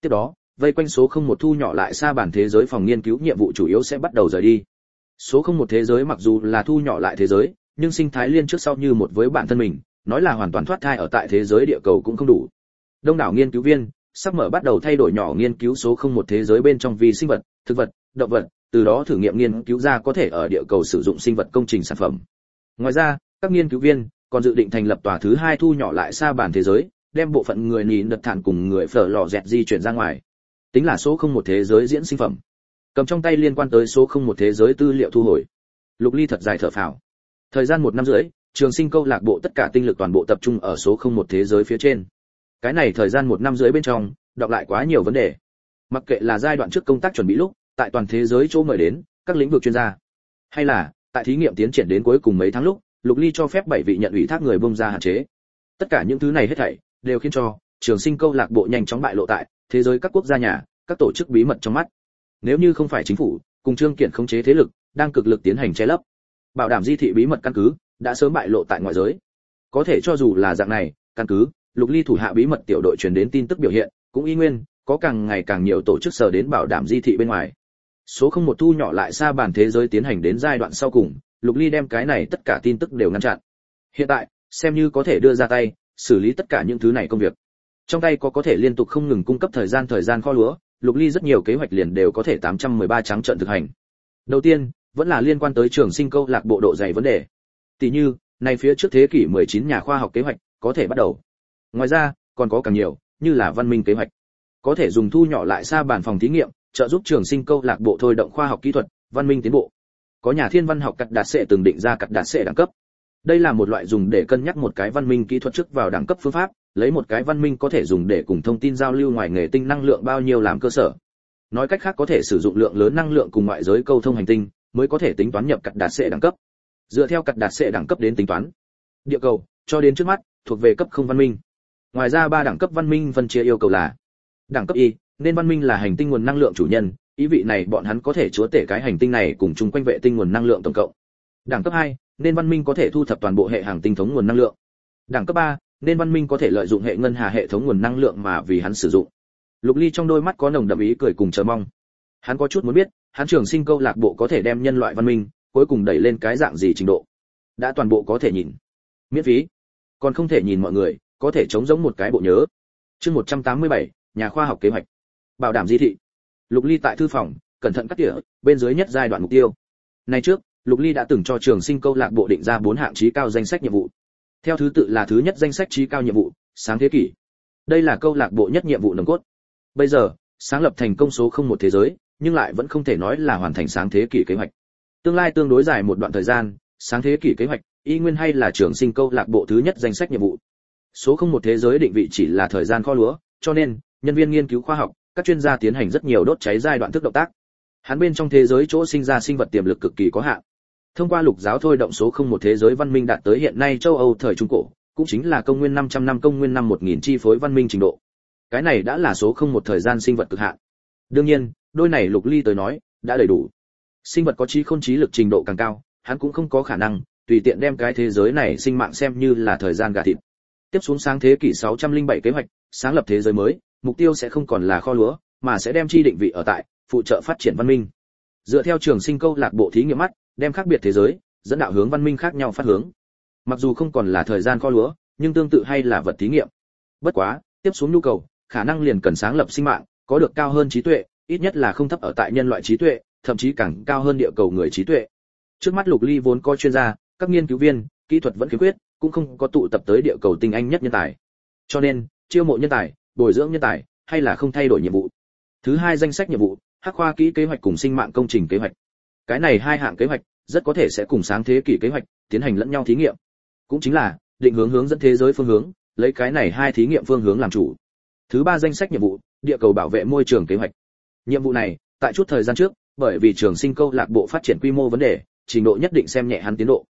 Tiếp đó, vây quanh số 01 thu nhỏ lại xa bản thế giới phòng nghiên cứu nhiệm vụ chủ yếu sẽ bắt đầu rời đi. Số 01 thế giới mặc dù là thu nhỏ lại thế giới, nhưng sinh thái liên trước sau như một với bản thân mình, nói là hoàn toàn thoát thai ở tại thế giới địa cầu cũng không đủ. Đông đảo nghiên cứu viên sắp mở bắt đầu thay đổi nhỏ nghiên cứu số 01 thế giới bên trong vi sinh vật, thực vật, động vật, từ đó thử nghiệm nghiên cứu ra có thể ở địa cầu sử dụng sinh vật công trình sản phẩm. Ngoài ra, các nghiên cứu viên còn dự định thành lập tòa thứ 2 thu nhỏ lại xa bản thế giới, đem bộ phận người nhìn đợt thản cùng người phở lò dẹt di chuyển ra ngoài. Tính là số 01 thế giới diễn sinh phẩm. Cầm trong tay liên quan tới số 01 thế giới tư liệu thu hồi. Lục Ly thật dài thở phào. Thời gian 1 năm rưỡi, Trường Sinh câu lạc bộ tất cả tinh lực toàn bộ tập trung ở số 01 thế giới phía trên. Cái này thời gian 1 năm rưỡi bên trong, đọc lại quá nhiều vấn đề. Mặc kệ là giai đoạn trước công tác chuẩn bị lúc, tại toàn thế giới chỗ mời đến các lĩnh vực chuyên gia, hay là tại thí nghiệm tiến triển đến cuối cùng mấy tháng lúc, Lục Ly cho phép 7 vị nhận ủy thác người bung ra hạn chế. Tất cả những thứ này hết thảy đều khiến cho Trường Sinh câu lạc bộ nhanh chóng bại lộ tại thế giới các quốc gia nhà, các tổ chức bí mật trong mắt. Nếu như không phải chính phủ cùng Trương Kiện khống chế thế lực đang cực lực tiến hành che lấp, bảo đảm di thị bí mật căn cứ đã sớm bại lộ tại ngoại giới. Có thể cho dù là dạng này, căn cứ Lục Ly thủ hạ bí mật tiểu đội truyền đến tin tức biểu hiện, cũng y nguyên có càng ngày càng nhiều tổ chức sở đến bảo đảm di thị bên ngoài. Số 01 thu nhỏ lại xa bản thế giới tiến hành đến giai đoạn sau cùng, Lục Ly đem cái này tất cả tin tức đều ngăn chặn. Hiện tại, xem như có thể đưa ra tay, xử lý tất cả những thứ này công việc. Trong tay có thể liên tục không ngừng cung cấp thời gian kho lúa, Lục Ly rất nhiều kế hoạch liền đều có thể 813 trắng trợn thực hành. Đầu tiên, vẫn là liên quan tới Trường Sinh câu lạc bộ độ dày vấn đề. Tỷ như, này phía trước thế kỷ 19 nhà khoa học kế hoạch có thể bắt đầu. Ngoài ra, còn có càng nhiều, như là văn minh kế hoạch. Có thể dùng thu nhỏ lại xa bản phòng thí nghiệm, trợ giúp Trường Sinh câu lạc bộ thôi động khoa học kỹ thuật, văn minh tiến bộ. Có nhà thiên văn học cật đạt sẽ từng định ra cật đạt sẽ đẳng cấp. Đây là một loại dùng để cân nhắc một cái văn minh kỹ thuật trước vào đẳng cấp phương pháp, lấy một cái văn minh có thể dùng để cùng thông tin giao lưu ngoài nghề tinh năng lượng bao nhiêu làm cơ sở. Nói cách khác có thể sử dụng lượng lớn năng lượng cùng ngoại giới câu thông hành tinh, mới có thể tính toán nhập cật đạt sẽ đẳng cấp. Dựa theo cật đạt sẽ đẳng cấp đến tính toán. Địa cầu, cho đến trước mắt, thuộc về cấp không văn minh. Ngoài ra 3 đẳng cấp văn minh phân chia yêu cầu là: đẳng cấp Y, nên văn minh là hành tinh nguồn năng lượng chủ nhân, ý vị này bọn hắn có thể chúa tể cái hành tinh này cùng chung quanh vệ tinh nguồn năng lượng tổng cộng. Đẳng cấp 2, nên văn minh có thể thu thập toàn bộ hệ hành tinh thống nguồn năng lượng. Đẳng cấp 3, nên văn minh có thể lợi dụng hệ ngân hà hệ thống nguồn năng lượng mà vì hắn sử dụng. Lục Ly trong đôi mắt có nồng đậm ý cười cùng chờ mong. Hắn có chút muốn biết, hắn Trường Sinh câu lạc bộ có thể đem nhân loại văn minh cuối cùng đẩy lên cái dạng gì trình độ. Đã toàn bộ có thể nhìn, miễn phí, còn không thể nhìn mọi người, có thể chống giống một cái bộ nhớ. Chương 187, nhà khoa học kế hoạch. Bảo đảm di thị. Lục Ly tại thư phòng, cẩn thận cắt tỉa, bên dưới nhất giai đoạn mục tiêu. Này trước, Lục Ly đã từng cho Trường Sinh câu lạc bộ định ra 4 hạng chí cao danh sách nhiệm vụ. Theo thứ tự là thứ nhất danh sách chí cao nhiệm vụ, sáng thế kỷ. Đây là câu lạc bộ nhất nhiệm vụ nòng cốt. Bây giờ, sáng lập thành công số 01 thế giới, nhưng lại vẫn không thể nói là hoàn thành sáng thế kỷ kế hoạch. Tương lai tương đối dài một đoạn thời gian, sáng thế kỷ kế hoạch y nguyên hay là Trường Sinh câu lạc bộ thứ nhất danh sách nhiệm vụ. Số 01 thế giới định vị chỉ là thời gian kho lúa, cho nên nhân viên nghiên cứu khoa học, các chuyên gia tiến hành rất nhiều đốt cháy giai đoạn thức động tác. Hắn bên trong thế giới chỗ sinh ra sinh vật tiềm lực cực kỳ có hạn. Thông qua lục giáo thôi động số 01 thế giới văn minh đạt tới hiện nay châu Âu thời trung cổ, cũng chính là công nguyên 500 năm công nguyên năm 1000 chi phối văn minh trình độ. Cái này đã là số 01 thời gian sinh vật cực hạn. Đương nhiên, đôi này Lục Ly tới nói, đã đầy đủ. Sinh vật có trí khôn trí lực trình độ càng cao, hắn cũng không có khả năng tùy tiện đem cái thế giới này sinh mạng xem như là thời gian gà thịt. Tiếp xuống sáng thế kỷ 607 kế hoạch, sáng lập thế giới mới, mục tiêu sẽ không còn là kho lúa, mà sẽ đem chi định vị ở tại phụ trợ phát triển văn minh. Dựa theo Trường Sinh câu lạc bộ thí nghiệm mắt, đem khác biệt thế giới dẫn đạo hướng văn minh khác nhau phát hướng. Mặc dù không còn là thời gian kho lúa, nhưng tương tự hay là vật thí nghiệm. Bất quá, tiếp xuống nhu cầu, khả năng liền cần sáng lập sinh mạng, có được cao hơn trí tuệ, ít nhất là không thấp ở tại nhân loại trí tuệ, thậm chí càng cao hơn địa cầu người trí tuệ. Trước mắt Lục Ly vốn có chuyên gia, các nghiên cứu viên, kỹ thuật vẫn khiếm khuyết, cũng không có tụ tập tới địa cầu tinh anh nhất nhân tài. Cho nên, chiêu mộ nhân tài, bồi dưỡng nhân tài, hay là không thay đổi nhiệm vụ. Thứ hai danh sách nhiệm vụ, hắc khoa kỹ kế hoạch cùng sinh mạng công trình kế hoạch. Cái này hai hạng kế hoạch rất có thể sẽ cùng sáng thế kỷ kế hoạch tiến hành lẫn nhau thí nghiệm. Cũng chính là định hướng dẫn thế giới phương hướng, lấy cái này hai thí nghiệm phương hướng làm chủ. Thứ ba danh sách nhiệm vụ, địa cầu bảo vệ môi trường kế hoạch. Nhiệm vụ này, tại chút thời gian trước, bởi vì Trường Sinh câu lạc bộ phát triển quy mô vấn đề, trình độ nhất định xem nhẹ hắn tiến độ.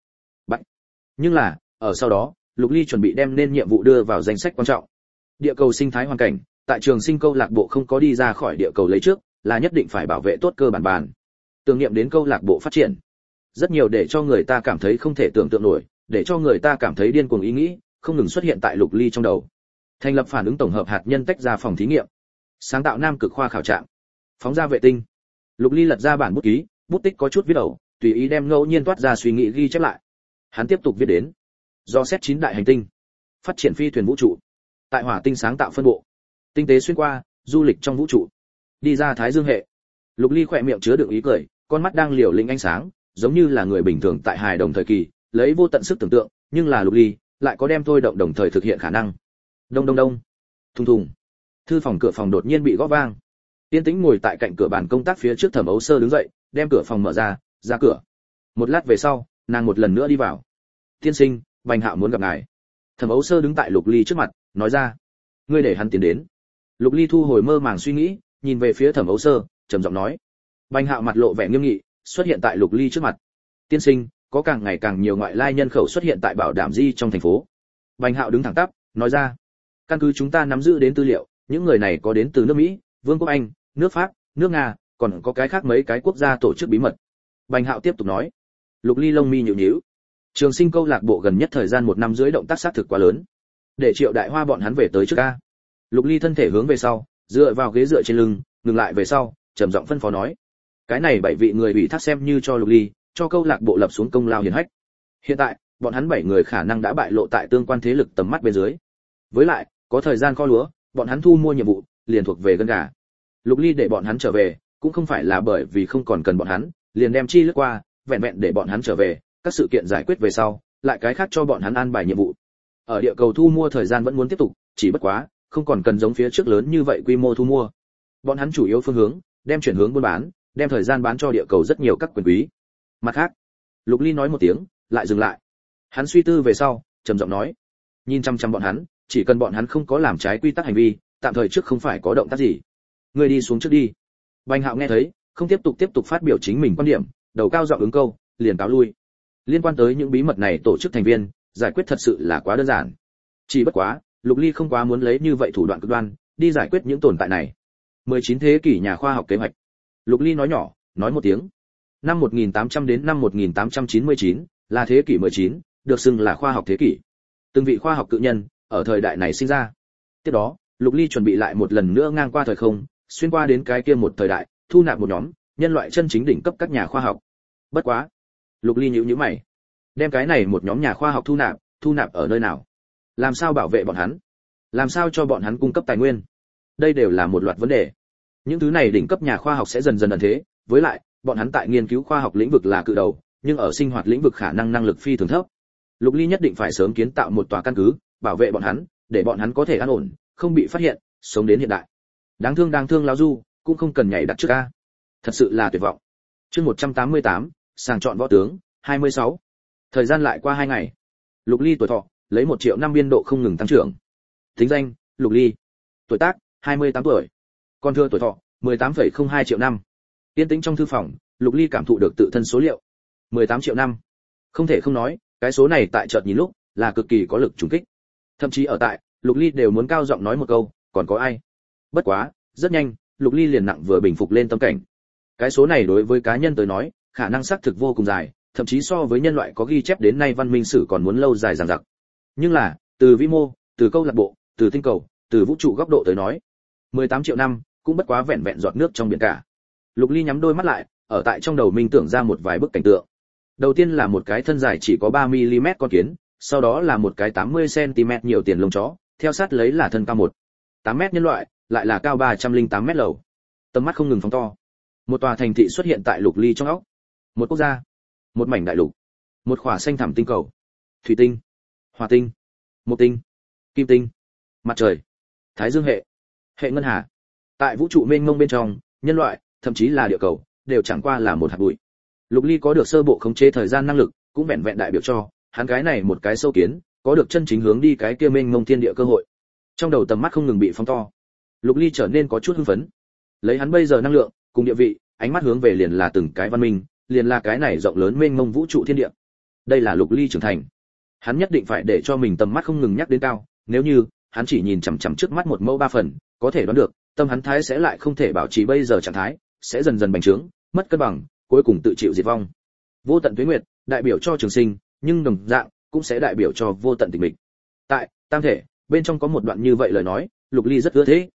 Nhưng là, ở sau đó, Lục Ly chuẩn bị đem nên nhiệm vụ đưa vào danh sách quan trọng. Địa cầu sinh thái hoàn cảnh, tại Trường Sinh câu lạc bộ không có đi ra khỏi địa cầu lấy trước, là nhất định phải bảo vệ tốt cơ bản. Tưởng niệm đến câu lạc bộ phát triển. Rất nhiều để cho người ta cảm thấy không thể tưởng tượng nổi, để cho người ta cảm thấy điên cuồng ý nghĩ, không ngừng xuất hiện tại Lục Ly trong đầu. Thành lập phản ứng tổng hợp hạt nhân tách ra phòng thí nghiệm. Sáng tạo nam cực khoa khảo trạng. Phóng ra vệ tinh. Lục Ly lật ra bản bút ký, bút tích có chút viết ẩu, tùy ý đem ngẫu nhiên toát ra suy nghĩ ghi chép lại. Hắn tiếp tục viết đến: do xét 9 đại hành tinh, phát triển phi thuyền vũ trụ, tại hỏa tinh sáng tạo phân bộ, tinh tế xuyên qua, du lịch trong vũ trụ, đi ra Thái Dương hệ. Lục Ly khỏe miệng chứa đựng ý cười, con mắt đang liều lĩnh ánh sáng, giống như là người bình thường tại hài đồng thời kỳ, lấy vô tận sức tưởng tượng, nhưng là Lục Ly lại có đem thôi động đồng thời thực hiện khả năng. Đông đông đông, thùng thùng. Thư phòng cửa phòng đột nhiên bị gõ vang. Tiên Tĩnh ngồi tại cạnh cửa bàn công tác phía trước Thẩm Ấu Sơ đứng dậy, đem cửa phòng mở ra cửa. Một lát về sau, nàng một lần nữa đi vào. "Tiên sinh, Bành Hạo muốn gặp ngài." Thẩm Ấu Sơ đứng tại Lục Ly trước mặt, nói ra. "Ngươi để hắn tiến đến." Lục Ly thu hồi mơ màng suy nghĩ, nhìn về phía Thẩm Ấu Sơ, trầm giọng nói. Bành Hạo mặt lộ vẻ nghiêm nghị, xuất hiện tại Lục Ly trước mặt. "Tiên sinh, có càng ngày càng nhiều ngoại lai nhân khẩu xuất hiện tại Bảo Đảm Di trong thành phố." Bành Hạo đứng thẳng tắp, nói ra. "Căn cứ chúng ta nắm giữ đến tư liệu, những người này có đến từ nước Mỹ, Vương quốc Anh, nước Pháp, nước Nga, còn có cái khác mấy cái quốc gia tổ chức bí mật." Bành Hạo tiếp tục nói. Lục Ly lông mi nhíu nhíu. Trường Sinh câu lạc bộ gần nhất thời gian 1 năm rưỡi động tác sát thực quá lớn. Để Triệu Đại Hoa bọn hắn về tới trước a. Lục Ly thân thể hướng về sau, dựa vào ghế dựa trên lưng, ngừng lại về sau, trầm giọng phân phó nói. Cái này 7 vị người ủy thác xem như cho Lục Ly, cho câu lạc bộ lập xuống công lao hiển hách. Hiện tại, bọn hắn 7 người khả năng đã bại lộ tại tương quan thế lực tầm mắt bên dưới. Với lại, có thời gian kho lúa, bọn hắn thu mua nhiệm vụ, liền thuộc về gân gà. Lục Ly để bọn hắn trở về, cũng không phải là bởi vì không còn cần bọn hắn, liền đem chi lướt qua, vẹn vẹn để bọn hắn trở về, các sự kiện giải quyết về sau, lại cái khác cho bọn hắn an bài nhiệm vụ. Ở địa cầu thu mua thời gian vẫn muốn tiếp tục, chỉ bất quá, không còn cần giống phía trước lớn như vậy quy mô thu mua. Bọn hắn chủ yếu phương hướng, đem chuyển hướng buôn bán, đem thời gian bán cho địa cầu rất nhiều các quyền quý. Mặt khác, Lục Ly nói một tiếng, lại dừng lại. Hắn suy tư về sau, trầm giọng nói, nhìn chăm chăm bọn hắn, chỉ cần bọn hắn không có làm trái quy tắc hành vi, tạm thời trước không phải có động tác gì. Ngươi đi xuống trước đi. Bành Hạo nghe thấy, không tiếp tục phát biểu chính mình quan điểm, đầu cao giọng ứng câu, liền cáo lui. Liên quan tới những bí mật này tổ chức thành viên, giải quyết thật sự là quá đơn giản. Chỉ bất quá, Lục Ly không quá muốn lấy như vậy thủ đoạn cực đoan, đi giải quyết những tồn tại này. 19 thế kỷ nhà khoa học kế hoạch. Lục Ly nói nhỏ, nói một tiếng. Năm 1800 đến năm 1899 là thế kỷ 19, được xưng là khoa học thế kỷ. Từng vị khoa học cự nhân ở thời đại này sinh ra. Tiếp đó, Lục Ly chuẩn bị lại một lần nữa ngang qua thời không, xuyên qua đến cái kia một thời đại, thu nạp một nhóm nhân loại chân chính đỉnh cấp các nhà khoa học. Bất quá, Lục Ly nhíu mày. Đem cái này một nhóm nhà khoa học thu nạp ở nơi nào? Làm sao bảo vệ bọn hắn? Làm sao cho bọn hắn cung cấp tài nguyên? Đây đều là một loạt vấn đề. Những thứ này đỉnh cấp nhà khoa học sẽ dần dần ẩn thế, với lại, bọn hắn tại nghiên cứu khoa học lĩnh vực là cự đầu, nhưng ở sinh hoạt lĩnh vực khả năng lực phi thường thấp. Lục Ly nhất định phải sớm kiến tạo một tòa căn cứ, bảo vệ bọn hắn, để bọn hắn có thể an ổn, không bị phát hiện, sống đến hiện đại. Đáng thương lão Du, cũng không cần nhảy đặt trước a. Thật sự là tuyệt vọng. Chương 188, sàng chọn võ tướng, 26. Thời gian lại qua 2 ngày. Lục Ly tuổi thọ, lấy 1 triệu năm biên độ không ngừng tăng trưởng. Tính danh, Lục Ly. Tuổi tác, 28 tuổi. Còn thừa tuổi thọ, 18,02 triệu năm. Yên tĩnh trong thư phòng, Lục Ly cảm thụ được tự thân số liệu. 18 triệu năm. Không thể không nói, cái số này tại chợt nhìn lúc, là cực kỳ có lực trùng kích. Thậm chí ở tại, Lục Ly đều muốn cao giọng nói một câu, còn có ai? Bất quá, rất nhanh, Lục Ly liền nặng vừa bình phục lên tâm cảnh. Cái số này đối với cá nhân tới nói, khả năng xác thực vô cùng dài, thậm chí so với nhân loại có ghi chép đến nay văn minh sử còn muốn lâu dài dằng dặc. Nhưng là, từ vĩ mô, từ câu lạc bộ, từ tinh cầu, từ vũ trụ góc độ tới nói, 18 triệu năm cũng bất quá vẹn vẹn giọt nước trong biển cả. Lục Ly nhắm đôi mắt lại, ở tại trong đầu mình tưởng ra một vài bức cảnh tượng. Đầu tiên là một cái thân dài chỉ có 3 mm con kiến, sau đó là một cái 80 cm nhiều tiền lông chó, theo sát lấy là thân cao 8 mét nhân loại, lại là cao 308 mét lầu. Tầm mắt không ngừng phóng to. Một tòa thành thị xuất hiện tại Lục Ly trong óc. Một quốc gia, một mảnh đại lục, một khỏa xanh thẳm tinh cầu, thủy tinh, hỏa tinh, mộc tinh, kim tinh, mặt trời, Thái Dương hệ, hệ ngân hà. Tại vũ trụ mênh mông bên trong, nhân loại, thậm chí là địa cầu, đều chẳng qua là một hạt bụi. Lục Ly có được sơ bộ khống chế thời gian năng lực, cũng vẹn vẹn đại biểu cho hắn cái này một cái sâu kiến, có được chân chính hướng đi cái kia mênh mông thiên địa cơ hội. Trong đầu tầm mắt không ngừng bị phóng to. Lục Ly trở nên có chút hưng phấn. Lấy hắn bây giờ năng lượng, cùng địa vị, ánh mắt hướng về liền là từng cái văn minh, liền là cái này rộng lớn mênh mông vũ trụ thiên địa. Đây là Lục Ly trưởng thành. Hắn nhất định phải để cho mình tầm mắt không ngừng nhắc đến cao, nếu như hắn chỉ nhìn chằm chằm trước mắt một mẫu 3 phần, có thể đoán được, tâm hắn thái sẽ lại không thể bảo trì bây giờ trạng thái, sẽ dần dần bành trướng, mất cân bằng, cuối cùng tự chịu diệt vong. Vô tận tuế nguyệt, đại biểu cho trường sinh, nhưng đồng dạng cũng sẽ đại biểu cho vô tận tịch mịch. Tại tam thể, bên trong có một đoạn như vậy lời nói, Lục Ly rất ưa thế.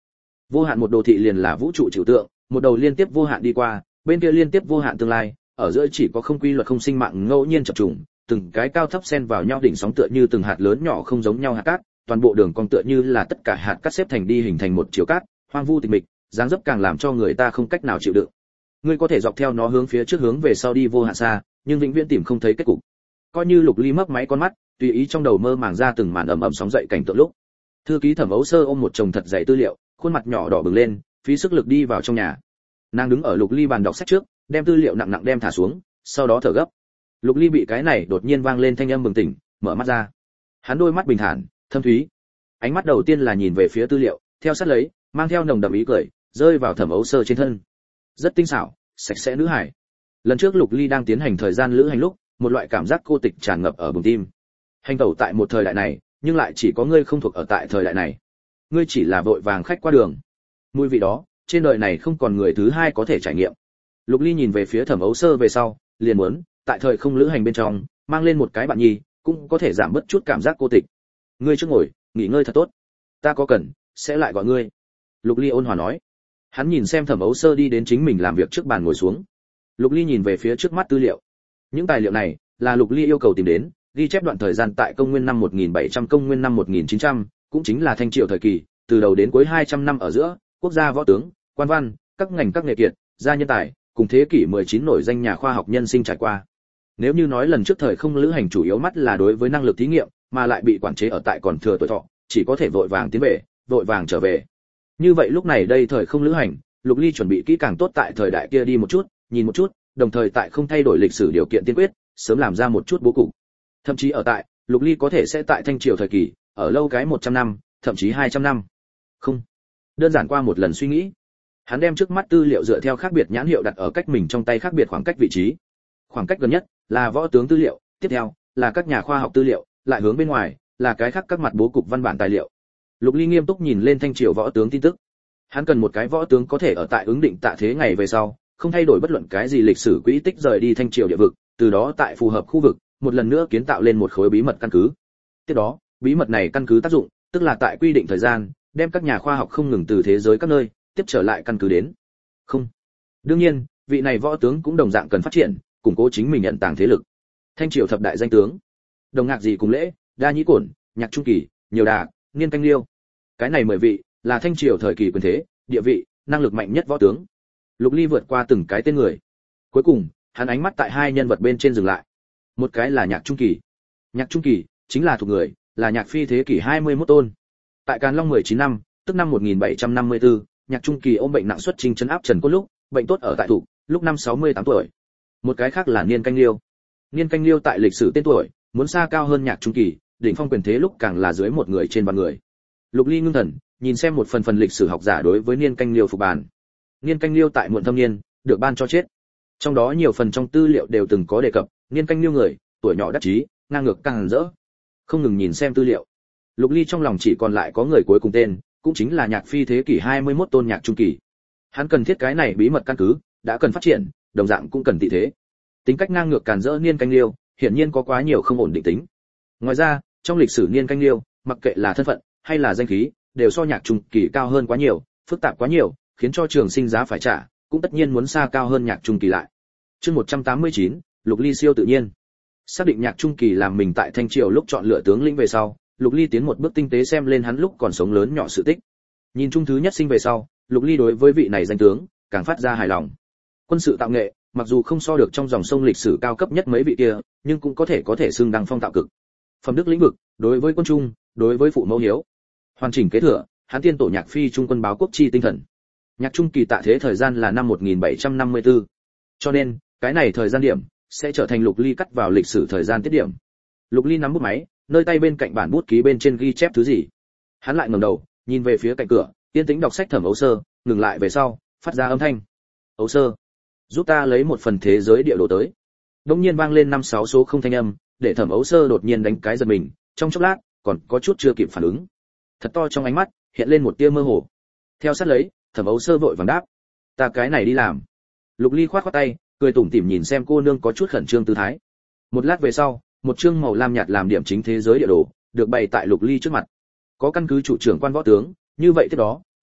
Vô hạn một đồ thị liền là vũ trụ trừu tượng, một đầu liên tiếp vô hạn đi qua, bên kia liên tiếp vô hạn tương lai, ở giữa chỉ có không quy luật không sinh mạng ngẫu nhiên chập trùng, từng cái cao thấp xen vào nhau đỉnh sóng tựa như từng hạt lớn nhỏ không giống nhau hạt cát, toàn bộ đường cong tựa như là tất cả hạt cát xếp thành đi hình thành một chiều cát, hoang vu tịch mịch, dáng dấp càng làm cho người ta không cách nào chịu đựng. Ngươi có thể dọc theo nó hướng phía trước hướng về sau đi vô hạn xa, nhưng vĩnh viễn tìm không thấy kết cục. Coi như Lục Ly mấp máy con mắt, tùy ý trong đầu mơ màng ra từng màn ầm ầm sóng dậy cảnh tượng lúc. Thư ký Thẩm Ấu Sơ ôm một chồng thật dày tư liệu, khuôn mặt nhỏ đỏ bừng lên, phí sức lực đi vào trong nhà. Nàng đứng ở Lục Ly bàn đọc sách trước, đem tư liệu nặng nặng đem thả xuống, sau đó thở gấp. Lục Ly bị cái này đột nhiên vang lên thanh âm bừng tỉnh, mở mắt ra. Hắn đôi mắt bình thản, thâm thúy. Ánh mắt đầu tiên là nhìn về phía tư liệu, theo sát lấy, mang theo nồng đậm ý cười, rơi vào Thẩm Ấu Sơ trên thân. Rất tinh xảo, sạch sẽ nữ hải. Lần trước Lục Ly đang tiến hành thời gian lữ hành lúc, một loại cảm giác cô tịch tràn ngập ở bụng tim. Hành tẩu tại một thời đại này, nhưng lại chỉ có ngươi không thuộc ở tại thời đại này. Ngươi chỉ là vội vàng khách qua đường. Mùi vị đó, trên đời này không còn người thứ hai có thể trải nghiệm. Lục Ly nhìn về phía Thẩm Ấu Sơ về sau, liền muốn, tại thời không lữ hành bên trong, mang lên một cái bạn nhi, cũng có thể giảm bớt chút cảm giác cô tịch. Ngươi trước ngồi, nghỉ ngơi thật tốt. Ta có cần, sẽ lại gọi ngươi. Lục Ly ôn hòa nói. Hắn nhìn xem Thẩm Ấu Sơ đi đến chính mình làm việc trước bàn ngồi xuống. Lục Ly nhìn về phía trước mắt tư liệu. Những tài liệu này là Lục Ly yêu cầu tìm đến, ghi chép đoạn thời gian tại công nguyên năm 1700 công nguyên năm 1900, cũng chính là Thanh Triều thời kỳ, từ đầu đến cuối 200 năm ở giữa, quốc gia võ tướng, quan văn, các ngành các nghề kiệt, gia nhân tài, cùng thế kỷ 19 nổi danh nhà khoa học nhân sinh trải qua. Nếu như nói lần trước thời không lữ hành chủ yếu mắt là đối với năng lực thí nghiệm, mà lại bị quản chế ở tại còn thừa tuổi thọ, chỉ có thể vội vàng tiến về, vội vàng trở về. Như vậy lúc này đây thời không lữ hành, Lục Ly chuẩn bị kỹ càng tốt tại thời đại kia đi một chút, nhìn một chút, đồng thời tại không thay đổi lịch sử điều kiện tiên quyết, sớm làm ra một chút bố cục. Thậm chí ở tại, Lục Ly có thể sẽ tại Thanh Triều thời kỳ, ở lâu cái 100 năm, thậm chí 200 năm. Không, đơn giản qua một lần suy nghĩ, hắn đem trước mắt tư liệu dựa theo khác biệt nhãn hiệu đặt ở cách mình trong tay khác biệt khoảng cách vị trí. Khoảng cách gần nhất là võ tướng tư liệu, tiếp theo là các nhà khoa học tư liệu, lại hướng bên ngoài là cái khác các mặt bố cục văn bản tài liệu. Lục Ly nghiêm túc nhìn lên Thanh Triều võ tướng tin tức. Hắn cần một cái võ tướng có thể ở tại ứng định tạ thế ngày về sau, không thay đổi bất luận cái gì lịch sử quỹ tích rời đi Thanh Triều địa vực, từ đó tại phù hợp khu vực, một lần nữa kiến tạo lên một khối bí mật căn cứ. Tiếp đó, bí mật này căn cứ tác dụng, tức là tại quy định thời gian, đem các nhà khoa học không ngừng từ thế giới các nơi tiếp trở lại căn cứ đến. Không. Đương nhiên, vị này võ tướng cũng đồng dạng cần phát triển, củng cố chính mình nhận tàng thế lực. Thanh Triều thập đại danh tướng, Đồng Ngạc gì cùng lễ, Đa Nhĩ Cổn, Nhạc Trung Kỳ, Nhiều Đà, Niên Canh Liêu. Cái này 10 vị là Thanh Triều thời kỳ quyền thế, địa vị, năng lực mạnh nhất võ tướng. Lục Ly vượt qua từng cái tên người. Cuối cùng, hắn ánh mắt tại hai nhân vật bên trên dừng lại. Một cái là Nhạc Trung Kỳ. Nhạc Trung Kỳ chính là thuộc người, là Nhạc Phi thế kỷ 21 tôn. Tại Càn Long 19 năm, tức năm 1754, Nhạc Trung Kỳ ôm bệnh nặng xuất chinh trấn áp Trần Cốt lúc, bệnh tốt ở tại thủ, lúc năm 68 tuổi. Một cái khác là Niên Canh Liêu. Niên Canh Liêu tại lịch sử tên tuổi, muốn xa cao hơn Nhạc Trung Kỳ, đỉnh phong quyền thế lúc càng là dưới một người trên vạn người. Lục Ly ngưng thần, nhìn xem một phần lịch sử học giả đối với Niên Canh Liêu phục bàn. Niên Canh Liêu tại muộn thâm niên, được ban cho chết. Trong đó nhiều phần trong tư liệu đều từng có đề cập, Niên Canh Liêu người, tuổi nhỏ đắc chí, ngang ngược càng rỡ. Không ngừng nhìn xem tư liệu. Lục Ly trong lòng chỉ còn lại có người cuối cùng tên, cũng chính là Nhạc Phi thế kỷ 21 tôn Nhạc Trung Kỳ. Hắn cần thiết cái này bí mật căn cứ, đã cần phát triển, đồng dạng cũng cần tị thế. Tính cách ngang ngược càn rỡ Niên Canh Liêu, hiển nhiên có quá nhiều không ổn định tính. Ngoài ra, trong lịch sử Niên Canh Liêu, mặc kệ là thân phận hay là danh khí, đều so Nhạc Trung Kỳ cao hơn quá nhiều, phức tạp quá nhiều, khiến cho trường sinh giá phải trả, cũng tất nhiên muốn xa cao hơn Nhạc Trung Kỳ lại. Chương 189, Lục Ly siêu tự nhiên. Xác định Nhạc Trung Kỳ làm mình tại Thanh Triều lúc chọn lựa tướng lĩnh về sau, Lục Ly tiến một bước tinh tế xem lên hắn lúc còn sống lớn nhỏ sự tích. Nhìn chung thứ nhất sinh về sau, Lục Ly đối với vị này danh tướng càng phát ra hài lòng. Quân sự tạo nghệ, mặc dù không so được trong dòng sông lịch sử cao cấp nhất mấy vị kia, nhưng cũng có thể xưng đăng phong tạo cực. Phẩm đức lĩnh vực, đối với quân trung, đối với phụ mẫu hiếu, hoàn chỉnh kế thừa, hắn tiên tổ Nhạc Phi trung quân báo quốc chi tinh thần. Nhạc Trung Kỳ tạ thế thời gian là năm 1754. Cho nên, cái này thời gian điểm sẽ trở thành Lục Ly cắt vào lịch sử thời gian tiết điểm. Lục Ly nắm bút máy, nơi tay bên cạnh bản bút ký bên trên ghi chép thứ gì. Hắn lại ngẩng đầu, nhìn về phía cạnh cửa, yên tĩnh đọc sách Thẩm Ấu Sơ, ngừng lại về sau, phát ra âm thanh. "Ấu Sơ, giúp ta lấy một phần thế giới địa đồ tới." Đột nhiên vang lên 5-6 số không thanh âm, để Thẩm Ấu Sơ đột nhiên đánh cái giật mình, trong chốc lát, còn có chút chưa kịp phản ứng. Thật to trong ánh mắt hiện lên một tia mơ hồ. Theo sát lấy, Thẩm Ấu Sơ vội vàng đáp: "Ta cái này đi làm." Lục Ly khoát khoát tay, cười tủm tỉm nhìn xem cô nương có chút khẩn trương tư thái. Một lát về sau, một chương màu lam nhạt làm điểm chính thế giới địa đồ được bày tại Lục Ly trước mặt. Có căn cứ chủ trưởng quan võ tướng, như vậy tiếp đó,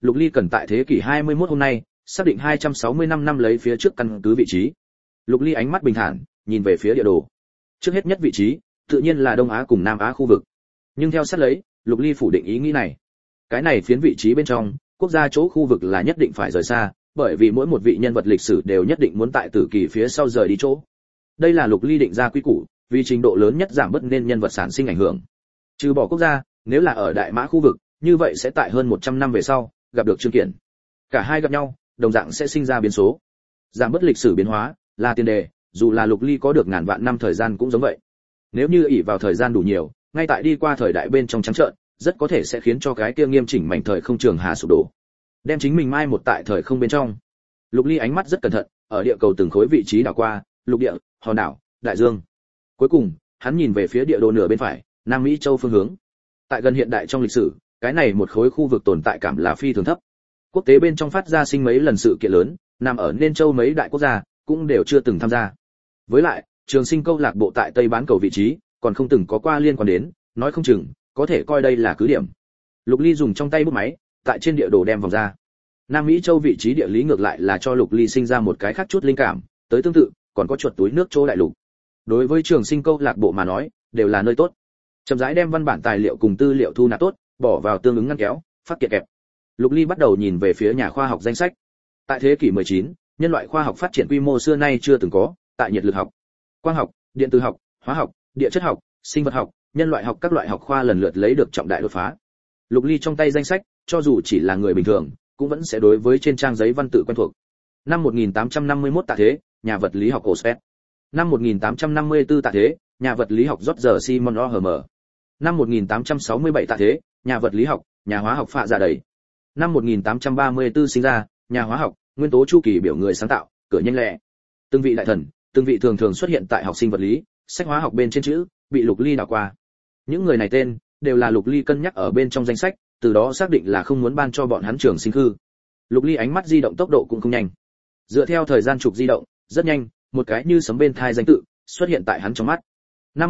Lục Ly cần tại thế kỷ 21 hôm nay xác định 265 năm lấy phía trước căn cứ vị trí. Lục Ly ánh mắt bình thản, nhìn về phía địa đồ. Trước hết nhất vị trí, tự nhiên là Đông Á cùng Nam Á khu vực. Nhưng theo sát lấy, Lục Ly phủ định ý nghĩ này. Cái này phiến vị trí bên trong, quốc gia chỗ khu vực là nhất định phải rời xa, bởi vì mỗi một vị nhân vật lịch sử đều nhất định muốn tại tử kỳ phía sau rời đi chỗ. Đây là Lục Ly định ra quy củ, vì trình độ lớn nhất giảm bớt nên nhân vật sản sinh ảnh hưởng. Trừ bỏ quốc gia, nếu là ở Đại Mã khu vực, như vậy sẽ tại hơn 100 năm về sau gặp được Trương Kiển. Cả hai gặp nhau, đồng dạng sẽ sinh ra biến số. Giảm bớt lịch sử biến hóa là tiền đề, dù là Lục Ly có được ngàn vạn năm thời gian cũng giống vậy. Nếu như ỷ vào thời gian đủ nhiều, ngay tại đi qua thời đại bên trong trắng trợn, rất có thể sẽ khiến cho cái kia nghiêm chỉnh mảnh thời không trường hà sụp đổ, đem chính mình mai một tại thời không bên trong. Lục Ly ánh mắt rất cẩn thận, ở địa cầu từng khối vị trí đảo qua, lục địa, hòn đảo, đại dương. Cuối cùng, hắn nhìn về phía địa đồ nửa bên phải, Nam Mỹ châu phương hướng. Tại gần hiện đại trong lịch sử, cái này một khối khu vực tồn tại cảm là phi thường thấp. Quốc tế bên trong phát ra sinh mấy lần sự kiện lớn, nằm ở nên châu mấy đại quốc gia cũng đều chưa từng tham gia. Với lại, Trường Sinh câu lạc bộ tại Tây bán cầu vị trí, còn không từng có qua liên quan đến, nói không chừng có thể coi đây là cứ điểm. Lục Ly dùng trong tay bút máy, tại trên địa đồ đem vòng ra. Nam Mỹ châu vị trí địa lý ngược lại là cho Lục Ly sinh ra một cái khác chút linh cảm, tới tương tự, còn có chuột túi nước chỗ đại lục. Đối với Trường Sinh câu lạc bộ mà nói, đều là nơi tốt. Chậm rãi đem văn bản tài liệu cùng tư liệu thu nạp tốt, bỏ vào tương ứng ngăn kéo, phát kiện kẹp. Lục Ly bắt đầu nhìn về phía nhà khoa học danh sách. Tại thế kỷ 19, nhân loại khoa học phát triển quy mô xưa nay chưa từng có, tại nhiệt lực học, quang học, điện tử học, hóa học, địa chất học, sinh vật học, nhân loại học các loại học khoa lần lượt lấy được trọng đại đột phá. Lục Ly trong tay danh sách, cho dù chỉ là người bình thường, cũng vẫn sẽ đối với trên trang giấy văn tự quen thuộc. Năm 1851 tạ thế, nhà vật lý học Osfeld. Năm 1854 tạ thế, nhà vật lý học George Simon Ohm. Năm 1867 tạ thế, nhà vật lý học, nhà hóa học Phạ Dạ Đầy. Năm 1834 sinh ra, nhà hóa học, nguyên tố chu kỳ biểu người sáng tạo, cửa nhanh lẹ. Từng vị đại thần, từng vị thường thường xuất hiện tại học sinh vật lý, sách hóa học bên trên chữ, bị Lục Ly đảo qua. Những người này tên đều là Lục Ly cân nhắc ở bên trong danh sách, từ đó xác định là không muốn ban cho bọn hắn Trường Sinh khư. Lục Ly ánh mắt di động tốc độ cũng không nhanh. Dựa theo thời gian trục di động, rất nhanh, một cái như sấm bên thai danh tự xuất hiện tại hắn trong mắt. Năm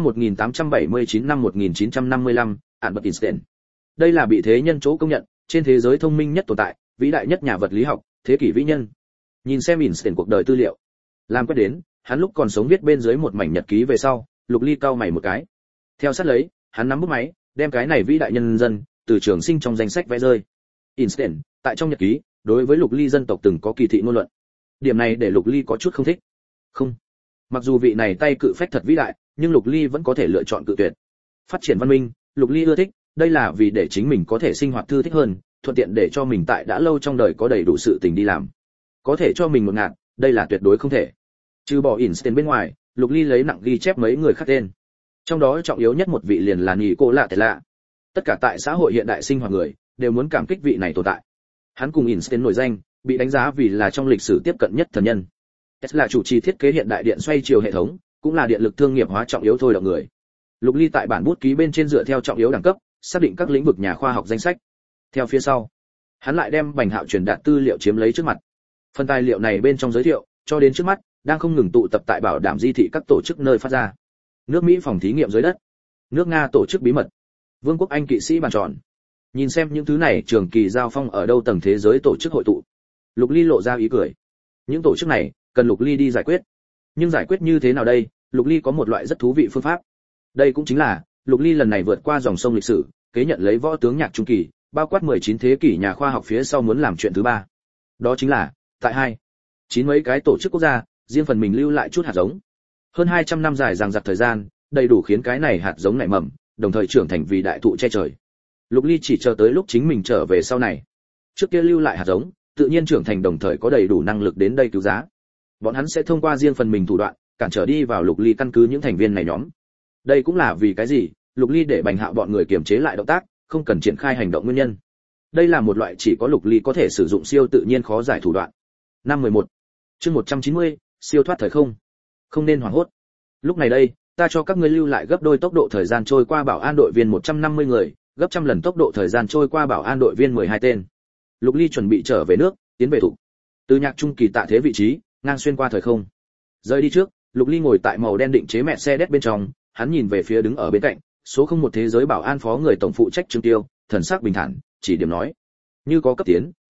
1879 năm 1955, Albert Einstein. Đây là bị thế nhân chỗ công nhận, trên thế giới thông minh nhất tồn tại, vĩ đại nhất nhà vật lý học, thế kỷ vĩ nhân. Nhìn xem Einstein cuộc đời tư liệu, làm quét đến, hắn lúc còn sống viết bên dưới một mảnh nhật ký về sau, Lục Ly cau mày một cái. Theo sát lấy, hắn nắm bút máy, đem cái này vĩ đại nhân dân từ Trường Sinh trong danh sách vẽ rơi. Einstein, tại trong nhật ký, đối với Lục Ly dân tộc từng có kỳ thị ngôn luận. Điểm này để Lục Ly có chút không thích. Không, mặc dù vị này tay cự phách thật vĩ đại, nhưng Lục Ly vẫn có thể lựa chọn cự tuyệt. Phát triển văn minh, Lục Ly ưa thích, đây là vì để chính mình có thể sinh hoạt thư thích hơn, thuận tiện để cho mình tại đã lâu trong đời có đầy đủ sự tình đi làm. Có thể cho mình một ngạt, đây là tuyệt đối không thể. Trừ bỏ Einstein bên ngoài, Lục Ly lấy nặng ghi chép mấy người khác tên. Trong đó trọng yếu nhất một vị liền là Nikola Tesla. Tất cả tại xã hội hiện đại sinh hoạt người đều muốn cảm kích vị này tồn tại. Hắn cùng Einstein nổi danh, bị đánh giá vì là trong lịch sử tiếp cận nhất thần nhân. Tesla chủ trì thiết kế hiện đại điện xoay chiều hệ thống, cũng là điện lực thương nghiệp hóa trọng yếu thôi động người. Lục Ly tại bản bút ký bên trên dựa theo trọng yếu đẳng cấp, xác định các lĩnh vực nhà khoa học danh sách. Theo phía sau, hắn lại đem Bành Hạo truyền đạt tư liệu chiếm lấy trước mặt. Phần tài liệu này bên trong giới thiệu, cho đến trước mắt, đang không ngừng tụ tập tại bảo đảm di thị các tổ chức nơi phát ra. Nước Mỹ phòng thí nghiệm dưới đất, nước Nga tổ chức bí mật, Vương quốc Anh kỵ sĩ bàn tròn. Nhìn xem những thứ này trường kỳ giao phong ở đâu tầng thế giới tổ chức hội tụ. Lục Ly lộ ra ý cười. Những tổ chức này cần Lục Ly đi giải quyết. Nhưng giải quyết như thế nào đây? Lục Ly có một loại rất thú vị phương pháp. Đây cũng chính là Lục Ly lần này vượt qua dòng sông lịch sử, kế nhận lấy võ tướng nhạc trung kỳ, bao quát 19 thế kỷ nhà khoa học phía sau muốn làm chuyện thứ ba. Đó chính là, tại 9 mấy cái tổ chức quốc gia, riêng phần mình lưu lại chút hạt giống. Hơn 200 năm dài dằng dặc thời gian, đầy đủ khiến cái này hạt giống nảy mầm, đồng thời trưởng thành vì đại thụ che trời. Lục Ly chỉ chờ tới lúc chính mình trở về sau này. Trước kia lưu lại hạt giống, tự nhiên trưởng thành đồng thời có đầy đủ năng lực đến đây cứu giá. Bọn hắn sẽ thông qua riêng phần mình thủ đoạn, cản trở đi vào Lục Ly căn cứ những thành viên này nhóm. Đây cũng là vì cái gì, Lục Ly để Bành Hạo bọn người kiềm chế lại động tác, không cần triển khai hành động nguyên nhân. Đây là một loại chỉ có Lục Ly có thể sử dụng siêu tự nhiên khó giải thủ đoạn. Năm 11. Chương 190, siêu thoát thời không. Không nên hoảng hốt. Lúc này đây, ta cho các ngươi lưu lại gấp đôi tốc độ thời gian trôi qua bảo an đội viên 150 người, gấp trăm lần tốc độ thời gian trôi qua bảo an đội viên 12 tên. Lục Ly chuẩn bị trở về nước, tiến về thủ. Từ nhạc trung kỳ tạ thế vị trí, ngang xuyên qua thời không. Rời đi trước, Lục Ly ngồi tại màu đen định chế Mercedes bên trong, hắn nhìn về phía đứng ở bên cạnh, số 01 thế giới bảo an phó người tổng phụ trách Trương Tiêu, thần sắc bình thản, chỉ điểm nói: "Như có cấp tiến,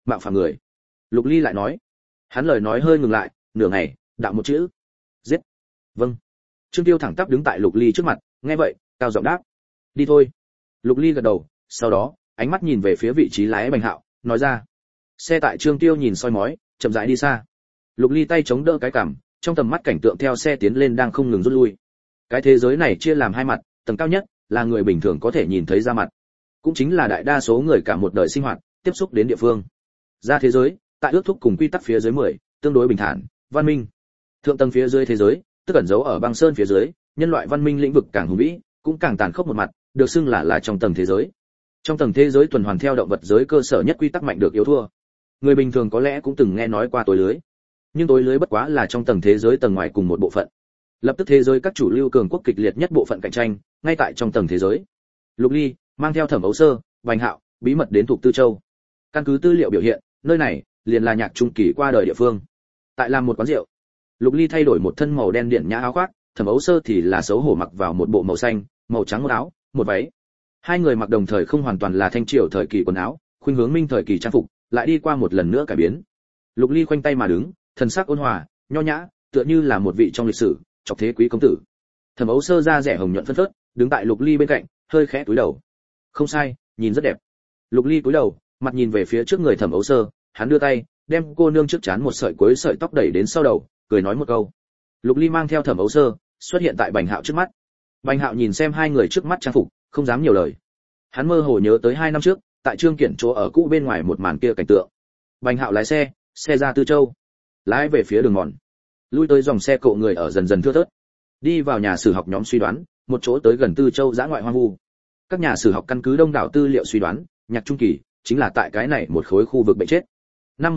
mạo phạm người. Lục Ly lại nói. Hắn lời nói hơi ngừng lại, nửa ngày, đạo một chữ: giết. Vâng. Trương Tiêu thẳng tắp đứng tại Lục Ly trước mặt, nghe vậy, cao giọng đáp: đi thôi. Lục Ly gật đầu, sau đó, ánh mắt nhìn về phía vị trí lái Bành Hạo, nói ra. Xe tại Trương Tiêu nhìn soi mói, chậm rãi đi xa. Lục Ly tay chống đỡ cái cằm, trong tầm mắt cảnh tượng theo xe tiến lên đang không ngừng rút lui. Cái thế giới này chia làm hai mặt, tầng cao nhất là người bình thường có thể nhìn thấy ra mặt, cũng chính là đại đa số người cả một đời sinh hoạt, tiếp xúc đến địa phương. Ra thế giới, tại ước thúc cùng quy tắc phía dưới 10, tương đối bình thản, văn minh. Thượng tầng phía dưới thế giới, tức ẩn giấu ở băng sơn phía dưới, nhân loại văn minh lĩnh vực càng hùng vĩ, cũng càng tàn khốc một mặt, được xưng là trong tầng thế giới. Trong tầng thế giới tuần hoàn theo động vật giới cơ sở nhất quy tắc mạnh được yếu thua. Người bình thường có lẽ cũng từng nghe nói qua tối lưới, nhưng tối lưới bất quá là trong tầng thế giới tầng ngoài cùng một bộ phận. Lập tức thế giới các chủ lưu cường quốc kịch liệt nhất bộ phận cạnh tranh, ngay tại trong tầng thế giới. Lục Ly mang theo Thẩm Ấu Sơ, Bành Hạo, bí mật đến thuộc Tư Châu. Căn cứ tư liệu biểu hiện, nơi này liền là Nhạc Trung Kỳ qua đời địa phương. Tại làm một quán rượu, Lục Ly thay đổi một thân màu đen điện nhã áo khoác, Thẩm Ấu Sơ thì là xấu hổ mặc vào một bộ màu xanh, màu trắng một áo, một váy. Hai người mặc đồng thời không hoàn toàn là thanh triều thời kỳ quần áo, khuynh hướng minh thời kỳ trang phục, lại đi qua một lần nữa cải biến. Lục Ly khoanh tay mà đứng, thần sắc ôn hòa, nho nhã, tựa như là một vị trong lịch sử chọc thế quý công tử. Thẩm Ấu Sơ da rẻ hồng nhuận phấn phớt, đứng tại Lục Ly bên cạnh, hơi khẽ cúi đầu. Không sai, nhìn rất đẹp. Lục Ly cúi đầu, mặt nhìn về phía trước người Thẩm Ấu Sơ, hắn đưa tay, đem cô nương trước trán một sợi cuối sợi tóc đẩy đến sau đầu, cười nói một câu. Lục Ly mang theo Thẩm Ấu Sơ, xuất hiện tại Bành Hạo trước mắt. Bành Hạo nhìn xem hai người trước mắt trang phục, không dám nhiều lời. Hắn mơ hồ nhớ tới 2 năm trước, tại Trương Kiển chỗ ở cũ bên ngoài một màn kia cảnh tượng. Bành Hạo lái xe ra Tư Châu, lái về phía đường mòn. Lui tới dòng xe cộ người ở dần dần thưa thớt. Đi vào nhà sử học nhóm suy đoán, một chỗ tới gần Tư Châu dã ngoại hoang vu. Các nhà sử học căn cứ đông đảo tư liệu suy đoán, Nhạc Trung Kỳ chính là tại cái này một khối khu vực bệnh chết. Năm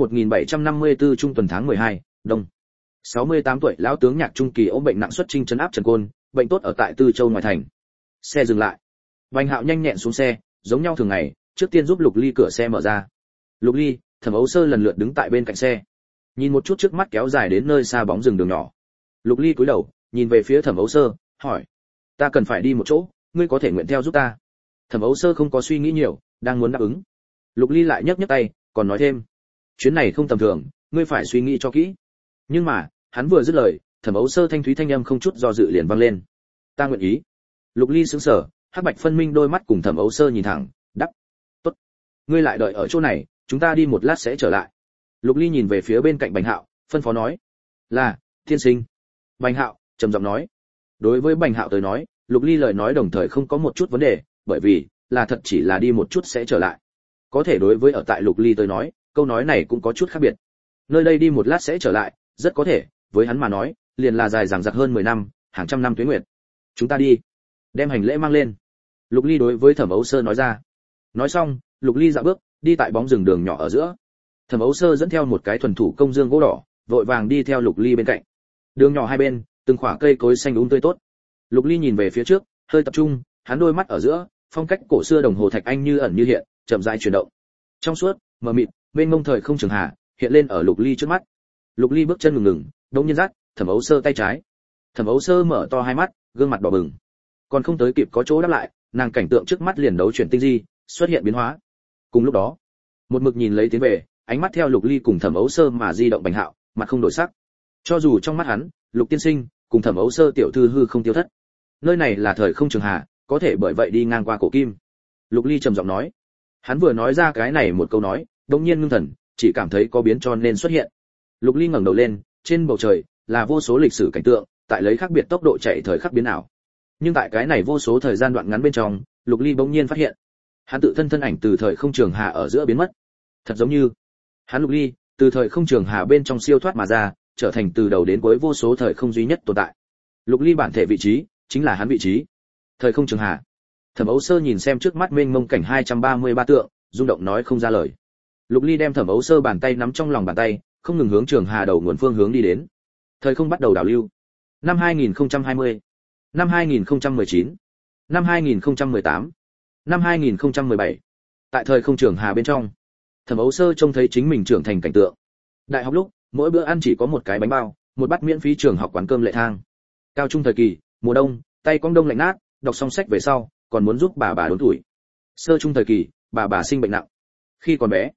1754 trung tuần tháng 12, đông. 68 tuổi lão tướng Nhạc Trung Kỳ ốm bệnh nặng xuất chinh trấn áp Trần Côn, bệnh tốt ở tại Tư Châu ngoài thành. Xe dừng lại. Bành Hạo nhanh nhẹn xuống xe, giống nhau thường ngày, trước tiên giúp Lục Ly cửa xe mở ra. Lục Ly, Thẩm Ấu Sơ lần lượt đứng tại bên cạnh xe, nhìn một chút trước mắt kéo dài đến nơi xa bóng rừng đường nhỏ. Lục Ly cúi đầu, nhìn về phía Thẩm Ấu Sơ, hỏi: "Ta cần phải đi một chỗ, ngươi có thể nguyện theo giúp ta?" Thẩm Ấu Sơ không có suy nghĩ nhiều, đang muốn đáp ứng. Lục Ly lại nhấc nhấc tay, còn nói thêm: "Chuyến này không tầm thường, ngươi phải suy nghĩ cho kỹ." Nhưng mà, hắn vừa dứt lời, Thẩm Ấu Sơ thanh thúy thanh âm không chút do dự liền vang lên: "Ta nguyện ý." Lục Ly sững sờ, hắc bạch phân minh đôi mắt cùng Thẩm Ấu Sơ nhìn thẳng, đáp: "Tốt, ngươi lại đợi ở chỗ này, chúng ta đi một lát sẽ trở lại." Lục Ly nhìn về phía bên cạnh Bành Hạo, phân phó nói: "Là, tiên sinh." Bành Hạo trầm giọng nói. Đối với Bành Hạo tới nói, Lục Ly lời nói đồng thời không có một chút vấn đề, bởi vì là thật chỉ là đi một chút sẽ trở lại. Có thể đối với ở tại Lục Ly tới nói, câu nói này cũng có chút khác biệt. Nơi đây đi một lát sẽ trở lại, rất có thể, với hắn mà nói, liền là dài dằng dặc hơn 10 năm, hàng trăm năm tuế nguyệt. "Chúng ta đi." Đem hành lễ mang lên. Lục Ly đối với Thẩm Ấu Sơ nói ra. Nói xong, Lục Ly dạo bước, đi tại bóng rừng đường nhỏ ở giữa. Thẩm Ấu Sơ dẫn theo một cái thuần thủ công dương gỗ đỏ, vội vàng đi theo Lục Ly bên cạnh. Đường nhỏ hai bên, từng khỏa cây cối xanh tươi tốt. Lục Ly nhìn về phía trước, hơi tập trung, hắn đôi mắt ở giữa, phong cách cổ xưa đồng hồ thạch anh như ẩn như hiện, chậm rãi chuyển động. Trong suốt, mờ mịt, mênh mông thời không trường hà, hiện lên ở Lục Ly trước mắt. Lục Ly bước chân ngừng ngừng, đống nhiên dắt Thẩm Ấu Sơ tay trái. Thẩm Ấu Sơ mở to hai mắt, gương mặt đỏ bừng. Còn không tới kịp có chỗ đáp lại, nàng cảnh tượng trước mắt liền đấu chuyển tinh di, xuất hiện biến hóa. Cùng lúc đó, một mực nhìn lấy tiến về, ánh mắt theo Lục Ly cùng Thẩm Ấu Sơ mà di động Bành Hạo, mặt không đổi sắc. Cho dù trong mắt hắn, Lục tiên sinh cùng Thẩm Ấu Sơ tiểu thư hư không tiêu thất. Nơi này là thời không trường hà, có thể bởi vậy đi ngang qua cổ kim. Lục Ly trầm giọng nói. Hắn vừa nói ra cái này một câu nói, đột nhiên ngưng thần, chỉ cảm thấy có biến cho nên xuất hiện. Lục Ly ngẩng đầu lên, trên bầu trời là vô số lịch sử cảnh tượng, tại lấy khác biệt tốc độ chạy thời khắc biến ảo. Nhưng tại cái này vô số thời gian đoạn ngắn bên trong, Lục Ly bỗng nhiên phát hiện, hắn tự thân thân ảnh từ thời không trường hà ở giữa biến mất. Thật giống như hắn Lục Ly từ thời không trường hà bên trong siêu thoát mà ra, trở thành từ đầu đến cuối vô số thời không duy nhất tồn tại. Lục Ly bản thể vị trí chính là hắn vị trí. Thời không trường hà. Thẩm Ấu Sơ nhìn xem trước mắt mênh mông cảnh 233 tượng, rung động nói không ra lời. Lục Ly đem Thẩm Ấu Sơ bàn tay nắm trong lòng bàn tay, không ngừng hướng trường hà đầu nguồn phương hướng đi đến. Thời không bắt đầu đảo lưu. Năm 2020, năm 2019, năm 2018, năm 2017. Tại thời không trường hà bên trong, Thẩm Ấu Sơ trông thấy chính mình trưởng thành cảnh tượng. Đại học lúc, mỗi bữa ăn chỉ có một cái bánh bao, một bát miễn phí trường học quán cơm lệ thang. Cao trung thời kỳ, mùa đông, tay cong đông lạnh nát, đọc xong sách về sau, còn muốn giúp bà đốn tuổi. Sơ trung thời kỳ, bà sinh bệnh nặng. Khi còn bé,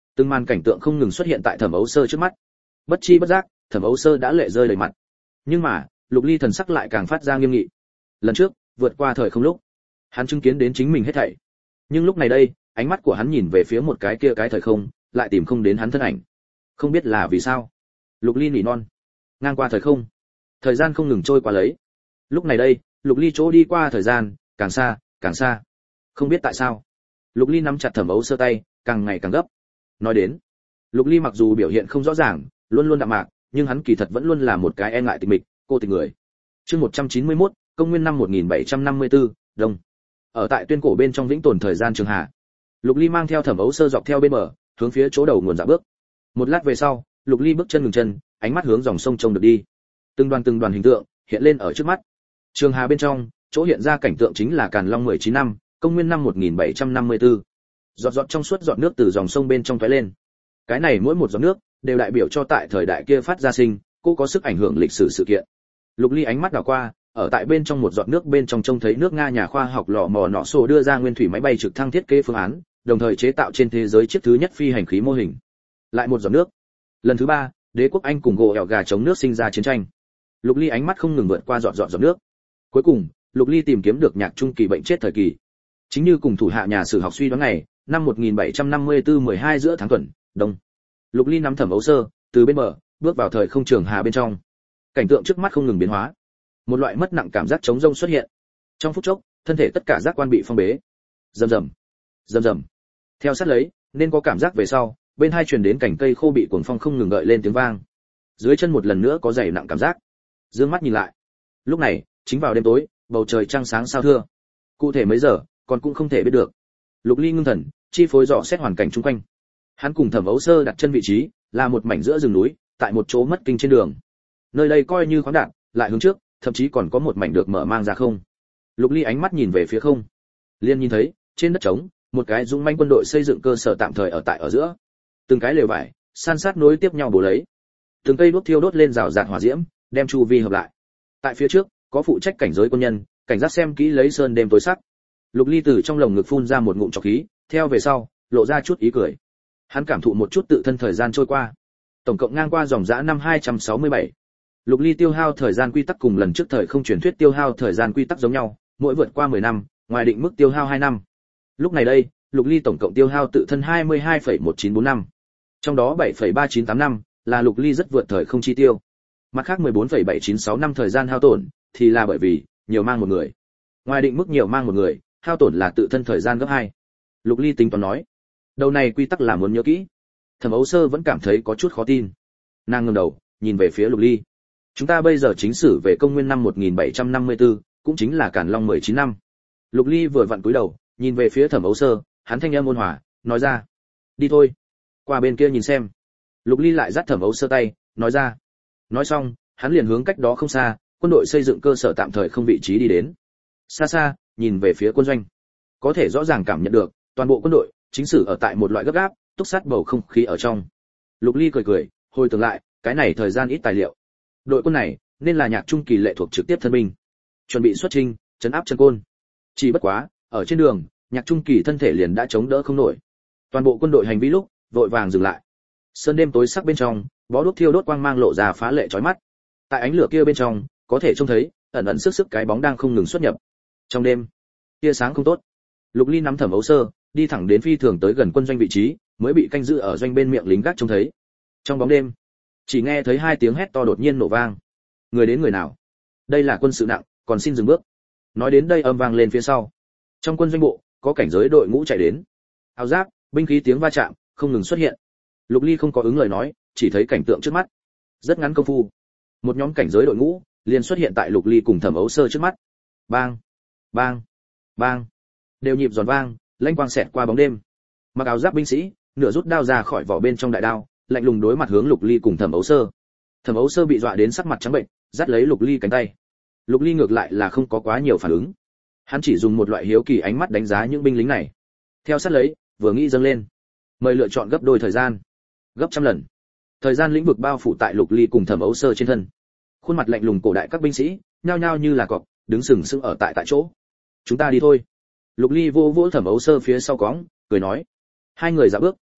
Từng màn cảnh tượng không ngừng xuất hiện tại Thẩm Ấu Sơ trước mắt. Bất chi bất giác, Thẩm Ấu Sơ đã lệ rơi đầy mặt. Nhưng mà, Lục Ly thần sắc lại càng phát ra nghiêm nghị. Lần trước, vượt qua thời không lúc, hắn chứng kiến đến chính mình hết thảy. Nhưng lúc này đây, ánh mắt của hắn nhìn về phía một cái kia cái thời không, lại tìm không đến hắn thân ảnh. Không biết là vì sao. Lục Ly nỉ non. Ngang qua thời không, thời gian không ngừng trôi qua lấy. Lúc này đây, Lục Ly chỗ đi qua thời gian, càng xa, càng xa. Không biết tại sao, Lục Ly nắm chặt Thẩm Ấu Sơ tay, càng ngày càng gấp. Nói đến, Lục Ly mặc dù biểu hiện không rõ ràng, luôn luôn đạm mạc, nhưng hắn kỳ thật vẫn luôn là một cái e ngại tịch mịch, cô tịch người. Chương 191, công nguyên năm 1754, đông. Ở tại tuyên cổ bên trong vĩnh tồn thời gian trường hạ, Lục Ly mang theo Thẩm Ấu Sơ dọc theo bên bờ, hướng phía chỗ đầu nguồn dạo bước. Một lát về sau, Lục Ly bước chân ngừng chân, ánh mắt hướng dòng sông trông được đi. Từng đoàn hình tượng hiện lên ở trước mắt. Trường hà bên trong, chỗ hiện ra cảnh tượng chính là Càn Long 19 năm, công nguyên năm 1754. Giọt giọt trong suốt giọt nước từ dòng sông bên trong tóe lên. Cái này mỗi một giọt nước đều đại biểu cho tại thời đại kia phát ra sinh, cô có sức ảnh hưởng lịch sử sự kiện. Lục Ly ánh mắt đảo qua, ở tại bên trong một giọt nước bên trong trông thấy nước Nga nhà khoa học lò mò nọ sổ đưa ra nguyên thủy máy bay trực thăng thiết kế phương án, đồng thời chế tạo trên thế giới chiếc thứ nhất phi hành khí mô hình. Lại một giọt nước. Lần thứ ba, đế quốc Anh cùng gỗ ẻo gà chống nước sinh ra chiến tranh. Lục Ly ánh mắt không ngừng vượt qua giọt nước. Cuối cùng, Lục Ly tìm kiếm được nhạc trung kỳ bệnh chết thời kỳ. Chính như cùng thủ hạ nhà sử học suy đoán ngày, năm 1754 12 giữa tháng tuần, đông. Lục Ly nắm Thẩm Ấu Sơ, từ bên bờ bước vào thời không trường hà bên trong. Cảnh tượng trước mắt không ngừng biến hóa. Một loại mất nặng cảm giác trống rỗng xuất hiện. Trong phút chốc, thân thể tất cả giác quan bị phong bế. Rầm rầm. Theo sát lấy, nên có cảm giác về sau, bên hai truyền đến cảnh cây khô bị cuồng phong không ngừng gợi lên tiếng vang. Dưới chân một lần nữa có dày nặng cảm giác. Dương mắt nhìn lại. Lúc này, chính vào đêm tối, bầu trời trăng sáng sao thưa. Cụ thể mấy giờ, còn cũng không thể biết được. Lục Ly ngưng thần, chi phối dò xét hoàn cảnh xung quanh. Hắn cùng Thẩm Ấu Sơ đặt chân vị trí, là một mảnh giữa rừng núi, tại một chỗ mất kinh trên đường. Nơi đây coi như khoáng đạt, lại hướng trước, thậm chí còn có một mảnh được mở mang ra không. Lục Ly ánh mắt nhìn về phía không, liền nhìn thấy trên đất trống, một cái dũng mãnh quân đội xây dựng cơ sở tạm thời ở giữa. Từng cái lều vải, san sát nối tiếp nhau bổ lấy. Từng cây đuốc thiêu đốt lên rào rạt hỏa diễm, đem chu vi hợp lại. Tại phía trước, có phụ trách cảnh giới quân nhân, cảnh giác xem kỹ lấy sơn đêm tối sắc. Lục Ly từ trong lồng ngực phun ra một ngụm trọc khí, theo về sau, lộ ra chút ý cười. Hắn cảm thụ một chút tự thân thời gian trôi qua. Tổng cộng ngang qua dòng dã năm 267. Lục Ly tiêu hao thời gian quy tắc cùng lần trước thời không truyền thuyết tiêu hao thời gian quy tắc giống nhau, mỗi vượt qua 10 năm, ngoài định mức tiêu hao 2 năm. Lúc này đây, Lục Ly tổng cộng tiêu hao tự thân 22,1945 năm. Trong đó 7,398 năm là Lục Ly rất vượt thời không chi tiêu. Mặt khác 14,796 năm thời gian hao tổn thì là bởi vì nhiều mang một người. Ngoài định mức nhiều mang một người, hao tổn là tự thân thời gian gấp 2. Lục Ly tính toán nói, đầu này quy tắc là muốn nhớ kỹ. Thẩm Ấu Sơ vẫn cảm thấy có chút khó tin. Nàng ngẩng đầu, nhìn về phía Lục Ly. Chúng ta bây giờ chính sử về công nguyên năm 1754, cũng chính là Càn Long 19 năm. Lục Ly vừa vặn cúi đầu, nhìn về phía Thẩm Ấu Sơ, hắn thanh âm ôn hòa, nói ra, đi thôi, qua bên kia nhìn xem. Lục Ly lại dắt Thẩm Ấu Sơ tay, nói ra. Nói xong, hắn liền hướng cách đó không xa, quân đội xây dựng cơ sở tạm thời không vị trí đi đến. Xa xa, nhìn về phía quân doanh, có thể rõ ràng cảm nhận được, toàn bộ quân đội chính sử ở tại một loại gấp gáp, túc sát bầu không khí ở trong. Lục Ly cười, hồi tưởng lại, cái này thời gian ít tài liệu. Đội quân này nên là nhạc trung kỳ lệ thuộc trực tiếp thân binh, chuẩn bị xuất chinh, trấn áp chân côn. Chỉ bất quá, ở trên đường, nhạc trung kỳ thân thể liền đã chống đỡ không nổi. Toàn bộ quân đội hành vi lúc, vội vàng dừng lại. Sơn đêm tối sắc bên trong, bó đuốc thiêu đốt quang mang lộ ra phá lệ chói mắt. Tại ánh lửa kia bên trong, có thể trông thấy ẩn sức cái bóng đang không ngừng xuất nhập. Trong đêm, tia sáng không tốt. Lục Ly nắm Thẩm Ấu Sơ, đi thẳng đến phi thường tới gần quân doanh vị trí, mới bị canh giữ ở doanh bên miệng lính gác trông thấy. Trong bóng đêm, chỉ nghe thấy 2 tiếng hét to đột nhiên nổ vang. Người đến người nào? Đây là quân sự nặng, còn xin dừng bước. Nói đến đây âm vang lên phía sau. Trong quân doanh bộ, có cảnh giới đội ngũ chạy đến. Áo giáp, binh khí tiếng va chạm không ngừng xuất hiện. Lục Ly không có ứng lời nói, chỉ thấy cảnh tượng trước mắt. Rất ngắn công phu, một nhóm cảnh giới đội ngũ liền xuất hiện tại Lục Ly cùng Thẩm Ấu Sơ trước mắt. Bang, bang, bang, đều nhịp giòn vang, lanh quang xẹt qua bóng đêm. Mặc áo giáp binh sĩ, nửa rút đao ra khỏi vỏ bên trong đại đao, lạnh lùng đối mặt hướng Lục Ly cùng Thẩm Ấu Sơ. Thẩm Ấu Sơ bị dọa đến sắc mặt trắng bệnh, dắt lấy Lục Ly cánh tay. Lục Ly ngược lại là không có quá nhiều phản ứng. Hắn chỉ dùng một loại hiếu kỳ ánh mắt đánh giá những binh lính này. Theo sát lấy, vừa nghĩ dâng lên, mời lựa chọn gấp đôi thời gian, gấp trăm lần. Thời gian lĩnh vực bao phủ tại Lục Ly cùng Thẩm Ấu Sơ trên thân. Khuôn mặt lạnh lùng cổ đại các binh sĩ, nhao nhao như là cọp, đứng sừng sững ở tại chỗ. Chúng ta đi thôi. Lục Ly vô vỗ Thẩm Ấu Sơ phía sau cóng, cười nói. Hai người dạo bước,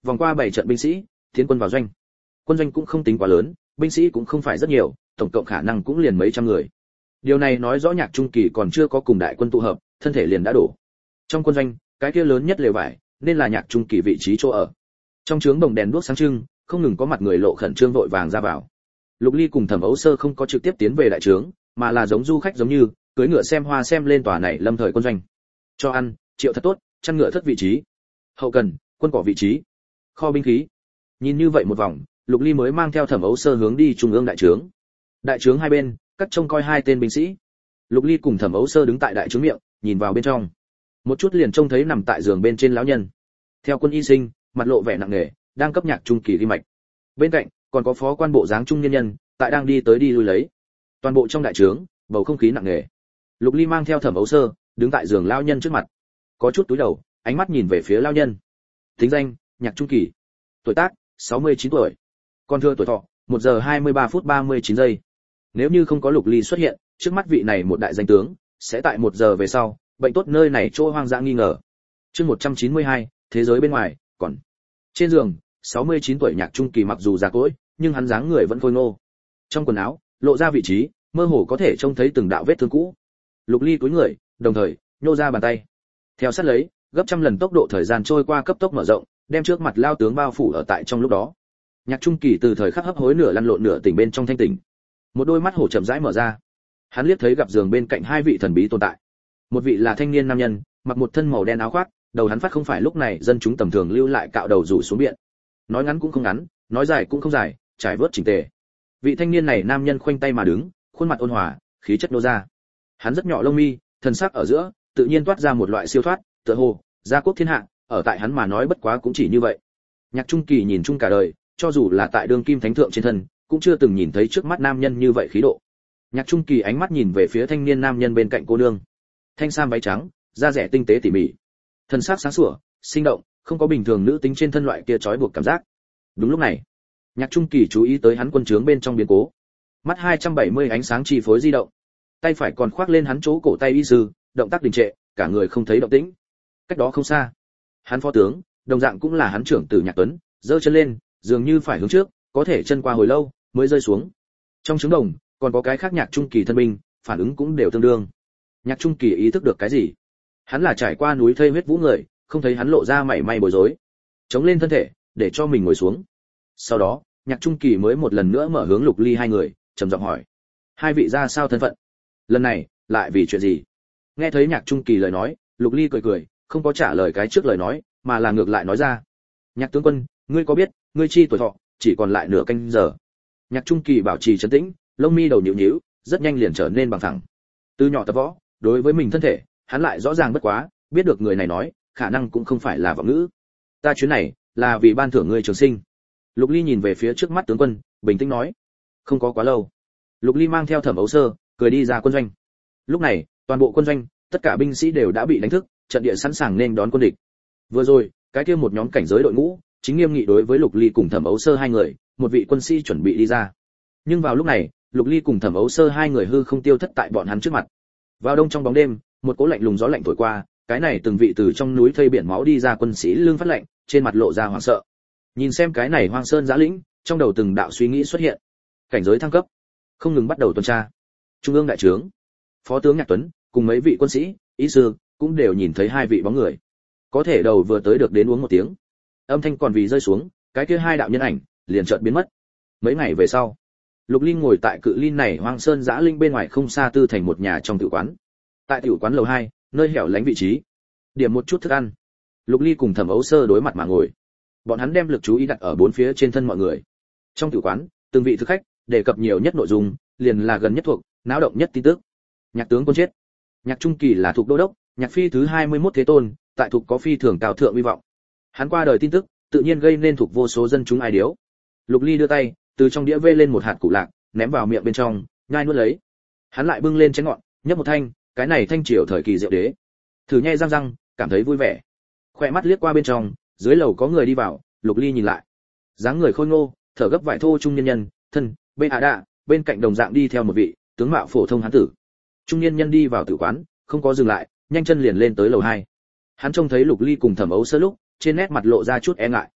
vòng qua 7 trận binh sĩ, tiến quân vào doanh. Quân doanh cũng không tính quá lớn, binh sĩ cũng không phải rất nhiều, tổng cộng khả năng cũng liền mấy trăm người. Điều này nói rõ Nhạc Trung Kỳ còn chưa có cùng đại quân tụ hợp, thân thể liền đã đổ. Trong quân doanh, cái kia lớn nhất lều vải, nên là Nhạc Trung Kỳ vị trí chỗ ở. Trong trướng đồng đèn đuốc sáng trưng, không ngừng có mặt người lộ khẩn trương vội vàng ra vào. Lục Ly cùng Thẩm Ấu Sơ không có trực tiếp tiến về đại trướng, mà là giống du khách giống như, cưỡi ngựa xem hoa xem lên tòa này lâm thời quân doanh. Cho ăn, triệu thật tốt, chăn ngựa thất vị trí. Hậu cần, quân cỏ vị trí. Kho binh khí. Nhìn như vậy một vòng, Lục Ly mới mang theo Thẩm Ấu Sơ hướng đi trung ương đại trướng. Đại trướng hai bên, cắt trông coi hai tên binh sĩ. Lục Ly cùng Thẩm Ấu Sơ đứng tại đại trướng miệng, nhìn vào bên trong. Một chút liền trông thấy nằm tại giường bên trên lão nhân. Theo quân y sinh, mặt lộ vẻ nặng nề, đang cấp Nhạc Trung Kỳ ghi mạch. Bên cạnh, còn có phó quan bộ dáng trung nhân nhân, tại đang đi tới đi lui lấy. Toàn bộ trong đại trướng, bầu không khí nặng nề. Lục Ly mang theo Thẩm Ấu Sơ, đứng tại giường lão nhân trước mặt. Có chút túi đầu, ánh mắt nhìn về phía lão nhân. Tính danh: Nhạc Trung Kỳ. Tuổi tác: 69 tuổi. Còn thưa tuổi thọ: 1 giờ 23 phút 39 giây. Nếu như không có Lục Ly xuất hiện, trước mắt vị này một đại danh tướng, sẽ tại 1 giờ về sau, bệnh tốt nơi này chỗ hoang dã nghi ngờ. Chương 192, thế giới bên ngoài, còn. Trên giường, 69 tuổi Nhạc Trung Kỳ mặc dù già cỗi, nhưng hắn dáng người vẫn khôi ngô. Trong quần áo, lộ ra vị trí, mơ hồ có thể trông thấy từng đạo vết thương cũ. Lục Ly cúi người, đồng thời nhô ra bàn tay. Theo sát lấy, gấp trăm lần tốc độ thời gian trôi qua cấp tốc mở rộng, đem trước mặt lao tướng bao phủ ở tại trong lúc đó. Nhạc Trung Kỳ từ thời khắc hấp hối nửa lăn lộn nửa tỉnh bên trong thanh tỉnh. Một đôi mắt hổ chậm rãi mở ra. Hắn liếc thấy gặp giường bên cạnh hai vị thần bí tồn tại. Một vị là thanh niên nam nhân, mặc một thân màu đen áo khoác, đầu hắn phát không phải lúc này dân chúng tầm thường lưu lại cạo đầu rủ xuống biển. Nói ngắn cũng không ngắn, nói dài cũng không dài, trải vớt chỉnh tề. Vị thanh niên này nam nhân khoanh tay mà đứng, khuôn mặt ôn hòa, khí chất nô ra. Hắn rất nhỏ lông mi, thần sắc ở giữa, tự nhiên toát ra một loại siêu thoát, tựa hồ gia quốc thiên hạ, ở tại hắn mà nói bất quá cũng chỉ như vậy. Nhạc Trung Kỳ nhìn chung cả đời, cho dù là tại đương kim thánh thượng trên thân, cũng chưa từng nhìn thấy trước mắt nam nhân như vậy khí độ. Nhạc Trung Kỳ ánh mắt nhìn về phía thanh niên nam nhân bên cạnh cô nương. Thanh sam váy trắng, da rẻ tinh tế tỉ mỉ, thân sắc sáng sủa, sinh động, không có bình thường nữ tính trên thân loại kia trói buộc cảm giác. Đúng lúc này, Nhạc Trung Kỳ chú ý tới hắn quân trướng bên trong biến cố. Mắt 270 ánh sáng chi phối di động. Tay phải còn khoác lên hắn chỗ cổ tay y sư, động tác đình trệ, cả người không thấy động tĩnh. Cách đó không xa, hắn phó tướng, đồng dạng cũng là hắn trưởng tử Nhạc Tuấn, giơ chân lên, dường như phải hướng trước, có thể chân qua hồi lâu mới rơi xuống. Trong trứng đồng, còn có cái khác Nhạc Trung Kỳ thân binh, phản ứng cũng đều tương đương. Nhạc Trung Kỳ ý thức được cái gì? Hắn là trải qua núi thây huyết vũ người, không thấy hắn lộ ra mảy may bối rối. Chống lên thân thể, để cho mình ngồi xuống. Sau đó, Nhạc Trung Kỳ mới một lần nữa mở hướng Lục Ly hai người, trầm giọng hỏi: hai vị ra sao thân phận? Lần này, lại vì chuyện gì? Nghe thấy Nhạc Trung Kỳ lời nói, Lục Ly cười cười, không có trả lời cái trước lời nói, mà là ngược lại nói ra: Nhạc tướng quân, ngươi có biết, ngươi chi tuổi thọ chỉ còn lại nửa canh giờ. Nhạc Trung Kỳ bảo trì trấn tĩnh, lông mi đầu nhíu nhíu, rất nhanh liền trở nên bằng thẳng. Từ nhỏ tập võ, đối với mình thân thể, hắn lại rõ ràng bất quá, biết được người này nói, khả năng cũng không phải là vọng ngữ. Ta chuyến này là vì ban thưởng ngươi trường sinh. Lục Ly nhìn về phía trước mắt tướng quân, bình tĩnh nói. Không có quá lâu, Lục Ly mang theo Thẩm Ấu Sơ, cười đi ra quân doanh. Lúc này, toàn bộ quân doanh, tất cả binh sĩ đều đã bị đánh thức, trận địa sẵn sàng nên đón quân địch. Vừa rồi, cái kia một nhóm cảnh giới đội ngũ, chính nghiêm nghị đối với Lục Ly cùng Thẩm Ấu Sơ hai người, một vị quân sĩ chuẩn bị đi ra. Nhưng vào lúc này, Lục Ly cùng Thẩm Ấu Sơ hai người hư không tiêu thất tại bọn hắn trước mặt. Vào đông trong bóng đêm, một cỗ lạnh lùng gió lạnh thổi qua, cái này từng vị từ trong núi thây biển máu đi ra quân sĩ lưng phát lạnh, trên mặt lộ ra hoảng sợ. Nhìn xem cái này hoang sơn giã lĩnh, trong đầu từng đạo suy nghĩ xuất hiện. Cảnh giới thăng cấp, không ngừng bắt đầu tuần tra. Trung ương đại trướng, phó tướng Nhạc Tuấn cùng mấy vị quân sĩ, ý sư cũng đều nhìn thấy hai vị bóng người. Có thể đầu vừa tới được đến uống một tiếng, âm thanh còn vì rơi xuống, cái kia hai đạo nhân ảnh liền chợt biến mất. Mấy ngày về sau, Lục Ly ngồi tại cự ly này hoang sơn giã linh bên ngoài không xa tư thành một nhà trong tiểu quán. Tại tiểu quán lầu 2, nơi hẻo lánh vị trí, điểm một chút thức ăn. Lục Ly cùng Thẩm Ấu Sơ đối mặt mà ngồi. Bọn hắn đem lực chú ý đặt ở bốn phía trên thân mọi người. Trong tiểu quán, từng vị thực khách đề cập nhiều nhất nội dung, liền là gần nhất thuộc, náo động nhất tin tức. Nhạc tướng quân chết. Nhạc Trung Kỳ là thuộc đô đốc, Nhạc phi thứ 21 thế tôn, tại thuộc có phi thường cao thượng uy vọng. Hắn qua đời tin tức, tự nhiên gây nên thuộc vô số dân chúng ai điếu. Lục Ly đưa tay, từ trong đĩa vê lên một hạt củ lạc, ném vào miệng bên trong, nhai nuốt lấy. Hắn lại bưng lên chén ngọn, nhấp một thanh, cái này thanh triều thời kỳ rượu đế. Thử nhai răng răng, cảm thấy vui vẻ. Khỏe mắt liếc qua bên trong, dưới lầu có người đi vào, Lục Ly nhìn lại. Dáng người khôi ngô, thở gấp vải thô trung nhân nhân, thân, bên đạ, bên cạnh đồng dạng đi theo một vị, tướng mạo phổ thông hán tử. Trung nhân nhân đi vào tử quán, không có dừng lại, nhanh chân liền lên tới lầu 2. Hắn trông thấy Lục Ly cùng Thẩm Ấu Sơ lúc, trên nét mặt lộ ra chút e ngại.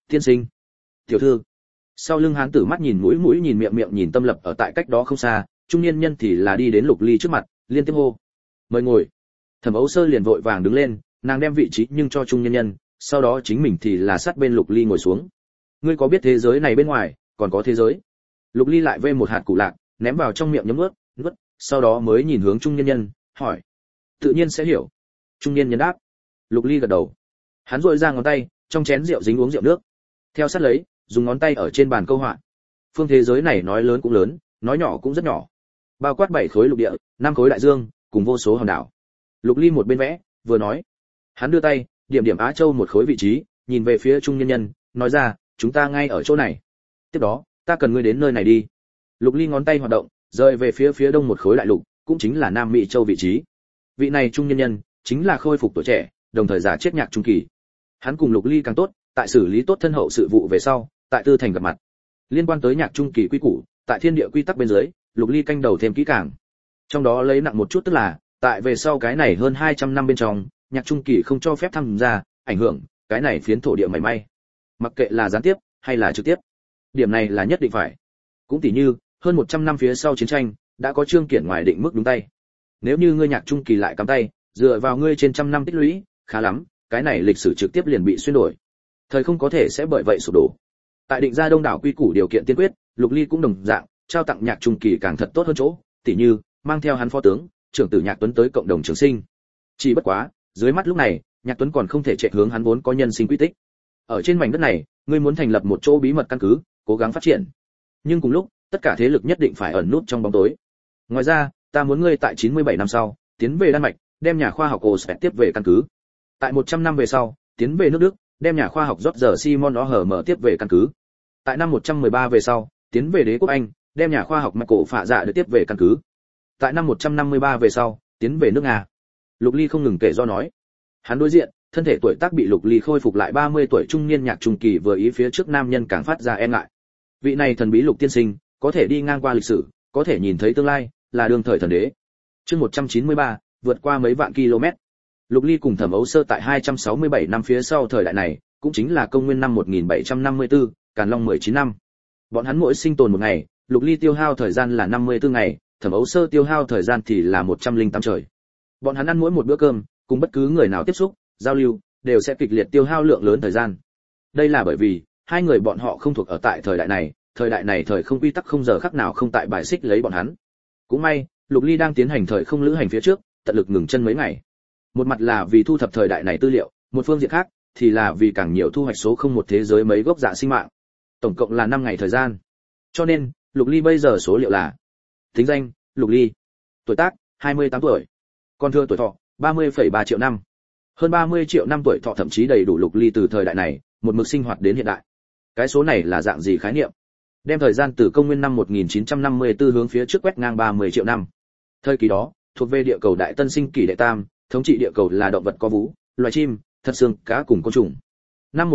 Tiên sinh, tiểu thư. Sau lưng hán tử mắt nhìn mũi mũi nhìn miệng miệng nhìn Tâm Lập ở tại cách đó không xa, trung niên nhân thì là đi đến Lục Ly trước mặt, liên tiếp hô: "Mời ngồi." Thẩm Âu Sơ liền vội vàng đứng lên, nàng đem vị trí nhưng cho trung niên nhân, sau đó chính mình thì là sát bên Lục Ly ngồi xuống. "Ngươi có biết thế giới này bên ngoài còn có thế giới?" Lục Ly lại vê một hạt củ lạc, ném vào trong miệng nhấm nuốt, sau đó mới nhìn hướng trung niên nhân, hỏi: "Tự nhiên sẽ hiểu." Trung niên nhân đáp. Lục Ly gật đầu. Hắn duỗi ra ngón tay, trong chén rượu dính uống rượu nước. Theo sát lấy, dùng ngón tay ở trên bàn câu họa. Phương thế giới này nói lớn cũng lớn, nói nhỏ cũng rất nhỏ. Bao quát 7 khối lục địa, 5 khối đại dương, cùng vô số hòn đảo. Lục Ly một bên vẽ, vừa nói. Hắn đưa tay, điểm điểm Á Châu một khối vị trí, nhìn về phía trung nhân nhân, nói ra, chúng ta ngay ở chỗ này. Tiếp đó, ta cần ngươi đến nơi này đi. Lục Ly ngón tay hoạt động, rời về phía đông một khối đại lục, cũng chính là Nam Mỹ Châu vị trí. Vị này trung nhân nhân, chính là khôi phục tuổi trẻ, đồng thời giả chết Nhạc Trung Kỳ. Hắn cùng Lục Ly càng tốt, tại xử lý tốt thân hậu sự vụ về sau, tại Tư Thành gặp mặt. Liên quan tới Nhạc Trung Kỳ quy củ, tại thiên địa quy tắc bên dưới, Lục Ly canh đầu thêm kỹ càng. Trong đó lấy nặng một chút tức là, tại về sau cái này hơn 200 năm bên trong, Nhạc Trung Kỳ không cho phép tham gia, ảnh hưởng cái này phiến thổ địa mảy may. Mặc kệ là gián tiếp hay là trực tiếp. Điểm này là nhất định phải. Cũng tỉ như, hơn 100 năm phía sau chiến tranh, đã có chương kiển ngoài định mức đúng tay. Nếu như ngươi Nhạc Trung Kỳ lại cắm tay, dựa vào ngươi trên trăm năm tích lũy, khá lắm, cái này lịch sử trực tiếp liền bị xuyên đổi. Thời không có thể sẽ bởi vậy sụp đổ. Tại định ra đông đảo quy củ điều kiện tiên quyết, Lục Ly cũng đồng dạng, trao tặng Nhạc Trung Kỳ càng thật tốt hơn chỗ, tỉ như mang theo hắn phó tướng, trưởng tử Nhạc Tuấn tới cộng đồng trường sinh. Chỉ bất quá, dưới mắt lúc này, Nhạc Tuấn còn không thể chạy hướng hắn vốn có nhân sinh quy tích. Ở trên mảnh đất này, ngươi muốn thành lập một chỗ bí mật căn cứ, cố gắng phát triển. Nhưng cùng lúc, tất cả thế lực nhất định phải ẩn nút trong bóng tối. Ngoài ra, ta muốn ngươi tại 97 năm sau, tiến về Đan Mạch, đem nhà khoa học Osvet tiếp về căn cứ. Tại 100 năm về sau, tiến về nước Đức, đem nhà khoa học Roger Simon Ohm tiếp về căn cứ. Tại năm 113 về sau, tiến về đế quốc Anh, đem nhà khoa học Michael Phạ Dạ được tiếp về căn cứ. Tại năm 153 về sau, tiến về nước Nga. Lục Ly không ngừng kể do nói. Hắn đối diện, thân thể tuổi tác bị Lục Ly khôi phục lại 30 tuổi trung niên Nhạc Trung Kỳ vừa ý phía trước nam nhân càng phát ra e ngại. Vị này thần bí Lục tiên sinh, có thể đi ngang qua lịch sử, có thể nhìn thấy tương lai, là đương thời thần đế. Chương 193, vượt qua mấy vạn km. Lục Ly cùng Thẩm Âu Sơ tại 267 năm phía sau thời đại này, cũng chính là công nguyên năm 1754, Càn Long 19 năm. Bọn hắn mỗi sinh tồn một ngày, Lục Ly tiêu hao thời gian là 54 ngày, Thẩm Âu Sơ tiêu hao thời gian thì là 108 trời. Bọn hắn ăn mỗi một bữa cơm, cùng bất cứ người nào tiếp xúc, giao lưu, đều sẽ kịch liệt tiêu hao lượng lớn thời gian. Đây là bởi vì, hai người bọn họ không thuộc ở tại thời đại này thời không quy tắc không giờ khắc nào không tại bài xích lấy bọn hắn. Cũng may, Lục Ly đang tiến hành thời không lữ hành phía trước, tận lực ngừng chân mấy ngày. Một mặt là vì thu thập thời đại này tư liệu, một phương diện khác thì là vì càng nhiều thu hoạch số không một thế giới mấy gốc dạ sinh mạng. Tổng cộng là 5 ngày thời gian. Cho nên, Lục Ly bây giờ số liệu là: tính danh, Lục Ly. Tuổi tác, 28 tuổi. Còn thừa tuổi thọ, 30,3 triệu năm. Hơn 30 triệu năm tuổi thọ thậm chí đầy đủ Lục Ly từ thời đại này, một mực sinh hoạt đến hiện đại. Cái số này là dạng gì khái niệm? Đem thời gian từ công nguyên năm 1954 hướng phía trước quét ngang 30 triệu năm. Thời kỳ đó, thuộc về địa cầu đại tân sinh kỷ đệ tam, thống trị địa cầu là động vật có vú, loài chim, thật xương, cá cùng côn trùng. Năm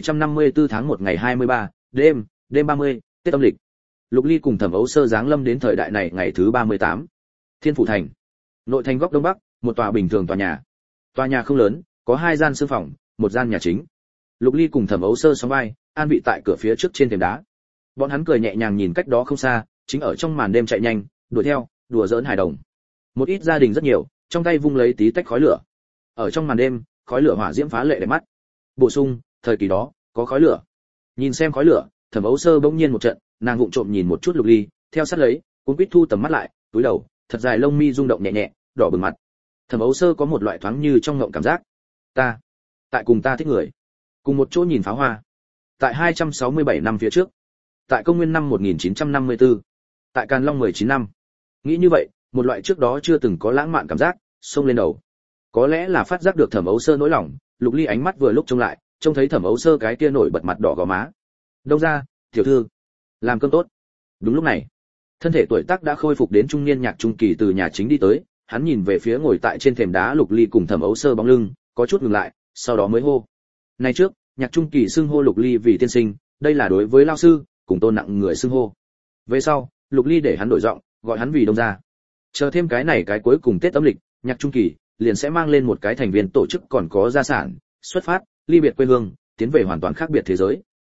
1754 tháng 1 ngày 23, đêm 30, Tết âm lịch. Lục Ly cùng Thẩm Âu Sơ giáng lâm đến thời đại này ngày thứ 38. Thiên Phủ Thành. Nội thành góc đông bắc, một tòa bình thường tòa nhà. Tòa nhà không lớn, có 2 gian sư phòng, một gian nhà chính. Lục Ly cùng Thẩm Âu Sơ sóng vai, an vị tại cửa phía trước trên thềm đá. Bọn hắn cười nhẹ nhàng nhìn cách đó không xa, chính ở trong màn đêm chạy nhanh, đuổi theo, đùa giỡn hài đồng. Một ít gia đình rất nhiều, trong tay vung lấy tí tách khói lửa. Ở trong màn đêm, khói lửa hỏa diễm phá lệ đẹp mắt. Bổ sung, thời kỳ đó, có khói lửa. Nhìn xem khói lửa, Thẩm Âu Sơ bỗng nhiên một trận, nàng vụng trộm nhìn một chút Lục Ly, theo sát lấy, cuốn quýt thu tầm mắt lại, túi đầu, thật dài lông mi rung động nhẹ nhẹ, đỏ bừng mặt. Thẩm Âu Sơ có một loại thoáng như trong ngộng cảm giác. Ta, tại cùng ta thích người, cùng một chỗ nhìn pháo hoa. Tại 267 năm phía trước, tại công nguyên năm 1954, tại Càn Long 19 năm. Nghĩ như vậy, một loại trước đó chưa từng có lãng mạn cảm giác xông lên đầu. Có lẽ là phát giác được Thẩm Âu Sơ nỗi lòng, Lục Ly ánh mắt vừa lúc trông lại, trông thấy Thẩm Âu Sơ cái kia nổi bật mặt đỏ gò má. Đông ra, tiểu thư, làm cơm tốt. Đúng lúc này, thân thể tuổi tác đã khôi phục đến trung niên Nhạc Trung Kỳ từ nhà chính đi tới, hắn nhìn về phía ngồi tại trên thềm đá Lục Ly cùng Thẩm Âu Sơ bóng lưng, có chút ngừng lại, sau đó mới hô. Này trước, Nhạc Trung Kỳ xưng hô Lục Ly vì tiên sinh, đây là đối với lao sư, cùng tôn nặng người xưng hô. Về sau, Lục Ly để hắn đổi giọng, gọi hắn vì Đông gia. Chờ thêm cái này cái cuối cùng Tết âm lịch, Nhạc Trung Kỳ liền sẽ mang lên một cái thành viên tổ chức còn có gia sản, xuất phát, ly biệt quê hương, tiến về hoàn toàn khác biệt thế giới.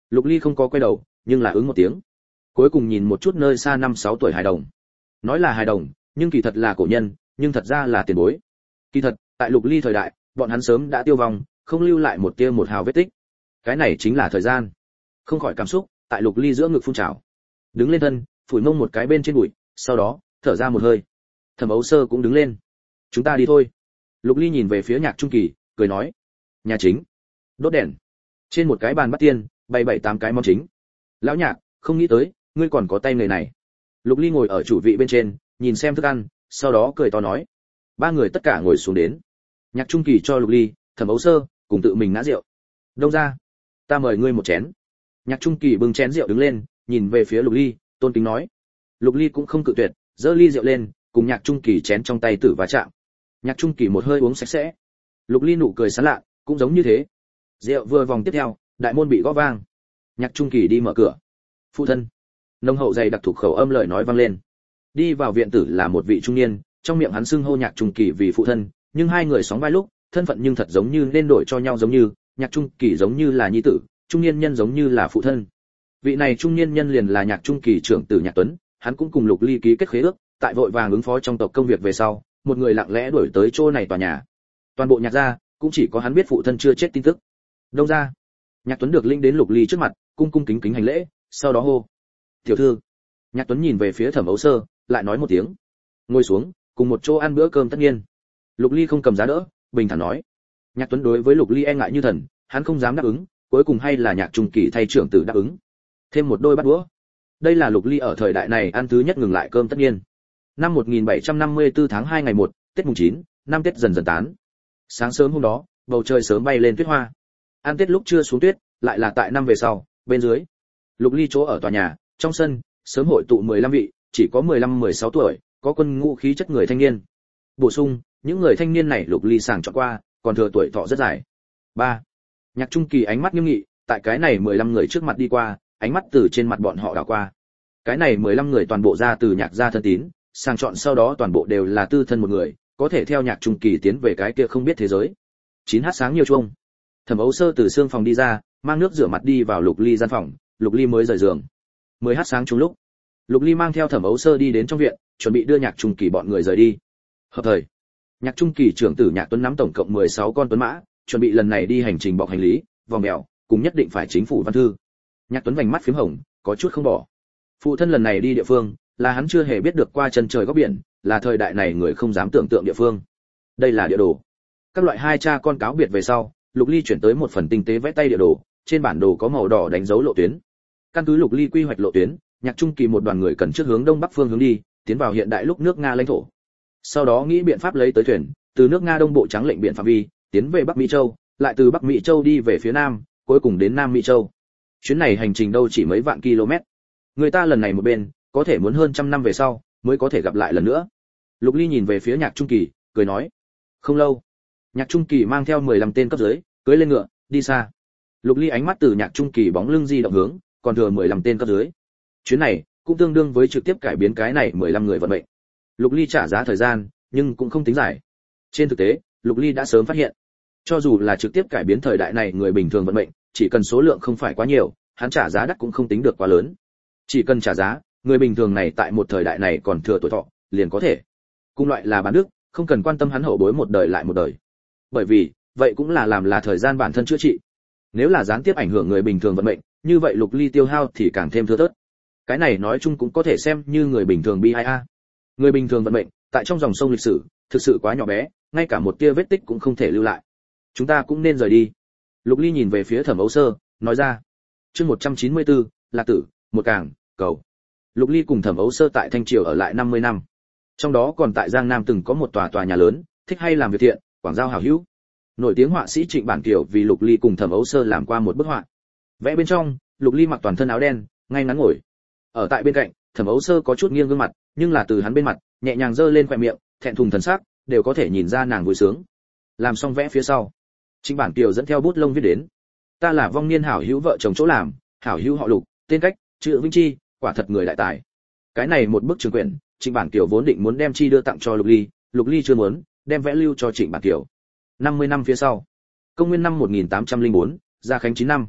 Lục Ly không có quay đầu, nhưng là ứng một tiếng. Cuối cùng nhìn một chút nơi xa 5-6 tuổi hài đồng. Nói là hài đồng, nhưng kỳ thật là cổ nhân, nhưng thật ra là tiền bối. Kỳ thật, tại Lục Ly thời đại, bọn hắn sớm đã tiêu vong, không lưu lại một tia một hào vết tích. Cái này chính là thời gian. Không khỏi cảm xúc, tại Lục Ly giữa ngực phun trào. Đứng lên thân, phủi mông một cái bên trên bụi, sau đó, thở ra một hơi. Thẩm Ấu Sơ cũng đứng lên. Chúng ta đi thôi. Lục Ly nhìn về phía Nhạc Trung Kỳ, cười nói. Nhà chính. Đốt đèn. Trên một cái bàn bắt tiên, bày 7-8 cái món chính. Lão Nhạc, không nghĩ tới, ngươi còn có tay nghề này. Lục Ly ngồi ở chủ vị bên trên, nhìn xem thức ăn, sau đó cười to nói. Ba người tất cả ngồi xuống đến. Nhạc Trung Kỳ cho Lục Ly, Thẩm Ấu Sơ, cùng tự mình ngã rượu. Đông ra, ta mời ngươi một chén. Nhạc Trung Kỳ bưng chén rượu đứng lên, nhìn về phía Lục Ly, tôn kính nói. Lục Ly cũng không cự tuyệt, giơ ly rượu lên, cùng Nhạc Trung Kỳ chén trong tay tử va chạm. Nhạc Trung Kỳ một hơi uống sạch sẽ. Lục Ly nụ cười sán lạ, cũng giống như thế. Rượu vừa vòng tiếp theo, đại môn bị gõ vang. Nhạc Trung Kỳ đi mở cửa. Phụ thân. Nông hậu dày đặc thuộc khẩu âm lời nói vang lên. Đi vào viện tử là một vị trung niên, trong miệng hắn xưng hô Nhạc Trung Kỳ vì phụ thân, nhưng hai người sóng vai lúc, thân phận nhưng thật giống như nên đổi cho nhau giống như, Nhạc Trung Kỳ giống như là nhi tử, trung niên nhân giống như là phụ thân. Vị này trung niên nhân liền là Nhạc Trung Kỳ trưởng tử Nhạc Tuấn, hắn cũng cùng Lục Ly ký kết khế ước, tại vội vàng ứng phó trong tộc công việc về sau, một người lặng lẽ đuổi tới chỗ này tòa nhà. Toàn bộ Nhạc gia, cũng chỉ có hắn biết phụ thân chưa chết tin tức. Đông ra. Nhạc Tuấn được linh đến Lục Ly trước mặt, cung cung kính kính hành lễ, sau đó hô: "Tiểu thư." Nhạc Tuấn nhìn về phía Thẩm Ấu Sơ, lại nói một tiếng. Ngồi xuống, cùng một chỗ ăn bữa cơm tất nhiên. Lục Ly không cầm giá đỡ, bình thản nói. Nhạc Tuấn đối với Lục Ly e ngại như thần, hắn không dám đáp ứng, cuối cùng hay là Nhạc Trung Kỳ thay trưởng tử đáp ứng. Thêm một đôi bát đũa. Đây là Lục Ly ở thời đại này ăn thứ nhất ngừng lại cơm tất nhiên. Năm 1754 tháng 2 ngày 1, Tết mùng 9, năm Tết dần dần tán. Sáng sớm hôm đó, bầu trời sớm bay lên tuyết hoa. Ăn Tết lúc chưa xuống tuyết, lại là tại năm về sau, bên dưới. Lục Ly chỗ ở tòa nhà, trong sân, sớm hội tụ 15 vị, chỉ có 15-16 tuổi, có quân ngũ khí chất người thanh niên. Bổ sung, những người thanh niên này Lục Ly sàng chọn qua, còn thừa tuổi thọ rất dài. 3. Nhạc Trung Kỳ ánh mắt nghiêm nghị, tại cái này 15 người trước mặt đi qua, ánh mắt từ trên mặt bọn họ đảo qua. Cái này 15 người toàn bộ ra từ Nhạc gia thân tín, sàng chọn sau đó toàn bộ đều là tư thân một người, có thể theo Nhạc Trung Kỳ tiến về cái kia không biết thế giới. 9h sáng nhiều chuông. Thẩm Ấu Sơ từ xương phòng đi ra, mang nước rửa mặt đi vào Lục Ly gian phòng, Lục Ly mới rời giường. 10h sáng trúng lúc, Lục Ly mang theo Thẩm Ấu Sơ đi đến trong viện, chuẩn bị đưa Nhạc Trung Kỳ bọn người rời đi. Hợp thời, Nhạc Trung Kỳ trưởng tử Nhạc Tuấn nắm tổng cộng 16 con tuấn mã, chuẩn bị lần này đi hành trình bọc hành lý, vòng mèo, cùng nhất định phải chính phủ văn thư. Nhạc Tuấn vành mắt phím hồng, có chút không bỏ. Phụ thân lần này đi địa phương, là hắn chưa hề biết được qua chân trời góc biển, là thời đại này người không dám tưởng tượng địa phương. Đây là địa đồ. Các loại hai cha con cáo biệt về sau, Lục Ly chuyển tới một phần tinh tế vẽ tay địa đồ, trên bản đồ có màu đỏ đánh dấu lộ tuyến. Căn cứ Lục Ly quy hoạch lộ tuyến, Nhạc Trung Kỳ một đoàn người cần trước hướng đông bắc phương hướng đi, tiến vào hiện đại lúc nước Nga lãnh thổ. Sau đó nghĩ biện pháp lấy tới thuyền, từ nước Nga đông bộ trắng lệnh biển phạm vi, tiến về Bắc Mỹ Châu, lại từ Bắc Mỹ Châu đi về phía nam, cuối cùng đến Nam Mỹ Châu. Chuyến này hành trình đâu chỉ mấy vạn km. Người ta lần này một bên, có thể muốn hơn trăm năm về sau mới có thể gặp lại lần nữa. Lục Ly nhìn về phía Nhạc Trung Kỳ, cười nói. Không lâu, Nhạc Trung Kỳ mang theo 15 tên cấp dưới, cưỡi lên ngựa, đi xa. Lục Ly ánh mắt từ Nhạc Trung Kỳ bóng lưng di động hướng, còn thừa 15 tên cấp dưới. Chuyến này cũng tương đương với trực tiếp cải biến cái này 15 người vận mệnh. Lục Ly trả giá thời gian, nhưng cũng không tính dài. Trên thực tế, Lục Ly đã sớm phát hiện, cho dù là trực tiếp cải biến thời đại này người bình thường vận mệnh, chỉ cần số lượng không phải quá nhiều, hắn trả giá đắt cũng không tính được quá lớn. Chỉ cần trả giá, người bình thường này tại một thời đại này còn thừa tuổi thọ, liền có thể. Cùng loại là bán đức, không cần quan tâm hắn hậu bối một đời lại một đời. Bởi vì, vậy cũng là làm là thời gian bản thân chữa trị. Nếu là gián tiếp ảnh hưởng người bình thường vận mệnh, như vậy Lục Ly tiêu hao thì càng thêm thưa thớt. Cái này nói chung cũng có thể xem như người bình thường bi ai a. Người bình thường vận mệnh, tại trong dòng sông lịch sử, thực sự quá nhỏ bé, ngay cả một tia vết tích cũng không thể lưu lại. Chúng ta cũng nên rời đi. Lục Ly nhìn về phía Thẩm Ấu Sơ, nói ra. Chương 194, Lạc Tử, một cảng, cầu. Lục Ly cùng Thẩm Ấu Sơ tại Thanh Triều ở lại 50 năm. Trong đó còn tại Giang Nam từng có một tòa nhà lớn, thích hay làm việc thiện, quảng giao hảo hữu. Nổi tiếng họa sĩ Trịnh Bản Kiều vì Lục Ly cùng Thẩm Ấu Sơ làm qua một bức họa. Vẽ bên trong, Lục Ly mặc toàn thân áo đen, ngay ngắn ngồi. Ở tại bên cạnh, Thẩm Ấu Sơ có chút nghiêng gương mặt, nhưng là từ hắn bên mặt, nhẹ nhàng giơ lên khóe miệng, thẹn thùng thần sắc, đều có thể nhìn ra nàng vui sướng. Làm xong vẽ phía sau, Trịnh Bản Kiều dẫn theo bút lông viết đến: Ta là vong niên hảo hữu vợ chồng chỗ làm, hảo hữu họ Lục, tên cách, chữ Vinh Chi, quả thật người đại tài. Cái này một bức trường quyển, Trịnh Bản Kiều vốn định muốn đem chi đưa tặng cho Lục Ly chưa muốn, đem vẽ lưu cho Trịnh Bản Kiều. 50 năm phía sau, công nguyên năm 1804, Gia Khánh 9 năm.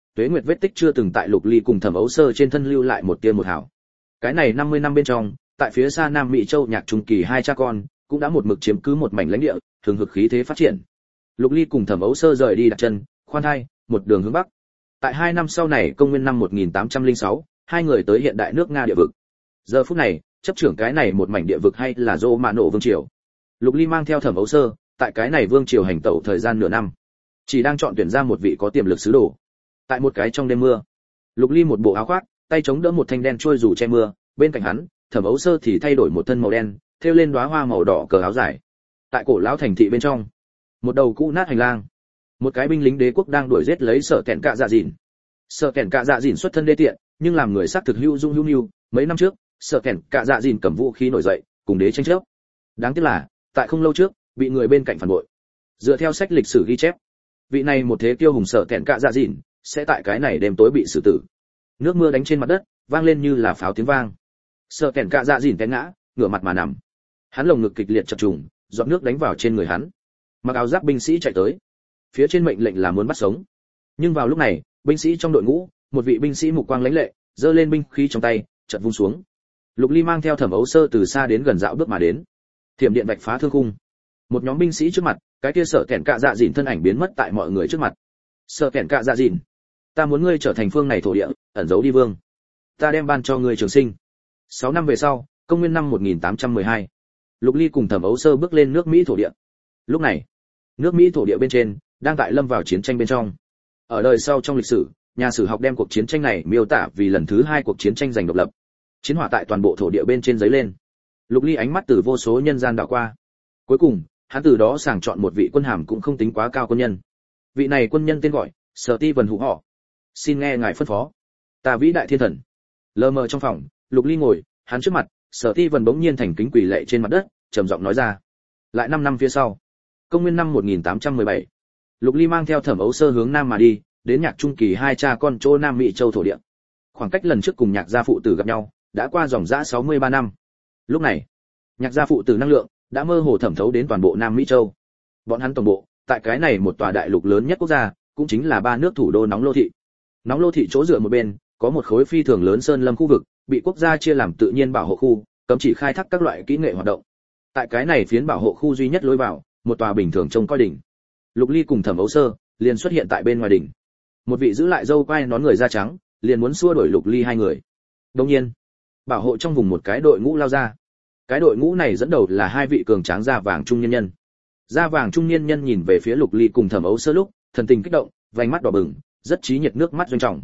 tuế nguyệt vết tích chưa từng tại Lục Ly cùng Thẩm Ấu Sơ trên thân lưu lại một tia một hào. Cái này 50 năm bên trong, tại phía xa Nam Mỹ châu Nhạc Trung Kỳ hai cha con cũng đã một mực chiếm cứ một mảnh lãnh địa, thường hực khí thế phát triển. Lục Ly cùng Thẩm Ấu Sơ rời đi đặt chân, khoan thai, một đường hướng bắc. Tại 2 năm sau này, công nguyên năm 1806, hai người tới hiện đại nước Nga địa vực. Giờ phút này, chấp trưởng cái này một mảnh địa vực hay là Rô Mã Nổ vương triều. Lục Ly mang theo Thẩm Ấu Sơ, tại cái này vương triều hành tẩu thời gian nửa năm, chỉ đang chọn tuyển ra một vị có tiềm lực sứ đồ. Tại một cái trong đêm mưa, Lục Ly một bộ áo khoác, tay chống đỡ một thanh đen trôi dù che mưa, bên cạnh hắn, Thẩm Ấu Sơ thì thay đổi một thân màu đen, thêu lên đóa hoa màu đỏ cờ áo dài. Tại cổ lão thành thị bên trong, một đầu cũ nát hành lang, một cái binh lính đế quốc đang đuổi giết lấy Sở Kẹn Cạ Dạ Dìn. Sở Kẹn Cạ Dạ Dìn xuất thân đê tiện, nhưng làm người sắc thực hữu dung hữu nhu, mấy năm trước, Sở Kẹn Cạ Dạ Dìn cầm vũ khí nổi dậy, cùng đế tranh chấp. Đáng tiếc là, tại không lâu trước, bị người bên cạnh phản bội. Dựa theo sách lịch sử ghi chép, vị này một thế kiêu hùng Sở Kẹn Cạ Dạ Dìn sẽ tại cái này đêm tối bị xử tử. Nước mưa đánh trên mặt đất, vang lên như là pháo tiếng vang. Sở Kẹn Cạ Dạ Dìn té ngã, ngửa mặt mà nằm. Hắn lồng ngực kịch liệt chập trùng, giọt nước đánh vào trên người hắn. Mặc áo giáp binh sĩ chạy tới, phía trên mệnh lệnh là muốn bắt sống. Nhưng vào lúc này, binh sĩ trong đội ngũ, một vị binh sĩ mục quang lãnh lệ, giơ lên binh khí trong tay, chợt vung xuống. Lục Ly mang theo Thẩm Ấu Sơ từ xa đến gần dạo bước mà đến. Thiểm điện vạch phá thương khung. Một nhóm binh sĩ trước mặt, cái kia Sở Kẹn Cạ Dạ Dìn thân ảnh biến mất tại mọi người trước mặt. Sở Kẹn Cạ Dạ Dìn, ta muốn ngươi trở thành phương này thổ địa, ẩn giấu đi vương. Ta đem ban cho ngươi trường sinh. 6 năm về sau, công nguyên năm 1812, Lục Ly cùng Thẩm Ấu Sơ bước lên nước Mỹ thổ địa. Lúc này, nước Mỹ thổ địa bên trên đang tại lâm vào chiến tranh bên trong. Ở đời sau trong lịch sử, nhà sử học đem cuộc chiến tranh này miêu tả vì lần thứ 2 cuộc chiến tranh giành độc lập. Chiến hỏa tại toàn bộ thổ địa bên trên giấy lên. Lục Ly ánh mắt từ vô số nhân gian đảo qua. Cuối cùng, hắn từ đó sàng chọn một vị quân hàm cũng không tính quá cao quân nhân. Vị này quân nhân tên gọi Sở Ti Vân Hụ Họ. Xin nghe ngài phân phó. Ta vĩ đại thiên thần. Lờ mờ trong phòng, Lục Ly ngồi, hắn trước mặt, Sở Ti Vân bỗng nhiên thành kính quỳ lạy trên mặt đất, trầm giọng nói ra. Lại 5 năm phía sau, công nguyên năm 1817, Lục Ly mang theo Thẩm Ấu Sơ hướng nam mà đi, đến Nhạc Trung Kỳ hai cha con chỗ Nam Mỹ châu thổ địa. Khoảng cách lần trước cùng Nhạc gia phụ tử gặp nhau, đã qua dòng dã 63 năm. Lúc này, Nhạc gia phụ tử năng lượng đã mơ hồ thẩm thấu đến toàn bộ Nam Mỹ châu. Bọn hắn tổng bộ, tại cái này một tòa đại lục lớn nhất quốc gia, cũng chính là 3 nước thủ đô Nóng Lô thị. Nóng Lô thị chỗ dựa một bên, có một khối phi thường lớn sơn lâm khu vực, bị quốc gia chia làm tự nhiên bảo hộ khu, cấm chỉ khai thác các loại kỹ nghệ hoạt động. Tại cái này phiến bảo hộ khu duy nhất lối vào, một tòa bình thường trông coi đỉnh. Lục Ly cùng Thẩm Ấu Sơ liền xuất hiện tại bên ngoài đỉnh. Một vị giữ lại râu quai nón người da trắng, liền muốn xua đuổi Lục Ly hai người. Đương nhiên, bảo hộ trong vùng một cái đội ngũ lao ra. Cái đội ngũ này dẫn đầu là 2 vị cường tráng da vàng trung niên nhân. Da vàng trung niên nhân nhìn về phía Lục Ly cùng Thẩm Ấu Sơ lúc, thần tình kích động, vành mắt đỏ bừng, rất trí nhiệt nước mắt doanh trọng.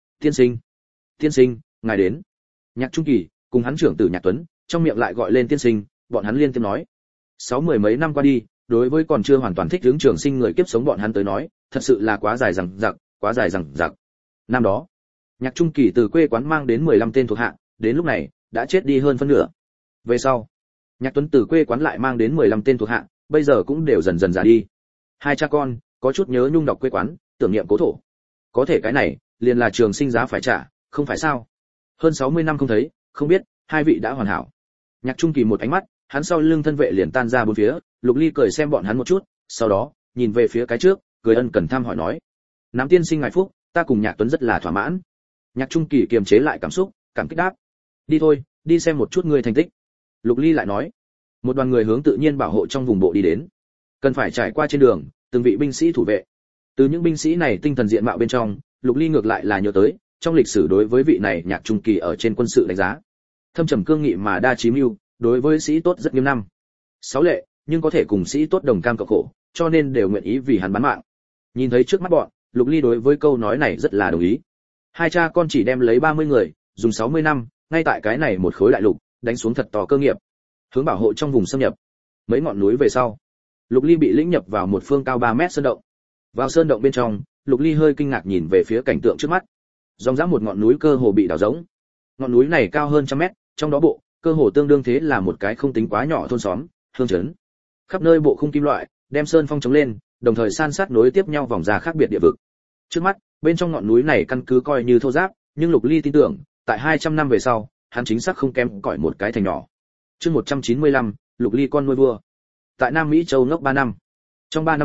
Tiên sinh, ngài đến. Nhạc Trung Kỳ cùng hắn trưởng tử Nhạc Tuấn, trong miệng lại gọi lên tiên sinh, bọn hắn liên tiếp nói. 60 mấy năm qua đi, đối với còn chưa hoàn toàn thích ứng trường sinh người kiếp sống bọn hắn tới nói, thật sự là quá dài dằng dặc. Năm đó, Nhạc Trung Kỳ từ quê quán mang đến 15 tên thuộc hạ, đến lúc này đã chết đi hơn phân nửa. Về sau, Nhạc Tuấn từ quê quán lại mang đến 15 tên thuộc hạ, bây giờ cũng đều dần dần già đi. Hai cha con có chút nhớ nhung đọc quê quán, tưởng niệm cố thổ. Có thể cái này, liền là trường sinh giá phải trả, không phải sao? Hơn 60 năm không thấy, không biết hai vị đã hoàn hảo. Nhạc Trung Kỳ một ánh mắt, hắn sau lưng thân vệ liền tan ra bốn phía, Lục Ly cười xem bọn hắn một chút, sau đó nhìn về phía cái trước, cười ân cần thăm hỏi nói: "Nam tiên sinh ngài phúc, ta cùng Nhạc Tuấn rất là thỏa mãn." Nhạc Trung Kỳ kiềm chế lại cảm xúc, cảm kích đáp: "Đi thôi, đi xem một chút ngươi thành tích." Lục Ly lại nói. Một đoàn người hướng tự nhiên bảo hộ trong vùng bộ đi đến. Cần phải trải qua trên đường từng vị binh sĩ thủ vệ. Từ những binh sĩ này tinh thần diện mạo bên trong, Lục Ly ngược lại là nhớ tới trong lịch sử đối với vị này Nhạc Trung Kỳ ở trên quân sự đánh giá. Thâm trầm cương nghị mà đa chí mưu, đối với sĩ tốt rất nghiêm năm. Sáu lệ, nhưng có thể cùng sĩ tốt đồng cam cộng khổ, cho nên đều nguyện ý vì hắn bán mạng. Nhìn thấy trước mắt bọn, Lục Ly đối với câu nói này rất là đồng ý. Hai cha con chỉ đem lấy 30 người, dùng 60 năm, ngay tại cái này một khối đại lục, đánh xuống thật to cơ nghiệp. Hướng bảo hộ trong vùng xâm nhập. Mấy ngọn núi về sau, Lục Ly bị lĩnh nhập vào một phương cao 3 mét sơn động. Vào sơn động bên trong, Lục Ly hơi kinh ngạc nhìn về phía cảnh tượng trước mắt. Dòng dã một ngọn núi cơ hồ bị đào rỗng. Ngọn núi này cao hơn 100 mét, trong đó bộ, cơ hồ tương đương thế là một cái không tính quá nhỏ thôn xóm, hương trấn. Khắp nơi bộ khung kim loại, đem sơn phong chống lên, đồng thời san sát nối tiếp nhau vòng ra khác biệt địa vực. Trước mắt, bên trong ngọn núi này căn cứ coi như thô ráp, nhưng Lục Ly tin tưởng, tại 200 năm về sau, hắn chính xác không kém cỏi một cái thành nhỏ. Chương 195, Lục Ly con nuôi vua. Tại Nam Mỹ châu ngốc 3 năm. Trong 3 năm này,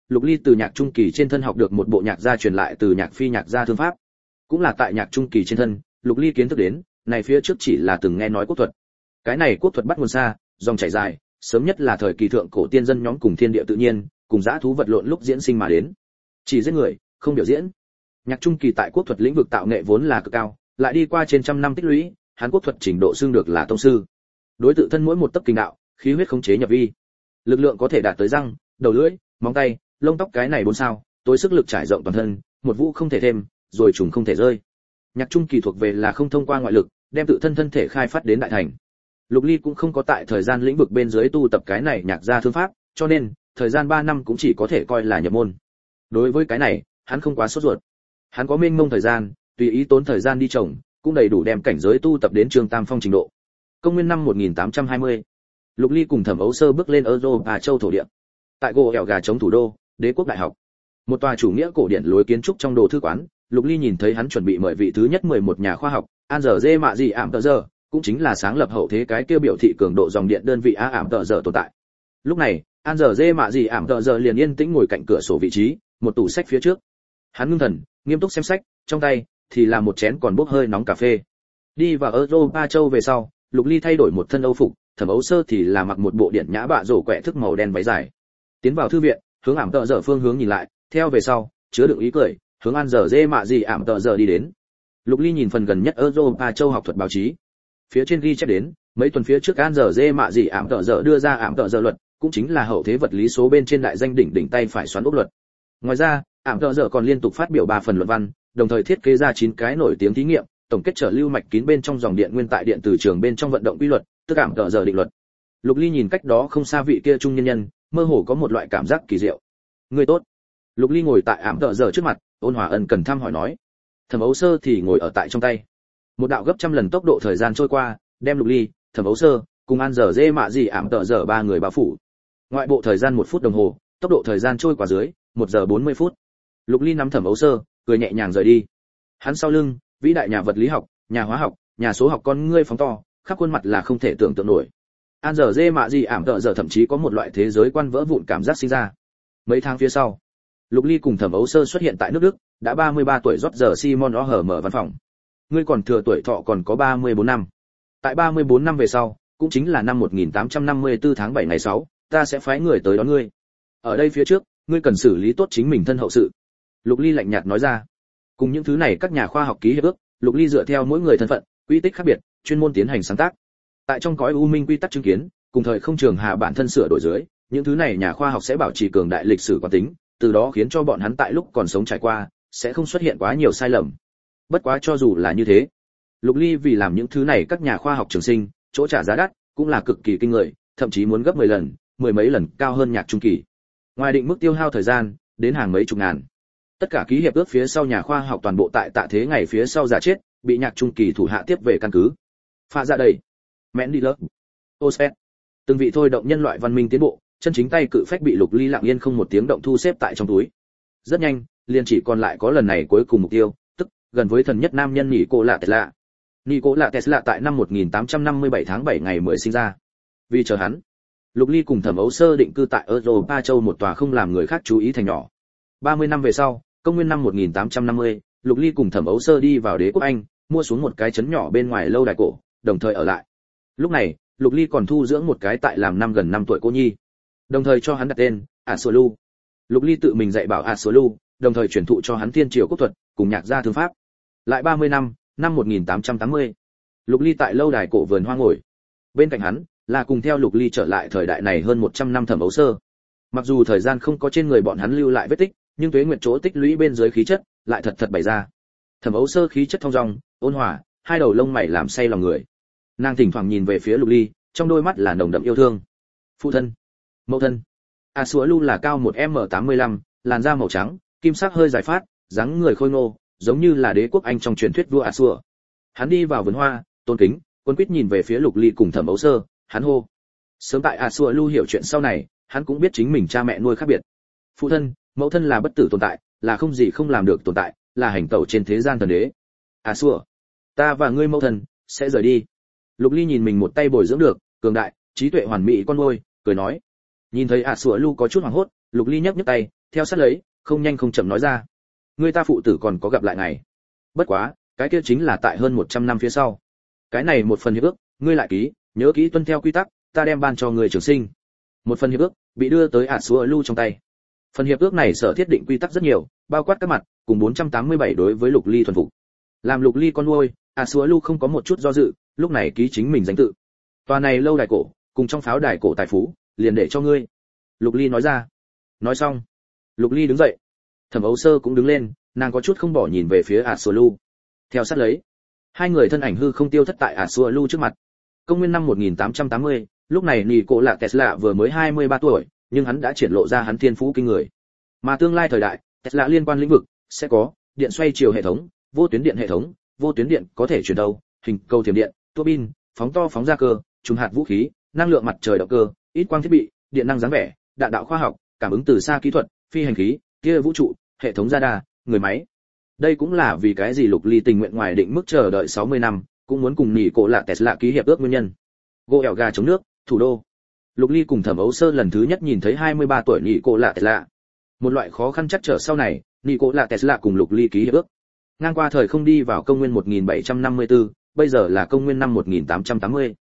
Lục Ly từ Nhạc Trung Kỳ trên thân học được một bộ nhạc gia truyền lại từ Nhạc Phi nhạc gia thương pháp. Cũng là tại Nhạc Trung Kỳ trên thân, Lục Ly kiến thức đến, này phía trước chỉ là từng nghe nói quốc thuật. Cái này quốc thuật bắt nguồn xa, dòng chảy dài, sớm nhất là thời kỳ thượng cổ tiên dân nhóm cùng thiên địa tự nhiên, cùng dã thú vật lộn lúc diễn sinh mà đến. Chỉ giết người, không biểu diễn. Nhạc Trung Kỳ tại quốc thuật lĩnh vực tạo nghệ vốn là cực cao, lại đi qua trên trăm năm tích lũy, hắn quốc thuật trình độ xương được là tông sư. Đối tự thân mỗi một tấc kinh đạo, khí huyết khống chế nhập vi. Lực lượng có thể đạt tới răng, đầu lưỡi, móng tay, lông tóc cái này 4 sao, tối sức lực trải rộng toàn thân, một vũ không thể thêm, rồi trùng không thể rơi. Nhạc Trung Kỳ thuộc về là không thông qua ngoại lực, đem tự thân thân thể khai phát đến đại thành. Lục Ly cũng không có tại thời gian lĩnh vực bên dưới tu tập cái này nhạc gia thương pháp, cho nên thời gian 3 năm cũng chỉ có thể coi là nhập môn. Đối với cái này, hắn không quá sốt ruột. Hắn có mênh mông thời gian, tùy ý tốn thời gian đi trồng, cũng đầy đủ đem cảnh giới tu tập đến trường tam phong trình độ. Công nguyên năm 1820, Lục Ly cùng Thẩm Ấu Sơ bước lên Europa châu thổ địa. Tại gỗ ẻo gà chống thủ đô, Đế quốc đại học, một tòa chủ nghĩa cổ điển lối kiến trúc trong đồ thư quán, Lục Ly nhìn thấy hắn chuẩn bị mời vị thứ nhất 11 nhà khoa học, An giờ dê mạ gì ảm tờ giờ, cũng chính là sáng lập hậu thế cái kia biểu thị cường độ dòng điện đơn vị á ảm tờ giờ tồn tại. Lúc này, An giờ dê mạ gì ảm tờ giờ liền yên tĩnh ngồi cạnh cửa sổ vị trí, một tủ sách phía trước. Hắn ngưng thần, nghiêm túc xem sách, trong tay thì là một chén còn bốc hơi nóng cà phê. Đi vào Europa châu về sau, Lục Ly thay đổi một thân âu phục, Thẩm Ấu Sơ thì là mặc một bộ điện nhã bạ rổ quẹ thức màu đen váy dài. Tiến vào thư viện, hướng ảm tờ giờ phương hướng nhìn lại, theo về sau, chứa đựng ý cười, hướng An giờ dê mạ gì ảm tờ giờ đi đến. Lục Ly nhìn phần gần nhất Europa châu học thuật báo chí. Phía trên ghi chép đến, mấy tuần phía trước An giờ dê mạ gì ảm tờ giờ đưa ra ảm tờ giờ luật, cũng chính là hậu thế vật lý số bên trên đại danh đỉnh tay phải xoắn ốc luật. Ngoài ra, ảm tờ giờ còn liên tục phát biểu 3 phần luận văn, đồng thời thiết kế ra 9 cái nổi tiếng thí nghiệm, tổng kết trở lưu mạch kín bên trong dòng điện nguyên tại điện từ trường bên trong vận động quy luật, tức ảm tờ giờ định luật. Lục Ly nhìn cách đó không xa vị kia trung nhân nhân, mơ hồ có một loại cảm giác kỳ diệu. Người tốt. Lục Ly ngồi tại ảm tờ giờ trước mặt, ôn hòa ân cần thăm hỏi nói. Thẩm Ấu Sơ thì ngồi ở tại trong tay. Một đạo gấp trăm lần tốc độ thời gian trôi qua, đem Lục Ly, Thẩm Ấu Sơ cùng An giờ dê mạ gì ảm tờ giờ 3 người bao phủ. Ngoại bộ thời gian 1 phút đồng hồ, tốc độ thời gian trôi qua dưới 1 giờ 40 phút. Lục Ly nắm Thẩm Ấu Sơ, cười nhẹ nhàng rời đi. Hắn sau lưng, vĩ đại nhà vật lý học, nhà hóa học, nhà số học con ngươi phóng to, khắp khuôn mặt là không thể tưởng tượng nổi. An giờ dê mạ gì ảm tờ giờ thậm chí có một loại thế giới quan vỡ vụn cảm giác sinh ra. Mấy tháng phía sau, Lục Ly cùng Thẩm Ấu Sơ xuất hiện tại nước Đức, đã 33 tuổi rót giờ Simon ở mở văn phòng. Ngươi còn thừa tuổi thọ còn có 34 năm. Tại 34 năm về sau, cũng chính là năm 1854 tháng 7 ngày 6, ta sẽ phái người tới đón ngươi. Ở đây phía trước, ngươi cần xử lý tốt chính mình thân hậu sự. Lục Ly lạnh nhạt nói ra. Cùng những thứ này các nhà khoa học ký hiệp ước, Lục Ly dựa theo mỗi người thân phận, quy tích khác biệt, chuyên môn tiến hành sáng tác. Tại trong cõi u minh quy tắc chứng kiến, cùng thời không trường hạ bản thân sửa đổi dưới, những thứ này nhà khoa học sẽ bảo trì cường đại lịch sử quán tính, từ đó khiến cho bọn hắn tại lúc còn sống trải qua, sẽ không xuất hiện quá nhiều sai lầm. Bất quá cho dù là như thế, Lục Ly vì làm những thứ này các nhà khoa học trường sinh, chỗ trả giá đắt cũng là cực kỳ kinh người, thậm chí muốn gấp 10 lần, mười mấy lần cao hơn Nhạc Trung Kỳ. Ngoài định mức tiêu hao thời gian, đến hàng mấy chục ngàn. Tất cả ký hiệp ước phía sau nhà khoa học toàn bộ tại tạ thế ngày phía sau giả chết, bị Nhạc Trung Kỳ thủ hạ tiếp về căn cứ. Pha ra đây. Mendeleev, Osset. Từng vị thôi động nhân loại văn minh tiến bộ, chân chính tay cự phách bị Lục Ly lặng yên không một tiếng động thu xếp tại trong túi. Rất nhanh, liền chỉ còn lại có lần này cuối cùng mục tiêu, tức gần với thần nhất nam nhân Nikola Tesla. Nikola Tesla tại năm 1857 tháng 7 ngày mới sinh ra. Vì chờ hắn, Lục Ly cùng Thẩm Ấu Sơ định cư tại Europa châu một tòa không làm người khác chú ý thành nhỏ. 30 năm về sau, công nguyên năm 1850, Lục Ly cùng Thẩm Ấu Sơ đi vào đế quốc Anh, mua xuống một cái trấn nhỏ bên ngoài lâu đài cổ, đồng thời ở lại. Lúc này, Lục Ly còn thu dưỡng một cái tại làm năm gần 5 tuổi cô nhi, đồng thời cho hắn đặt tên Asolu. Lục Ly tự mình dạy bảo Asolu, đồng thời truyền thụ cho hắn thiên triều quốc thuật cùng nhạc gia thương pháp. Lại 30 năm, năm 1880, Lục Ly tại lâu đài cổ vườn hoa ngồi. Bên cạnh hắn là cùng theo Lục Ly trở lại thời đại này hơn 100 năm Thẩm Ấu Sơ. Mặc dù thời gian không có trên người bọn hắn lưu lại vết tích, nhưng tuế nguyệt chỗ tích lũy bên dưới khí chất lại thật thật bày ra. Thẩm Ấu Sơ khí chất thong dong, ôn hòa, hai đầu lông mày làm say lòng người. Nàng thỉnh thoảng nhìn về phía Lục Ly, trong đôi mắt là nồng đậm yêu thương. Phụ thân, mẫu thân. Asulu là cao 1m85, làn da màu trắng, kim sắc hơi dài phát, dáng người khôi ngô, giống như là đế quốc Anh trong truyền thuyết vua Asur. Hắn đi vào vườn hoa, tôn kính, quân quýt nhìn về phía Lục Ly cùng Thẩm Ấu Sơ, hắn hô. Sớm tại Asulu hiểu chuyện sau này, hắn cũng biết chính mình cha mẹ nuôi khác biệt. Phụ thân, mẫu thân là bất tử tồn tại, là không gì không làm được tồn tại, là hành tẩu trên thế gian thần đế. Asur, ta và ngươi mẫu thân sẽ rời đi. Lục Ly nhìn mình một tay bồi dưỡng được, cường đại, trí tuệ hoàn mỹ con nuôi, cười nói. Nhìn thấy Asulu có chút hoảng hốt, Lục Ly nhấc nhấc tay, theo sát lấy không nhanh không chậm nói ra, người ta phụ tử còn có gặp lại ngày. Bất quá cái kia chính là tại hơn 100 năm phía sau. Cái này một phần hiệp ước ngươi lại ký, nhớ kỹ tuân theo quy tắc, ta đem ban cho người trường sinh. Một phần hiệp ước bị đưa tới Lu trong tay. Phần hiệp ước này sở thiết định quy tắc rất nhiều, bao quát các mặt, cùng 487 đối với Lục Ly thuần phục. Làm Lục Ly con nuôi, Lu không có một chút do dự, lúc này ký chính mình danh tự. Tòa này lâu đài cổ, cùng trong pháo đài cổ tài phú, liền để cho ngươi. Lục Ly nói ra. Nói xong, Lục Ly đứng dậy. Thẩm Âu Sơ cũng đứng lên, nàng có chút không bỏ nhìn về phía Lu. Theo sát lấy, hai người thân ảnh hư không tiêu thất tại Lu trước mặt. Công nguyên năm 1880, lúc này Nikola Tesla vừa mới 23 tuổi, nhưng hắn đã triển lộ ra hắn thiên phú kinh người. Mà tương lai thời đại, Tesla liên quan lĩnh vực sẽ có điện xoay chiều hệ thống, vô tuyến điện hệ thống, vô tuyến điện có thể chuyển đầu, hình cầu thiểm điện, tua bin, phóng to phóng ra cơ, trùng hạt vũ khí, năng lượng mặt trời động cơ, ít quang thiết bị, điện năng dáng vẻ, đạn đạo khoa học, cảm ứng từ xa kỹ thuật, phi hành khí, tia vũ trụ, hệ thống radar, người máy. Đây cũng là vì cái gì Lục Ly tình nguyện ngoài định mức chờ đợi 60 năm, cũng muốn cùng Nikola Tesla ký hiệp ước nguyên nhân. Gỗ ẻo gà chống nước, thủ đô. Lục Ly cùng Thẩm Âu Sơ lần thứ nhất nhìn thấy 23 tuổi Nikola Tesla. Một loại khó khăn chắc trở sau này, Nikola Tesla cùng Lục Ly ký hiệp ước. Ngang qua thời không đi vào công nguyên 1754, bây giờ là công nguyên năm 1880.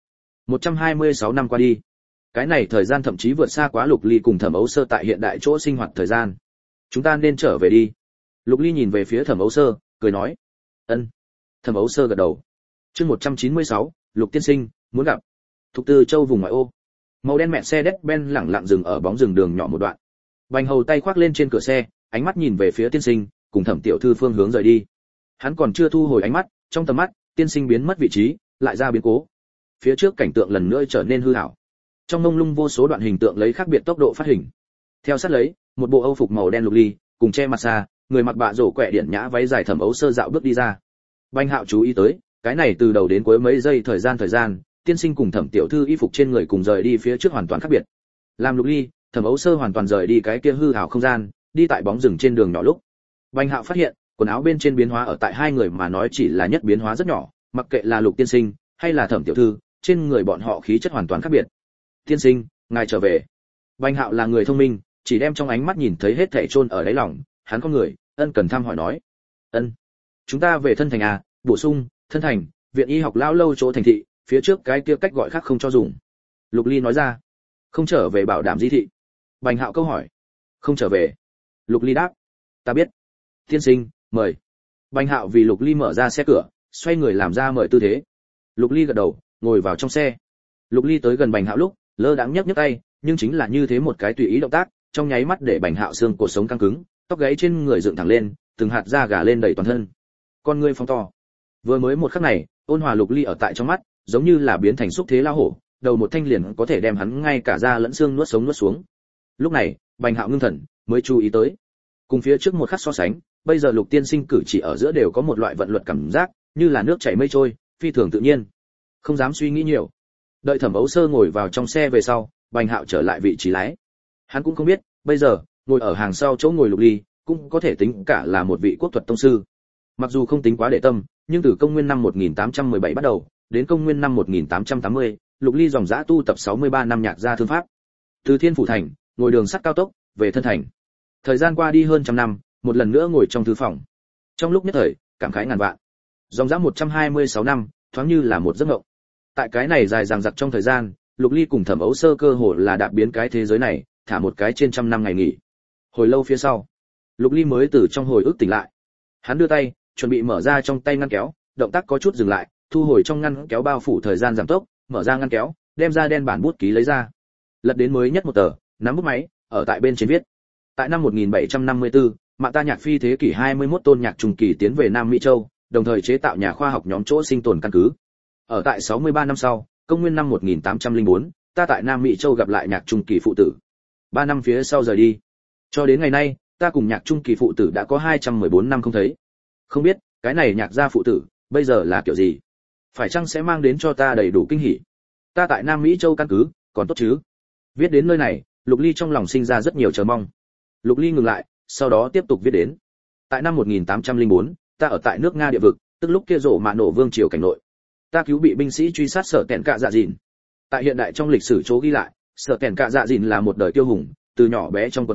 126 năm qua đi. Cái này thời gian thậm chí vượt xa quá Lục Ly cùng Thẩm Âu Sơ tại hiện đại chỗ sinh hoạt thời gian. Chúng ta nên trở về đi. Lục Ly nhìn về phía Thẩm Âu Sơ, cười nói. Ân. Thẩm Âu Sơ gật đầu. Chương 196, Lục tiên sinh muốn gặp. Thuộc Từ Châu vùng ngoại ô. Màu đen Mercedes-Benz lẳng lặng dừng ở bóng rừng đường nhỏ một đoạn. Bành Hầu tay khoác lên trên cửa xe, ánh mắt nhìn về phía tiên sinh, cùng Thẩm tiểu thư phương hướng rời đi. Hắn còn chưa thu hồi ánh mắt, trong tầm mắt, tiên sinh biến mất vị trí, lại ra biến cố. Phía trước cảnh tượng lần nữa trở nên hư ảo. Trong mông lung vô số đoạn hình tượng lấy khác biệt tốc độ phát hình. Theo sát lấy, một bộ Âu phục màu đen Lục Ly, cùng che mặt xa, người mặc bạ rổ quẹ điện nhã váy dài Thẩm Âu Sơ dạo bước đi ra. Bành Hạo chú ý tới, cái này từ đầu đến cuối mấy giây thời gian, tiên sinh cùng Thẩm tiểu thư y phục trên người cùng rời đi phía trước hoàn toàn khác biệt. Làm Lục Ly, Thẩm Âu Sơ hoàn toàn rời đi cái kia hư ảo không gian, đi tại bóng rừng trên đường nhỏ lúc. Bành Hạo phát hiện, quần áo bên trên biến hóa ở tại hai người mà nói chỉ là nhất biến hóa rất nhỏ, mặc kệ là Lục tiên sinh hay là Thẩm tiểu thư, trên người bọn họ khí chất hoàn toàn khác biệt. Tiên sinh, ngài trở về. Bành Hạo là người thông minh, chỉ đem trong ánh mắt nhìn thấy hết thảy chôn ở đáy lòng, hắn có người, ân cần thăm hỏi nói. Ân. Chúng ta về thân thành à, bổ sung, thân thành, viện y học lão lâu chỗ thành thị, phía trước cái kia cách gọi khác không cho dùng. Lục Ly nói ra. Không trở về bảo đảm di thị. Bành Hạo câu hỏi. Không trở về. Lục Ly đáp. Ta biết. Tiên sinh, mời. Bành Hạo vì Lục Ly mở ra xe cửa, xoay người làm ra mời tư thế. Lục Ly gật đầu, ngồi vào trong xe. Lục Ly tới gần Bành Hạo lúc, lơ đãng nhấc tay, nhưng chính là như thế một cái tùy ý động tác, trong nháy mắt để Bành Hạo xương cột sống căng cứng, tóc gáy trên người dựng thẳng lên, từng hạt da gà lên đầy toàn thân. Con ngươi phóng to. Vừa mới một khắc này, ôn hòa Lục Ly ở tại trong mắt, giống như là biến thành xúc thế lao hổ, đầu một thanh liền có thể đem hắn ngay cả da lẫn xương nuốt sống nuốt xuống. Lúc này, Bành Hạo ngưng thần, mới chú ý tới. Cùng phía trước một khắc so sánh, bây giờ Lục tiên sinh cử chỉ ở giữa đều có một loại vận luật cảm giác, như là nước chảy mây trôi, phi thường tự nhiên. Không dám suy nghĩ nhiều. Đợi Thẩm Âu Sơ ngồi vào trong xe về sau, Bành Hạo trở lại vị trí lái. Hắn cũng không biết, bây giờ, ngồi ở hàng sau chỗ ngồi Lục Ly, cũng có thể tính cả là một vị quốc thuật tông sư. Mặc dù không tính quá để tâm, nhưng từ công nguyên năm 1817 bắt đầu, đến công nguyên năm 1880, Lục Ly dòng dã tu tập 63 năm nhạc gia thương pháp. Từ Thiên Phủ thành, ngồi đường sắt cao tốc, về thân thành. Thời gian qua đi hơn trăm năm, một lần nữa ngồi trong thư phòng. Trong lúc nhất thời, cảm khái ngàn vạn. Dòng dã 126 năm, thoáng như là một giấc mộng. Tại cái này dài dằng dặc trong thời gian, Lục Ly cùng Thẩm Âu Sơ cơ hồ là đạp biến cái thế giới này, thả một cái trên trăm năm ngày nghỉ. Hồi lâu phía sau, Lục Ly mới từ trong hồi ức tỉnh lại. Hắn đưa tay, chuẩn bị mở ra trong tay ngăn kéo, động tác có chút dừng lại, thu hồi trong ngăn kéo bao phủ thời gian giảm tốc, mở ra ngăn kéo, đem ra đen bản bút ký lấy ra. Lật đến mới nhất một tờ, nắm bút máy, ở tại bên trên viết. Tại năm 1754, Mạ Ta Nhạc Phi thế kỷ 21 tôn nhạc trùng kỳ tiến về Nam Mỹ Châu, đồng thời chế tạo nhà khoa học nhóm chỗ sinh tồn căn cứ. Ở tại 63 năm sau, công nguyên năm 1804, ta tại Nam Mỹ Châu gặp lại nhạc trung kỳ phụ tử. 3 năm phía sau rời đi. Cho đến ngày nay, ta cùng nhạc trung kỳ phụ tử đã có 214 năm không thấy. Không biết, cái này nhạc gia phụ tử, bây giờ là kiểu gì? Phải chăng sẽ mang đến cho ta đầy đủ kinh hỉ? Ta tại Nam Mỹ Châu căn cứ, còn tốt chứ? Viết đến nơi này, Lục Ly trong lòng sinh ra rất nhiều chờ mong. Lục Ly ngừng lại, sau đó tiếp tục viết đến. Tại năm 1804, ta ở tại nước Nga địa vực, tức lúc kia rộ mạ nổ vương triều cảnh nội. Ta cứu bị binh sĩ truy sát Sở Tèn Cạ Dạ Dìn. Tại hiện đại trong lịch sử chỗ ghi lại, Sở Tèn Cạ Dạ Dìn là một đời kiêu hùng, từ nhỏ bé trong cuộc khởi,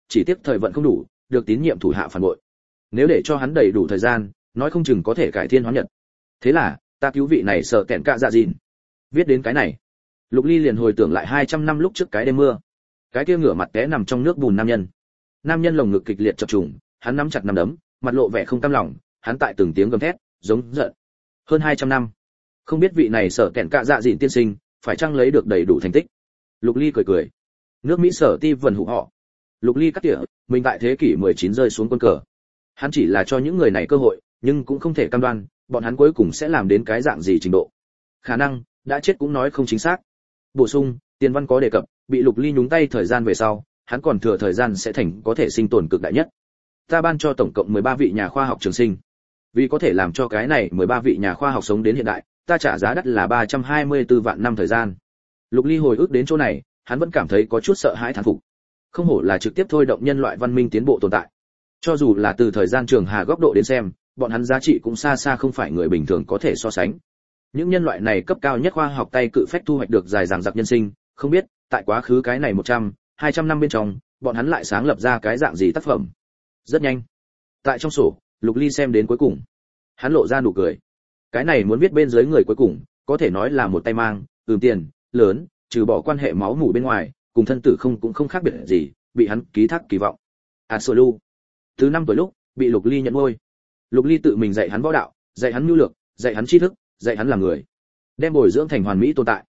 chỉ tiếc thời vận không đủ, được tín nhiệm thủ hạ phản bội. Nếu để cho hắn đầy đủ thời gian, nói không chừng có thể cải thiên hóa nhật. Thế là, ta cứu vị này sợ kẹn cạ dạ dìn. Viết đến cái này, Lục Ly liền hồi tưởng lại 200 năm lúc trước cái đêm mưa. Cái kia ngửa mặt té nằm trong nước bùn nam nhân. Nam nhân lồng ngực kịch liệt chập trùng, hắn nắm chặt nắm đấm, mặt lộ vẻ không cam lòng, hắn tại từng tiếng gầm thét, giống giận. Hơn 200 năm, không biết vị này sở kẹn cạ dạ dìn tiên sinh, phải chăng lấy được đầy đủ thành tích. Lục Ly cười cười. Nước Mỹ sở ti vần hụ họ. Lục Ly cắt tỉa, mình tại thế kỷ 19 rơi xuống quân cờ. Hắn chỉ là cho những người này cơ hội, nhưng cũng không thể cam đoan, bọn hắn cuối cùng sẽ làm đến cái dạng gì trình độ. Khả năng, đã chết cũng nói không chính xác. Bổ sung, tiền văn có đề cập, bị Lục Ly nhúng tay thời gian về sau, hắn còn thừa thời gian sẽ thành có thể sinh tồn cực đại nhất. Ta ban cho tổng cộng 13 vị nhà khoa học trường sinh. Vì có thể làm cho cái này 13 vị nhà khoa học sống đến hiện đại, ta trả giá đắt là 324 vạn năm thời gian. Lục Ly hồi ức đến chỗ này, hắn vẫn cảm thấy có chút sợ hãi thán phục. Không hổ là trực tiếp thôi động nhân loại văn minh tiến bộ tồn tại. Cho dù là từ thời gian trường hà góc độ đến xem, bọn hắn giá trị cũng xa xa không phải người bình thường có thể so sánh. Những nhân loại này cấp cao nhất khoa học tay cự phách thu hoạch được dài dằng dặc nhân sinh, không biết, tại quá khứ cái này 100, 200 năm bên trong, bọn hắn lại sáng lập ra cái dạng gì tác phẩm. Rất nhanh. Tại trong sổ, Lục Ly xem đến cuối cùng. Hắn lộ ra nụ cười. Cái này muốn viết bên dưới người cuối cùng, có thể nói là một tay mang, tiền, lớn, trừ bỏ quan hệ máu mủ bên ngoài, cùng thân tử không cũng không khác biệt gì, bị hắn ký thác kỳ vọng. Absolu. Từ 5 tuổi lúc, bị Lục Ly nhận nuôi. Lục Ly tự mình dạy hắn võ đạo, dạy hắn mưu lược, dạy hắn tri thức, dạy hắn làm người, đem bồi dưỡng thành hoàn mỹ tồn tại.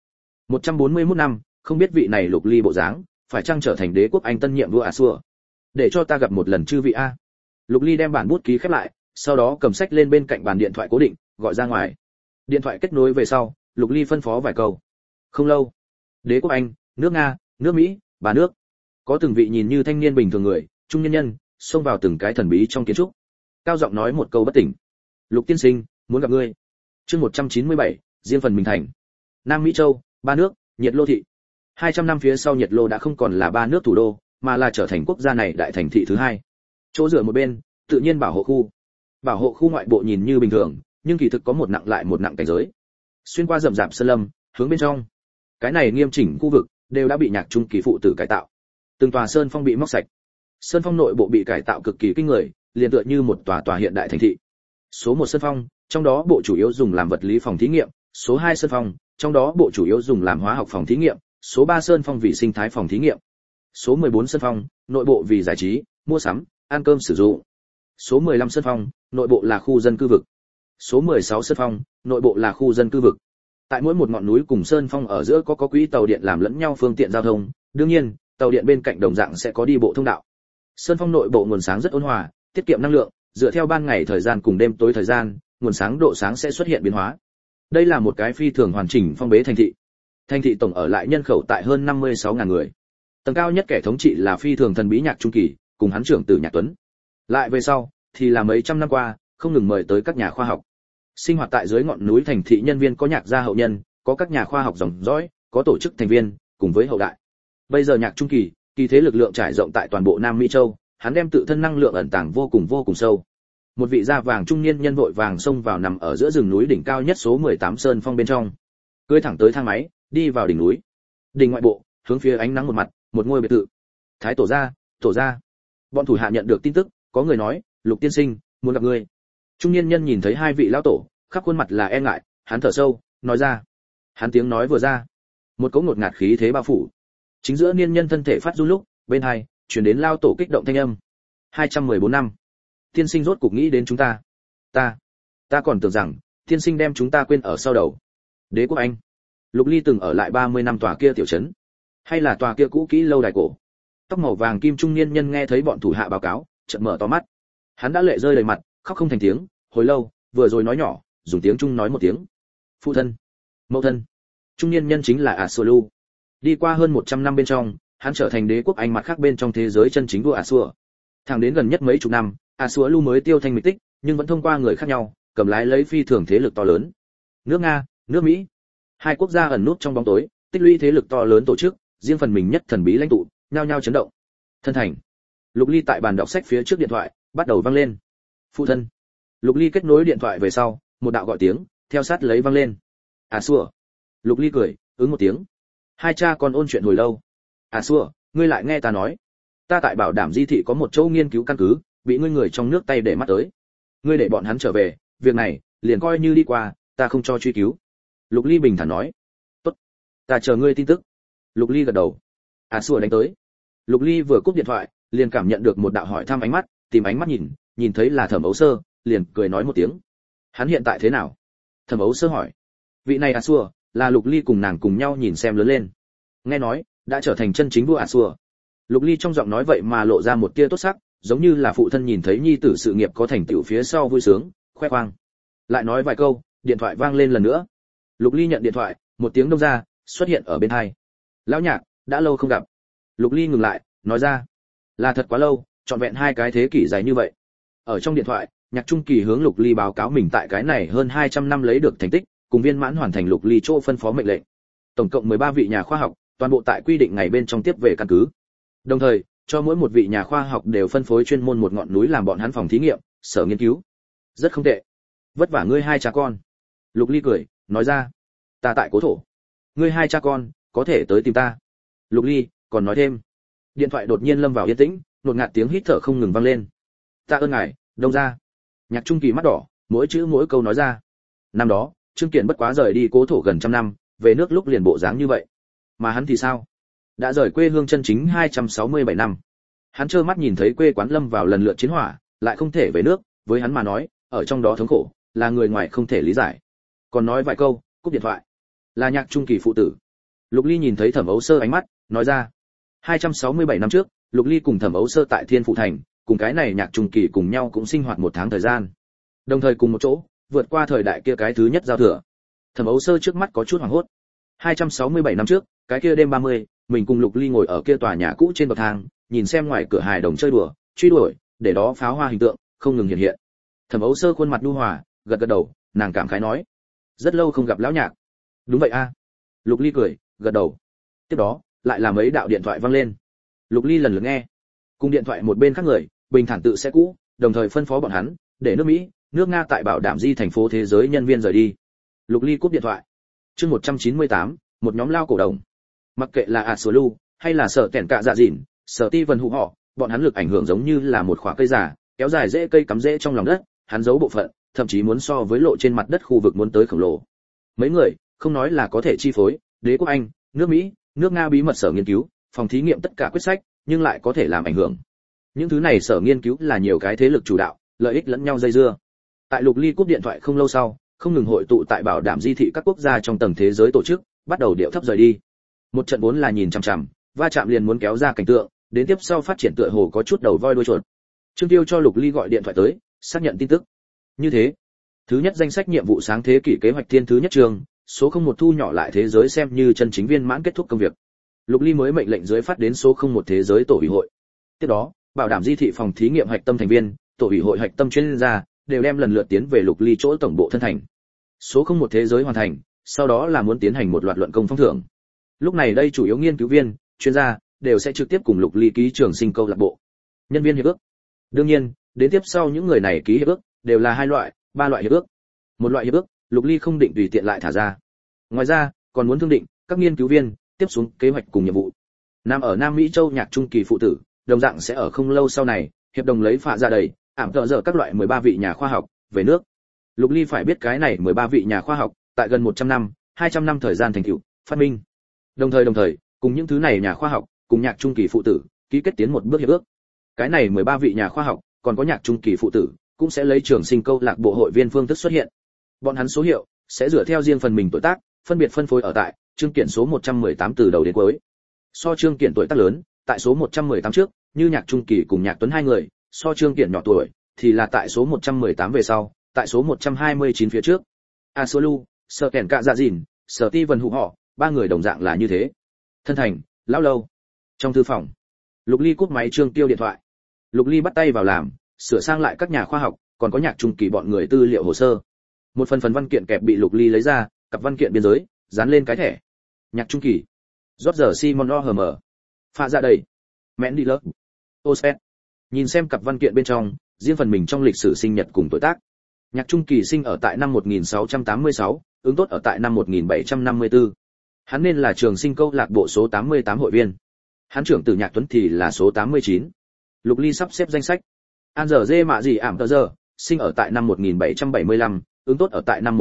141 năm, không biết vị này Lục Ly bộ dáng, phải chăng trở thành đế quốc Anh tân nhiệm vua Assur. Để cho ta gặp một lần chư vị a. Lục Ly đem bản bút ký khép lại, sau đó cầm sách lên bên cạnh bàn điện thoại cố định, gọi ra ngoài. Điện thoại kết nối về sau, Lục Ly phân phó vài câu. Không lâu, đế quốc Anh, nước Nga, nước Mỹ, ba nước, có từng vị nhìn như thanh niên bình thường người, trung nhân nhân, xông vào từng cái thần bí trong kiến trúc. Cao giọng nói một câu bất tỉnh. Lục tiên sinh, muốn gặp ngươi. Chương 197, riêng phần mình thành. Nam Mỹ châu, ba nước, Nhiệt Lô thị. 200 năm phía sau Nhiệt Lô đã không còn là ba nước thủ đô, mà là trở thành quốc gia này đại thành thị thứ hai. Chỗ dựa một bên, tự nhiên bảo hộ khu. Bảo hộ khu ngoại bộ nhìn như bình thường, nhưng kỳ thực có một nặng lại một nặng cảnh giới. Xuyên qua rậm rạp sơn lâm, hướng bên trong, cái này nghiêm chỉnh khu vực đều đã bị Nhạc Trung Kỳ phụ tử cải tạo. Từng tòa sơn phong bị móc sạch. Sơn phong nội bộ bị cải tạo cực kỳ kinh người, liền tựa như một tòa hiện đại thành thị. Số 1 sơn phong, trong đó bộ chủ yếu dùng làm vật lý phòng thí nghiệm, số 2 sơn phong, trong đó bộ chủ yếu dùng làm hóa học phòng thí nghiệm, số 3 sơn phong vì sinh thái phòng thí nghiệm. Số 14 sơn phong, nội bộ vì giải trí, mua sắm, ăn cơm sử dụng. Số 15 sơn phong, nội bộ là khu dân cư vực. Số 16 sơn phong, nội bộ là khu dân cư vực. Tại mỗi một ngọn núi cùng sơn phong ở giữa có quỹ tàu điện làm lẫn nhau phương tiện giao thông, đương nhiên, tàu điện bên cạnh đồng dạng sẽ có đi bộ thông đạo. Sơn phong nội bộ nguồn sáng rất ôn hòa, tiết kiệm năng lượng, dựa theo ban ngày thời gian cùng đêm tối thời gian, nguồn sáng độ sáng sẽ xuất hiện biến hóa. Đây là một cái phi thường hoàn chỉnh phong bế thành thị. Thành thị tổng ở lại nhân khẩu tại hơn 56.000 người. Tầng cao nhất kẻ thống trị là phi thường thần bí Nhạc Trung Kỳ, cùng hắn trưởng tử Nhạc Tuấn. Lại về sau, thì là mấy trăm năm qua, không ngừng mời tới các nhà khoa học. Sinh hoạt tại dưới ngọn núi thành thị nhân viên có Nhạc gia hậu nhân, có các nhà khoa học dòng dõi, có tổ chức thành viên, cùng với hậu đại. Bây giờ Nhạc Trung Kỳ, kỳ thế lực lượng trải rộng tại toàn bộ Nam Mỹ châu, hắn đem tự thân năng lượng ẩn tàng vô cùng sâu. Một vị da vàng trung niên nhân vội vàng xông vào nằm ở giữa rừng núi đỉnh cao nhất số 18 sơn phong bên trong. Cưỡi thẳng tới thang máy, đi vào đỉnh núi. Đỉnh ngoại bộ, hướng phía ánh nắng một mặt, một ngôi biệt thự. Thái tổ gia. Bọn thủ hạ nhận được tin tức, có người nói, Lục tiên sinh, muốn gặp ngươi. Trung niên nhân nhìn thấy hai vị lão tổ, khắp khuôn mặt là e ngại, hắn thở sâu, nói ra. Hắn tiếng nói vừa ra, một cỗ ngột ngạt khí thế bao phủ. Chính giữa niên nhân thân thể phát run lúc, bên hai truyền đến lao tổ kích động thanh âm. 214 năm. Tiên sinh rốt cục nghĩ đến chúng ta. Ta còn tưởng rằng tiên sinh đem chúng ta quên ở sau đầu. Đế quốc Anh. Lục Ly từng ở lại 30 năm tòa kia tiểu trấn, hay là tòa kia cũ kỹ lâu đài cổ. Tóc màu vàng kim trung niên nhân nghe thấy bọn thủ hạ báo cáo, chợt mở to mắt. Hắn đã lệ rơi đầy mặt, khóc không thành tiếng, hồi lâu, vừa rồi nói nhỏ, dùng tiếng Trung nói một tiếng. Phụ thân, mẫu thân. Trung niên nhân chính là Assulu. Đi qua hơn 100 năm bên trong, hắn trở thành đế quốc Anh mặt khác bên trong thế giới chân chính vua Assur. Thẳng đến gần nhất mấy chục năm, Assuru mới tiêu thanh mịch tích, nhưng vẫn thông qua người khác nhau, cầm lái lấy phi thường thế lực to lớn. Nước Nga, nước Mỹ, hai quốc gia ẩn nút trong bóng tối, tích lũy thế lực to lớn tổ chức, riêng phần mình nhất thần bí lãnh tụ, nhao nhao chấn động. Thân thành. Lục Ly tại bàn đọc sách phía trước điện thoại, bắt đầu vang lên. Phụ thân. Lục Ly kết nối điện thoại về sau, một đạo gọi tiếng, theo sát lấy vang lên. Assur. Lục Ly cười, ứng một tiếng. Hai cha con ôn chuyện hồi lâu. Assur, ngươi lại nghe ta nói. Ta tại Bảo Đảm Di thị có một chỗ nghiên cứu căn cứ, bị ngươi người trong nước tay để mắt tới. Ngươi để bọn hắn trở về, việc này liền coi như đi qua, ta không cho truy cứu. Lục Ly bình thản nói. Tốt, ta chờ ngươi tin tức. Lục Ly gật đầu. Sủa đánh tới. Lục Ly vừa cúp điện thoại, liền cảm nhận được một đạo hỏi thăm ánh mắt, tìm ánh mắt nhìn thấy là Thẩm Ấu Sơ, liền cười nói một tiếng. Hắn hiện tại thế nào? Thẩm Ấu Sơ hỏi. Vị này Sủa, là Lục Ly cùng nàng cùng nhau nhìn xem lớn lên. Nghe nói, đã trở thành chân chính vua Sủa. Lục Ly trong giọng nói vậy mà lộ ra một tia tốt sắc, giống như là phụ thân nhìn thấy nhi tử sự nghiệp có thành tựu phía sau vui sướng, khoe khoang. Lại nói vài câu, điện thoại vang lên lần nữa. Lục Ly nhận điện thoại, một tiếng đông ra, xuất hiện ở bên tai. Lão Nhạc, đã lâu không gặp. Lục Ly ngừng lại, nói ra, là thật quá lâu, trọn vẹn 2 cái thế kỷ dài như vậy. Ở trong điện thoại, Nhạc Trung Kỳ hướng Lục Ly báo cáo mình tại cái này hơn 200 năm lấy được thành tích, cùng viên mãn hoàn thành Lục Ly chỗ phân phó mệnh lệnh. Tổng cộng 13 vị nhà khoa học, toàn bộ tại quy định ngày bên trong tiếp về căn cứ. Đồng thời, cho mỗi một vị nhà khoa học đều phân phối chuyên môn một ngọn núi làm bọn hắn phòng thí nghiệm, sở nghiên cứu. Rất không tệ. Vất vả ngươi 2 cha con. Lục Ly cười, nói ra, ta tại Cố Thổ. Ngươi 2 cha con, có thể tới tìm ta. Lục Ly còn nói thêm. Điện thoại đột nhiên lâm vào yên tĩnh, đột ngạt tiếng hít thở không ngừng vang lên. Ta ơn ngài, Đông gia. Nhạc Trung Kỳ mắt đỏ, mỗi chữ mỗi câu nói ra. Năm đó, Trương Kiện bất quá rời đi Cố Thổ gần trăm năm, về nước lúc liền bộ dáng như vậy. Mà hắn thì sao? Đã rời quê hương chân chính 267 năm. Hắn trơ mắt nhìn thấy quê quán lâm vào lần lượt chiến hỏa, lại không thể về nước, với hắn mà nói, ở trong đó thống khổ, là người ngoài không thể lý giải. Còn nói vài câu, cúp điện thoại. Là Nhạc Trung Kỳ phụ tử. Lục Ly nhìn thấy Thẩm Ấu Sơ ánh mắt, nói ra, 267 năm trước, Lục Ly cùng Thẩm Ấu Sơ tại Thiên Phụ Thành, cùng cái này Nhạc Trung Kỳ cùng nhau cũng sinh hoạt 1 tháng thời gian. Đồng thời cùng một chỗ, vượt qua thời đại kia cái thứ nhất giao thừa. Thẩm Ấu Sơ trước mắt có chút hoảng hốt. 267 năm trước, cái kia đêm 30, mình cùng Lục Ly ngồi ở kia tòa nhà cũ trên bậc thang, nhìn xem ngoài cửa hài đồng chơi đùa, truy đuổi, để đó pháo hoa hình tượng không ngừng hiện hiện. Thẩm Ấu Sơ khuôn mặt nhu hòa, gật gật đầu, nàng cảm khái nói, rất lâu không gặp lão Nhạc. Đúng vậy a. Lục Ly cười, gật đầu. Tiếp đó, lại là mấy đạo điện thoại vang lên. Lục Ly lần lượt nghe. Cùng điện thoại một bên khác người, bình thản tự sẽ cũ, đồng thời phân phó bọn hắn, để nước Mỹ, nước Nga tại Bảo Đảm Di thành phố thế giới nhân viên rời đi. Lục Ly cúp điện thoại. Chương 198, một nhóm lao cổ đồng. Mặc kệ là Asolu hay là Sở Kẻn Cạ Dạ Dịn, Sở Ti Vân Hụ họ, bọn hắn lực ảnh hưởng giống như là một khóa cây già, kéo dài rễ cây cắm rễ trong lòng đất, hắn giấu bộ phận, thậm chí muốn so với lộ trên mặt đất khu vực muốn tới khổng lồ. Mấy người, không nói là có thể chi phối đế quốc Anh, nước Mỹ, nước Nga bí mật sở nghiên cứu, phòng thí nghiệm tất cả quyết sách, nhưng lại có thể làm ảnh hưởng. Những thứ này sở nghiên cứu là nhiều cái thế lực chủ đạo, lợi ích lẫn nhau dây dưa. Tại Lục Ly cúp điện thoại không lâu sau, không ngừng hội tụ tại Bảo Đảm Di thị các quốc gia trong tầng thế giới tổ chức, bắt đầu điệu thấp rời đi. Một trận vốn là nhìn chằm chằm, va chạm liền muốn kéo ra cảnh tượng, đến tiếp sau phát triển tựa hồ có chút đầu voi đuôi chuột. Trương Tiêu cho Lục Ly gọi điện thoại tới, xác nhận tin tức. Như thế, thứ nhất danh sách nhiệm vụ sáng thế kỷ kế hoạch thiên thứ nhất trường, số 01 thu nhỏ lại thế giới xem như chân chính viên mãn kết thúc công việc. Lục Ly mới mệnh lệnh dưới phát đến số 01 thế giới tổ ủy hội. Tiếp đó, Bảo Đảm Di thị phòng thí nghiệm hạch tâm thành viên, tổ ủy hội hạch tâm chuyên gia đều đem lần lượt tiến về Lục Ly chỗ tổng bộ thân thành. Số 01 thế giới hoàn thành, sau đó là muốn tiến hành một loạt luận công phong thưởng. Lúc này đây chủ yếu nghiên cứu viên, chuyên gia đều sẽ trực tiếp cùng Lục Ly ký trường sinh câu lạc bộ. Nhân viên hiệp ước. Đương nhiên, đến tiếp sau những người này ký hiệp ước đều là 2 loại, 3 loại hiệp ước. Một loại hiệp ước, Lục Ly không định tùy tiện lại thả ra. Ngoài ra, còn muốn thương định các nghiên cứu viên tiếp xuống kế hoạch cùng nhiệm vụ. Nam ở Nam Mỹ châu Nhạc Trung Kỳ phụ tử, đồng dạng sẽ ở không lâu sau này, hiệp đồng lấy phạ ra đầy, ảm tợ dở các loại 13 vị nhà khoa học về nước. Lục Ly phải biết cái này 13 vị nhà khoa học, tại gần 100 năm, 200 năm thời gian thành tựu, phát minh. Đồng thời, cùng những thứ này nhà khoa học, cùng Nhạc Trung Kỳ phụ tử, ký kết tiến một bước hiệp ước. Cái này 13 vị nhà khoa học, còn có Nhạc Trung Kỳ phụ tử, cũng sẽ lấy trường sinh câu lạc bộ hội viên phương thức xuất hiện. Bọn hắn số hiệu sẽ dựa theo riêng phần mình tuổi tác, phân biệt phân phối ở tại chương kiện số 118 từ đầu đến cuối. So chương kiện tuổi tác lớn, tại số 118 trước, như Nhạc Trung Kỳ cùng Nhạc Tuấn hai người, so chương kiện nhỏ tuổi thì là tại số 118 về sau, tại số 129 phía trước. Asolu, Sở Kẻn Cạ Dạ Dịn, Sở Ti Vân Hụ họ, 3 người đồng dạng là như thế. Thân thành, lão lâu. Trong thư phòng, Lục Ly cúp máy Trương Tiêu điện thoại. Lục Ly bắt tay vào làm, sửa sang lại các nhà khoa học, còn có Nhạc Trung Kỳ bọn người tư liệu hồ sơ. Một phần văn kiện kẹp bị Lục Ly lấy ra, cặp văn kiện biên giới, dán lên cái thẻ. Nhạc Trung Kỳ, George Simon O.H.M. Pha ra đây. Mẹn đi lớp. Osset. Nhìn xem cặp văn kiện bên trong, riêng phần mình trong lịch sử sinh nhật cùng tuổi tác. Nhạc Trung Kỳ sinh ở tại năm 1686, ứng tốt ở tại năm 1754. Hắn nên là trường sinh câu lạc bộ số 88 hội viên. Hắn trưởng tử Nhạc Tuấn thì là số 89. Lục Ly sắp xếp danh sách. An giờ dê mạ gì ảm tờ giờ, sinh ở tại năm 1775, ứng tốt ở tại năm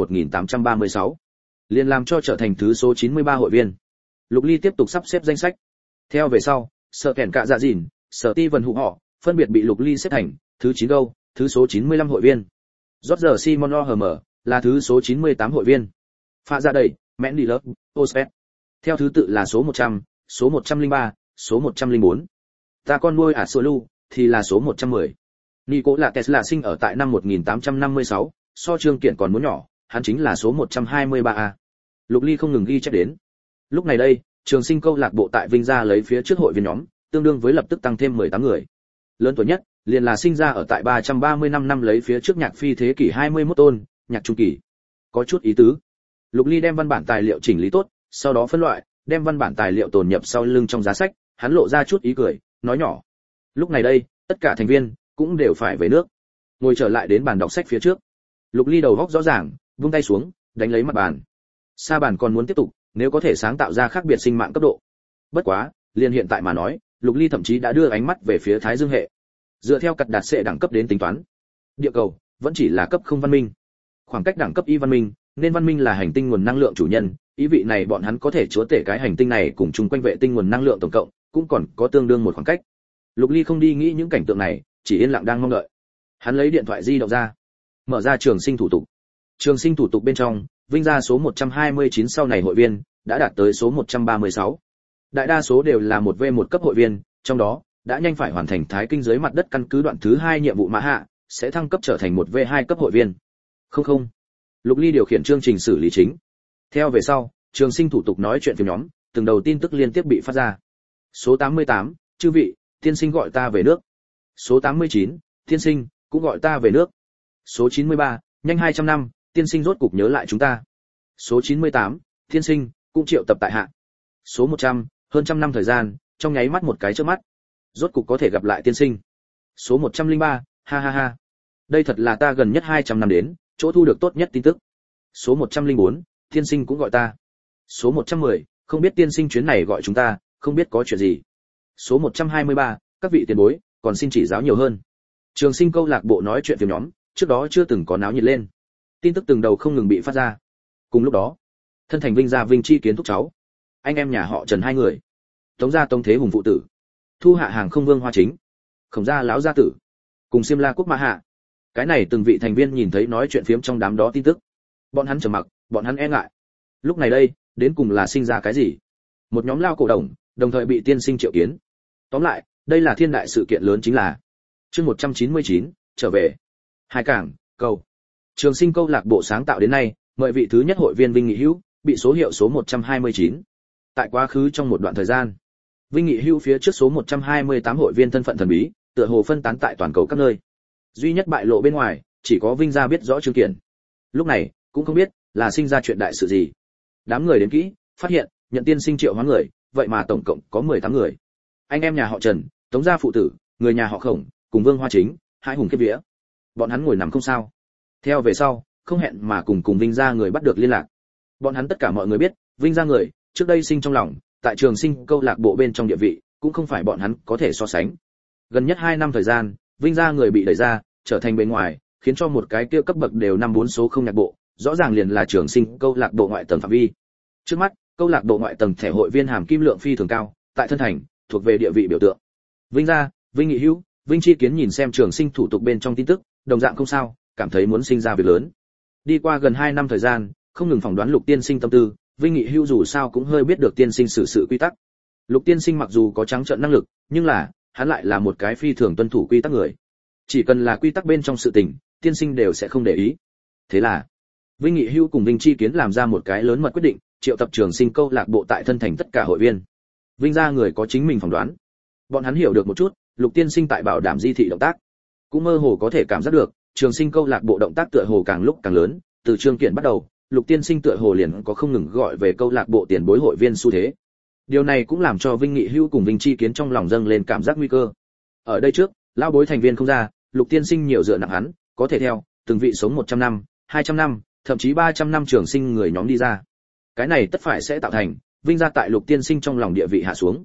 1836. Liền làm cho trở thành thứ số 93 hội viên. Lục Ly tiếp tục sắp xếp danh sách. Theo về sau, Sở Kèn Cạ Dạ Dìn, Sở Ti Vân Hụ họ, phân biệt bị Lục Ly xếp thành thứ 9 Gâu, thứ số 95 hội viên. Roger Simon OHM là thứ số 98 hội viên. Pha ra đây, Mendy Love, Ospet. Theo thứ tự là số 100, số 103, số 104. Ta con nuôi Solu thì là số 110. Nikola Tesla sinh ở tại năm 1856, so Trương Kiện còn muốn nhỏ, hắn chính là số 123A. Lục Ly không ngừng ghi chép đến. Lúc này đây, Trường Sinh câu lạc bộ tại Vinh gia lấy phía trước hội viên nhóm, tương đương với lập tức tăng thêm 18 người. Lớn tuổi nhất, liền là sinh ra ở tại 335 năm lấy phía trước Nhạc Phi thế kỷ 21 tôn, Nhạc Trung kỳ. Có chút ý tứ. Lục Ly đem văn bản tài liệu chỉnh lý tốt, sau đó phân loại, đem văn bản tài liệu tồn nhập sau lưng trong giá sách, hắn lộ ra chút ý cười, nói nhỏ. Lúc này đây, tất cả thành viên cũng đều phải về nước. Ngồi trở lại đến bàn đọc sách phía trước. Lục Ly đầu góc rõ ràng, vung tay xuống, đánh lấy mặt bàn. Sa bàn còn muốn tiếp tục, nếu có thể sáng tạo ra khác biệt sinh mạng cấp độ. Bất quá, liền hiện tại mà nói, Lục Ly thậm chí đã đưa ánh mắt về phía Thái Dương hệ. Dựa theo cật đạt sẽ đẳng cấp đến tính toán, địa cầu vẫn chỉ là cấp không văn minh. Khoảng cách đẳng cấp y văn minh, nên văn minh là hành tinh nguồn năng lượng chủ nhân, ý vị này bọn hắn có thể chúa tể cái hành tinh này cùng chung quanh vệ tinh nguồn năng lượng tổng cộng, cũng còn có tương đương một khoảng cách. Lục Ly không đi nghĩ những cảnh tượng này, chỉ yên lặng đang mong đợi. Hắn lấy điện thoại di động ra, mở ra trường sinh thủ tục. Trường sinh thủ tục bên trong, Vinh ra số 129 sau này hội viên đã đạt tới số 136. Đại đa số đều là 1v1 cấp hội viên, trong đó đã nhanh phải hoàn thành Thái Kinh dưới mặt đất căn cứ đoạn thứ 2 nhiệm vụ mã hạ, sẽ thăng cấp trở thành 1v2 cấp hội viên. Không. Lục Ly điều khiển chương trình xử lý chính. Theo về sau, trường sinh thủ tục nói chuyện phim nhóm, từng đầu tin tức liên tiếp bị phát ra. Số 88, chư vị, tiên sinh gọi ta về nước. Số 89, tiên sinh cũng gọi ta về nước. Số 93, nhanh 200 năm, tiên sinh rốt cục nhớ lại chúng ta. Số 98, tiên sinh cũng triệu tập tại hạ. Số 100, hơn trăm năm thời gian, trong nháy mắt một cái chớp mắt, rốt cục có thể gặp lại tiên sinh. Số 103, ha ha ha. Đây thật là ta gần nhất 200 năm đến, chỗ thu được tốt nhất tin tức. Số 104, tiên sinh cũng gọi ta. Số 110, không biết tiên sinh chuyến này gọi chúng ta, không biết có chuyện gì. Số 123, các vị tiền bối, còn xin chỉ giáo nhiều hơn. Trường Sinh câu lạc bộ nói chuyện phiếm nhóm, trước đó chưa từng có náo nhiệt lên. Tin tức từng đầu không ngừng bị phát ra. Cùng lúc đó, thân thành Vinh gia Vinh Chi Kiến thúc cháu, anh em nhà họ Trần hai người, Tống gia Tống Thế Hùng phụ tử, Thu Hạ Hàng Không Vương Hoa Chính, Khổng gia Láo gia tử, cùng Xiêm La Quốc Mã Hạ. Cái này từng vị thành viên nhìn thấy nói chuyện phiếm trong đám đó tin tức, bọn hắn trầm mặc, bọn hắn e ngại. Lúc này đây, đến cùng là sinh ra cái gì? Một nhóm lao cổ đồng thời bị tiên sinh triệu kiến. Tóm lại, đây là thiên đại sự kiện lớn, chính là chương 199, trở về. Hai cảng, cầu. Trường Sinh câu lạc bộ sáng tạo đến nay, mời vị thứ nhất hội viên Vinh Nghị Hữu, bị số hiệu số 129. Tại quá khứ trong một đoạn thời gian, Vinh Nghị Hữu phía trước số 128 hội viên thân phận thần bí, tựa hồ phân tán tại toàn cầu các nơi. Duy nhất bại lộ bên ngoài, chỉ có Vinh gia biết rõ Trương Kiển. Lúc này, cũng không biết là sinh ra chuyện đại sự gì. Đám người đến kỹ, phát hiện, nhận tiên sinh triệu hóa người, vậy mà tổng cộng có 18 người. Anh em nhà họ Trần, Tống gia phụ tử, người nhà họ Khổng, cùng Vương Hoa Chính, hai hùng kiếp vía. Bọn hắn ngồi nằm không sao. Theo về sau, không hẹn mà cùng Vinh gia người bắt được liên lạc. Bọn hắn tất cả mọi người biết, Vinh gia người, trước đây sinh trong lòng, tại Trường Sinh câu lạc bộ bên trong địa vị, cũng không phải bọn hắn có thể so sánh. Gần nhất 2 năm thời gian, Vinh gia người bị đẩy ra, trở thành bên ngoài, khiến cho một cái kia cấp bậc đều 5-4 số không nhạc bộ, rõ ràng liền là Trường Sinh câu lạc bộ ngoại tầng phạm vi. Trước mắt, câu lạc bộ ngoại tầng thẻ hội viên hàm kim lượng phi thường cao, tại thân thành, thuộc về địa vị biểu tượng. Vinh gia, Vinh Nghị Hữu, Vinh Chi Kiến nhìn xem Trường Sinh thủ tục bên trong tin tức, đồng dạng không sao, cảm thấy muốn sinh ra việc lớn. Đi qua gần 2 năm thời gian, không ngừng phỏng đoán Lục tiên sinh tâm tư, Vinh Nghị Hữu dù sao cũng hơi biết được tiên sinh xử sự quy tắc. Lục tiên sinh mặc dù có trắng trợn năng lực, nhưng là, hắn lại là một cái phi thường tuân thủ quy tắc người. Chỉ cần là quy tắc bên trong sự tình, tiên sinh đều sẽ không để ý. Thế là, Vinh Nghị Hữu cùng Vinh Chi Kiến làm ra một cái lớn mật quyết định, triệu tập Trường Sinh câu lạc bộ tại thân thành tất cả hội viên. Vinh gia người có chính mình phỏng đoán. Bọn hắn hiểu được một chút, Lục tiên sinh tại bảo đảm di thị động tác, cũng mơ hồ có thể cảm giác được, Trường Sinh câu lạc bộ động tác tựa hồ càng lúc càng lớn, từ Trương Kiện bắt đầu, Lục tiên sinh tựa hồ liền có không ngừng gọi về câu lạc bộ tiền bối hội viên xu thế. Điều này cũng làm cho Vinh Nghị Hữu cùng Vinh Chi Kiến trong lòng dâng lên cảm giác nguy cơ. Ở đây trước, lão bối thành viên không ra, Lục tiên sinh nhiều dựa nặng hắn, có thể theo từng vị sống 100 năm, 200 năm, thậm chí 300 năm Trường Sinh người nhóm đi ra. Cái này tất phải sẽ tạo thành Vinh gia tại Lục tiên sinh trong lòng địa vị hạ xuống.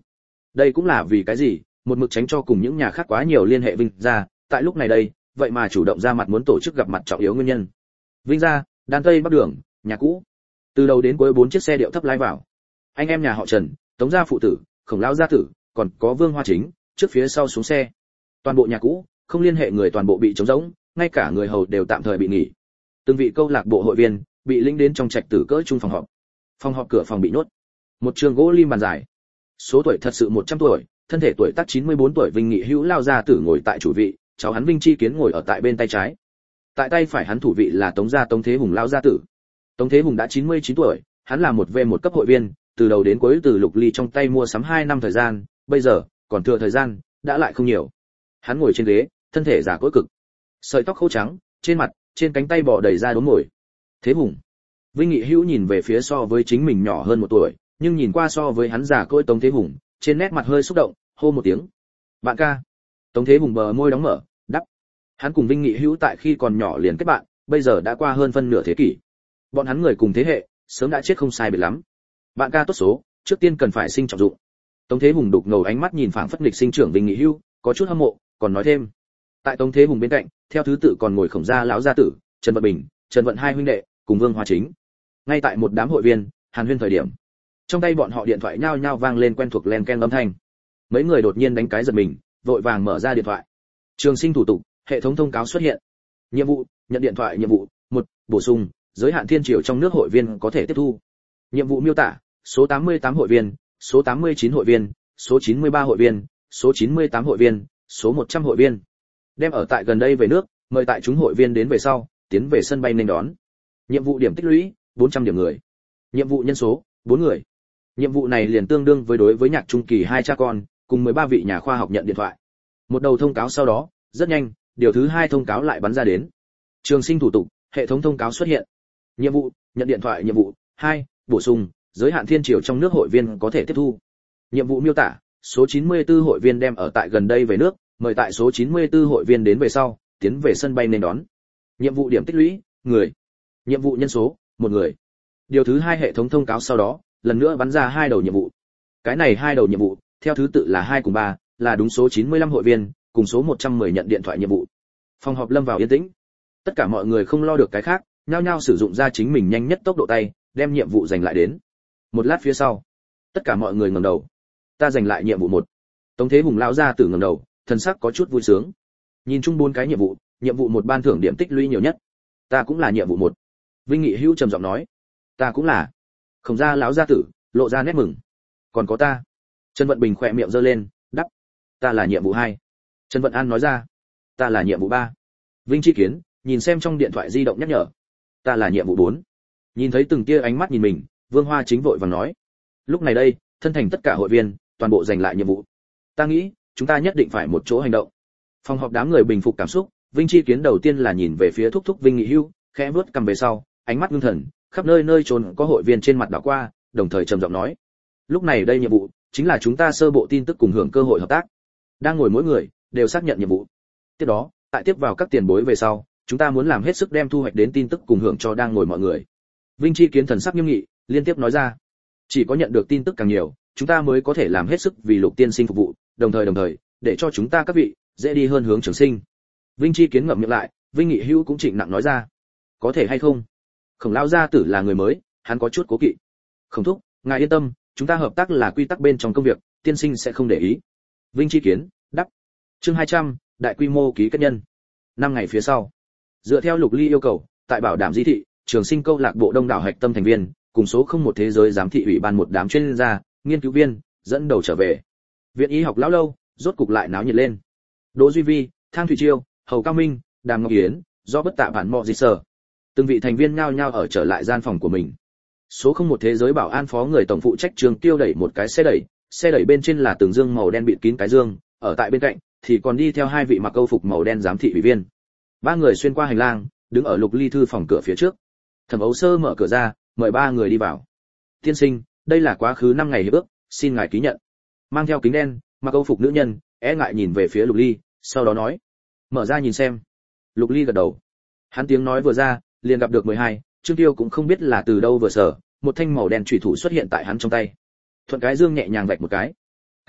Đây cũng là vì cái gì, một mực tránh cho cùng những nhà khác quá nhiều liên hệ Vinh gia, tại lúc này đây, vậy mà chủ động ra mặt muốn tổ chức gặp mặt trọng yếu nguyên nhân. Vinh gia, Đan Tây Bắc Đường, nhà cũ. Từ đầu đến cuối 4 chiếc xe điệu thấp lái vào. Anh em nhà họ Trần, Tống gia phụ tử, Khổng lão gia tử, còn có Vương Hoa Chính, trước phía sau xuống xe. Toàn bộ nhà cũ, không liên hệ người toàn bộ bị trống rỗng, ngay cả người hầu đều tạm thời bị nghỉ. Từng vị câu lạc bộ hội viên bị lĩnh đến trong trạch tử cỡ trung phòng họp. Phòng họp cửa phòng bị nhốt. Một trường gỗ lim bàn dài. Số tuổi thật sự 100 tuổi, thân thể tuổi tác 94 tuổi Vinh Nghị Hữu lao gia tử ngồi tại chủ vị, cháu hắn Vinh Chi Kiến ngồi ở tại bên tay trái. Tại tay phải hắn thủ vị là Tống gia Tống Thế Hùng lao gia tử. Tống Thế Hùng đã 99 tuổi, hắn là một V1 cấp hội viên, từ đầu đến cuối từ Lục Ly trong tay mua sắm 2 năm thời gian, bây giờ còn thừa thời gian đã lại không nhiều. Hắn ngồi trên ghế, thân thể già cỗi cực, sợi tóc khô trắng, trên mặt, trên cánh tay bò đầy ra đốm mồi. Thế Hùng. Vinh Nghị Hữu nhìn về phía so với chính mình nhỏ hơn 1 tuổi, nhưng nhìn qua so với hắn già cỗi Tống Thế Hùng, trên nét mặt hơi xúc động, hô một tiếng. "Bạn ca." Tống Thế Hùng bờ môi đóng mở, đáp. Hắn cùng Vinh Nghị Hữu tại khi còn nhỏ liền kết bạn, bây giờ đã qua hơn phân nửa thế kỷ. Bọn hắn người cùng thế hệ, sớm đã chết không sai biệt lắm. "Bạn ca tốt số, trước tiên cần phải sinh trọng dụng." Tống Thế Hùng đục ngầu ánh mắt nhìn phảng phất nghịch sinh trưởng Vinh Nghị Hữu, có chút hâm mộ, còn nói thêm. Tại Tống Thế Hùng bên cạnh, theo thứ tự còn ngồi Khổng gia lão gia tử, Trần Vận Bình, Trần Vận hai huynh đệ, cùng Vương Hoa Chính. Ngay tại một đám hội viên, hàn huyên thời điểm, trong tay bọn họ điện thoại nhao nhao vang lên quen thuộc len keng âm thanh. Mấy người đột nhiên đánh cái giật mình, vội vàng mở ra điện thoại. Trường sinh thủ tục, hệ thống thông cáo xuất hiện. Nhiệm vụ, nhận điện thoại nhiệm vụ 1, bổ sung, giới hạn thiên triều trong nước hội viên có thể tiếp thu. Nhiệm vụ miêu tả, số 88 hội viên, số 89 hội viên, số 93 hội viên, số 98 hội viên, số 100 hội viên. Đem ở tại gần đây về nước, mời tại chúng hội viên đến về sau, tiến về sân bay nên đón. Nhiệm vụ điểm tích lũy, 400 điểm người. Nhiệm vụ nhân số, 4 người. Nhiệm vụ này liền tương đương với đối với Nhạc Trung Kỳ 2 cha con, cùng 13 vị nhà khoa học nhận điện thoại. Một đầu thông cáo sau đó, rất nhanh, điều thứ 2 thông cáo lại bắn ra đến. Trường sinh thủ tục, hệ thống thông cáo xuất hiện. Nhiệm vụ, nhận điện thoại nhiệm vụ 2, bổ sung, giới hạn thiên triều trong nước hội viên có thể tiếp thu. Nhiệm vụ miêu tả, số 94 hội viên đem ở tại gần đây về nước, mời tại số 94 hội viên đến về sau, tiến về sân bay nên đón. Nhiệm vụ điểm tích lũy, người. Nhiệm vụ nhân số, 1 người. Điều thứ 2 hệ thống thông cáo sau đó, lần nữa bắn ra 2 đầu nhiệm vụ. Cái này 2 đầu nhiệm vụ, theo thứ tự là 2 cùng 3, là đúng số 95 hội viên, cùng số 110 nhận điện thoại nhiệm vụ. Phòng họp lâm vào yên tĩnh. Tất cả mọi người không lo được cái khác, nhao nhao sử dụng ra chính mình nhanh nhất tốc độ tay, đem nhiệm vụ giành lại đến. Một lát phía sau, tất cả mọi người ngẩng đầu. Ta giành lại nhiệm vụ 1. Tống Thế Hùng lão gia tử ngẩng đầu, thần sắc có chút vui sướng. Nhìn chung 4 cái nhiệm vụ 1 ban thưởng điểm tích lũy nhiều nhất. Ta cũng là nhiệm vụ 1. Vinh Nghị Hữu trầm giọng nói. Ta cũng là. Khổng gia lão gia tử lộ ra nét mừng. Còn có ta. Trần Vận Bình khỏe miệng giơ lên, đáp. Ta là nhiệm vụ 2. Trần Vận An nói ra. Ta là nhiệm vụ 3. Vinh Chi Kiến nhìn xem trong điện thoại di động nhắc nhở. Ta là nhiệm vụ 4. Nhìn thấy từng tia ánh mắt nhìn mình, Vương Hoa Chính vội vàng nói. Lúc này đây, thân thành tất cả hội viên, toàn bộ giành lại nhiệm vụ. Ta nghĩ, chúng ta nhất định phải một chỗ hành động. Phòng họp đám người bình phục cảm xúc, Vinh Chi Kiến đầu tiên là nhìn về phía thúc thúc Vinh Nghị Hữu, khẽ vuốt cầm về sau, ánh mắt ngưng thần, khắp nơi nơi trốn có hội viên trên mặt đảo qua, đồng thời trầm giọng nói: lúc này đây nhiệm vụ chính là chúng ta sơ bộ tin tức cùng hưởng cơ hội hợp tác. Đang ngồi mỗi người đều xác nhận nhiệm vụ. Tiếp đó, tại tiếp vào các tiền bối về sau, chúng ta muốn làm hết sức đem thu hoạch đến tin tức cùng hưởng cho đang ngồi mọi người. Vinh Chi Kiến thần sắc nghiêm nghị, liên tiếp nói ra: chỉ có nhận được tin tức càng nhiều, chúng ta mới có thể làm hết sức vì Lục tiên sinh phục vụ, đồng thời để cho chúng ta các vị dễ đi hơn hướng trường sinh. Vinh Chi Kiến ngậm miệng lại, Vinh Nghị Hữu cũng trịnh nặng nói ra: có thể hay không? Khổng lão gia tử là người mới, hắn có chút cố kỵ. Không thúc, ngài yên tâm, chúng ta hợp tác là quy tắc bên trong công việc, tiên sinh sẽ không để ý. Vinh Chi Kiến đáp. Chương 200, đại quy mô ký kết nhân. 5 ngày phía sau, dựa theo Lục Ly yêu cầu, tại bảo đảm di thị, trường sinh câu lạc bộ đông đảo hạch tâm thành viên, cùng số 01 thế giới giám thị ủy ban một đám chuyên gia, nghiên cứu viên, dẫn đầu trở về. Viện y học lão lâu, rốt cục lại náo nhiệt lên. Đỗ Duy Vi, Thang Thủy Chiêu, Hầu Cao Minh, Đàm Ngọc Yến, do bất tạ bản mọ gì sở. Từng vị thành viên nhao nhao ở trở lại gian phòng của mình. Số 01 thế giới bảo an phó người tổng phụ trách Trường Tiêu đẩy một cái xe đẩy bên trên là tường dương màu đen bịt kín cái dương, ở tại bên cạnh thì còn đi theo 2 vị mặc câu phục màu đen giám thị ủy viên. 3 người xuyên qua hành lang, đứng ở Lục Ly thư phòng cửa phía trước. Thẩm Ấu Sơ mở cửa ra, mời 3 người đi vào. Tiên sinh, đây là quá khứ 5 ngày hiệp ước, xin ngài ký nhận. Mang theo kính đen, mặc câu phục nữ nhân, ngại nhìn về phía Lục Ly, sau đó nói: mở ra nhìn xem. Lục Ly gật đầu. Hắn tiếng nói vừa ra, liền gặp được 12, Trương Tiêu cũng không biết là từ đâu vừa sở, một thanh màu đen chủy thủ xuất hiện tại hắn trong tay. Thuận cái dương nhẹ nhàng vạch một cái.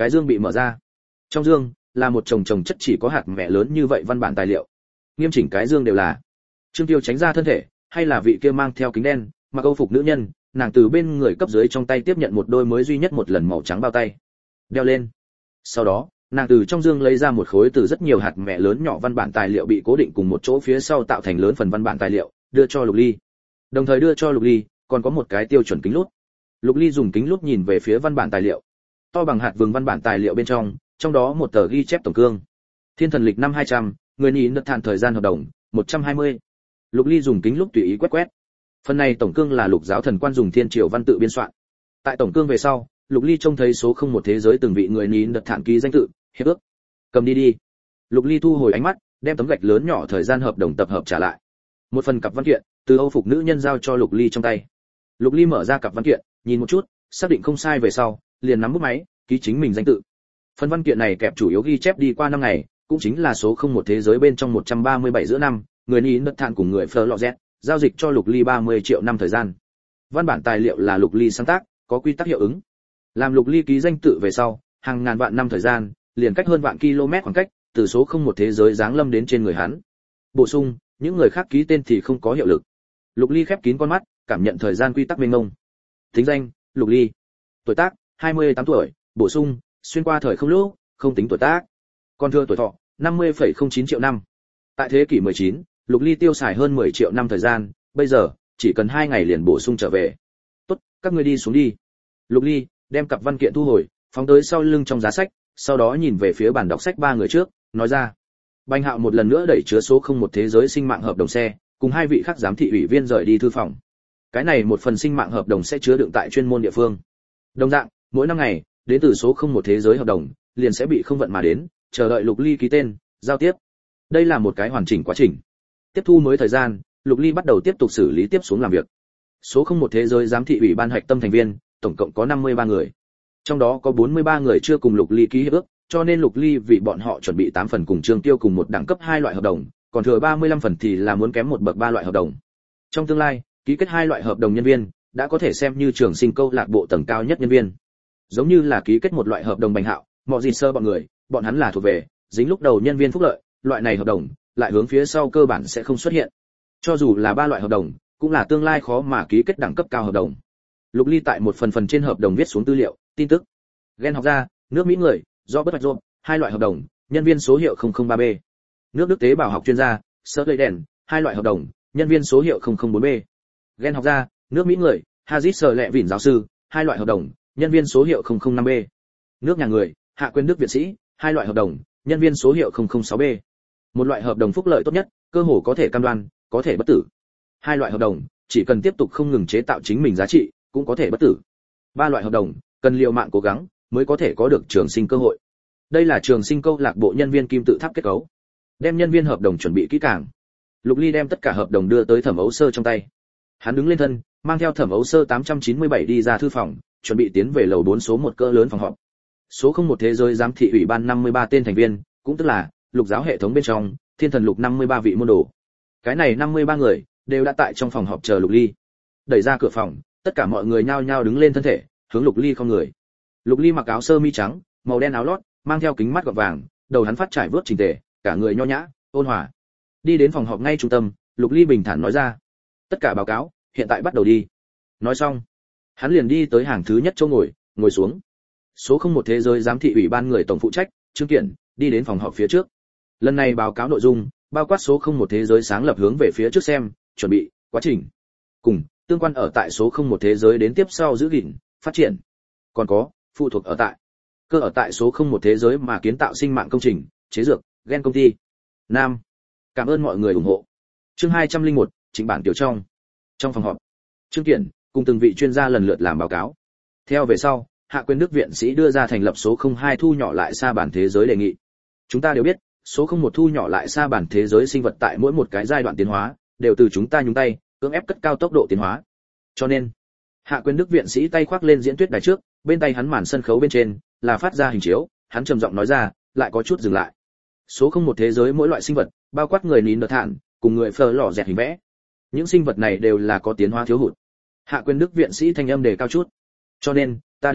Cái dương bị mở ra. Trong dương là một chồng chồng chất chỉ có hạt mẹ lớn như vậy văn bản tài liệu. Nghiêm chỉnh cái dương đều là. Trương Tiêu tránh ra thân thể, hay là vị kia mang theo kính đen, mặc âu phục nữ nhân, nàng từ bên người cấp dưới trong tay tiếp nhận một đôi mới duy nhất một lần màu trắng bao tay. Đeo lên. Sau đó, nàng từ trong dương lấy ra một khối từ rất nhiều hạt mẹ lớn nhỏ văn bản tài liệu bị cố định cùng một chỗ phía sau tạo thành lớn phần văn bản tài liệu, đưa cho Lục Ly. Đồng thời đưa cho Lục Ly, còn có một cái tiêu chuẩn kính lúp. Lục Ly dùng kính lúp nhìn về phía văn bản tài liệu. To bằng hạt vừng văn bản tài liệu bên trong đó một tờ ghi chép tổng cương. Thiên thần lịch năm 200, người nhị nợ thản thời gian hợp đồng 120. Lục Ly dùng kính lúp tùy ý quét quét. Phần này tổng cương là Lục giáo thần quan dùng thiên triều văn tự biên soạn. Tại tổng cương về sau, Lục Ly trông thấy số không một thế giới từng vị người nhị nợ thản ký danh tự, hiệp ước. Cầm đi đi. Lục Ly thu hồi ánh mắt, đem tấm gạch lớn nhỏ thời gian hợp đồng tập hợp trả lại. Một phần cặp văn kiện từ Âu phục nữ nhân giao cho Lục Ly trong tay. Lục Ly mở ra cặp văn kiện, nhìn một chút, xác định không sai về sau, liền nắm bút máy, ký chính mình danh tự. Phần văn kiện này kẹp chủ yếu ghi chép đi qua năm ngày, cũng chính là số không một thế giới bên trong 137 giữa năm, người Ý nợ thản cùng người Florozet, giao dịch cho Lục Ly 30 triệu năm thời gian. Văn bản tài liệu là Lục Ly sáng tác, có quy tắc hiệu ứng. Làm Lục Ly ký danh tự về sau, hàng ngàn vạn năm thời gian, liền cách hơn vạn km khoảng cách, từ số không một thế giới giáng lâm đến trên người hắn. Bổ sung, những người khác ký tên thì không có hiệu lực. Lục Ly khép kín con mắt, cảm nhận thời gian quy tắc mênh mông. Tính danh, Lục Ly. Tuổi tác, 28 tuổi, bổ sung, xuyên qua thời không lúc, không tính tuổi tác. Còn thừa tuổi thọ, 50,09 triệu năm. Tại thế kỷ 19, Lục Ly tiêu xài hơn 10 triệu năm thời gian, bây giờ, chỉ cần 2 ngày liền bổ sung trở về. Tốt, các ngươi đi xuống đi. Lục Ly đem cặp văn kiện thu hồi, phóng tới sau lưng trong giá sách, sau đó nhìn về phía bàn đọc sách ba người trước, nói ra. Bành Hạo một lần nữa đẩy chứa số không một thế giới sinh mạng hợp đồng xe, cùng hai vị khác giám thị ủy viên rời đi thư phòng. Cái này một phần sinh mạng hợp đồng sẽ chứa đựng tại chuyên môn địa phương. Đồng dạng, mỗi năm ngày, đến từ số không một thế giới hợp đồng, liền sẽ bị không vận mà đến, chờ đợi Lục Ly ký tên, giao tiếp. Đây là một cái hoàn chỉnh quá trình. Tiếp thu mới thời gian, Lục Ly bắt đầu tiếp tục xử lý tiếp xuống làm việc. Số không một thế giới giám thị ủy ban hạch tâm thành viên, tổng cộng có 53 người. Trong đó có 43 người chưa cùng Lục Ly ký hiệp ước, cho nên Lục Ly vì bọn họ chuẩn bị 8 phần cùng Trương Tiêu cùng một đẳng cấp 2 loại hợp đồng, còn thừa 35 phần thì là muốn kém một bậc 3 loại hợp đồng. Trong tương lai, ký kết 2 loại hợp đồng nhân viên đã có thể xem như trường sinh câu lạc bộ tầng cao nhất nhân viên. Giống như là ký kết một loại hợp đồng Bành Hạo, mọi gì sơ bọn người, bọn hắn là thuộc về dính lúc đầu nhân viên phúc lợi, loại này hợp đồng lại hướng phía sau cơ bản sẽ không xuất hiện. Cho dù là 3 loại hợp đồng, cũng là tương lai khó mà ký kết đẳng cấp cao hợp đồng. Lục Ly tại một phần trên hợp đồng viết xuống tư liệu, tin tức. Gen học gia, nước Mỹ người, do bất hoạch rộn, 2 loại hợp đồng, nhân viên số hiệu 003B. Nước Đức tế bào học chuyên gia, Sơ Lây Đèn, 2 loại hợp đồng, nhân viên số hiệu 004B. Gen học gia, nước Mỹ người, Hazit Sở Lệ Vịn giáo sư, 2 loại hợp đồng, nhân viên số hiệu 005B. Nước nhà người, Hạ Quyên Đức viện sĩ, 2 loại hợp đồng, nhân viên số hiệu 006B. Một loại hợp đồng phúc lợi tốt nhất, cơ hồ có thể cam đoan, có thể bất tử. 2 loại hợp đồng, chỉ cần tiếp tục không ngừng chế tạo chính mình giá trị, cũng có thể bất tử. 3 loại hợp đồng, cần liều mạng cố gắng mới có thể có được trường sinh cơ hội. Đây là trường sinh câu lạc bộ nhân viên kim tự tháp kết cấu. Đem nhân viên hợp đồng chuẩn bị kỹ càng. Lục Ly đem tất cả hợp đồng đưa tới Thẩm Ấu Sơ trong tay. Hắn đứng lên thân, mang theo Thẩm Ấu Sơ 897 đi ra thư phòng, chuẩn bị tiến về lầu 4 số 1 cỡ lớn phòng họp. Số 01 thế giới giám thị ủy ban 53 tên thành viên, cũng tức là Lục giáo hệ thống bên trong, Thiên thần lục 53 vị môn đồ. Cái này 53 người đều đã tại trong phòng họp chờ Lục Ly. Đẩy ra cửa phòng, tất cả mọi người nhao nhao đứng lên thân thể, hướng Lục Ly không người. Lục Ly mặc áo sơ mi trắng, màu đen áo lót, mang theo kính mắt gọt vàng, đầu hắn phát trải vớt chỉnh tề, cả người nho nhã, ôn hòa. Đi đến phòng họp ngay trung tâm, Lục Ly bình thản nói ra: "Tất cả báo cáo, hiện tại bắt đầu đi." Nói xong, hắn liền đi tới hàng thứ nhất chỗ ngồi xuống. Số 01 thế giới giám thị ủy ban người tổng phụ trách, Trương Kiển, đi đến phòng họp phía trước. Lần này báo cáo nội dung, bao quát số 01 thế giới sáng lập hướng về phía trước xem, chuẩn bị, quá trình, cùng tương quan ở tại số 01 thế giới đến tiếp sau giữ gìn, phát triển. Còn có, phụ thuộc ở tại, cơ ở tại số 01 thế giới mà kiến tạo sinh mạng công trình, chế dược, gen công ty. Nam. Cảm ơn mọi người ủng hộ. Chương 201, chỉnh bản tiểu trong. Trong phòng họp, Trương Kiển cùng từng vị chuyên gia lần lượt làm báo cáo. Theo về sau, Hạ Quyên Đức viện sĩ đưa ra thành lập số 02 thu nhỏ lại sa bản thế giới đề nghị. Chúng ta đều biết, số 01 thu nhỏ lại sa bản thế giới sinh vật tại mỗi một cái giai đoạn tiến hóa, đều từ chúng ta nhúng tay, cưỡng ép cất cao tốc độ tiến hóa. Cho nên, Hạ Quyên Đức viện sĩ tay khoác lên diễn thuyết đài trước, bên tay hắn màn sân khấu bên trên là phát ra hình chiếu, hắn trầm giọng nói ra, lại có chút dừng lại. Số 01 thế giới mỗi loại sinh vật, bao quát người nín đợt thản, cùng người phờ lò dẹt hình vẽ. Những sinh vật này đều là có tiến hóa thiếu hụt. Hạ Quyên Đức viện sĩ thanh âm đề cao chút. Cho nên, ta đề nghị,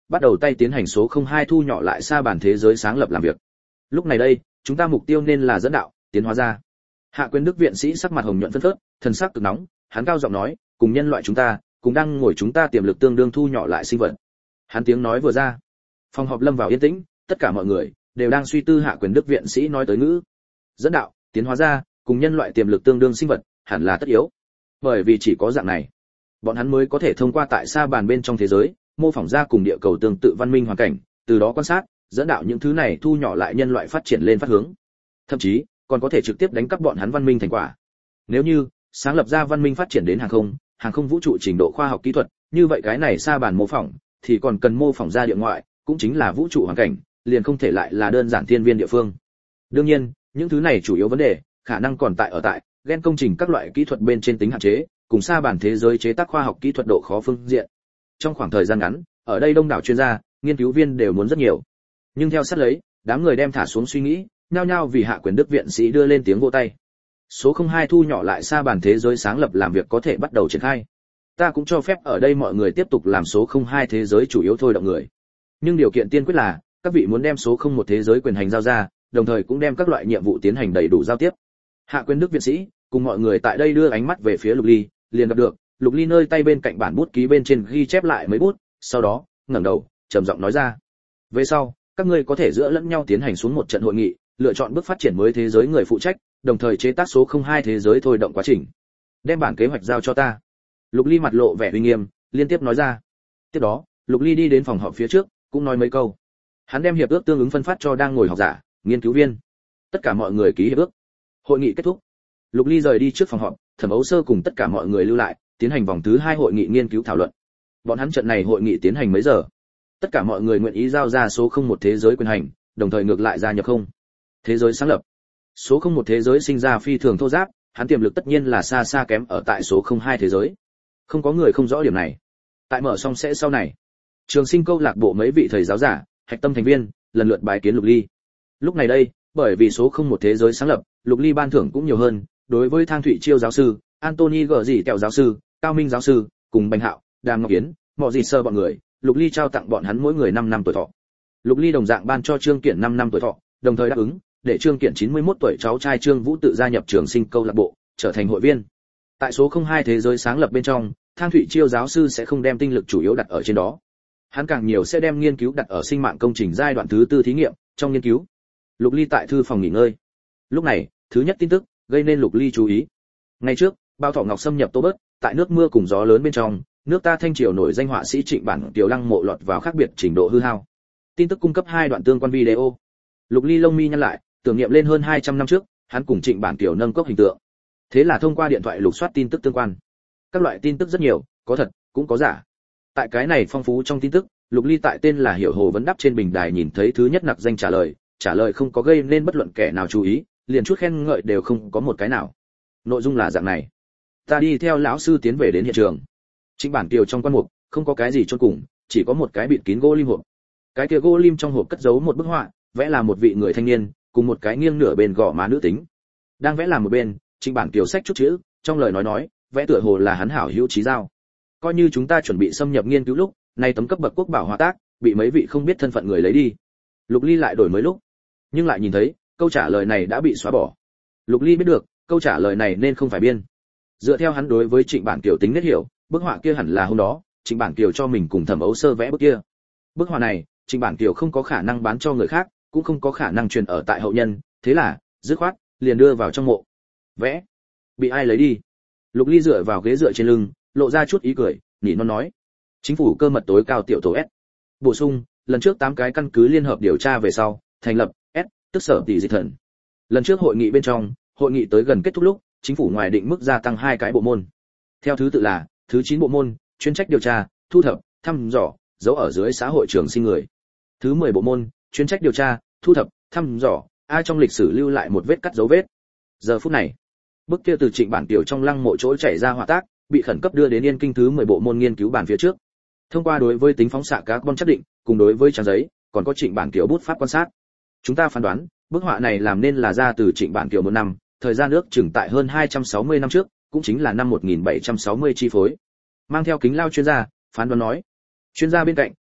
bắt đầu tay tiến hành số 02 thu nhỏ lại sa bàn thế giới sáng lập làm việc. Lúc này đây, chúng ta mục tiêu nên là dẫn đạo, tiến hóa ra. Hạ Quyền Đức viện sĩ sắc mặt hồng nhuận phấn phớt, thần sắc cực nóng, hắn cao giọng nói, cùng nhân loại chúng ta, cùng đang ngồi chúng ta tiềm lực tương đương thu nhỏ lại sinh vật. Hắn tiếng nói vừa ra, phòng họp lâm vào yên tĩnh, tất cả mọi người đều đang suy tư Hạ Quyền Đức viện sĩ nói tới ngữ. Dẫn đạo, tiến hóa ra, cùng nhân loại tiềm lực tương đương sinh vật, hẳn là tất yếu. Bởi vì chỉ có dạng này, bọn hắn mới có thể thông qua tại sa bàn bên trong thế giới, mô phỏng ra cùng địa cầu tương tự văn minh hoàn cảnh, từ đó quan sát, dẫn đạo những thứ này thu nhỏ lại nhân loại phát triển lên phát hướng. Thậm chí, còn có thể trực tiếp đánh cắp bọn hắn văn minh thành quả. Nếu như sáng lập ra văn minh phát triển đến hàng không vũ trụ trình độ khoa học kỹ thuật, như vậy cái này sa bàn mô phỏng thì còn cần mô phỏng ra địa ngoại, cũng chính là vũ trụ hoàn cảnh, liền không thể lại là đơn giản thiên viên địa phương. Đương nhiên, những thứ này chủ yếu vấn đề, khả năng còn tại gen công trình các loại kỹ thuật bên trên tính hạn chế, cùng sa bàn thế giới chế tác khoa học kỹ thuật độ khó phương diện. Trong khoảng thời gian ngắn, ở đây đông đảo chuyên gia, nghiên cứu viên đều muốn rất nhiều. Nhưng theo sát lấy, đám người đem thả xuống suy nghĩ, nhao nhao vì Hạ Quyền Đức viện sĩ đưa lên tiếng vỗ tay. Số 02 thu nhỏ lại sa bàn thế giới sáng lập làm việc có thể bắt đầu triển khai. Ta cũng cho phép ở đây mọi người tiếp tục làm số 02 thế giới chủ yếu thôi động người. Nhưng điều kiện tiên quyết là, các vị muốn đem số 01 thế giới quyền hành giao ra, đồng thời cũng đem các loại nhiệm vụ tiến hành đầy đủ giao tiếp. Hạ Quyền Đức viện sĩ cùng mọi người tại đây đưa ánh mắt về phía Lục Ly, liền gặp được Lục Ly nơi tay bên cạnh bản bút ký bên trên ghi chép lại mấy bút, sau đó ngẩng đầu trầm giọng nói ra: về sau các ngươi có thể giữa lẫn nhau tiến hành xuống một trận hội nghị, lựa chọn bước phát triển mới thế giới người phụ trách, đồng thời chế tác số 02 thế giới thôi động quá trình. Đem bản kế hoạch giao cho ta. Lục Ly mặt lộ vẻ uy nghiêm, liên tiếp nói ra. Tiếp đó, Lục Ly đi đến phòng họp phía trước, cũng nói mấy câu. Hắn đem hiệp ước tương ứng phân phát cho đang ngồi học giả, nghiên cứu viên. Tất cả mọi người ký hiệp ước. Hội nghị kết thúc. Lục Ly rời đi trước phòng họp, Thẩm Ấu Sơ cùng tất cả mọi người lưu lại, tiến hành vòng thứ 2 hội nghị nghiên cứu thảo luận. Bọn hắn trận này hội nghị tiến hành mấy giờ? Tất cả mọi người nguyện ý giao ra số 01 thế giới quyền hành, đồng thời ngược lại gia nhập không. Thế giới sáng lập. Số 01 thế giới sinh ra phi thường thô ráp, hắn tiềm lực tất nhiên là xa xa kém ở tại số 02 thế giới. Không có người không rõ điểm này. Tại mở xong sẽ sau này, Trường Sinh câu lạc bộ mấy vị thầy giáo giả, hạch tâm thành viên, lần lượt bái kiến Lục Ly. Lúc này đây, bởi vì số 01 thế giới sáng lập, Lục Ly ban thưởng cũng nhiều hơn, đối với Thang Thụy Chiêu giáo sư, Anthony Gở dị Tẹo giáo sư, Cao Minh giáo sư, cùng Bành Hạo, Đàm Ngọc Yến, Mọ Dị Sơ bọn người, Lục Ly trao tặng bọn hắn mỗi người 5 năm tuổi thọ. Lục Ly đồng dạng ban cho Trương Kiện 5 năm tuổi thọ, đồng thời đáp ứng để Trương Kiện 91 tuổi cháu trai Trương Vũ tự gia nhập Trường Sinh câu lạc bộ, trở thành hội viên. Tại số 02 thế giới sáng lập bên trong, Thang Thụy Chiêu giáo sư sẽ không đem tinh lực chủ yếu đặt ở trên đó. Hắn càng nhiều sẽ đem nghiên cứu đặt ở sinh mạng công trình giai đoạn thứ 4 thí nghiệm, trong nghiên cứu. Lục Ly tại thư phòng nghỉ ngơi. Lúc này, thứ nhất tin tức gây nên Lục Ly chú ý. Ngày trước, Bao Thọ Ngọc xâm nhập Tô Bớt, tại nước mưa cùng gió lớn bên trong, nước ta Thanh Triều nổi danh họa sĩ Trịnh Bản Kiều lăng mộ lọt vào khác biệt trình độ hư hao. Tin tức cung cấp 2 đoạn tương quan video. Lục Ly lông mi nhăn lại, tưởng niệm lên hơn 200 năm trước, hắn cùng Trịnh Bản Kiều nâng cốc hình tượng. Thế là thông qua điện thoại lục soát tin tức tương quan. Các loại tin tức rất nhiều, có thật, cũng có giả. Tại cái này phong phú trong tin tức, Lục Ly tại tên là Hiểu Hồ vấn đáp trên bình đài nhìn thấy thứ nhất nặc danh trả lời không có gây nên bất luận kẻ nào chú ý, liền chút khen ngợi đều không có một cái nào. Nội dung là dạng này: ta đi theo lão sư tiến về đến hiện trường. Trịnh Bản Kiều trong quan mục không có cái gì chôn cùng, chỉ có một cái bịt kín gỗ lim hộp. Cái kia gỗ lim trong hộp cất giấu một bức họa, vẽ là một vị người thanh niên cùng một cái nghiêng nửa bên gò má nữ tính. Đang vẽ làm một bên, Trịnh Bản Kiều xách chút chữ, trong lời nói, vẽ tựa hồ là hắn hảo hữu chí giao. Coi như chúng ta chuẩn bị xâm nhập nghiên cứu lúc, nay tấm cấp bậc quốc bảo họa tác bị mấy vị không biết thân phận người lấy đi. Lục Ly lại đổi mới lúc, nhưng lại nhìn thấy câu trả lời này đã bị xóa bỏ. Lục Ly biết được câu trả lời này nên không phải biên. Dựa theo hắn đối với Trịnh Bản Kiều tính nết hiểu, bức họa kia hẳn là hôm đó Trịnh Bản Kiều cho mình cùng Thẩm Ấu Sơ vẽ bức kia. Bức họa này, Trịnh Bản Kiều không có khả năng bán cho người khác, cũng không có khả năng truyền ở tại hậu nhân, thế là dứt khoát liền đưa vào trong mộ. Vẽ bị ai lấy đi? Lục Ly dựa vào ghế dựa trên lưng, lộ ra chút ý cười, nhỉ nó nói: chính phủ cơ mật tối cao tiểu tổ S. Bổ sung, lần trước 8 cái căn cứ liên hợp điều tra về sau, thành lập S, tức sở tỷ dịch thần. Lần trước hội nghị bên trong, hội nghị tới gần kết thúc lúc, chính phủ ngoài định mức gia tăng 2 cái bộ môn. Theo thứ tự là, thứ 9 bộ môn, chuyên trách điều tra, thu thập, thăm dò, giấu ở dưới xã hội trường sinh người. Thứ 10 bộ môn, chuyên trách điều tra, thu thập, thăm dò, ai trong lịch sử lưu lại một vết cắt dấu vết. Giờ phút này, bức kia từ Trịnh Bản Kiều trong lăng mộ chỗ chảy ra họa tác, bị khẩn cấp đưa đến Yên Kinh thứ 10 bộ môn nghiên cứu bàn phía trước. Thông qua đối với tính phóng xạ carbon chất định, cùng đối với trang giấy, còn có Trịnh Bản Kiều bút pháp quan sát, chúng ta phán đoán, bức họa này làm nên là ra từ Trịnh Bản Kiều một năm, thời gian ước chừng tại hơn 260 năm trước, cũng chính là năm 1760 chi phối. Mang theo kính lao chuyên gia, phán đoán nói. Chuyên gia bên cạnh,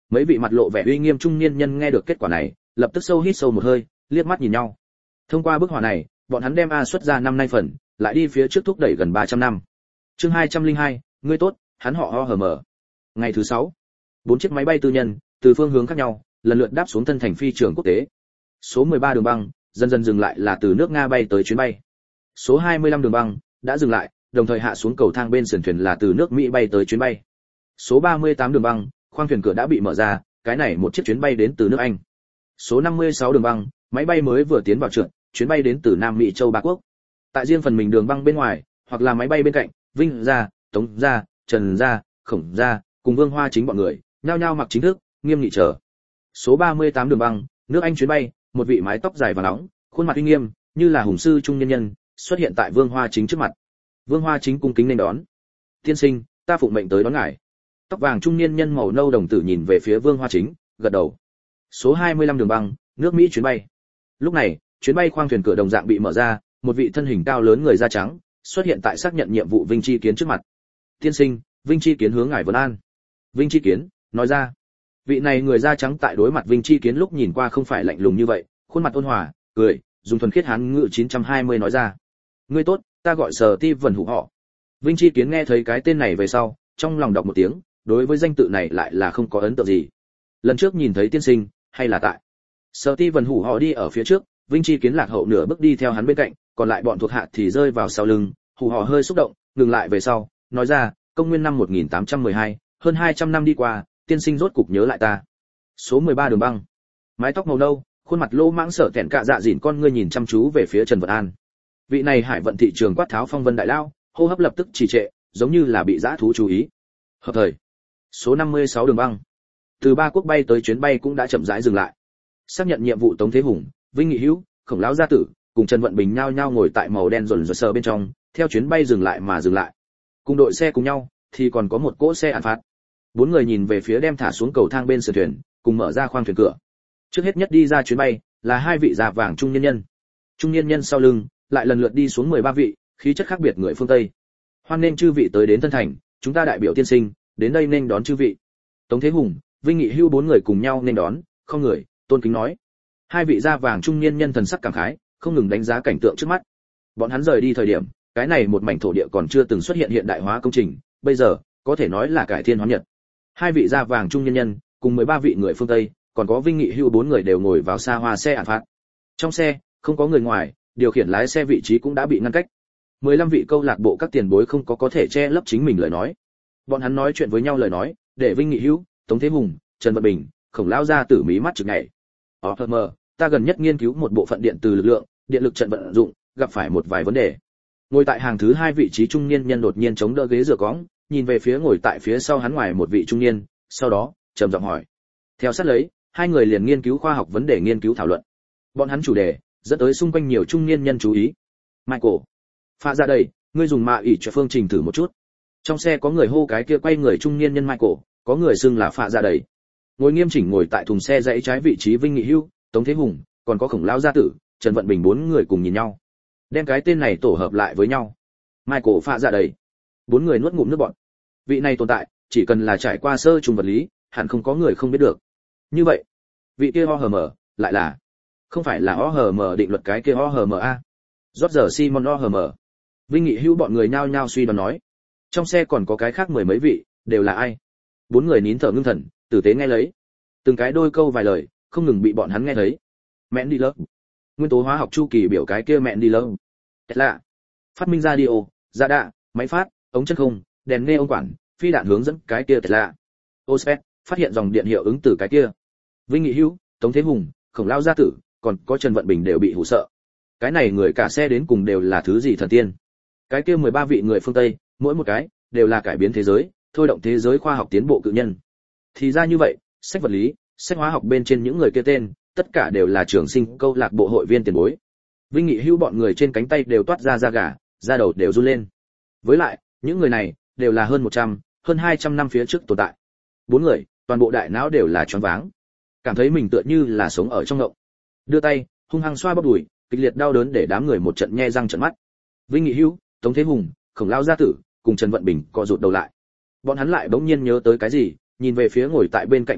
Mấy vị mặt lộ vẻ uy nghiêm trung niên nhân nghe được kết quả này, lập tức hít sâu một hơi, liếc mắt nhìn nhau. Thông qua bức họa này, bọn hắn đem A xuất ra năm nay phần, lại đi phía trước thúc đẩy gần 300 năm. Chương 202, ngươi tốt, hắn họ OHM. Ngày thứ 6, 4 chiếc máy bay tư nhân từ phương hướng khác nhau, lần lượt đáp xuống thân thành phi trường quốc tế. Số 13 đường băng dần dần dừng lại là từ nước Nga bay tới chuyến bay. Số 25 đường băng đã dừng lại, đồng thời hạ xuống cầu thang bên sườn thuyền là từ nước Mỹ bay tới chuyến bay. Số 38 đường băng, khoang thuyền cửa đã bị mở ra, cái này một chiếc chuyến bay đến từ nước Anh. Số 56 đường băng, máy bay mới vừa tiến vào trượt, chuyến bay đến từ Nam Mỹ châu Ba Quốc. Tại riêng phần mình đường băng bên ngoài, hoặc là máy bay bên cạnh, Vinh gia, Tống gia, Trần gia, Khổng gia, cùng Vương Hoa Chính bọn người, nhao nhao mặc chính thức, nghiêm nghị chờ. Số 38 đường băng, nước Anh chuyến bay, một vị mái tóc dài và nóng, khuôn mặt uy nghiêm, như là hùng sư trung nhân nhân, xuất hiện tại Vương Hoa Chính trước mặt. Vương Hoa Chính cung kính nên đón. "Tiên sinh, ta phụng mệnh tới đón ngài." Tóc vàng trung niên nhân màu nâu đồng tử nhìn về phía Vương Hoa Chính, gật đầu. Số 25 đường băng, nước Mỹ chuyến bay. Lúc này, chuyến bay khoang thuyền cửa đồng dạng bị mở ra, một vị thân hình cao lớn người da trắng xuất hiện tại xác nhận nhiệm vụ Vinh Chi Kiến trước mặt. "Tiên sinh, Vinh Chi Kiến hướng ngài vấn an." Vinh Chi Kiến nói ra. Vị này người da trắng tại đối mặt Vinh Chi Kiến lúc nhìn qua không phải lạnh lùng như vậy, khuôn mặt ôn hòa, cười, dùng thuần khiết hán ngữ 920 nói ra. "Ngươi tốt, ta gọi Sở Ti Vân Hủ họ." Vinh Chi Kiến nghe thấy cái tên này về sau, trong lòng đọc một tiếng, đối với danh tự này lại là không có ấn tượng gì. Lần trước nhìn thấy tiên sinh, hay là tại Sở Ti Vân Hủ họ đi ở phía trước, Vinh Chi Kiến lạc hậu nửa bước đi theo hắn bên cạnh, còn lại bọn thuộc hạ thì rơi vào sau lưng. Hủ họ hơi xúc động, ngừng lại về sau, nói ra, "Công nguyên năm 1812, hơn 200 năm đi qua, tiên sinh rốt cục nhớ lại ta." Số 13 đường băng, mái tóc màu nâu, khuôn mặt lỗ mãng sợ kẹn cạ dạ dịn con ngươi nhìn chăm chú về phía Trần Vận An. Vị này hải vận thị trường quát tháo phong vân đại lao, hô hấp lập tức trì trệ, giống như là bị dã thú chú ý. Hợp thời, số 56 đường băng, từ Ba Quốc bay tới chuyến bay cũng đã chậm rãi dừng lại. Xác nhận nhiệm vụ Tống Thế Hùng, Vinh Nghị Hữu, Khổng lão gia tử cùng Trần Vận Bình nhao nhao ngồi tại màu đen rồn rồn sờ bên trong, theo chuyến bay dừng lại mà dừng lại. Cùng đội xe cùng nhau, thì còn có một cỗ xe án phạt. Bốn người nhìn về phía đem thả xuống cầu thang bên sườn thuyền, cùng mở ra khoang thuyền cửa. Trước hết nhất đi ra chuyến bay là hai vị già vàng trung niên nhân. Trung niên nhân sau lưng lại lần lượt đi xuống 13 vị, khí chất khác biệt người phương Tây. "Hoan nghênh chư vị tới đến thân thành, chúng ta đại biểu tiên sinh, đến đây nên đón chư vị." Tống Thế Hùng, Vinh Nghị Hưu bốn người cùng nhau nên đón, không người, tôn kính nói. Hai vị da vàng trung niên nhân thần sắc cảm khái, không ngừng đánh giá cảnh tượng trước mắt. Bọn hắn rời đi thời điểm, cái này một mảnh thổ địa còn chưa từng xuất hiện hiện đại hóa công trình, bây giờ có thể nói là cải thiên hóa nhật. Hai vị da vàng trung niên nhân cùng 13 vị người phương Tây, còn có Vinh Nghị Hưu bốn người đều ngồi vào xa hoa xe án phạt. Trong xe không có người ngoài, điều khiển lái xe vị trí cũng đã bị ngăn cách. 15 vị câu lạc bộ các tiền bối không có thể che lấp chính mình lời nói. Bọn hắn nói chuyện với nhau lời nói, để Vinh Nghị Hữu, Tống Thế Hùng, Trần Vận Bình, Khổng lão gia tử mí mắt chực nhảy. Ta gần nhất nghiên cứu một bộ phận điện từ lực lượng, điện lực trận vận dụng, gặp phải một vài vấn đề." Ngồi tại hàng thứ 2 vị trí trung niên nhân đột nhiên chống đỡ ghế dựa cõng, nhìn về phía ngồi tại phía sau hắn ngoài một vị trung niên, sau đó trầm giọng hỏi. Theo sát lấy, hai người liền nghiên cứu khoa học vấn đề nghiên cứu thảo luận. Bọn hắn chủ đề dẫn tới xung quanh nhiều trung niên nhân chú ý. "Michael, pha ra đây, ngươi dùng mạ ỷ cho phương trình thử một chút." Trong xe có người hô cái kia quay người trung niên nhân Michael, có người xưng là pha ra đây. Ngồi nghiêm chỉnh ngồi tại thùng xe dãy trái vị trí Vinh Nghị Hưu, Tống Thế Hùng, còn có Khổng lão gia tử, Trần Vận Bình bốn người cùng nhìn nhau, đem cái tên này tổ hợp lại với nhau. Michael pha ra đây. Bốn người nuốt ngụm nước bọt. Vị này tồn tại, chỉ cần là trải qua sơ trùng vật lý, hẳn không có người không biết được. Như vậy, vị kia OHM lại là không phải là OHM định luật cái kia OHM a? Roger Simon OHM. Vinh Nghị Hưu bọn người nhao nhao suy đoán nói. Trong xe còn có cái khác mười mấy vị, đều là ai? Bốn người nín thở ngưng thần, tử tế nghe lấy. Từng cái đôi câu vài lời, không ngừng bị bọn hắn nghe thấy. Mendeleev, nguyên tố hóa học chu kỳ biểu cái kia Mendeleev. Tesla, phát minh radio, gia đạ, máy phát, ống chân không, đèn neon quản, phi đạn hướng dẫn cái kia Tesla. Ospet, phát hiện dòng điện hiệu ứng từ cái kia. Vinh Nghị Hữu, Tống Thế Hùng, Khổng lão gia tử, còn có Trần Vận Bình đều bị hù sợ. Cái này người cả xe đến cùng đều là thứ gì thần tiên? Cái kia 13 vị người phương Tây, mỗi một cái đều là cải biến thế giới, thôi động thế giới khoa học tiến bộ cự nhân. Thì ra như vậy, sách vật lý, sách hóa học bên trên những người kia tên, tất cả đều là trường sinh câu lạc bộ hội viên tiền bối. Vinh Nghị Hữu bọn người trên cánh tay đều toát ra da gà, da đầu đều run lên. Với lại, những người này đều là hơn 200 năm phía trước tồn tại. Bốn người, toàn bộ đại não đều là choáng váng, cảm thấy mình tựa như là sống ở trong ngộng. Đưa tay, hung hăng xoa bắp đùi, kịch liệt đau đớn để đám người một trận nhe răng trợn mắt. Vinh Nghị Hữu, Tống Thế Hùng, Khổng lão gia tử, cùng Trần Vận Bình co rụt đầu lại. Bọn hắn lại bỗng nhiên nhớ tới cái gì, nhìn về phía ngồi tại bên cạnh bọn họ,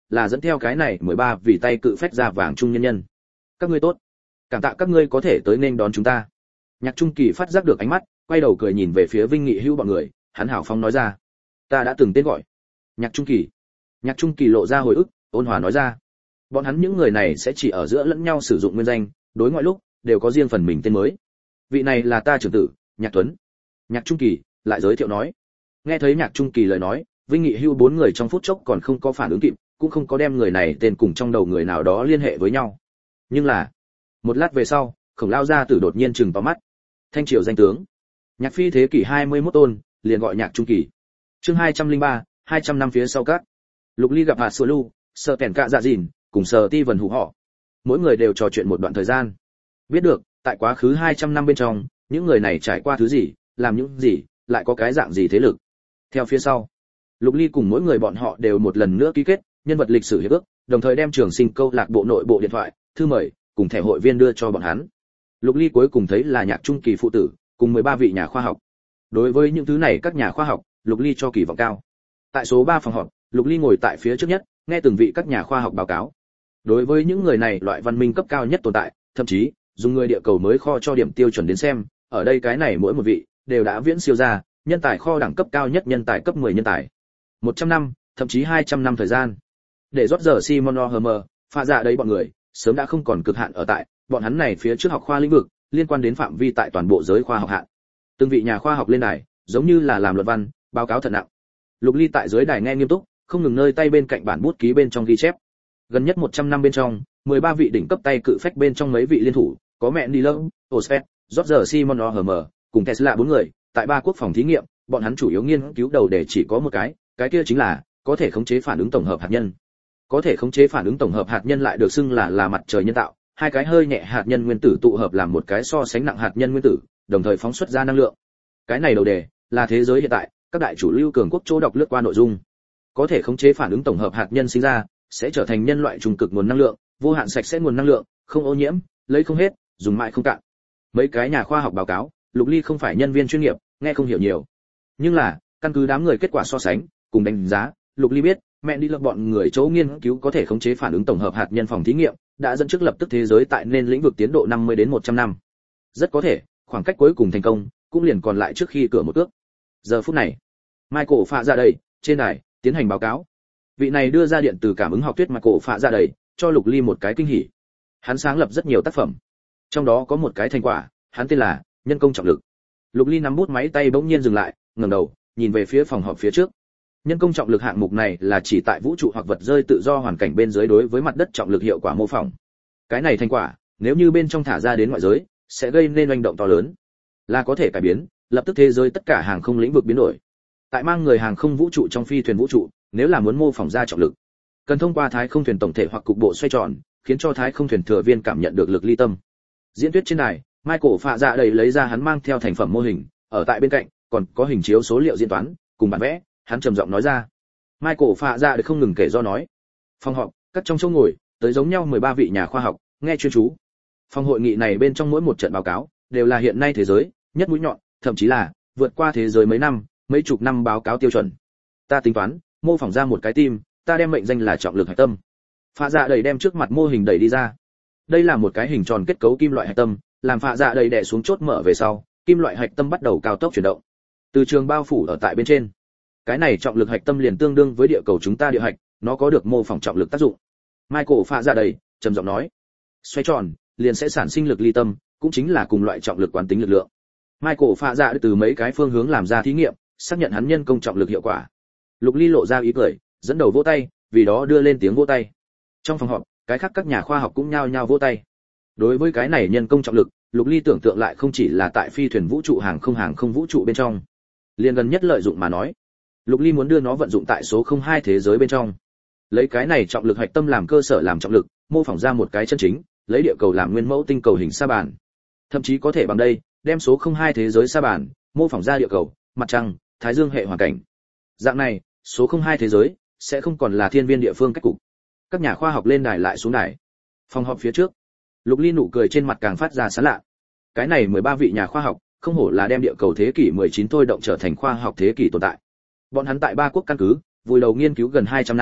là dẫn theo cái này 13 vì tay cự phách ra vàng trung nhân nhân. Các ngươi tốt, cảm tạ các ngươi có thể tới nên đón chúng ta. Nhạc Trung Kỳ phát giác được ánh mắt, quay đầu cười nhìn về phía Vinh Nghị Hữu bọn người, hắn hào phóng nói ra, ta đã từng tên gọi Nhạc Trung Kỳ. Nhạc Trung Kỳ lộ ra hồi ức, ôn hòa nói ra, bọn hắn những người này sẽ chỉ ở giữa lẫn nhau sử dụng nguyên danh, đối ngoại lúc đều có riêng phần mình tên mới. Vị này là ta trưởng tử, Nhạc Tuấn. Nhạc Trung Kỳ lại giới thiệu nói. Nghe thấy Nhạc Trung Kỳ lời nói, Vinh Nghị Hưu bốn người trong phút chốc còn không có phản ứng kịp, cũng không có đem người này tên cùng trong đầu người nào đó liên hệ với nhau. Nhưng là, một lát về sau, Khổng Lao gia tử đột nhiên trừng to mắt. Thanh triều danh tướng, Nhạc Phi thế kỷ 21 tôn, liền gọi Nhạc Trung Kỳ. Chương 203, 200 năm phía sau các. Lục Ly gặp Hạ Sủa Lu, Sở Kèn Cạ Dạ Dìn, cùng Sở Ti Vân Hủ họ. Mỗi người đều trò chuyện một đoạn thời gian. Biết được, tại quá khứ 200 năm bên trong, những người này trải qua thứ gì, làm những gì, lại có cái dạng gì thế lực. Theo phía sau, Lục Ly cùng mỗi người bọn họ đều một lần nữa ký kết nhân vật lịch sử hiệp ước, đồng thời đem Trường Sinh câu lạc bộ nội bộ điện thoại, thư mời cùng thẻ hội viên đưa cho bọn hắn. Lục Ly cuối cùng thấy là Nhạc Trung Kỳ phụ tử cùng 13 vị nhà khoa học. Đối với những thứ này các nhà khoa học, Lục Ly cho kỳ vọng cao. Tại số 3 phòng họp, Lục Ly ngồi tại phía trước nhất, nghe từng vị các nhà khoa học báo cáo. Đối với những người này loại văn minh cấp cao nhất tồn tại, thậm chí dùng người địa cầu mới kho cho điểm tiêu chuẩn đến xem, ở đây cái này mỗi một vị đều đã viễn siêu ra nhân tài kho đẳng cấp cao nhất, nhân tài cấp 10 nhân tài. 100 năm, thậm chí 200 năm thời gian. Để rót giờ Simon Ohermer, pha dạ đấy bọn người, sớm đã không còn cực hạn ở tại bọn hắn này phía trước học khoa lĩnh vực, liên quan đến phạm vi tại toàn bộ giới khoa học hạn. Từng vị nhà khoa học lên đài, giống như là làm luận văn, báo cáo thật nặng. Lục Ly tại dưới đài nghe nghiêm túc, không ngừng nơi tay bên cạnh bản bút ký bên trong ghi chép. Gần nhất 100 năm bên trong, 13 vị đỉnh cấp tay cự phách bên trong mấy vị liên thủ, có mẹ Nilo, Osfet, Roger Simon Ohermer, cùng Tesla 4 người, tại 3 quốc phòng thí nghiệm, bọn hắn chủ yếu nghiên cứu đầu đề chỉ có một cái kia chính là có thể khống chế phản ứng tổng hợp hạt nhân. Có thể khống chế phản ứng tổng hợp hạt nhân lại được xưng là mặt trời nhân tạo, hai cái hơi nhẹ hạt nhân nguyên tử tụ hợp làm một cái so sánh nặng hạt nhân nguyên tử, đồng thời phóng xuất ra năng lượng. Cái này đầu đề là thế giới hiện tại các đại chủ lưu cường quốc chỗ đọc lướt qua nội dung. Có thể khống chế phản ứng tổng hợp hạt nhân sinh ra sẽ trở thành nhân loại trung cực nguồn năng lượng, vô hạn sạch sẽ nguồn năng lượng, không ô nhiễm, lấy không hết, dùng mãi không cạn. Mấy cái nhà khoa học báo cáo, Lục Ly không phải nhân viên chuyên nghiệp, nghe không hiểu nhiều. Nhưng là, căn cứ đám người kết quả so sánh, cùng đánh giá, Lục Ly biết, mẹ đi lập bọn người chỗ nghiên cứu có thể khống chế phản ứng tổng hợp hạt nhân phòng thí nghiệm, đã dẫn trước lập tức thế giới tại nên lĩnh vực tiến độ 50 đến 100 năm. Rất có thể, khoảng cách cuối cùng thành công, cũng liền còn lại trước khi cửa một bước. Giờ phút này, Michael Phạ ra đây, trên đài, tiến hành báo cáo. Vị này đưa ra điện từ cảm ứng học thuyết Michael Phạ ra đây, cho Lục Ly một cái kinh hỉ. Hắn sáng lập rất nhiều tác phẩm, trong đó có một cái thành quả, hắn tên là nhân công trọng lực. Lục Ly nắm bút máy tay bỗng nhiên dừng lại, ngẩng đầu, nhìn về phía phòng họp phía trước. Nhân công trọng lực hạng mục này là chỉ tại vũ trụ hoặc vật rơi tự do hoàn cảnh bên dưới đối với mặt đất trọng lực hiệu quả mô phỏng. Cái này thành quả, nếu như bên trong thả ra đến ngoại giới, sẽ gây nên oanh động to lớn, là có thể cải biến, lập tức thế giới tất cả hàng không lĩnh vực biến đổi. Tại mang người hàng không vũ trụ trong phi thuyền vũ trụ, nếu là muốn mô phỏng ra trọng lực, cần thông qua thái không thuyền tổng thể hoặc cục bộ xoay tròn, khiến cho thái không thuyền thừa viên cảm nhận được lực ly tâm. Diễn thuyết trên đài, Michael Phạ dạ đầy lấy ra hắn mang theo thành phẩm mô hình, ở tại bên cạnh còn có hình chiếu số liệu diễn toán cùng bản vẽ, hắn trầm giọng nói ra. Michael Phạ dạ không ngừng kể do nói. Phòng họp, các trong chỗ ngồi, tới giống nhau 13 vị nhà khoa học, nghe chuyên chú. Phòng hội nghị này bên trong mỗi một trận báo cáo đều là hiện nay thế giới nhất mũi nhọn, thậm chí là vượt qua thế giới mấy năm, mấy chục năm báo cáo tiêu chuẩn. Ta tính toán, mô phỏng ra một cái tim, ta đem mệnh danh là trọng lực hạch tâm. Phạ dạ đầy đem trước mặt mô hình đẩy đi ra. Đây là một cái hình tròn kết cấu kim loại hạch tâm, làm Phạ dạ đầy đè xuống chốt mở về sau, kim loại hạch tâm bắt đầu cao tốc chuyển động. Từ trường bao phủ ở tại bên trên. Cái này trọng lực hạch tâm liền tương đương với địa cầu chúng ta địa hạch, nó có được mô phỏng trọng lực tác dụng. Michael Phạ dạ đầy trầm giọng nói. Xoay tròn, liền sẽ sản sinh lực ly tâm, cũng chính là cùng loại trọng lực quán tính lực lượng. Michael Phạ dạ từ mấy cái phương hướng làm ra thí nghiệm, xác nhận hắn nhân công trọng lực hiệu quả. Lục Ly lộ ra ý cười, dẫn đầu vỗ tay, vì đó đưa lên tiếng vỗ tay. Trong phòng họp, cái khác các nhà khoa học cũng nhao nhao vỗ tay. Đối với cái này nhân công trọng lực, Lục Ly tưởng tượng lại không chỉ là tại phi thuyền vũ trụ hàng không vũ trụ bên trong, liền gần nhất lợi dụng mà nói. Lục Ly muốn đưa nó vận dụng tại số 02 thế giới bên trong. Lấy cái này trọng lực hạch tâm làm cơ sở làm trọng lực, mô phỏng ra một cái chân chính, lấy địa cầu làm nguyên mẫu tinh cầu hình sa bàn. Thậm chí có thể bằng đây, đem số 02 thế giới sa bàn, mô phỏng ra địa cầu, mặt trăng, thái dương hệ hoàn cảnh. Dạng này, số 02 thế giới sẽ không còn là thiên viên địa phương cách cục. Các nhà khoa học lên đài lại xuống đài. Phòng họp phía trước, Lục Ly nụ cười trên mặt càng phát ra sán lạ. Cái này 13 vị nhà khoa học, không hổ là đem địa cầu thế kỷ 19 thôi động trở thành khoa học thế kỷ tồn tại. Bọn hắn tại 3 quốc căn cứ, vùi đầu nghiên cứu gần 200 năm,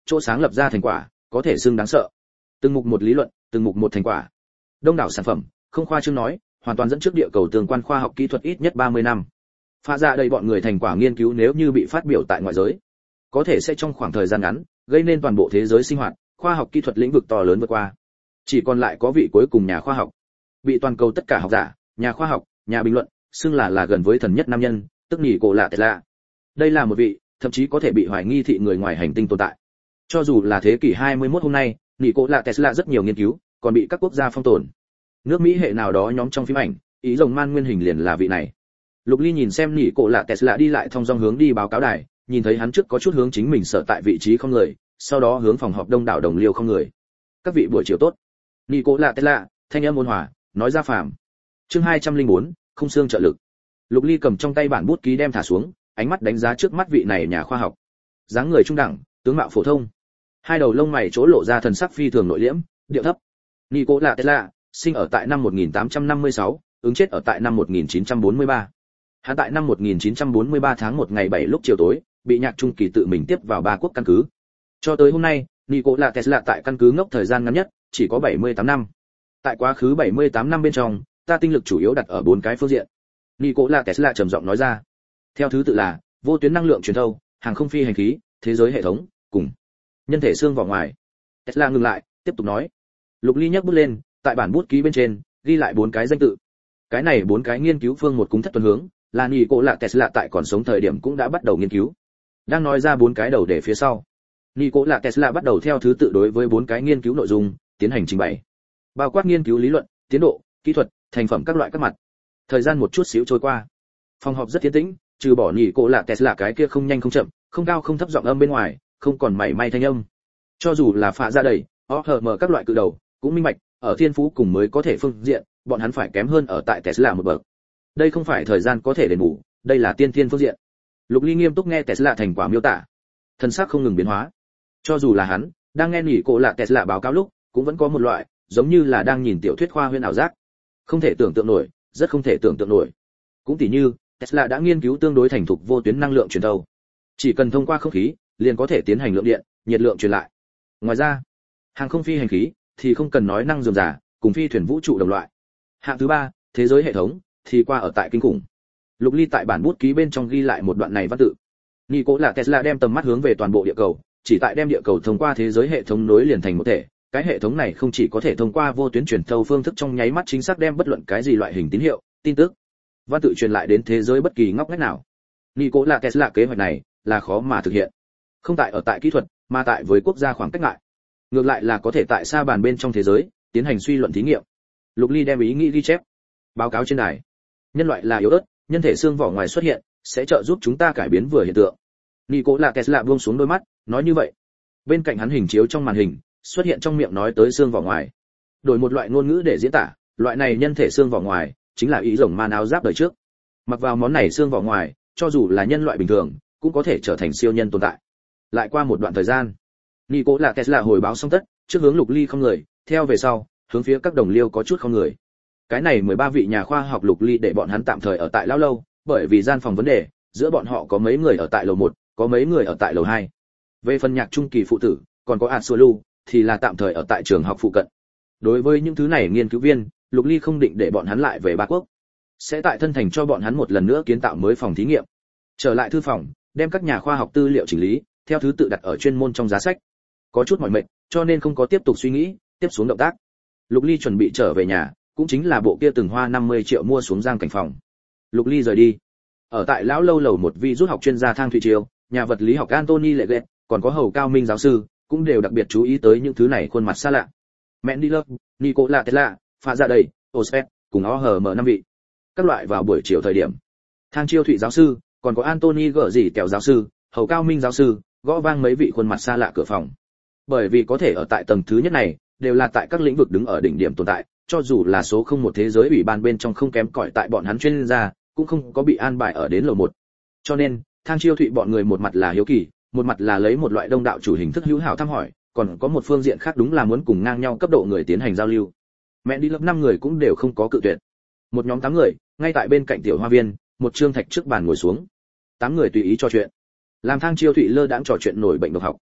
chỗ sáng lập ra thành quả có thể xưng đáng sợ. Từng mục một lý luận, từng mục một thành quả, đông đảo sản phẩm, không khoa trương nói, hoàn toàn dẫn trước địa cầu tương quan khoa học kỹ thuật ít nhất 30 năm. Pha ra đây bọn người thành quả nghiên cứu nếu như bị phát biểu tại ngoại giới, có thể sẽ trong khoảng thời gian ngắn gây nên toàn bộ thế giới sinh hoạt, khoa học kỹ thuật lĩnh vực to lớn vượt qua. Chỉ còn lại có vị cuối cùng nhà khoa học, bị toàn cầu tất cả học giả, nhà khoa học, nhà bình luận xưng là gần với thần nhất nam nhân, tức Nikola Tesla. Đây là một vị, thậm chí có thể bị hoài nghi thị người ngoài hành tinh tồn tại. Cho dù là thế kỷ 21 hôm nay, Nikola Tesla rất nhiều nghiên cứu, còn bị các quốc gia phong tồn. Nước Mỹ hệ nào đó nhóm trong phim ảnh, ý rồng man nguyên hình liền là vị này. Lục Ly nhìn xem Nikola Tesla đi lại thong dong hướng đi báo cáo đài, nhìn thấy hắn trước có chút hướng chính mình sở tại vị trí không người, sau đó hướng phòng họp đông đảo đồng liêu không người. Các vị buổi chiều tốt. Nikola Tesla, thanh âm ôn hòa, nói ra phàm. Chương 204, không xương trợ lực. Lục Ly cầm trong tay bản bút ký đem thả xuống, ánh mắt đánh giá trước mắt vị này nhà khoa học. Dáng người trung đẳng, tướng mạo phổ thông, hai đầu lông mày chỗ lộ ra thần sắc phi thường nội liễm, điệu thấp. Nikola Tesla, sinh ở tại năm 1856, ứng chết ở tại năm 1943. Hắn tại năm 1943 tháng 1 ngày 7 lúc chiều tối, bị Nhạc Trung Kỳ tự mình tiếp vào Ba Quốc căn cứ. Cho tới hôm nay, Nikola Tesla tại căn cứ ngốc thời gian ngắn nhất, chỉ có 78 năm. Tại quá khứ 78 năm bên trong, ta tinh lực chủ yếu đặt ở 4 cái phương diện. Nikola Tesla trầm giọng nói ra. Theo thứ tự là vô tuyến năng lượng truyền thâu, hàng không phi hành khí, thế giới hệ thống, cùng nhân thể xương vỏ ngoài. Tesla ngừng lại, tiếp tục nói. Lục Ly nhấc bút lên, tại bản bút ký bên trên ghi lại 4 cái danh tự. Cái này 4 cái nghiên cứu phương một cúng thất tuần hướng, là Nikola Tesla tại còn sống thời điểm cũng đã bắt đầu nghiên cứu. Đang nói ra 4 cái đầu để phía sau, Nikola Tesla bắt đầu theo thứ tự đối với 4 cái nghiên cứu nội dung tiến hành trình bày, bao quát nghiên cứu lý luận, tiến độ, kỹ thuật, thành phẩm các loại các mặt. Thời gian một chút xíu trôi qua, phòng họp rất yên tĩnh, trừ bỏ Nikola Tesla cái kia không nhanh không chậm, không cao không thấp giọng âm bên ngoài, không còn mảy may thanh âm. Cho dù là phạ ra đầy, mở các loại cự đầu, cũng minh bạch, ở thiên phú cùng mới có thể phương diện, bọn hắn phải kém hơn ở tại Tesla một bậc. Đây không phải thời gian có thể đền bù, đây là tiên thiên phương diện. Lục Ly nghiêm túc nghe Tesla thành quả miêu tả, thân xác không ngừng biến hóa. Cho dù là hắn, đang nghe Nikola Tesla báo cáo lúc, cũng vẫn có một loại, giống như là đang nhìn tiểu thuyết khoa huyễn ảo giác. Không thể tưởng tượng nổi, rất không thể tưởng tượng nổi. Cũng tỉ như, Tesla đã nghiên cứu tương đối thành thục vô tuyến năng lượng truyền thâu. Chỉ cần thông qua không khí, liền có thể tiến hành lượng điện, nhiệt lượng truyền lại. Ngoài ra, hàng không phi hành khí thì không cần nói năng dườm giả, cùng phi thuyền vũ trụ đồng loại. Hạng thứ 3, thế giới hệ thống thì qua ở tại kinh khủng. Lục Ly tại bản bút ký bên trong ghi lại một đoạn này văn tự. Nikola Tesla đem tầm mắt hướng về toàn bộ địa cầu, chỉ tại đem địa cầu thông qua thế giới hệ thống nối liền thành một thể. Cái hệ thống này không chỉ có thể thông qua vô tuyến truyền thâu phương thức trong nháy mắt chính xác đem bất luận cái gì loại hình tín hiệu, tin tức, văn tự truyền lại đến thế giới bất kỳ ngóc ngách nào. Nikola Tesla kế hoạch này là khó mà thực hiện. Không tại ở tại kỹ thuật, mà tại với quốc gia khoảng cách ngại. Ngược lại là có thể tại xa bàn bên trong thế giới tiến hành suy luận thí nghiệm. Lục Ly đem ý nghĩ ghi chép. Báo cáo trên đài. Nhân loại là yếu ớt, nhân thể xương vỏ ngoài xuất hiện sẽ trợ giúp chúng ta cải biến vừa hiện tượng. Nikola Tesla buông xuống đôi mắt, nói như vậy. Bên cạnh hắn hình chiếu trong màn hình, xuất hiện trong miệng nói tới xương vỏ ngoài. Đổi một loại ngôn ngữ để diễn tả, loại này nhân thể xương vỏ ngoài chính là ý rồng man áo giáp đời trước. Mặc vào món này xương vỏ ngoài, cho dù là nhân loại bình thường, cũng có thể trở thành siêu nhân tồn tại. Lại qua một đoạn thời gian, Nikola Tesla hồi báo xong tất, trước hướng Lục Ly không người, theo về sau, hướng phía các đồng liêu có chút không người. Cái này 13 vị nhà khoa học Lục Ly để bọn hắn tạm thời ở tại lão lâu, bởi vì gian phòng vấn đề, giữa bọn họ có mấy người ở tại lầu 1, có mấy người ở tại lầu 2. Về phần Nhạc Trung Kỳ phụ tử, còn có Atsulu, thì là tạm thời ở tại trường học phụ cận. Đối với những thứ này nghiên cứu viên, Lục Ly không định để bọn hắn lại về Ba Quốc, sẽ tại thân thành cho bọn hắn một lần nữa kiến tạo mới phòng thí nghiệm. Trở lại thư phòng, đem các nhà khoa học tư liệu chỉnh lý, theo thứ tự đặt ở chuyên môn trong giá sách. Có chút mỏi mệt, cho nên không có tiếp tục suy nghĩ, tiếp xuống động tác. Lục Ly chuẩn bị trở về nhà, cũng chính là bộ kia từng hoa 50 triệu mua xuống Giang Cảnh phòng. Lục Ly rời đi. Ở tại lão lâu lầu một vi rút học chuyên gia Thang Thụy Triều, nhà vật lý học Anthony Lệ Ghét, còn có Hầu Cao Minh giáo sư, cũng đều đặc biệt chú ý tới những thứ này khuôn mặt xa lạ. Mendeleev, Nikola Tesla, Pha Dạ Đầy, Osvet, cùng OHM 5 vị. Các loại vào buổi chiều thời điểm. Thang Chiêu Thụy giáo sư, còn có Anthony Gở Dỉ Kẹo giáo sư, Hầu Cao Minh giáo sư, gõ vang mấy vị khuôn mặt xa lạ cửa phòng. Bởi vì có thể ở tại tầng thứ nhất này, đều là tại các lĩnh vực đứng ở đỉnh điểm tồn tại, cho dù là số không một thế giới ủy ban bên trong không kém cỏi tại bọn hắn chuyên gia, cũng không có bị an bài ở đến lầu 1. Cho nên, Thang Chiêu Thụy bọn người một mặt là hiếu kỳ, một mặt là lấy một loại đông đạo chủ hình thức hữu hảo thăm hỏi, còn có một phương diện khác đúng là muốn cùng ngang nhau cấp độ người tiến hành giao lưu. Mẹ đi lớp 5 người cũng đều không có cự tuyệt. Một nhóm 8 người, ngay tại bên cạnh tiểu hoa viên, một trương thạch trước bàn ngồi xuống. 8 người tùy ý trò chuyện. Làm Thang Chiêu Thụy lơ đãng trò chuyện nổi bệnh độc học.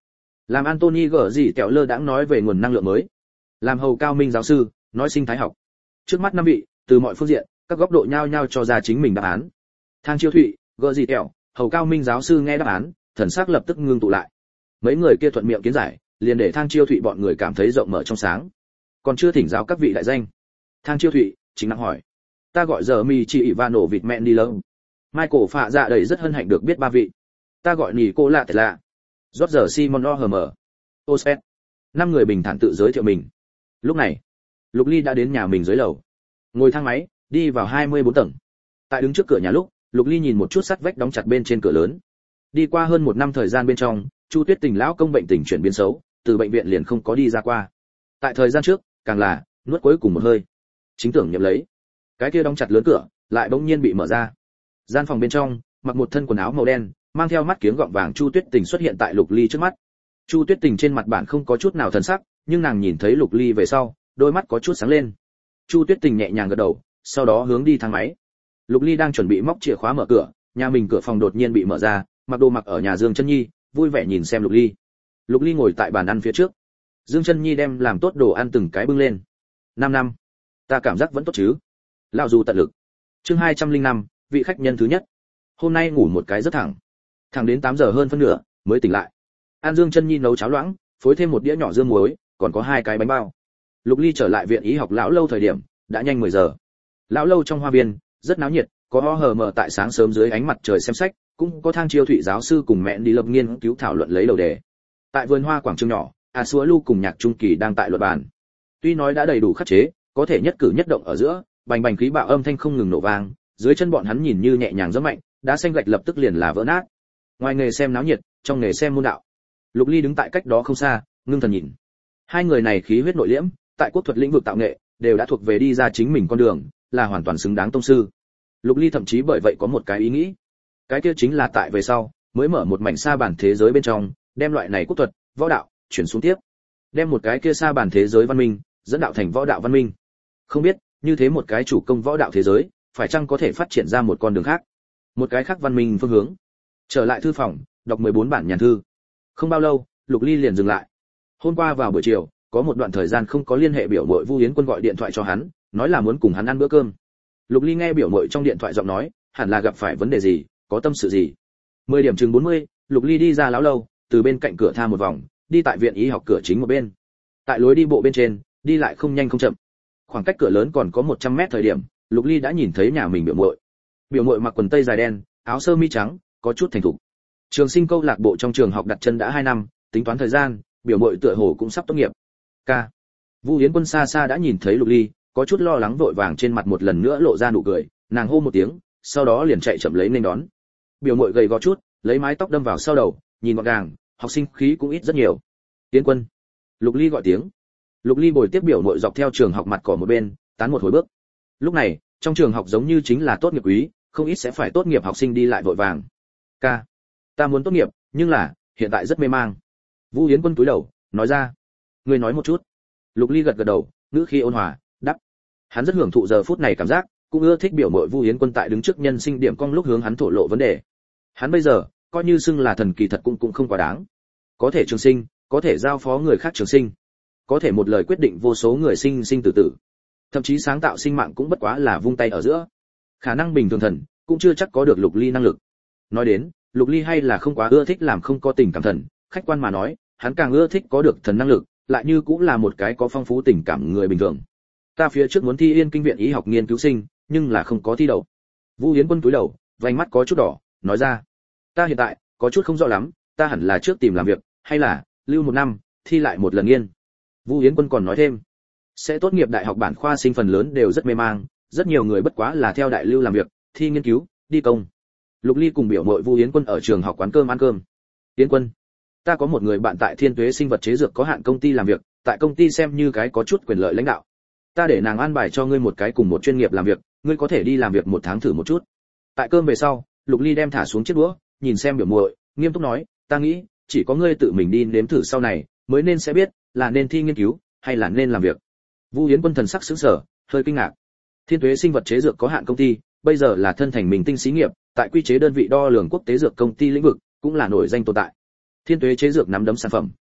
Làm Anthony gở gì kẹo lơ đãng nói về nguồn năng lượng mới. Làm hầu cao minh giáo sư, nói sinh thái học. Trước mắt năm vị, từ mọi phương diện, các góc độ nhau nhau cho ra chính mình đáp án. Thang Chiêu Thụy, gở gì kẹo, hầu cao minh giáo sư nghe đáp án, thần sắc lập tức ngưng tụ lại. Mấy người kia thuận miệng kiến giải, liền để Thang Chiêu Thụy bọn người cảm thấy rộng mở trong sáng. Còn chưa thỉnh giáo các vị đại danh. Thang Chiêu Thụy chính nặng hỏi, ta gọi giờ mi chỉ Ivano vịt mẹ đi lâu. Michael phạ dạ đầy rất hân hạnh được biết ba vị. Ta gọi nỉ cô lạ thật lạ. Roger Simon O'Hammer. Osset. Năm người bình thản tự giới thiệu mình. Lúc này, Lục Ly đã đến nhà mình dưới lầu. Ngồi thang máy, đi vào 24 tầng. Tại đứng trước cửa nhà lúc, Lục Ly nhìn một chút sắt vách đóng chặt bên trên cửa lớn. Đi qua hơn một năm thời gian bên trong, Chu Tuyết Tình lão công bệnh tình chuyển biến xấu, từ bệnh viện liền không có đi ra qua. Tại thời gian trước, càng là nuốt cuối cùng một hơi. Chính tưởng nhập lấy, cái kia đóng chặt lớn cửa, lại bỗng nhiên bị mở ra. Gian phòng bên trong, mặc một thân quần áo màu đen, mang theo mắt kiếng gọng vàng Chu Tuyết Tình xuất hiện tại Lục Ly trước mắt. Chu Tuyết Tình trên mặt bản không có chút nào thần sắc, nhưng nàng nhìn thấy Lục Ly về sau, đôi mắt có chút sáng lên. Chu Tuyết Tình nhẹ nhàng gật đầu, sau đó hướng đi thang máy. Lục Ly đang chuẩn bị móc chìa khóa mở cửa, nhà mình cửa phòng đột nhiên bị mở ra, mặc đồ mặc ở nhà Dương Chân Nhi, vui vẻ nhìn xem Lục Ly. Lục Ly ngồi tại bàn ăn phía trước. Dương Chân Nhi đem làm tốt đồ ăn từng cái bưng lên. 5 năm, ta cảm giác vẫn tốt chứ? Lão dù tận lực. Chương 205, vị khách nhân thứ nhất. Hôm nay ngủ một cái rất thẳng đến 8 giờ hơn phân nửa mới tỉnh lại. An Dương Chân Nhi nấu cháo loãng, phối thêm một đĩa nhỏ dưa muối, còn có 2 cái bánh bao. Lục Ly trở lại viện y học lão lâu thời điểm, đã nhanh 10 giờ. Lão lâu trong hoa viên rất náo nhiệt, có ho hờ mờ tại sáng sớm dưới ánh mặt trời xem sách, cũng có Thang Chiêu Thụy giáo sư cùng mẹ đi lập nghiên cứu thảo luận lấy đầu đề. Tại vườn hoa quảng trường nhỏ, Xúa Lu cùng Nhạc Trung Kỳ đang tại luận bàn. Tuy nói đã đầy đủ khắc chế, có thể nhất cử nhất động ở giữa, bành bành khí bạo âm thanh không ngừng nổ vang, dưới chân bọn hắn nhìn như nhẹ nhàng rất mạnh, đá xanh gạch lập tức liền là vỡ nát. Ngoài nghề xem náo nhiệt, trong nghề xem môn đạo. Lục Ly đứng tại cách đó không xa, ngưng thần nhìn. Hai người này khí huyết nội liễm, tại quốc thuật lĩnh vực tạo nghệ, đều đã thuộc về đi ra chính mình con đường, là hoàn toàn xứng đáng tông sư. Lục Ly thậm chí bởi vậy có một cái ý nghĩ. Cái kia chính là tại về sau, mới mở một mảnh sa bàn thế giới bên trong, đem loại này quốc thuật, võ đạo chuyển xuống tiếp. Đem một cái kia sa bàn thế giới văn minh, dẫn đạo thành võ đạo văn minh. Không biết, như thế một cái chủ công võ đạo thế giới, phải chăng có thể phát triển ra một con đường khác, một cái khác văn minh phương hướng. Trở lại thư phòng, đọc 14 bản nhàn thư. Không bao lâu, Lục Ly liền dừng lại. Hôm qua vào buổi chiều, có một đoạn thời gian không có liên hệ biểu muội Vu Yến Quân gọi điện thoại cho hắn, nói là muốn cùng hắn ăn bữa cơm. Lục Ly nghe biểu muội trong điện thoại giọng nói, hẳn là gặp phải vấn đề gì, có tâm sự gì. 10 điểm chừng 40, Lục Ly đi ra lão lâu, từ bên cạnh cửa tha một vòng, đi tại viện y học cửa chính một bên. Tại lối đi bộ bên trên, đi lại không nhanh không chậm. Khoảng cách cửa lớn còn có 100 mét thời điểm, Lục Ly đã nhìn thấy nhà mình biểu muội. Biểu muội mặc quần tây dài đen, áo sơ mi trắng, có chút thành thục. Trường sinh câu lạc bộ trong trường học đặt chân đã 2 năm, tính toán thời gian, biểu muội tựa hồ cũng sắp tốt nghiệp. Ca. Vu Yến Quân xa xa đã nhìn thấy Lục Ly, có chút lo lắng vội vàng trên mặt một lần nữa lộ ra nụ cười, nàng hô một tiếng, sau đó liền chạy chậm lấy nên đón. Biểu muội gầy gò chút, lấy mái tóc đâm vào sau đầu, nhìn gọn gàng, học sinh khí cũng ít rất nhiều. Yến Quân. Lục Ly gọi tiếng. Lục Ly bồi tiếp biểu muội dọc theo trường học mặt cỏ một bên, tán một hồi bước. Lúc này, trong trường học giống như chính là tốt nghiệp quý, không ít sẽ phải tốt nghiệp học sinh đi lại vội vàng. Ca, ta muốn tốt nghiệp, nhưng là hiện tại rất mê mang. Vu Yến Quân cúi đầu, nói ra. Ngươi nói một chút. Lục Ly gật gật đầu, ngữ khí ôn hòa, đáp. Hắn rất hưởng thụ giờ phút này cảm giác, cũng ưa thích biểu muội Vu Yến Quân tại đứng trước nhân sinh điểm cong lúc hướng hắn thổ lộ vấn đề. Hắn bây giờ, coi như xưng là thần kỳ thật cũng không quá đáng. Có thể trường sinh, có thể giao phó người khác trường sinh, có thể một lời quyết định vô số người sinh sinh tử tử, thậm chí sáng tạo sinh mạng cũng bất quá là vung tay ở giữa. Khả năng bình thường thần cũng chưa chắc có được Lục Ly năng lực. Nói đến, Lục Ly hay là không quá ưa thích làm không có tình cảm thần, khách quan mà nói, hắn càng ưa thích có được thần năng lực, lại như cũng là một cái có phong phú tình cảm người bình thường. Ta phía trước muốn thi Yên Kinh viện y học nghiên cứu sinh, nhưng là không có thi đậu. Vu Yến Quân cúi đầu, vành mắt có chút đỏ, nói ra. Ta hiện tại có chút không rõ lắm, ta hẳn là trước tìm làm việc, hay là lưu 1 năm, thi lại một lần nghiên. Vu Yến Quân còn nói thêm, sẽ tốt nghiệp đại học bản khoa sinh phần lớn đều rất mê mang, rất nhiều người bất quá là theo đại lưu làm việc, thi nghiên cứu, đi công. Lục Ly cùng biểu muội Vu Yến Quân ở trường học quán cơm ăn cơm. Yến Quân, ta có một người bạn tại Thiên Tuế sinh vật chế dược có hạn công ty làm việc, tại công ty xem như cái có chút quyền lợi lãnh đạo. Ta để nàng an bài cho ngươi một cái cùng một chuyên nghiệp làm việc, ngươi có thể đi làm việc 1 tháng thử một chút. Tại cơm về sau, Lục Ly đem thả xuống chiếc đũa, nhìn xem biểu muội, nghiêm túc nói, ta nghĩ, chỉ có ngươi tự mình đi nếm thử sau này, mới nên sẽ biết, là nên thi nghiên cứu, hay là nên làm việc. Vu Yến Quân thần sắc sững sờ, hơi kinh ngạc. Thiên Tuế sinh vật chế dược có hạn công ty, bây giờ là thân thành mình tinh xí nghiệp, tại quy chế đơn vị đo lường quốc tế dược công ty lĩnh vực, cũng là nổi danh tồn tại. Thiên Tuế chế dược nắm đấm sản phẩm,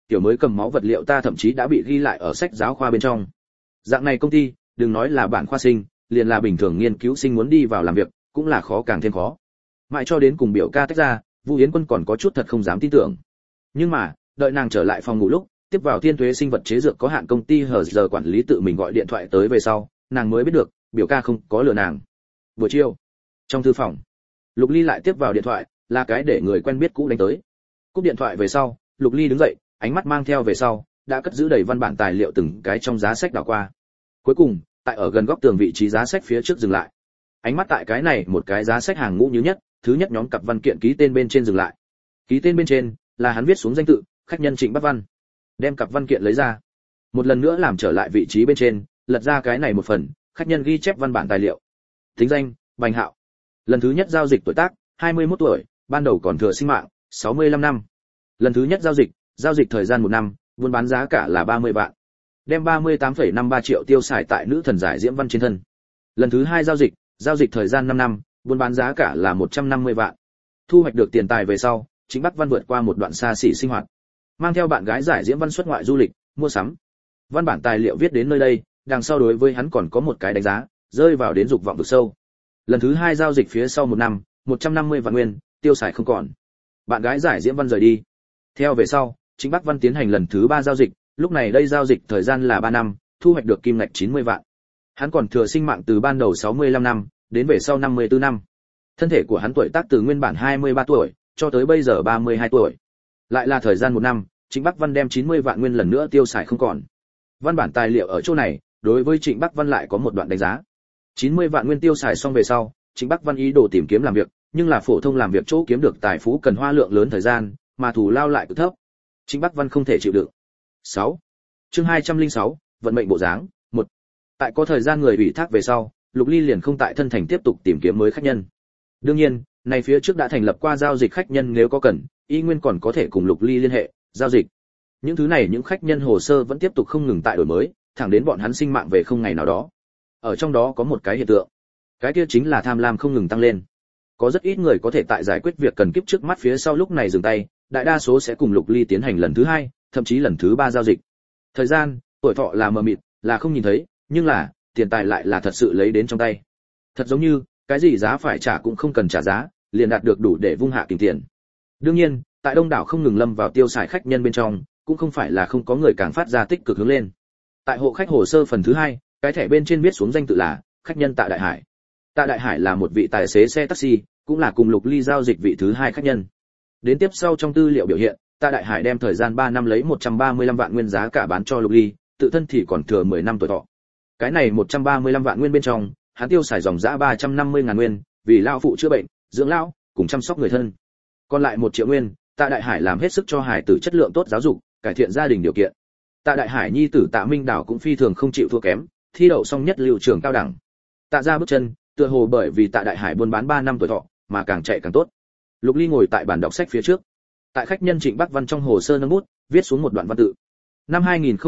tiểu mới cầm máu vật liệu ta thậm chí đã bị ghi lại ở sách giáo khoa bên trong. Dạng này công ty, đừng nói là bản khoa sinh, liền là bình thường nghiên cứu sinh muốn đi vào làm việc, cũng là khó càng thêm khó. Mãi cho đến cùng biểu ca tách ra, Vu Yến Quân còn có chút thật không dám tin tưởng. Nhưng mà, đợi nàng trở lại phòng ngủ lúc, tiếp vào Thiên Thuế sinh vật chế dược có hạn công ty hở giờ quản lý tự mình gọi điện thoại tới về sau, nàng mới biết được, biểu ca không có lừa nàng. Buổi chiều, trong thư phòng, Lục Ly lại tiếp vào điện thoại, là cái để người quen biết cũ đánh tới. Cúp điện thoại về sau, Lục Ly đứng dậy, ánh mắt mang theo về sau, đã cất giữ đầy văn bản tài liệu từng cái trong giá sách đảo qua. Cuối cùng, tại ở gần góc tường vị trí giá sách phía trước dừng lại. Ánh mắt tại cái này một cái giá sách hàng ngũ như nhất, thứ nhất nhóm cặp văn kiện ký tên bên trên dừng lại. Ký tên bên trên là hắn viết xuống danh tự, khách nhân Trịnh Bắc Văn. Đem cặp văn kiện lấy ra, một lần nữa làm trở lại vị trí bên trên, lật ra cái này một phần, khách nhân ghi chép văn bản tài liệu. Tính danh: Bành Hạo. Lần thứ nhất giao dịch tuổi tác: 21 tuổi, ban đầu còn thừa sinh mạng: 65 năm. Lần thứ nhất giao dịch thời gian 1 năm, buôn bán giá cả là 30 vạn. Đem 38,53 triệu tiêu xài tại nữ thần giải Diễm Văn trên thân. Lần thứ hai giao dịch thời gian 5 năm, buôn bán giá cả là 150 vạn. Thu hoạch được tiền tài về sau, Trịnh Bắc Văn vượt qua một đoạn xa xỉ sinh hoạt. Mang theo bạn gái giải Diễm Văn xuất ngoại du lịch, mua sắm. Văn bản tài liệu viết đến nơi đây, đằng sau đối với hắn còn có một cái đánh giá, rơi vào đến dục vọng vực sâu. Lần thứ hai giao dịch phía sau 1 năm, 150 vạn nguyên, tiêu xài không còn. Bạn gái giải Diễm Văn rời đi. Theo về sau, Trịnh Bắc Văn tiến hành lần thứ 3 giao dịch, lúc này đây giao dịch thời gian là 3 năm, thu hoạch được kim ngạch 90 vạn. Hắn còn thừa sinh mạng từ ban đầu 65 năm, đến về sau 54 năm. Thân thể của hắn tuổi tác từ nguyên bản 23 tuổi, cho tới bây giờ 32 tuổi. Lại là thời gian 1 năm, Trịnh Bắc Văn đem 90 vạn nguyên lần nữa tiêu xài không còn. Văn bản tài liệu ở chỗ này, đối với Trịnh Bắc Văn lại có một đoạn đánh giá. 90 vạn nguyên tiêu xài xong về sau, Trịnh Bắc Văn ý đồ tìm kiếm làm việc, nhưng là phổ thông làm việc chỗ kiếm được tài phú cần hoa lượng lớn thời gian, mà thù lao lại cực thấp. Trịnh Bắc Văn không thể chịu đựng. 6. Chương 206, vận mệnh bộ dáng, 1. Tại có thời gian người ủy thác về sau, Lục Ly liền không tại thân thành tiếp tục tìm kiếm mới khách nhân. Đương nhiên, này phía trước đã thành lập qua giao dịch khách nhân nếu có cần, y nguyên còn có thể cùng Lục Ly liên hệ, giao dịch. Những thứ này những khách nhân hồ sơ vẫn tiếp tục không ngừng tại đổi mới, thẳng đến bọn hắn sinh mạng về không ngày nào đó. Ở trong đó có một cái hiện tượng, cái kia chính là tham lam không ngừng tăng lên. Có rất ít người có thể tại giải quyết việc cần kiếp trước mắt phía sau lúc này dừng tay, đại đa số sẽ cùng Lục Ly tiến hành lần thứ 2, thậm chí lần thứ 3 giao dịch. Thời gian, tuổi thọ là mờ mịt, là không nhìn thấy, nhưng là tiền tài lại là thật sự lấy đến trong tay. Thật giống như, cái gì giá phải trả cũng không cần trả giá, liền đạt được đủ để vung hạ kình tiền. Đương nhiên, tại đông đảo không ngừng lâm vào tiêu xài khách nhân bên trong, cũng không phải là không có người càng phát ra tích cực hướng lên. Tại hộ khách hồ sơ phần thứ 2, cái thẻ bên trên viết xuống danh tự là khách nhân Tạ Đại Hải. Tạ Đại Hải là một vị tài xế xe taxi, cũng là cùng Lục Ly giao dịch vị thứ 2 khách nhân. Đến tiếp sau trong tư liệu biểu hiện, Tạ Đại Hải đem thời gian 3 năm lấy 135 vạn nguyên giá cả bán cho Lục Ly, tự thân thì còn thừa 10 năm tuổi thọ. Cái này 135 vạn nguyên bên trong, hắn tiêu xài dòng dã 350.000 nguyên, vì lão phụ chữa bệnh, dưỡng lão, cùng chăm sóc người thân. Còn lại 1 triệu nguyên, Tạ Đại Hải làm hết sức cho hải tử chất lượng tốt giáo dục, cải thiện gia đình điều kiện. Tạ Đại Hải nhi tử Tạ Minh Đảo cũng phi thường không chịu thua kém, thi đậu xong nhất lưu trường cao đẳng. Tạ ra bước chân, tựa hồ bởi vì Tạ Đại Hải buôn bán 3 năm tuổi thọ, mà càng chạy càng tốt. Lục Ly ngồi tại bàn đọc sách phía trước. Tại khách nhân Trịnh Bắc Văn trong hồ sơ nâng bút, viết xuống một đoạn văn tự. Năm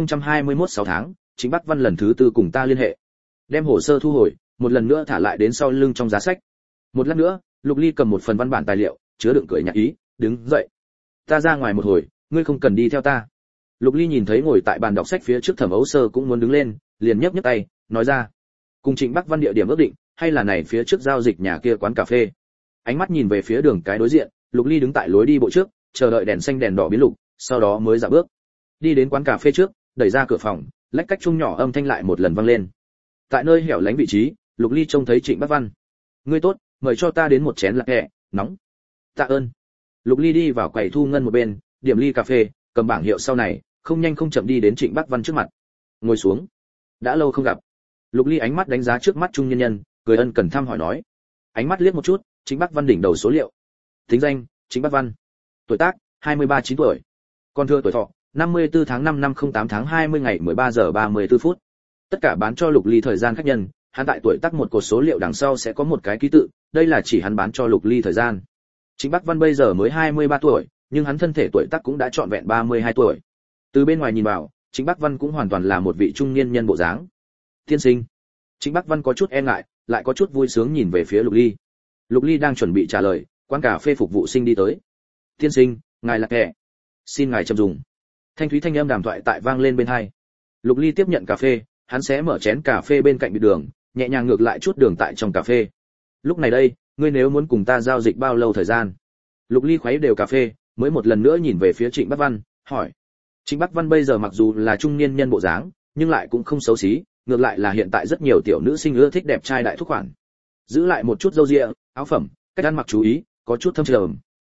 2021 6 tháng, Trịnh Bắc Văn lần thứ 4 cùng ta liên hệ. Đem hồ sơ thu hồi, một lần nữa thả lại đến sau lưng trong giá sách. Một lát nữa, Lục Ly cầm một phần văn bản tài liệu, chứa đựng cười nhạt ý, đứng dậy. Ta ra ngoài một hồi, ngươi không cần đi theo ta. Lục Ly nhìn thấy ngồi tại bàn đọc sách phía trước Thẩm Ấu Sơ cũng muốn đứng lên, liền nhấc tay, nói ra. Cùng Trịnh Bắc Văn địa điểm ước định, hay là này phía trước giao dịch nhà kia quán cà phê. Ánh mắt nhìn về phía đường cái đối diện, Lục Ly đứng tại lối đi bộ trước, chờ đợi đèn xanh đèn đỏ biến lục, sau đó mới dạo bước. Đi đến quán cà phê trước, đẩy ra cửa phòng, lách cách chung nhỏ âm thanh lại một lần vang lên. Tại nơi hẻo lánh vị trí, Lục Ly trông thấy Trịnh Bắc Văn. Ngươi tốt, mời cho ta đến một chén lạc hẹ, nóng. Tạ ơn. Lục Ly đi vào quầy thu ngân một bên, điểm ly cà phê, cầm bảng hiệu sau này, không nhanh không chậm đi đến Trịnh Bắc Văn trước mặt. Ngồi xuống. Đã lâu không gặp. Lục Ly ánh mắt đánh giá trước mắt trung nhân nhân, cười ân cần thăm hỏi nói. Ánh mắt liếc một chút, Trịnh Bắc Văn đỉnh đầu số liệu. Tính danh: Trịnh Bắc Văn. Tuổi tác: 23-9 tuổi. Còn thừa tuổi thọ: 54 tháng 5 năm 08 tháng 20 ngày 13 giờ 34 phút. Tất cả bán cho Lục Ly thời gian khách nhân, hắn tại tuổi tác một cột số liệu đằng sau sẽ có một cái ký tự, đây là chỉ hắn bán cho Lục Ly thời gian. Trịnh Bắc Văn bây giờ mới 23 tuổi, nhưng hắn thân thể tuổi tác cũng đã trọn vẹn 32 tuổi. Từ bên ngoài nhìn vào, Trịnh Bắc Văn cũng hoàn toàn là một vị trung niên nhân bộ dáng. Tiên sinh. Trịnh Bắc Văn có chút e ngại, lại có chút vui sướng nhìn về phía Lục Ly. Lục Ly đang chuẩn bị trả lời, quán cà phê phục vụ sinh đi tới. Tiên sinh, ngài là kẻ. Xin ngài châm dùng. Thanh thúy thanh âm đàm thoại tại vang lên bên tai. Lục Ly tiếp nhận cà phê, hắn sẽ mở chén cà phê bên cạnh bịt đường, nhẹ nhàng ngược lại chút đường tại trong cà phê. Lúc này đây, ngươi nếu muốn cùng ta giao dịch bao lâu thời gian? Lục Ly khuấy đều cà phê, mới một lần nữa nhìn về phía Trịnh Bắc Văn, hỏi. Trịnh Bắc Văn bây giờ mặc dù là trung niên nhân bộ dáng, nhưng lại cũng không xấu xí, ngược lại là hiện tại rất nhiều tiểu nữ sinh ưa thích đẹp trai đại thúc khoản. Giữ lại một chút râu ria, áo phẩm, cách ăn mặc chú ý, có chút thâm trầm.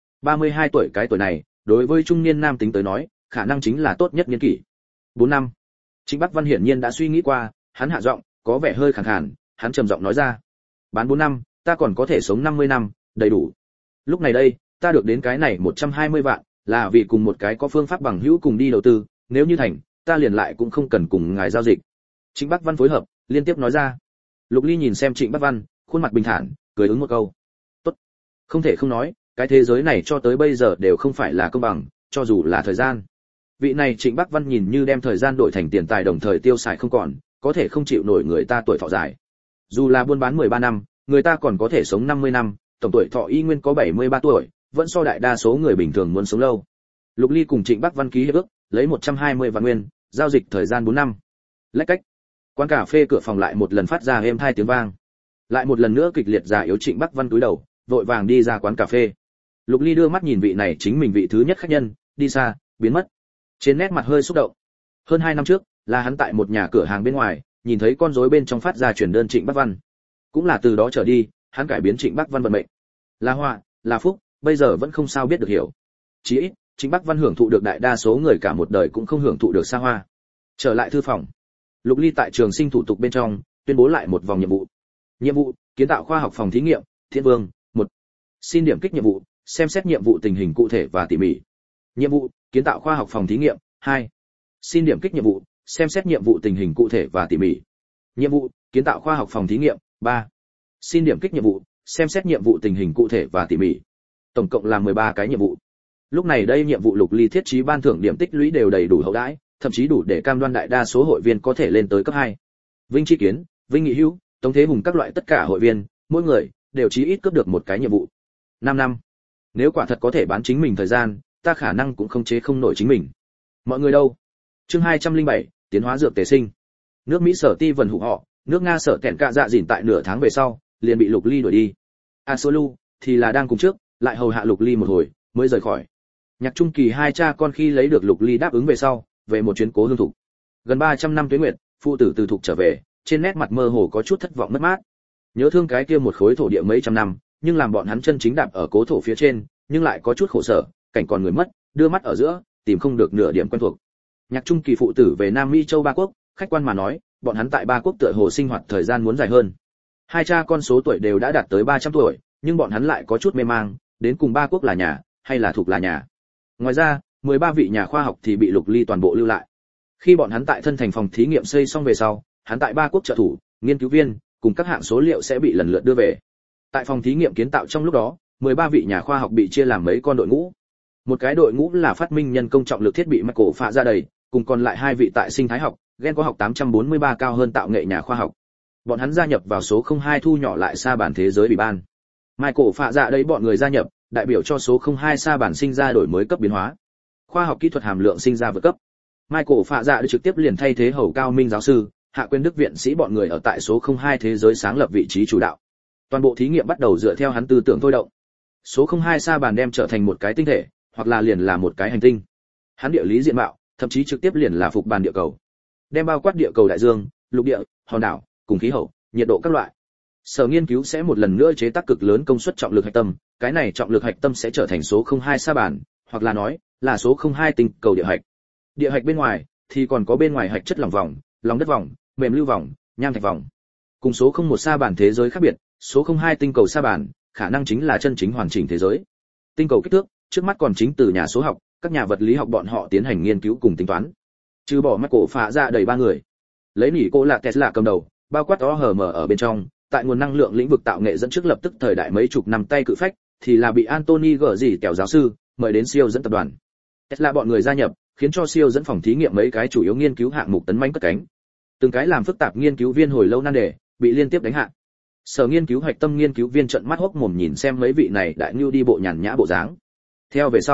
32 tuổi cái tuổi này, đối với trung niên nam tính tới nói, khả năng chính là tốt nhất niên kỷ. 4 năm. Trịnh Bắc Văn hiển nhiên đã suy nghĩ qua, hắn hạ giọng, có vẻ hơi khàn khàn, hắn trầm giọng nói ra. Bán 4 năm, ta còn có thể sống 50 năm, đầy đủ. Lúc này đây, ta được đến cái này 120 vạn, là vì cùng một cái có phương pháp bằng hữu cùng đi đầu tư, nếu như thành, ta liền lại cũng không cần cùng ngài giao dịch. Trịnh Bắc Văn phối hợp, liên tiếp nói ra. Lục Ly nhìn xem Trịnh Bắc Văn, khuôn mặt bình thản, cười ứng một câu. Tốt. Không thể không nói, cái thế giới này cho tới bây giờ đều không phải là công bằng, cho dù là thời gian. Vị này Trịnh Bắc Văn nhìn như đem thời gian đổi thành tiền tài đồng thời tiêu xài không còn, có thể không chịu nổi người ta tuổi thọ dài. Dù là buôn bán 13 năm, người ta còn có thể sống 50 năm, tổng tuổi thọ y nguyên có 73 tuổi, vẫn so đại đa số người bình thường muốn sống lâu. Lục Ly cùng Trịnh Bắc Văn ký hiệp ước, lấy 120 vạn nguyên, giao dịch thời gian 4 năm. Lách cách. Quán cà phê cửa phòng lại một lần phát ra êm tai tiếng vang. Lại một lần nữa kịch liệt già yếu Trịnh Bắc Văn cúi đầu, vội vàng đi ra quán cà phê. Lục Ly đưa mắt nhìn vị này chính mình vị thứ nhất khách nhân, đi xa, biến mất. Trên nét mặt hơi xúc động. Hơn 2 năm trước, là hắn tại một nhà cửa hàng bên ngoài, nhìn thấy con rối bên trong phát ra chuyển đơn Trịnh Bắc Văn. Cũng là từ đó trở đi, hắn cải biến Trịnh Bắc Văn vận mệnh. Là họa, là phúc, bây giờ vẫn không sao biết được hiểu. Chỉ ít, Trịnh Bắc Văn hưởng thụ được đại đa số người cả một đời cũng không hưởng thụ được xa hoa. Trở lại thư phòng, Lục Ly tại trường sinh thủ tục bên trong tuyên bố lại một vòng nhiệm vụ. Nhiệm vụ: kiến tạo khoa học phòng thí nghiệm, Thiên Vương 1. Xin điểm kích nhiệm vụ: xem xét nhiệm vụ tình hình cụ thể và tỉ mỉ. Nhiệm vụ: kiến tạo khoa học phòng thí nghiệm 2. Xin điểm kích nhiệm vụ: xem xét nhiệm vụ tình hình cụ thể và tỉ mỉ. Nhiệm vụ: kiến tạo khoa học phòng thí nghiệm 3. Xin điểm kích nhiệm vụ: xem xét nhiệm vụ tình hình cụ thể và tỉ mỉ. Tổng cộng là 13 cái nhiệm vụ. Lúc này đây nhiệm vụ Lục Ly thiết trí ban thưởng điểm tích lũy đều đầy đủ hậu đãi, thậm chí đủ để cam đoan đại đa số hội viên có thể lên tới cấp 2. Vinh Chi Kiến, Vinh Nghị Hữu, Tống Thế Hùng các loại tất cả hội viên, mỗi người đều chí ít cướp được một cái nhiệm vụ. 5 năm. Nếu quả thật có thể bán chính mình thời gian, ta khả năng cũng không chế không nổi chính mình. Mọi người đâu? Chương 207, tiến hóa dược tề sinh. Nước Mỹ sở ti vần hụ họ, nước Nga sở kẹn cạ dạ dỉn tại nửa tháng về sau, liền bị Lục Ly đuổi đi. Asolu thì là đang cùng trước, lại hầu hạ Lục Ly một hồi, mới rời khỏi. Nhạc Trung Kỳ hai cha con khi lấy được Lục Ly đáp ứng về sau, về một chuyến cố hương thục. Gần 300 năm tuế nguyệt, phụ tử từ thục trở về, trên nét mặt mơ hồ có chút thất vọng mất mát. Nhớ thương cái kia một khối thổ địa mấy trăm năm, nhưng làm bọn hắn chân chính đạp ở cố thổ phía trên, nhưng lại có chút khổ sở, cảnh còn người mất, đưa mắt ở giữa, tìm không được nửa điểm quen thuộc. Nhạc Trung Kỳ phụ tử về Nam Mỹ châu Ba Quốc, khách quan mà nói, bọn hắn tại Ba Quốc tựa hồ sinh hoạt thời gian muốn dài hơn. Hai cha con số tuổi đều đã đạt tới 300 tuổi, nhưng bọn hắn lại có chút mê mang, đến cùng Ba Quốc là nhà, hay là thuộc là nhà. Ngoài ra, 13 vị nhà khoa học thì bị Lục Ly toàn bộ lưu lại. Khi bọn hắn tại thân thành phòng thí nghiệm xây xong về sau, hắn tại Ba Quốc trợ thủ, nghiên cứu viên, cùng các hạng số liệu sẽ bị lần lượt đưa về. Tại phòng thí nghiệm kiến tạo trong lúc đó, 13 vị nhà khoa học bị chia làm mấy con đội ngũ. Một cái đội ngũ là phát minh nhân công trọng lực thiết bị Michael phạ ra đầy, cùng còn lại 2 vị tại sinh thái học, gen khoa học 843 cao hơn tạo nghệ nhà khoa học. Bọn hắn gia nhập vào số 02 thu nhỏ lại sa bản thế giới ủy ban. Michael phạ dạ đấy bọn người gia nhập, đại biểu cho số 02 sa bản sinh ra đổi mới cấp biến hóa. Khoa học kỹ thuật hàm lượng sinh ra vượt cấp. Michael phạ dạ trực tiếp liền thay thế hầu cao minh giáo sư, hạ quyên đức viện sĩ bọn người ở tại số 02 thế giới sáng lập vị trí chủ đạo. Toàn bộ thí nghiệm bắt đầu dựa theo hắn tư tưởng thôi động. Số 02 sa bàn đem trở thành một cái tinh thể, hoặc là liền là một cái hành tinh. Hắn địa lý diện mạo, thậm chí trực tiếp liền là phục bàn địa cầu. Đem bao quát địa cầu đại dương, lục địa, hòn đảo, cùng khí hậu, nhiệt độ các loại. Sở nghiên cứu sẽ một lần nữa chế tác cực lớn công suất trọng lực hạch tâm, cái này trọng lực hạch tâm sẽ trở thành số 02 sa bàn, hoặc là nói là số 02 tinh cầu địa hạch. Địa hạch bên ngoài thì còn có bên ngoài hạch chất lỏng vòng, lòng đất vòng, mềm lưu vòng, nham thạch vòng. Cùng số 01 sa bàn thế giới khác biệt, số 02 tinh cầu sa bàn khả năng chính là chân chính hoàn chỉnh thế giới. Tinh cầu kích thước, trước mắt còn chính từ nhà số học, các nhà vật lý học bọn họ tiến hành nghiên cứu cùng tính toán. Trừ bỏ Michael phạ ra đầy 3 người. Lấy nỉ cô là Tesla cầm đầu, bao quát OHM ở bên trong, tại nguồn năng lượng lĩnh vực tạo nghệ dẫn trước lập tức thời đại mấy chục năm tay cự phách, thì là bị Anthony gở gì kẻo giáo sư mời đến siêu dẫn tập đoàn. Tesla bọn người gia nhập, khiến cho siêu dẫn phòng thí nghiệm mấy cái chủ yếu nghiên cứu hạng mục tấn mãnh cất cánh. Từng cái làm phức tạp nghiên cứu viên hồi lâu nan đề, bị liên tiếp đánh hạ. Sở nghiên cứu hạch tâm nghiên cứu viên trợn mắt hốc mồm nhìn xem mấy vị này đại nhu đi bộ nhàn nhã bộ dáng. Theo về sau,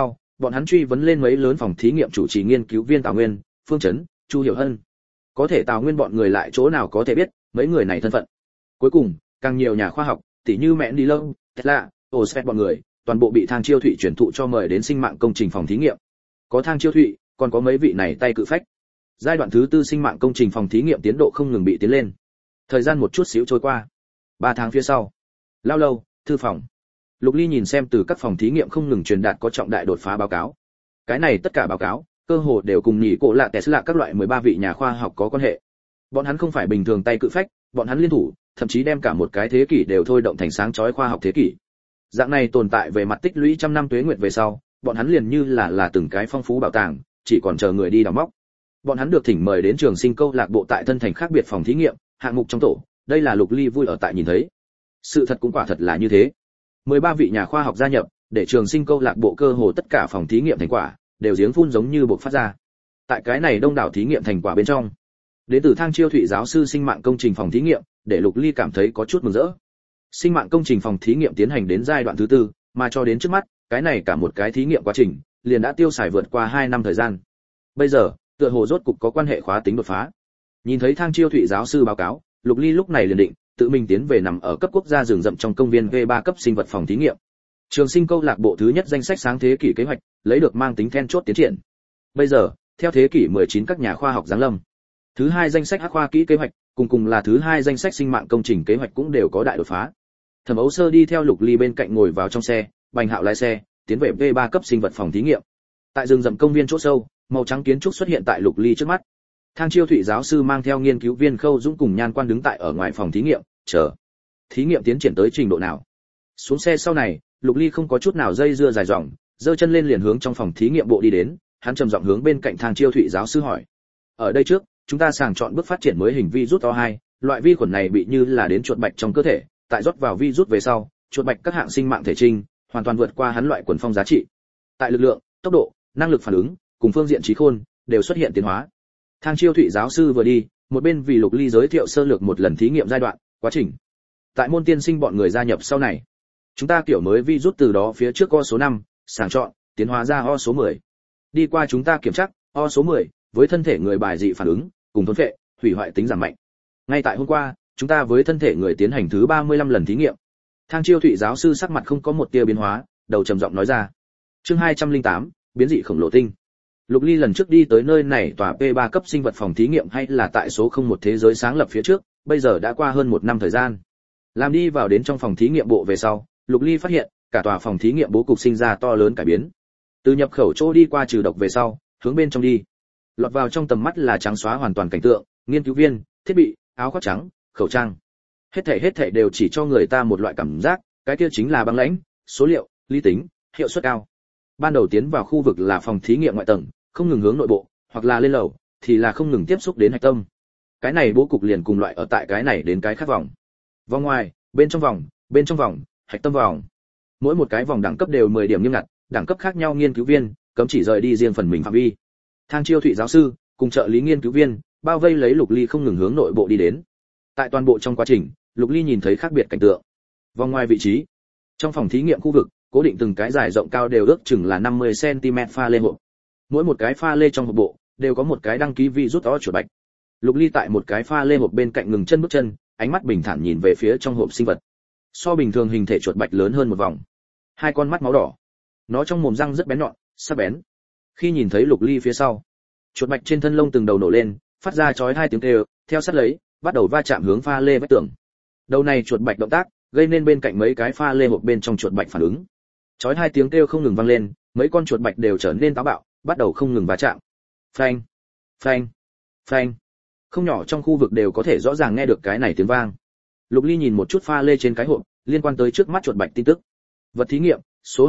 bọn hắn truy vấn lên mấy lớn phòng thí nghiệm chủ trì nghiên cứu viên Tào Nguyên, Phương Chấn, Chu Hiểu Hân. Có thể Tào Nguyên bọn người lại chỗ nào có thể biết mấy người này thân phận. Cuối cùng, càng nhiều nhà khoa học, tỉ như mẹ đi lâu, Tesla, Osfet bọn người, toàn bộ bị Thang Chiêu Thụy chuyển thụ cho mời đến sinh mạng công trình phòng thí nghiệm. Có Thang Chiêu Thụy, còn có mấy vị này tay cự phách. Giai đoạn thứ tư sinh mạng công trình phòng thí nghiệm tiến độ không ngừng bị tiến lên. Thời gian một chút xíu trôi qua. 3 tháng phía sau, lao lâu, thư phòng. Lục Ly nhìn xem từ các phòng thí nghiệm không ngừng truyền đạt có trọng đại đột phá báo cáo. Cái này tất cả báo cáo, cơ hồ đều cùng nhị cổ lạ Tesla các loại 13 vị nhà khoa học có quan hệ. Bọn hắn không phải bình thường tay cự phách, bọn hắn liên thủ, thậm chí đem cả một cái thế kỷ đều thôi động thành sáng chói khoa học thế kỷ. Dạng này tồn tại về mặt tích lũy trăm năm tuế nguyệt về sau, bọn hắn liền như là từng cái phong phú bảo tàng, chỉ còn chờ người đi đào móc. Bọn hắn được thỉnh mời đến Trường Sinh câu lạc bộ tại thân thành khác biệt phòng thí nghiệm, hạng mục trong tổ, đây là Lục Ly vui ở tại nhìn thấy. Sự thật cũng quả thật là như thế. 13 vị nhà khoa học gia nhập, để Trường Sinh câu lạc bộ cơ hồ tất cả phòng thí nghiệm thành quả đều giếng phun giống như bộc phát ra. Tại cái này đông đảo thí nghiệm thành quả bên trong, đến từ Thang Chiêu Thụy giáo sư sinh mạng công trình phòng thí nghiệm, để Lục Ly cảm thấy có chút mừng rỡ. Sinh mạng công trình phòng thí nghiệm tiến hành đến giai đoạn thứ tư, mà cho đến trước mắt, cái này cả một cái thí nghiệm quá trình liền đã tiêu xài vượt qua 2 năm thời gian. Bây giờ, tựa hồ rốt cục có quan hệ khóa tính đột phá. Nhìn thấy Thang Chiêu Thụy giáo sư báo cáo, Lục Ly lúc này liền định tự mình tiến về nằm ở cấp quốc gia rừng rậm trong công viên V3 cấp sinh vật phòng thí nghiệm. Trường Sinh câu lạc bộ thứ nhất danh sách sáng thế kỷ kế hoạch, lấy được mang tính then chốt tiến triển. Bây giờ, theo thế kỷ 19 các nhà khoa học giáng lâm, thứ hai danh sách hắc khoa kỹ kế hoạch, cùng là thứ hai danh sách sinh mạng công trình kế hoạch cũng đều có đại đột phá. Thẩm Âu Sơ đi theo Lục Ly bên cạnh ngồi vào trong xe, Bành Hạo lái xe, tiến về V3 cấp sinh vật phòng thí nghiệm. Tại rừng rậm công viên chỗ sâu, màu trắng kiến trúc xuất hiện tại Lục Ly trước mắt. Thang Chiêu Thụy giáo sư mang theo nghiên cứu viên Khâu Dũng cùng Nhan Quan đứng tại ở ngoài phòng thí nghiệm, chờ. Thí nghiệm tiến triển tới trình độ nào? Xuống xe sau này, Lục Ly không có chút nào dây dưa dài dòng, giơ chân lên liền hướng trong phòng thí nghiệm bộ đi đến, hắn trầm giọng hướng bên cạnh Thang Chiêu Thụy giáo sư hỏi: "Ở đây trước, chúng ta sàng chọn bước phát triển mới hình virus O2, loại vi khuẩn này bị như là đến chuột bạch trong cơ thể, tại rót vào virus về sau, chuột bạch các hạng sinh mạng thể trinh, hoàn toàn vượt qua hắn loại quần phong giá trị. Tại lực lượng, tốc độ, năng lực phản ứng, cùng phương diện trí khôn đều xuất hiện tiến hóa." Thang Chiêu Thụy giáo sư vừa đi, một bên vì Lục Ly giới thiệu sơ lược một lần thí nghiệm giai đoạn, quá trình. Tại môn tiên sinh bọn người gia nhập sau này, chúng ta kiểu mới virus từ đó phía trước O số 5, sàng chọn, tiến hóa ra O số 10. Đi qua chúng ta kiểm tra, O số 10 với thân thể người bài dị phản ứng, cùng thôn phệ, hủy hoại tính giảm mạnh. Ngay tại hôm qua, chúng ta với thân thể người tiến hành thứ 35 lần thí nghiệm. Thang Chiêu Thụy giáo sư sắc mặt không có một tia biến hóa, đầu trầm giọng nói ra. Chương 208, biến dị khổng lồ tinh. Lục Ly lần trước đi tới nơi này tòa P3 cấp sinh vật phòng thí nghiệm hay là tại số 01 thế giới sáng lập phía trước, bây giờ đã qua hơn 1 năm thời gian. Làm đi vào đến trong phòng thí nghiệm bộ về sau, Lục Ly phát hiện, cả tòa phòng thí nghiệm bố cục sinh ra to lớn cải biến. Từ nhập khẩu chỗ đi qua trừ độc về sau, hướng bên trong đi. Lọt vào trong tầm mắt là trắng xóa hoàn toàn cảnh tượng, nghiên cứu viên, thiết bị, áo khoác trắng, khẩu trang. Hết thảy đều chỉ cho người ta một loại cảm giác, cái kia chính là băng lãnh, số liệu, lý tính, hiệu suất cao. Ban đầu tiến vào khu vực là phòng thí nghiệm ngoại tầng, không ngừng hướng nội bộ, hoặc là lên lầu, thì là không ngừng tiếp xúc đến hạch tâm. Cái này bố cục liền cùng loại ở tại cái này đến cái khác vòng. Vòng ngoài, bên trong vòng, hạch tâm vòng. Mỗi một cái vòng đẳng cấp đều 10 điểm nghiêm ngặt, đẳng cấp khác nhau nghiên cứu viên, cấm chỉ rời đi riêng phần mình phạm vi. Thang Chiêu Thụy giáo sư cùng trợ lý nghiên cứu viên bao vây lấy Lục Ly không ngừng hướng nội bộ đi đến. Tại toàn bộ trong quá trình, Lục Ly nhìn thấy khác biệt cảnh tượng. Vòng ngoài vị trí, trong phòng thí nghiệm khu vực, cố định từng cái dài rộng cao đều ước chừng là 50 cm pha lê hộp. Mỗi một cái pha lê trong hộp bộ đều có một cái đăng ký virus O chuột bạch. Lục Ly tại một cái pha lê hộp bên cạnh ngừng chân bước chân, ánh mắt bình thản nhìn về phía trong hộp sinh vật. So bình thường hình thể chuột bạch lớn hơn một vòng, hai con mắt máu đỏ. Nó trong mồm răng rất bén nhọn, sắc bén. Khi nhìn thấy Lục Ly phía sau, chuột bạch trên thân lông từng đầu nổ lên, phát ra chói hai tiếng kêu, theo sát lấy, bắt đầu va chạm hướng pha lê vách tường. Đầu này chuột bạch động tác, gây nên bên cạnh mấy cái pha lê hộp bên trong chuột bạch phản ứng. Chói hai tiếng kêu không ngừng vang lên, mấy con chuột bạch đều trở nên táo bạo, bắt đầu không ngừng va chạm. Phanh, phanh, phanh. Không nhỏ trong khu vực đều có thể rõ ràng nghe được cái này tiếng vang. Lục Ly nhìn một chút pha lê trên cái hộp, liên quan tới trước mắt chuột bạch tin tức. Vật thí nghiệm, số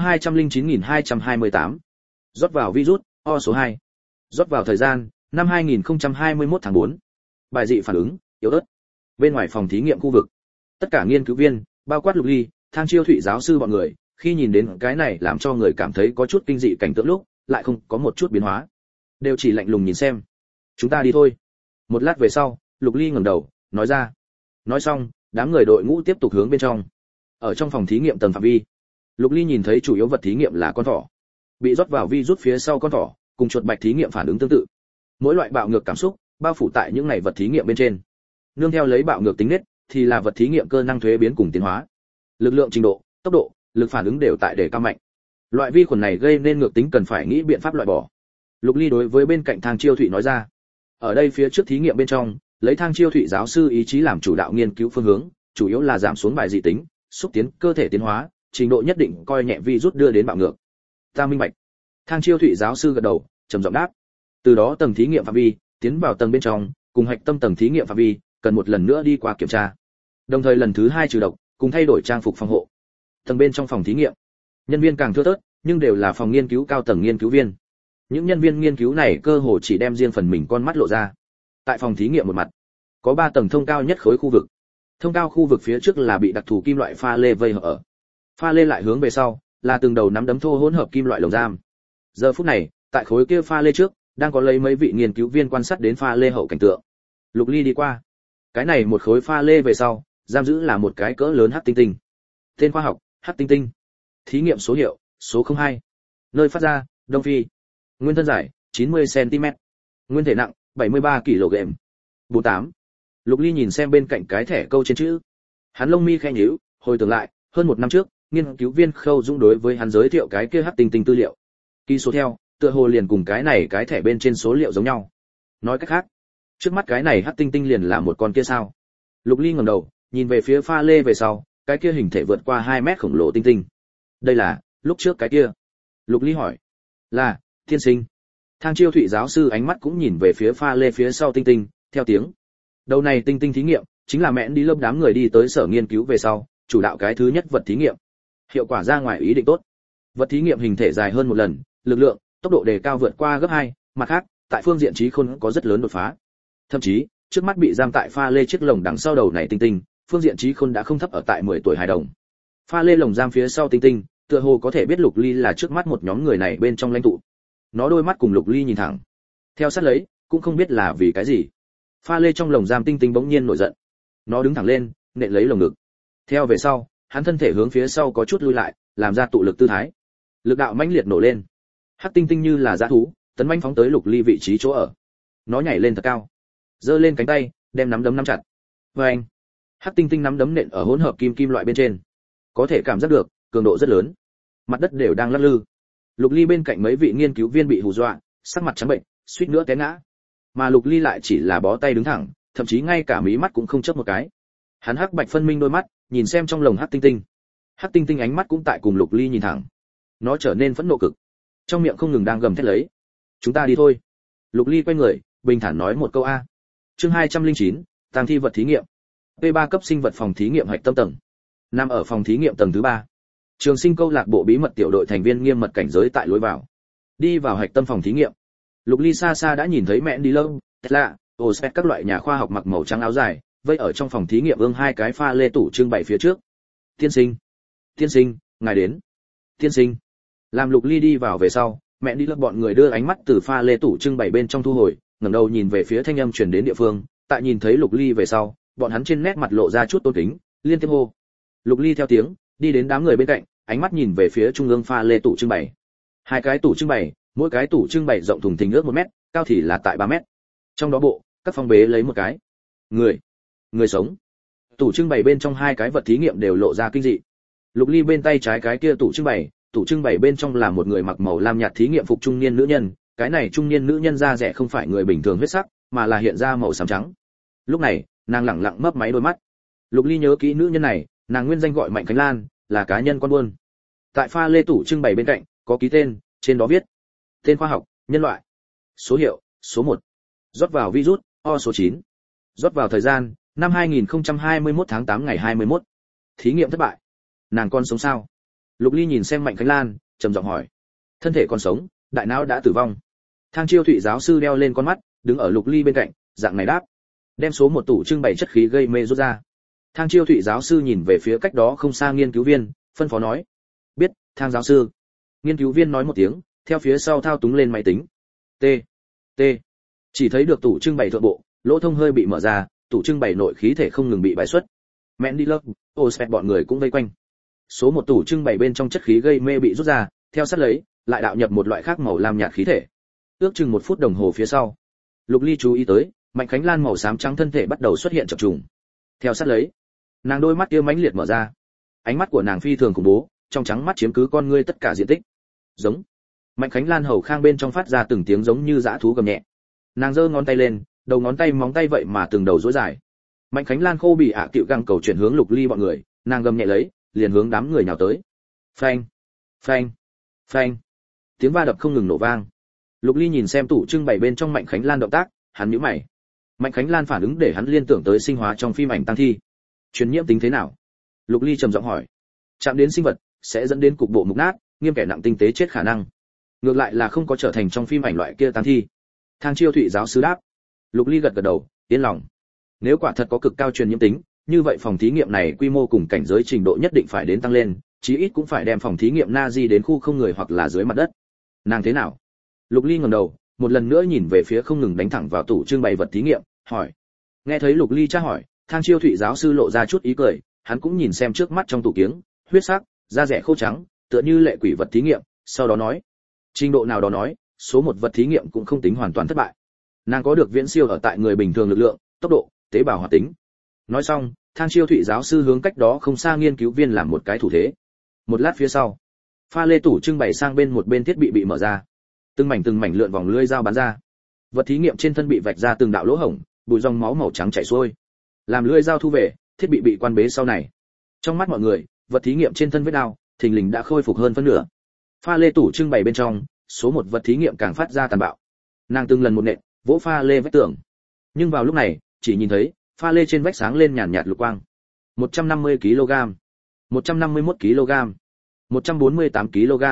209228. Rót vào virus, O số 2. Rót vào thời gian, năm 2021 tháng 4. Bài dị phản ứng, yếu ớt. Bên ngoài phòng thí nghiệm khu vực, tất cả nghiên cứu viên, bao quát Lục Ly, Thang Chiêu Thụy giáo sư bọn người, khi nhìn đến cái này làm cho người cảm thấy có chút kinh dị cảnh tượng lúc, lại không có một chút biến hóa. Đều chỉ lạnh lùng nhìn xem. Chúng ta đi thôi. Một lát về sau, Lục Ly ngẩng đầu, nói ra. Nói xong, đám người đội ngũ tiếp tục hướng bên trong. Ở trong phòng thí nghiệm tầng phạm vi, Lục Ly nhìn thấy chủ yếu vật thí nghiệm là con thỏ. bị rót vào virus phía sau con thỏ, cùng chuột bạch thí nghiệm phản ứng tương tự. Mỗi loại bạo ngược cảm xúc bao phủ tại những này vật thí nghiệm bên trên. Nương theo lấy bạo ngược tính nết, thì là vật thí nghiệm cơ năng thuế biến cùng tiến hóa. Lực lượng, trình độ, tốc độ, lực phản ứng đều tại để cao mạnh. Loại vi khuẩn này gây nên ngược tính cần phải nghĩ biện pháp loại bỏ. Lục Ly đối với bên cạnh Thang Chiêu Thụy nói ra. Ở đây phía trước thí nghiệm bên trong, lấy Thang Chiêu Thụy giáo sư ý chí làm chủ đạo nghiên cứu phương hướng, chủ yếu là giảm xuống bài dị tính, xúc tiến cơ thể tiến hóa, trình độ nhất định coi nhẹ virus đưa đến bạo ngược. Ta minh bạch. Thang Chiêu Thụy giáo sư gật đầu, trầm giọng đáp. Từ đó tầng thí nghiệm phạm vi, tiến vào tầng bên trong, cùng hạch tâm tầng thí nghiệm phạm vi, cần một lần nữa đi qua kiểm tra. Đồng thời lần thứ 2 trừ độc, cùng thay đổi trang phục phòng hộ. Tầng bên trong phòng thí nghiệm, nhân viên càng thưa thớt, nhưng đều là phòng nghiên cứu cao tầng nghiên cứu viên. Những nhân viên nghiên cứu này cơ hồ chỉ đem riêng phần mình con mắt lộ ra. Tại phòng thí nghiệm một mặt, có 3 tầng thông cao nhất khối khu vực. Thông cao khu vực phía trước là bị đặc thù kim loại pha lê vây ở. Pha lê lại hướng về sau, là từng đầu nắm đấm thô hỗn hợp kim loại lồng giam. Giờ phút này, tại khối kia pha lê trước, đang có lấy mấy vị nghiên cứu viên quan sát đến pha lê hậu cảnh tượng. Lục Ly đi qua. Cái này một khối pha lê về sau, giam giữ là một cái cỡ lớn hắc tinh tinh. Tên khoa học: hắc tinh tinh. Thí nghiệm số hiệu: số 02. Nơi phát ra: Đông Phi. Nguyên thân dài: 90 cm. Nguyên thể nặng: 73 kg. 48. Lục Ly nhìn xem bên cạnh cái thẻ câu trên chữ. Hắn lông mi khẽ nhíu, hồi tưởng lại, hơn 1 năm trước, nghiên cứu viên Khâu Dung đối với hắn giới thiệu cái kia hắc tinh tinh tư liệu. Ký số theo, tựa hồ liền cùng cái này cái thẻ bên trên số liệu giống nhau. Nói cách khác, trước mắt cái này hắc tinh tinh liền là một con kia sao? Lục Ly ngẩng đầu, nhìn về phía pha lê về sau, cái kia hình thể vượt qua 2 mét khổng lồ tinh tinh. Đây là lúc trước cái kia? Lục Ly hỏi. Là, thiên sinh. Thang Chiêu Thụy giáo sư ánh mắt cũng nhìn về phía pha lê phía sau tinh tinh, theo tiếng. Đầu này tinh tinh thí nghiệm, chính là mẹ đi lớp đám người đi tới sở nghiên cứu về sau, chủ đạo cái thứ nhất vật thí nghiệm. Hiệu quả ra ngoài ý định tốt. Vật thí nghiệm hình thể dài hơn một lần, lực lượng, tốc độ đề cao vượt qua gấp 2, mặt khác, tại phương diện trí khôn có rất lớn đột phá. Thậm chí, trước mắt bị giam tại pha lê chiếc lồng đằng sau đầu này tinh tinh, phương diện trí khôn đã không thấp ở tại 10 tuổi hài đồng. Pha lê lồng giam phía sau tinh tinh, tựa hồ có thể biết Lục Ly là trước mắt một nhóm người này bên trong lãnh tụ. Nó đôi mắt cùng Lục Ly nhìn thẳng. Theo sát lấy, cũng không biết là vì cái gì. Pha lê trong lồng giam tinh tinh bỗng nhiên nổi giận. Nó đứng thẳng lên, nện lấy lồng ngực. Theo về sau, hắn thân thể hướng phía sau có chút lui lại, làm ra tụ lực tư thái. Lực đạo mãnh liệt nổ lên. Hắc tinh tinh như là dã thú, tấn mãnh phóng tới Lục Ly vị trí chỗ ở. Nó nhảy lên thật cao, giơ lên cánh tay, đem nắm đấm nắm chặt. Oeng! Hắc tinh tinh nắm đấm nện ở hỗn hợp kim loại bên trên. Có thể cảm giác được, cường độ rất lớn. Mặt đất đều đang lắc lư. Lục Ly bên cạnh mấy vị nghiên cứu viên bị hù dọa, sắc mặt trắng bệnh, suýt nữa té ngã. Mà Lục Ly lại chỉ là bó tay đứng thẳng, thậm chí ngay cả mí mắt cũng không chớp một cái. Hắn hắc bạch phân minh đôi mắt, nhìn xem trong lồng hắc tinh tinh. Hắc tinh tinh ánh mắt cũng tại cùng Lục Ly nhìn thẳng. Nó trở nên phẫn nộ cực, trong miệng không ngừng đang gầm thét lấy. Chúng ta đi thôi. Lục Ly quay người, bình thản nói một câu a. Chương 209, tang thi vật thí nghiệm. P3 cấp sinh vật phòng thí nghiệm hạch tâm tầng. Nằm ở phòng thí nghiệm tầng thứ 3. Trường sinh câu lạc bộ bí mật tiểu đội thành viên nghiêm mật cảnh giới tại lối vào. Đi vào hạch tâm phòng thí nghiệm. Lục Ly xa xa đã nhìn thấy mẹ đi lâu, Tesla, Ospet các loại nhà khoa học mặc màu trắng áo dài, vây ở trong phòng thí nghiệm ương hai cái pha lê tủ trưng bày phía trước. Tiên sinh, ngài đến. Tiên sinh. Làm Lục Ly đi vào về sau, mẹ đi lớp bọn người đưa ánh mắt từ pha lê tủ trưng bày bên trong thu hồi, ngẩng đầu nhìn về phía thanh âm truyền đến địa phương, tại nhìn thấy Lục Ly về sau, bọn hắn trên nét mặt lộ ra chút tôn kính, liên tiếp hô. Lục Ly theo tiếng, đi đến đám người bên cạnh, ánh mắt nhìn về phía trung ương pha lê tủ trưng bày. Hai cái tủ trưng bày, mỗi cái tủ trưng bày rộng thùng thình ước 1 mét, cao thì là tại 3 mét. Trong đó bộ, các phong bế lấy một cái người sống. Tủ trưng bày bên trong hai cái vật thí nghiệm đều lộ ra kinh dị. Lục Ly bên tay trái cái kia tủ trưng bày bên trong là một người mặc màu lam nhạt thí nghiệm phục trung niên nữ nhân, cái này trung niên nữ nhân da rẻ không phải người bình thường huyết sắc, mà là hiện ra màu xám trắng. Lúc này, nàng lẳng lặng mấp máy đôi mắt. Lục Ly nhớ kỹ nữ nhân này, nàng nguyên danh gọi Mạnh Khánh Lan, là cá nhân con buôn. Tại pha lê tủ trưng bày bên cạnh, có ký tên, trên đó viết: tên khoa học, nhân loại. Số hiệu, số 1. Rót vào virus, O số 9. Rót vào thời gian, năm 2021 tháng 8 ngày 21. Thí nghiệm thất bại. Nàng còn sống sao? Lục Ly nhìn xem Mạnh Khánh Lan, trầm giọng hỏi. Thân thể còn sống, đại não đã tử vong. Thang Chiêu Thụy giáo sư đeo lên con mắt, đứng ở Lục Ly bên cạnh, dạng này đáp. Đem số 1 tủ trưng bày chất khí gây mê rút ra. Thang Chiêu Thụy giáo sư nhìn về phía cách đó không xa nghiên cứu viên, phân phó nói. Biết, Thang giáo sư. Nghiên cứu viên nói một tiếng, theo phía sau thao túng lên máy tính. T. Chỉ thấy được tủ trưng bày thượng bộ, lỗ thông hơi bị mở ra, tủ trưng bày nội khí thể không ngừng bị bài xuất. Mandy Love, Ospet bọn người cũng vây quanh. Số 1 tủ trưng bày bên trong chất khí gây mê bị rút ra, theo sát lấy, lại đạo nhập một loại khác màu lam nhạt khí thể. Ước chừng 1 phút đồng hồ phía sau, Lục Ly chú ý tới, Mạnh Khánh Lan màu xám trắng thân thể bắt đầu xuất hiện chập trùng. Theo sát lấy, nàng đôi mắt kia mãnh liệt mở ra. Ánh mắt của nàng phi thường khủng bố, trong trắng mắt chiếm cứ con ngươi tất cả diện tích. Giống. Mạnh Khánh Lan hầu khang bên trong phát ra từng tiếng giống như dã thú gầm nhẹ. Nàng giơ ngón tay lên, đầu ngón tay móng tay vậy mà từng đầu rối dài. Mạnh Khánh Lan khô bị ạ cựu găng cầu chuyển hướng Lục Ly bọn người, nàng gầm nhẹ lấy, liền hướng đám người nhào tới. Phanh, phanh, phanh. Tiếng va đập không ngừng nổ vang. Lục Ly nhìn xem tủ trưng bày bên trong Mạnh Khánh Lan động tác, hắn nhíu mày. Mạnh Khánh Lan phản ứng để hắn liên tưởng tới sinh hóa trong phim ảnh tăng thi. Truyền nhiễm tính thế nào? Lục Ly trầm giọng hỏi. Chạm đến sinh vật sẽ dẫn đến cục bộ mục nát, nghiêm kẻ nặng tinh tế chết khả năng. Ngược lại là không có trở thành trong phim ảnh loại kia tăng thi. Thang Chiêu Thụy giáo sư đáp. Lục Ly gật gật đầu, yên lòng. Nếu quả thật có cực cao truyền nhiễm tính, như vậy phòng thí nghiệm này quy mô cùng cảnh giới trình độ nhất định phải đến tăng lên, chí ít cũng phải đem phòng thí nghiệm Nazi đến khu không người hoặc là dưới mặt đất. Nàng thế nào? Lục Ly ngẩng đầu, một lần nữa nhìn về phía không ngừng đánh thẳng vào tủ trưng bày vật thí nghiệm, hỏi. Nghe thấy Lục Ly tra hỏi, Thang Chiêu Thụy giáo sư lộ ra chút ý cười, hắn cũng nhìn xem trước mắt trong tủ kiếng, huyết sắc, da rẻ khô trắng, tựa như lệ quỷ vật thí nghiệm, sau đó nói, trình độ nào đó nói, số 1 vật thí nghiệm cũng không tính hoàn toàn thất bại. Nàng có được viễn siêu ở tại người bình thường lực lượng, tốc độ, tế bào hoạt tính. Nói xong, Thang Chiêu Thụy giáo sư hướng cách đó không xa nghiên cứu viên làm một cái thủ thế. Một lát phía sau, pha lê tủ trưng bày sang bên một bên thiết bị bị mở ra. Từng mảnh lượn vòng lưỡi dao bắn ra. Vật thí nghiệm trên thân bị vạch ra từng đạo lỗ hổng, bụi dòng máu màu trắng chảy xuôi. Làm lưỡi dao thu về, thiết bị bị quan bế sau này. Trong mắt mọi người, vật thí nghiệm trên thân vết đao, thình lình đã khôi phục hơn phân nửa. Pha lê tủ trưng bày bên trong, số 1 vật thí nghiệm càng phát ra tàn bạo. Nàng từng lần một nện, vỗ pha lê vách tường. Nhưng vào lúc này, chỉ nhìn thấy, pha lê trên vách sáng lên nhàn nhạt lục quang. 150 kg, 151 kg, 148 kg,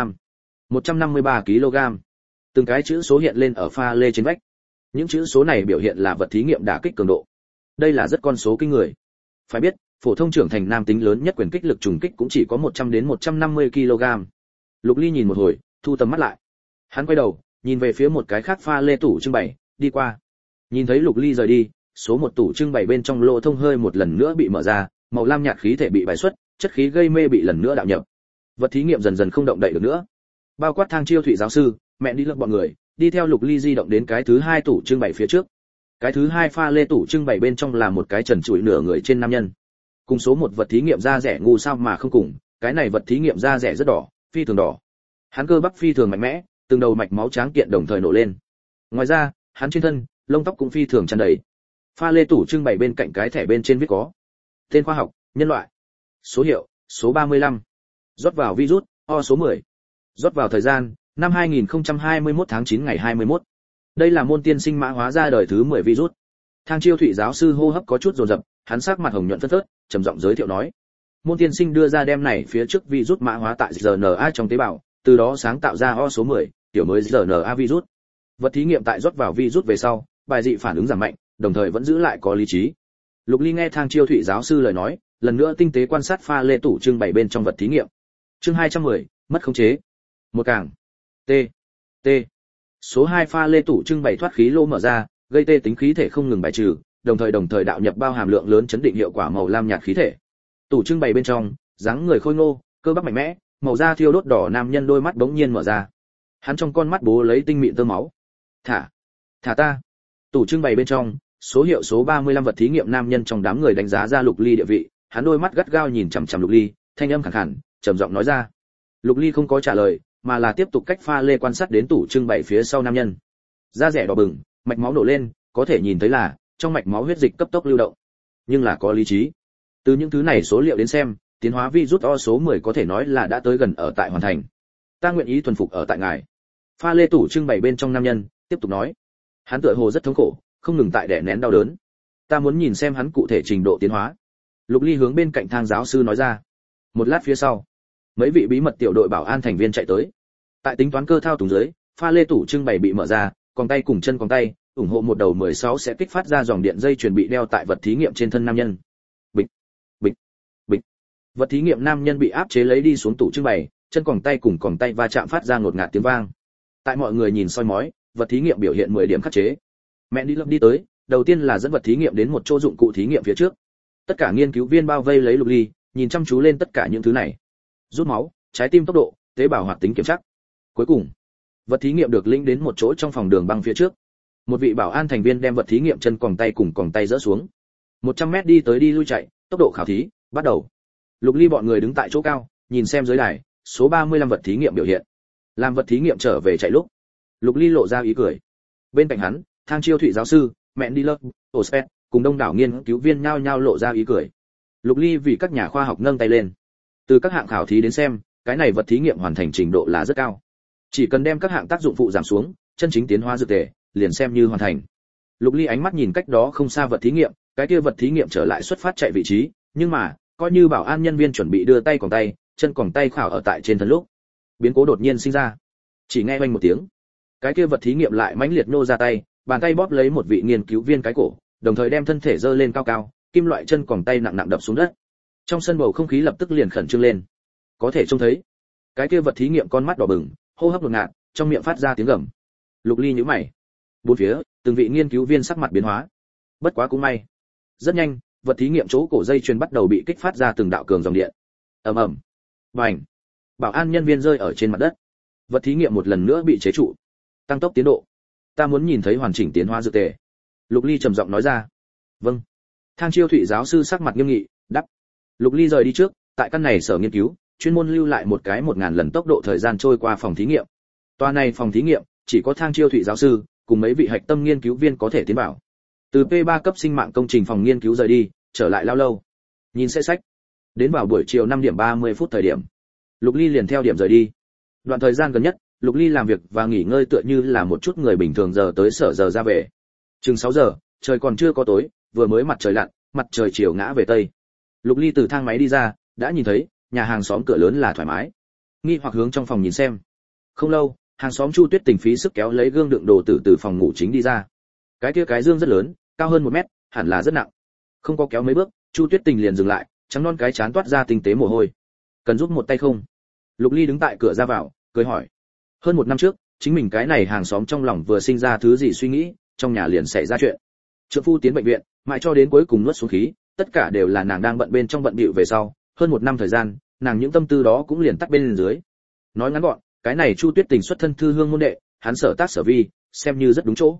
153 kg. Từng cái chữ số hiện lên ở pha lê trên vách. Những chữ số này biểu hiện là vật thí nghiệm đả kích cường độ. Đây là rất con số kinh người. Phải biết, phổ thông trưởng thành nam tính lớn nhất quyền kích lực trùng kích cũng chỉ có 100 đến 150 kg. Lục Ly nhìn một hồi, thu tầm mắt lại. Hắn quay đầu, nhìn về phía một cái khác pha lê tủ trưng bày, đi qua. Nhìn thấy Lục Ly rời đi, số 1 tủ trưng bày bên trong lỗ thông hơi một lần nữa bị mở ra, màu lam nhạt khí thể bị bài xuất, chất khí gây mê bị lần nữa đạo nhập. Vật thí nghiệm dần dần không động đậy được nữa. Bao quát Thang Chiêu Thụy giáo sư, mẹ đi lượt bọn người, đi theo Lục Ly di động đến cái thứ 2 tủ trưng bày phía trước. Cái thứ 2 pha lê tủ trưng bày bên trong là một cái trần trụi nửa người trên nam nhân. Cùng số 1 vật thí nghiệm da rẻ ngu sao mà không cùng, cái này vật thí nghiệm da rẻ rất đỏ, phi thường đỏ. Hắn cơ bắp phi thường mạnh mẽ, từng đầu mạch máu tráng kiện đồng thời nổ lên. Ngoài ra, hắn trên thân, lông tóc cũng phi thường tràn đầy. Pha lê tủ trưng bày bên cạnh cái thẻ bên trên viết có tên khoa học, nhân loại, số hiệu, số 35. Rót vào virus, O số 10. Rót vào thời gian, năm 2021 tháng 9 ngày 21. Đây là môn tiên sinh mã hóa ra đời thứ 10 virus. Thang Chiêu Thụy giáo sư hô hấp có chút dồn dập, hắn sắc mặt hồng nhuận phớt phớt, trầm giọng giới thiệu nói: Môn tiên sinh đưa ra đem này phía trước virus mã hóa tại RNA trong tế bào, từ đó sáng tạo ra O số 10, tiểu mới RNA virus. Vật thí nghiệm tại rót vào virus về sau, bài dị phản ứng giảm mạnh, đồng thời vẫn giữ lại có lý trí. Lục Ly nghe Thang Chiêu Thụy giáo sư lời nói, lần nữa tinh tế quan sát pha lê tủ trưng bày bên trong vật thí nghiệm. Chương 210, mất khống chế. Một càng. T. T. Số 2 pha lê tủ trưng bày thoát khí lô mở ra, gây tê tính khí thể không ngừng bài trừ, đồng thời đạo nhập bao hàm lượng lớn chấn định hiệu quả màu lam nhạt khí thể. Tủ trưng bày bên trong, dáng người khôi ngô, cơ bắp mạnh mẽ, màu da thiêu đốt đỏ nam nhân đôi mắt bỗng nhiên mở ra. Hắn trong con mắt bố lấy tinh mịn tơ máu. Thả ta. Tủ trưng bày bên trong, số hiệu số 35 vật thí nghiệm nam nhân trong đám người đánh giá ra Lục Ly địa vị, hắn đôi mắt gắt gao nhìn chằm chằm Lục Ly, thanh âm khàn khàn, trầm giọng nói ra. Lục Ly không có trả lời, mà là tiếp tục cách pha lê quan sát đến tủ trưng bày phía sau nam nhân. Da rẻ đỏ bừng, mạch máu nổ lên, có thể nhìn thấy là trong mạch máu huyết dịch cấp tốc lưu động, nhưng là có lý trí. Từ những thứ này số liệu đến xem, tiến hóa virus O số 10 có thể nói là đã tới gần ở tại hoàn thành. Ta nguyện ý thuần phục ở tại ngài. Pha lê tủ trưng bày bên trong nam nhân tiếp tục nói. Hắn tựa hồ rất thống khổ, không ngừng tại đè nén đau đớn. Ta muốn nhìn xem hắn cụ thể trình độ tiến hóa. Lục Ly hướng bên cạnh Thang giáo sư nói ra. Một lát phía sau, mấy vị bí mật tiểu đội bảo an thành viên chạy tới. Tại tính toán cơ thao túng dưới, pha lê tủ trưng bày bị mở ra, còng tay cùng chân còng tay, ủng hộ một đầu 16 sẽ kích phát ra dòng điện dây chuyền bị đeo tại vật thí nghiệm trên thân nam nhân. Bịch, bịch, bịch. Vật thí nghiệm nam nhân bị áp chế lấy đi xuống tủ trưng bày, chân còng tay cùng còng tay va chạm phát ra ngột ngạt tiếng vang. Tại mọi người nhìn soi mói, vật thí nghiệm biểu hiện 10 điểm khắc chế. Mẹ đi đi tới, đầu tiên là dẫn vật thí nghiệm đến một chỗ dụng cụ thí nghiệm phía trước. Tất cả nghiên cứu viên bao vây lấy Lục Ly, nhìn chăm chú lên tất cả những thứ này. Rút máu, trái tim tốc độ, tế bào hoạt tính kiểm tra. Cuối cùng, vật thí nghiệm được lĩnh đến một chỗ trong phòng đường băng phía trước. Một vị bảo an thành viên đem vật thí nghiệm chân còng tay cùng còng tay dỡ xuống. 100 mét đi tới đi lui chạy, tốc độ khảo thí bắt đầu. Lục Ly bọn người đứng tại chỗ cao, nhìn xem dưới đài, số 35 vật thí nghiệm biểu hiện. Làm vật thí nghiệm trở về chạy lúc, Lục Ly lộ ra ý cười. Bên cạnh hắn, Thang Chiêu Thụy giáo sư, Mendeleev, Ospet, cùng đông đảo nghiên cứu viên nhao nhao lộ ra ý cười. Lục Ly vì các nhà khoa học nâng tay lên. Từ các hạng khảo thí đến xem, cái này vật thí nghiệm hoàn thành trình độ là rất cao. Chỉ cần đem các hạng tác dụng phụ giảm xuống, chân chính tiến hóa dược tề, liền xem như hoàn thành. Lục Ly ánh mắt nhìn cách đó không xa vật thí nghiệm, cái kia vật thí nghiệm trở lại xuất phát chạy vị trí, nhưng mà, coi như bảo an nhân viên chuẩn bị đưa tay còng tay, chân còng tay khảo ở tại trên thân lúc, biến cố đột nhiên sinh ra. Chỉ nghe oanh một tiếng, cái kia vật thí nghiệm lại mãnh liệt nô ra tay, bàn tay bóp lấy một vị nghiên cứu viên cái cổ, đồng thời đem thân thể giơ lên cao cao, kim loại chân còng tay nặng nặng đập xuống đất. Trong sân bầu không khí lập tức liền khẩn trương lên. Có thể trông thấy, cái kia vật thí nghiệm con mắt đỏ bừng, hô hấp đột ngột, trong miệng phát ra tiếng gầm. Lục Ly nhíu mày. Bốn phía, từng vị nghiên cứu viên sắc mặt biến hóa. Bất quá cũng may, rất nhanh, vật thí nghiệm chỗ cổ dây chuyền bắt đầu bị kích phát ra từng đạo cường dòng điện. Ầm ầm. Bành. Bảo an nhân viên rơi ở trên mặt đất. Vật thí nghiệm một lần nữa bị chế trụ. Tăng tốc tiến độ. Ta muốn nhìn thấy hoàn chỉnh tiến hóa dược tề. Lục Ly trầm giọng nói ra. Vâng. Thang Chiêu Thụy giáo sư sắc mặt nghiêm nghị, đáp. Lục Ly rời đi trước, tại căn này sở nghiên cứu, chuyên môn lưu lại một cái 1000 lần tốc độ thời gian trôi qua phòng thí nghiệm. Tòa này phòng thí nghiệm, chỉ có Thang Chiêu Thụy giáo sư cùng mấy vị hạch tâm nghiên cứu viên có thể tiến vào. Từ P3 cấp sinh mạng công trình phòng nghiên cứu rời đi, trở lại lao lâu. Nhìn xe sách. Đến vào buổi chiều 5 điểm 30 phút thời điểm, Lục Ly liền theo điểm rời đi. Đoạn thời gian gần nhất, Lục Ly làm việc và nghỉ ngơi tựa như là một chút người bình thường giờ tới sở giờ ra về. Chừng 6 giờ, trời còn chưa có tối, vừa mới mặt trời lặn, mặt trời chiều ngã về tây. Lục Ly từ thang máy đi ra, đã nhìn thấy nhà hàng xóm cửa lớn là thoải mái. Nghi hoặc hướng trong phòng nhìn xem. Không lâu, hàng xóm Chu Tuyết Tình phí sức kéo lấy gương đựng đồ từ phòng ngủ chính đi ra. Cái kia cái dương rất lớn, cao hơn 1 mét, hẳn là rất nặng. Không có kéo mấy bước, Chu Tuyết Tình liền dừng lại, trắng non cái chán toát ra tinh tế mồ hôi. Cần giúp một tay không? Lục Ly đứng tại cửa ra vào, cười hỏi. Hơn 1 năm trước, chính mình cái này hàng xóm trong lòng vừa sinh ra thứ gì suy nghĩ, trong nhà liền xảy ra chuyện. Trượng phu tiến bệnh viện, mãi cho đến cuối cùng nuốt xuống khí, tất cả đều là nàng đang bận bên trong bận bịu về sau, hơn 1 năm thời gian, nàng những tâm tư đó cũng liền tắt bên dưới. Nói ngắn gọn, cái này Chu Tuyết Tình xuất thân thư hương môn đệ, hắn sở tác sở vi, xem như rất đúng chỗ.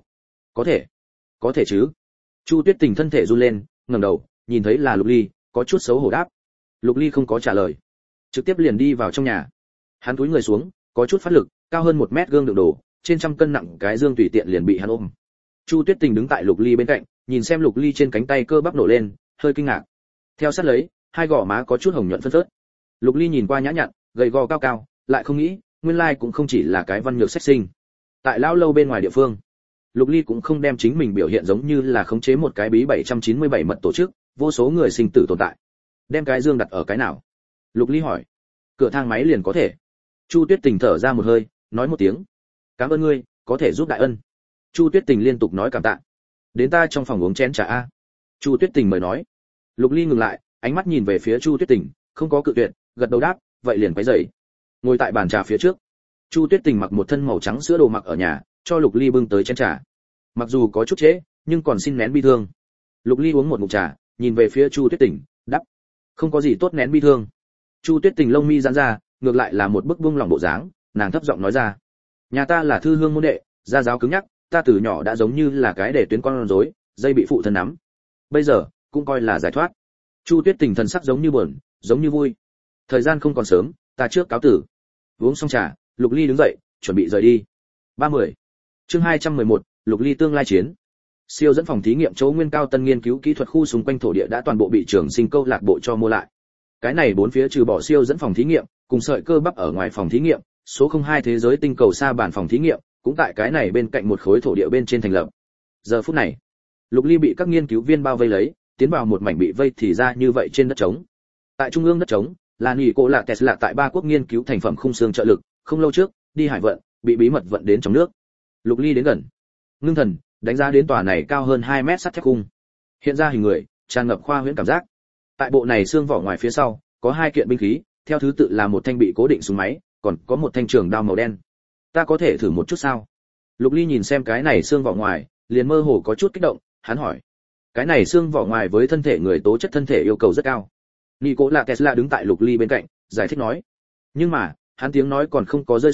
Có thể chứ? Chu Tuyết Tình thân thể run lên, ngẩng đầu, nhìn thấy là Lục Ly, có chút xấu hổ đáp. Lục Ly không có trả lời, trực tiếp liền đi vào trong nhà. Hắn cúi người xuống, có chút phát lực, cao hơn 1 mét gương đựng đồ, trên trăm cân nặng cái dương tùy tiện liền bị hắn ôm. Chu Tuyết Tình đứng tại Lục Ly bên cạnh, nhìn xem Lục Ly trên cánh tay cơ bắp nổ lên, hơi kinh ngạc. Theo sát lấy, hai gò má có chút hồng nhuận phân phớt. Lục Ly nhìn qua nhã nhặn, gầy gò cao cao, lại không nghĩ, nguyên lai cũng không chỉ là cái văn nhược sách sinh. Tại lão lâu bên ngoài địa phương, Lục Ly cũng không đem chính mình biểu hiện giống như là khống chế một cái bí 797 mật tổ chức, vô số người sinh tử tồn tại. Đem cái dương đặt ở cái nào? Lục Ly hỏi. Cửa thang máy liền có thể. Chu Tuyết Tình thở ra một hơi, nói một tiếng. Cảm ơn ngươi, có thể giúp đại ân. Chu Tuyết Tình liên tục nói cảm tạ. Đến ta trong phòng uống chén trà a. Chu Tuyết Tình mời nói. Lục Ly ngừng lại, ánh mắt nhìn về phía Chu Tuyết Tình, không có cự tuyệt, gật đầu đáp, vậy liền quấy rầy. Ngồi tại bàn trà phía trước. Chu Tuyết Tình mặc một thân màu trắng sữa đồ mặc ở nhà, cho Lục Ly bưng tới chén trà. Mặc dù có chút trễ, nhưng còn xin nén bi thương. Lục Ly uống một ngụm trà, nhìn về phía Chu Tuyết Tình, đáp, không có gì tốt nén bi thương. Chu Tuyết Tình lông mi giãn ra, ngược lại là một bức buông lỏng bộ dáng, nàng thấp giọng nói ra, nhà ta là thư hương môn đệ, gia giáo cứng nhắc, ta từ nhỏ đã giống như là cái để tuyến con rối, dây bị phụ thân nắm. Bây giờ cũng coi là giải thoát. Chu Tuyết Tình thần sắc giống như buồn, giống như vui. Thời gian không còn sớm, ta trước cáo tử. Uống xong trà, Lục Ly đứng dậy, chuẩn bị rời đi. 30. Chương 211, Lục Ly tương lai chiến. Siêu dẫn phòng thí nghiệm chỗ nguyên cao tân nghiên cứu kỹ thuật khu xung quanh thổ địa đã toàn bộ bị Trường Sinh câu lạc bộ cho mua lại. Cái này bốn phía trừ bỏ siêu dẫn phòng thí nghiệm, cùng sợi cơ bắp ở ngoài phòng thí nghiệm, số 02 thế giới tinh cầu xa bản phòng thí nghiệm, cũng tại cái này bên cạnh một khối thổ địa bên trên thành lập. Giờ phút này, Lục Ly bị các nghiên cứu viên bao vây lấy, tiến vào một mảnh bị vây thì ra như vậy trên đất trống. Tại trung ương đất trống, là nghỉ cô là Tesla tại ba quốc nghiên cứu thành phẩm khung xương trợ lực, không lâu trước, đi hải vận, bị bí mật vận đến trong nước. Lục Ly đến gần, ngưng thần, đánh giá đến tòa này cao hơn 2 mét sắt thép khung. Hiện ra hình người, tràn ngập khoa huyễn cảm giác. Tại bộ này xương vỏ ngoài phía sau, có 2 kiện binh khí, theo thứ tự là một thanh bị cố định súng máy, còn có một thanh trường đao màu đen. Ta có thể thử một chút sao? Lục Ly nhìn xem cái này xương vỏ ngoài, liền mơ hồ có chút kích động, hắn hỏi. Cái này xương vỏ ngoài với thân thể người tố chất thân thể yêu cầu rất cao. Nikola Tesla đứng tại Lục Ly bên cạnh, giải thích nói. Nhưng mà, hắn tiếng nói còn không có rơi xuống,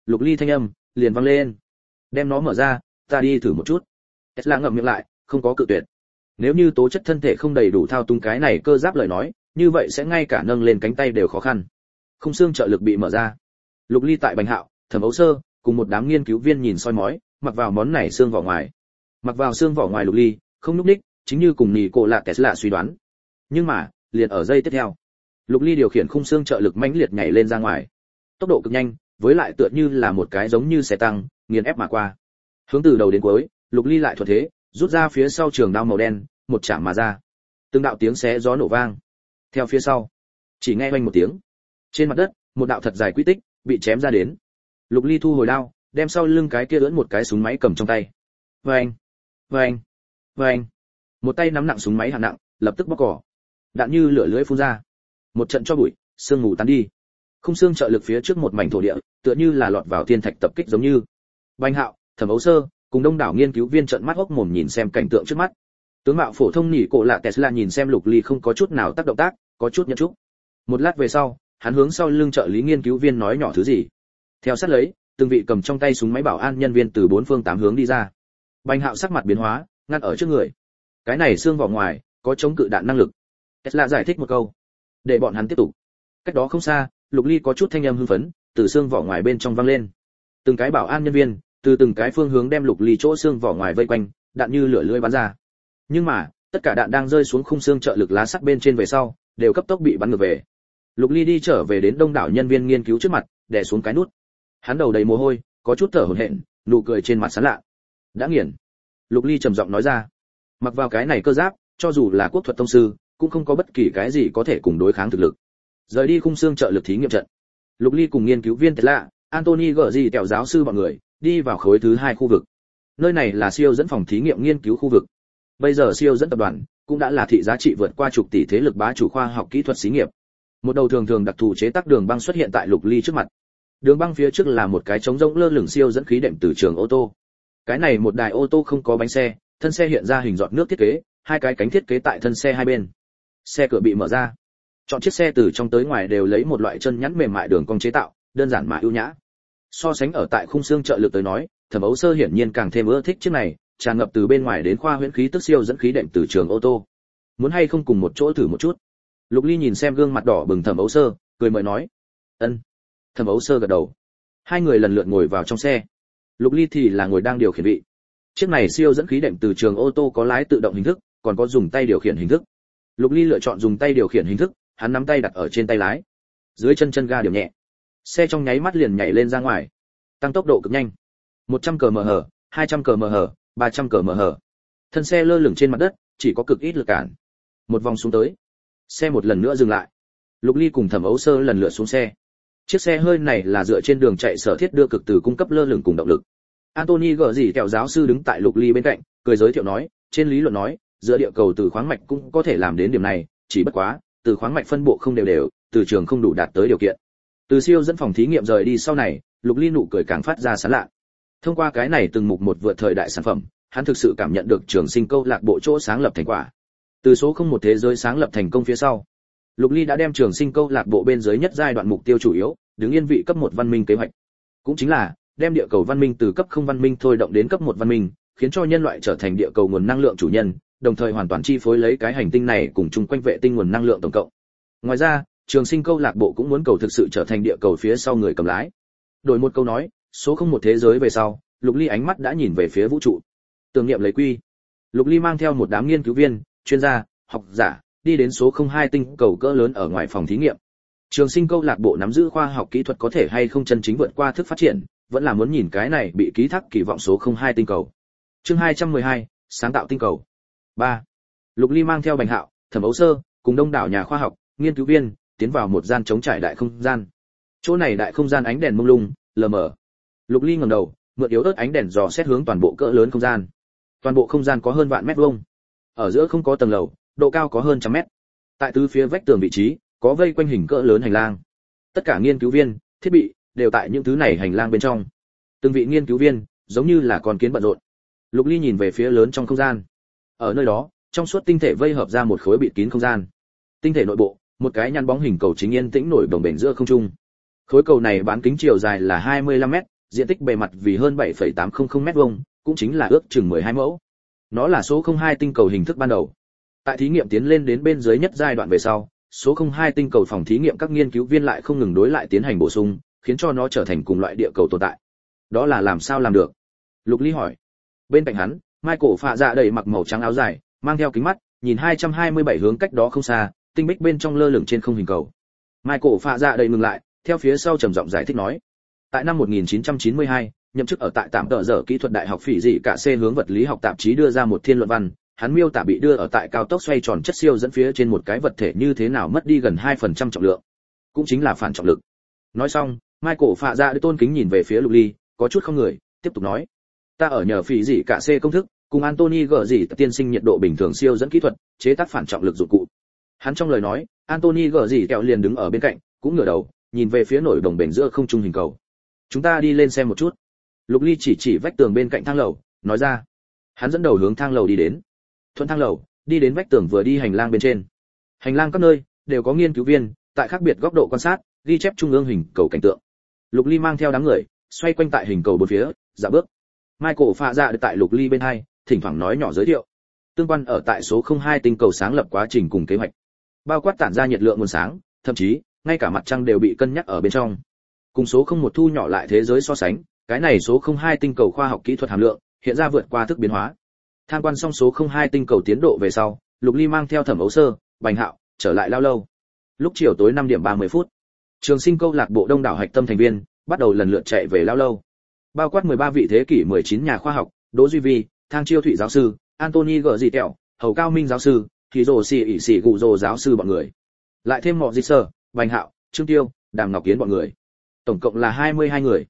Lục Ly thanh âm liền vang lên. Đem nó mở ra, ta đi thử một chút. Tesla ngậm miệng lại, không có cự tuyệt. Nếu như tố chất thân thể không đầy đủ thao túng cái này cơ giáp lời nói, như vậy sẽ ngay cả nâng lên cánh tay đều khó khăn. Khung xương trợ lực bị mở ra. Lục Ly tại Bành Hạo, Thẩm Ấu Sơ cùng một đám nghiên cứu viên nhìn soi mói, mặc vào món này xương vỏ ngoài. Mặc vào xương vỏ ngoài Lục Ly, không nhúc nhích, chính như cùng Nikola Tesla suy đoán. Nhưng mà, liền ở giây tiếp theo, Lục Ly điều khiển khung xương trợ lực mãnh liệt nhảy lên ra ngoài. Tốc độ cực nhanh, với lại tựa như là một cái giống như xe tăng, nghiền ép mà qua. Hướng từ đầu đến cuối, Lục Ly lại thuận thế, rút ra phía sau trường đao màu đen, một chạm mà ra. Từng đạo tiếng xé gió nổ vang. Theo phía sau, chỉ nghe oanh một tiếng. Trên mặt đất, một đạo thật dài quy tích bị chém ra đến. Lục Ly thu hồi đao, đem sau lưng cái kia ưỡn một cái súng máy cầm trong tay. Vâng, vâng, vâng. Một tay nắm nặng súng máy hạng nặng, lập tức bóc cò. Đạn như lửa lưỡi phun ra. Một trận cho bụi, sương mù tan đi. Khung xương trợ lực phía trước một mảnh thổ địa, tựa như là lọt vào thiên thạch tập kích giống như. Bành Hạo, Thẩm Ấu Sơ cùng đông đảo nghiên cứu viên trợn mắt hốc mồm nhìn xem cảnh tượng trước mắt. Tướng mạo phổ thông nỉ cổ lạ Tesla nhìn xem Lục Ly không có chút nào tác động tác, có chút nhẫn chúc. Một lát về sau, hắn hướng sau lưng trợ lý nghiên cứu viên nói nhỏ thứ gì. Theo sát lấy, từng vị cầm trong tay súng máy bảo an nhân viên từ bốn phương tám hướng đi ra. Bành Hạo sắc mặt biến hóa, ngăn ở trước người. Cái này xương vỏ ngoài, có chống cự đạn năng lực. Tesla giải thích một câu, để bọn hắn tiếp tục. Cách đó không xa, Lục Ly có chút thanh âm hưng phấn, từ xương vỏ ngoài bên trong vang lên. Từng cái bảo an nhân viên, từ từng cái phương hướng đem Lục Ly chỗ xương vỏ ngoài vây quanh, đạn như lửa lưỡi bắn ra. Nhưng mà, tất cả đạn đang rơi xuống khung xương trợ lực lá sắt bên trên về sau, đều cấp tốc bị bắn ngược về. Lục Ly đi trở về đến đông đảo nhân viên nghiên cứu trước mặt, đè xuống cái nút. Hắn đầu đầy mồ hôi, có chút thở hổn hển, nụ cười trên mặt sán lạ. Đã nghiền. Lục Ly trầm giọng nói ra. Mặc vào cái này cơ giáp, cho dù là quốc thuật tông sư, cũng không có bất kỳ cái gì có thể cùng đối kháng thực lực. Rời đi khung xương trợ lực thí nghiệm trận. Lục Ly cùng nghiên cứu viên Tesla, Anthony gở gì kẹo giáo sư bọn người, đi vào khối thứ 2 khu vực. Nơi này là siêu dẫn phòng thí nghiệm nghiên cứu khu vực. Bây giờ siêu dẫn tập đoàn cũng đã là thị giá trị vượt qua chục tỷ thế lực bá chủ khoa học kỹ thuật xí nghiệp. Một đầu thường đặc thù chế tác đường băng xuất hiện tại Lục Ly trước mặt. Đường băng phía trước là một cái trống rỗng lơ lửng siêu dẫn khí đệm từ trường ô tô. Cái này một đài ô tô không có bánh xe, thân xe hiện ra hình giọt nước thiết kế, hai cái cánh thiết kế tại thân xe hai bên. Xe cửa bị mở ra. Chọn chiếc xe từ trong tới ngoài đều lấy một loại chân nhẵn mềm mại đường cong chế tạo, đơn giản mà ưu nhã. So sánh ở tại khung xương trợ lực tới nói, Thẩm Ấu Sơ hiển nhiên càng thêm ưa thích chiếc này, tràn ngập từ bên ngoài đến khoa huyễn khí tức siêu dẫn khí đệm từ trường ô tô. Muốn hay không cùng một chỗ thử một chút? Lục Ly nhìn xem gương mặt đỏ bừng Thẩm Ấu Sơ, cười mời nói. Ân. Thẩm Ấu Sơ gật đầu. Hai người lần lượt ngồi vào trong xe. Lục Ly thì là ngồi đang điều khiển vị. Chiếc này siêu dẫn khí đệm từ trường ô tô có lái tự động hình thức, còn có dùng tay điều khiển hình thức. Lục Ly lựa chọn dùng tay điều khiển hình thức, hắn nắm tay đặt ở trên tay lái. Dưới chân ga điểm nhẹ. Xe trong nháy mắt liền nhảy lên ra ngoài. Tăng tốc độ cực nhanh. 100 km/h, 200 km/h, 300 km/h. Thân xe lơ lửng trên mặt đất, chỉ có cực ít lực cản. Một vòng xuống tới, xe một lần nữa dừng lại. Lục Ly cùng Thẩm Ấu Sơ lần lượt xuống xe. Chiếc xe hơi này là dựa trên đường chạy sở thiết đưa cực từ cung cấp lơ lửng cùng động lực. Anthony gở gì kẹo giáo sư đứng tại Lục Ly bên cạnh, cười giới thiệu nói, trên lý luận nói, giữa địa cầu từ khoáng mạch cũng có thể làm đến điểm này, chỉ bất quá, từ khoáng mạch phân bộ không đều, từ trường không đủ đạt tới điều kiện. Từ siêu dẫn phòng thí nghiệm rời đi sau này, Lục Ly nụ cười càng phát ra sán lạ. Thông qua cái này từng mục một vượt thời đại sản phẩm, hắn thực sự cảm nhận được Trường Sinh câu lạc bộ chỗ sáng lập thành quả. Từ số không một thế giới sáng lập thành công phía sau, Lục Ly đã đem Trường Sinh câu lạc bộ bên dưới nhất giai đoạn mục tiêu chủ yếu, đứng yên vị cấp 1 văn minh kế hoạch. Cũng chính là đem địa cầu văn minh từ cấp 0 văn minh thôi động đến cấp 1 văn minh, khiến cho nhân loại trở thành địa cầu nguồn năng lượng chủ nhân, đồng thời hoàn toàn chi phối lấy cái hành tinh này cùng chung quanh vệ tinh nguồn năng lượng tổng cộng. Ngoài ra, Trường Sinh câu lạc bộ cũng muốn cầu thực sự trở thành địa cầu phía sau người cầm lái. Đổi một câu nói, số không một thế giới về sau, Lục Ly ánh mắt đã nhìn về phía vũ trụ. Tưởng niệm lấy quy. Lục Ly mang theo một đám nghiên cứu viên, chuyên gia, học giả, đi đến số 02 tinh cầu cỡ lớn ở ngoài phòng thí nghiệm. Trường Sinh câu lạc bộ nắm giữ khoa học kỹ thuật có thể hay không chân chính vượt qua thức phát triển, vẫn là muốn nhìn cái này bị ký thác kỳ vọng số 02 tinh cầu. Chương 212, sáng tạo tinh cầu. 3. Lục Ly mang theo Bành Hạo, Thẩm Ấu Sơ, cùng đông đảo nhà khoa học, nghiên cứu viên, tiến vào một gian trống trải đại không gian. Chỗ này đại không gian ánh đèn mông lung, lờ mờ. Lục Ly ngẩng đầu, mượn yếu ớt ánh đèn dò xét hướng toàn bộ cỡ lớn không gian. Toàn bộ không gian có hơn vạn mét vuông. Ở giữa không có tầng lầu, độ cao có hơn trăm mét. Tại tứ phía vách tường vị trí, có vây quanh hình cỡ lớn hành lang. Tất cả nghiên cứu viên, thiết bị đều tại những thứ này hành lang bên trong. Từng vị nghiên cứu viên giống như là con kiến bận rộn. Lục Ly nhìn về phía lớn trong không gian. Ở nơi đó, trong suốt tinh thể vây hợp ra một khối bịt kín không gian. Tinh thể nội bộ, một cái nhăn bóng hình cầu chính yên tĩnh nổi đồng bền giữa không trung. Khối cầu này bán kính chiều dài là 25 mét, diện tích bề mặt vì hơn 7,800 mét vuông, cũng chính là ước chừng 12 mẫu. Nó là số 02 tinh cầu hình thức ban đầu. Tại thí nghiệm tiến lên đến bên dưới nhất giai đoạn về sau, số 02 tinh cầu phòng thí nghiệm các nghiên cứu viên lại không ngừng đối lại tiến hành bổ sung, khiến cho nó trở thành cùng loại địa cầu tồn tại. Đó là làm sao làm được? Lục Ly hỏi. Bên cạnh hắn, Michael Phạ Dạ đầy mặc màu trắng áo dài, mang theo kính mắt, nhìn 227 hướng cách đó không xa, tinh bích bên trong lơ lửng trên không hình cầu. Michael Phạ Dạ đầy ngừng lại, theo phía sau trầm giọng giải thích nói. Tại năm 1992, nhậm chức ở tại tạm tợ dở kỹ thuật đại học phỉ dị cả C hướng vật lý học tạp chí đưa ra một thiên luận văn, hắn miêu tả bị đưa ở tại cao tốc xoay tròn chất siêu dẫn phía trên một cái vật thể như thế nào mất đi gần 2% trọng lượng, cũng chính là phản trọng lực. Nói xong, Michael Phạ Dạ tôn kính nhìn về phía Lục Ly, có chút không người, tiếp tục nói: ta ở nhờ phỉ dị cả C công thức, cùng Anthony gở gì tiên sinh nhiệt độ bình thường siêu dẫn kỹ thuật, chế tác phản trọng lực dụng cụ. Hắn trong lời nói, Anthony gở gì kẹo liền đứng ở bên cạnh, cũng ngửa đầu, nhìn về phía nổi đồng bền giữa không trung hình cầu. Chúng ta đi lên xem một chút. Lục Ly chỉ vách tường bên cạnh thang lầu, nói ra. Hắn dẫn đầu hướng thang lầu đi đến. Thuận thang lầu, đi đến vách tường vừa đi hành lang bên trên. Hành lang các nơi đều có nghiên cứu viên, tại khác biệt góc độ quan sát, ghi chép trung ương hình cầu cảnh tượng. Lục Ly mang theo đám người, xoay quanh tại hình cầu bốn phía, dạo bước. Michael Phạ Dạ tại Lục Ly bên hai, thỉnh thoảng nói nhỏ giới thiệu. Tương quan ở tại số 02 tinh cầu sáng lập quá trình cùng kế hoạch, bao quát tản ra nhiệt lượng nguồn sáng, thậm chí ngay cả mặt trăng đều bị cân nhắc ở bên trong. Cùng số 01 thu nhỏ lại thế giới so sánh, cái này số 02 tinh cầu khoa học kỹ thuật hàm lượng hiện ra vượt qua thức biến hóa. Tham quan xong số 02 tinh cầu tiến độ về sau, Lục Ly mang theo Thẩm Ấu Sơ, Bành Hạo trở lại Lao Lâu. Lúc chiều tối 5 điểm 30 phút, Trường Sinh câu lạc bộ đông đảo hạch tâm thành viên bắt đầu lần lượt chạy về Lao Lâu. Bao quát 13 vị thế kỷ 19 nhà khoa học, Đỗ Duy Vi, Thang Chiêu Thụy giáo sư, Anthony gở gì kẹo, Hầu Cao Minh giáo sư, Khí Dồ Xỉ ỷ Xỉ Gù Dồ giáo sư bọn người. Lại thêm Mọ Dịch Sở, Bành Hạo, Trương Tiêu, Đàm Ngọc Kiến bọn người. Tổng cộng là 22 người.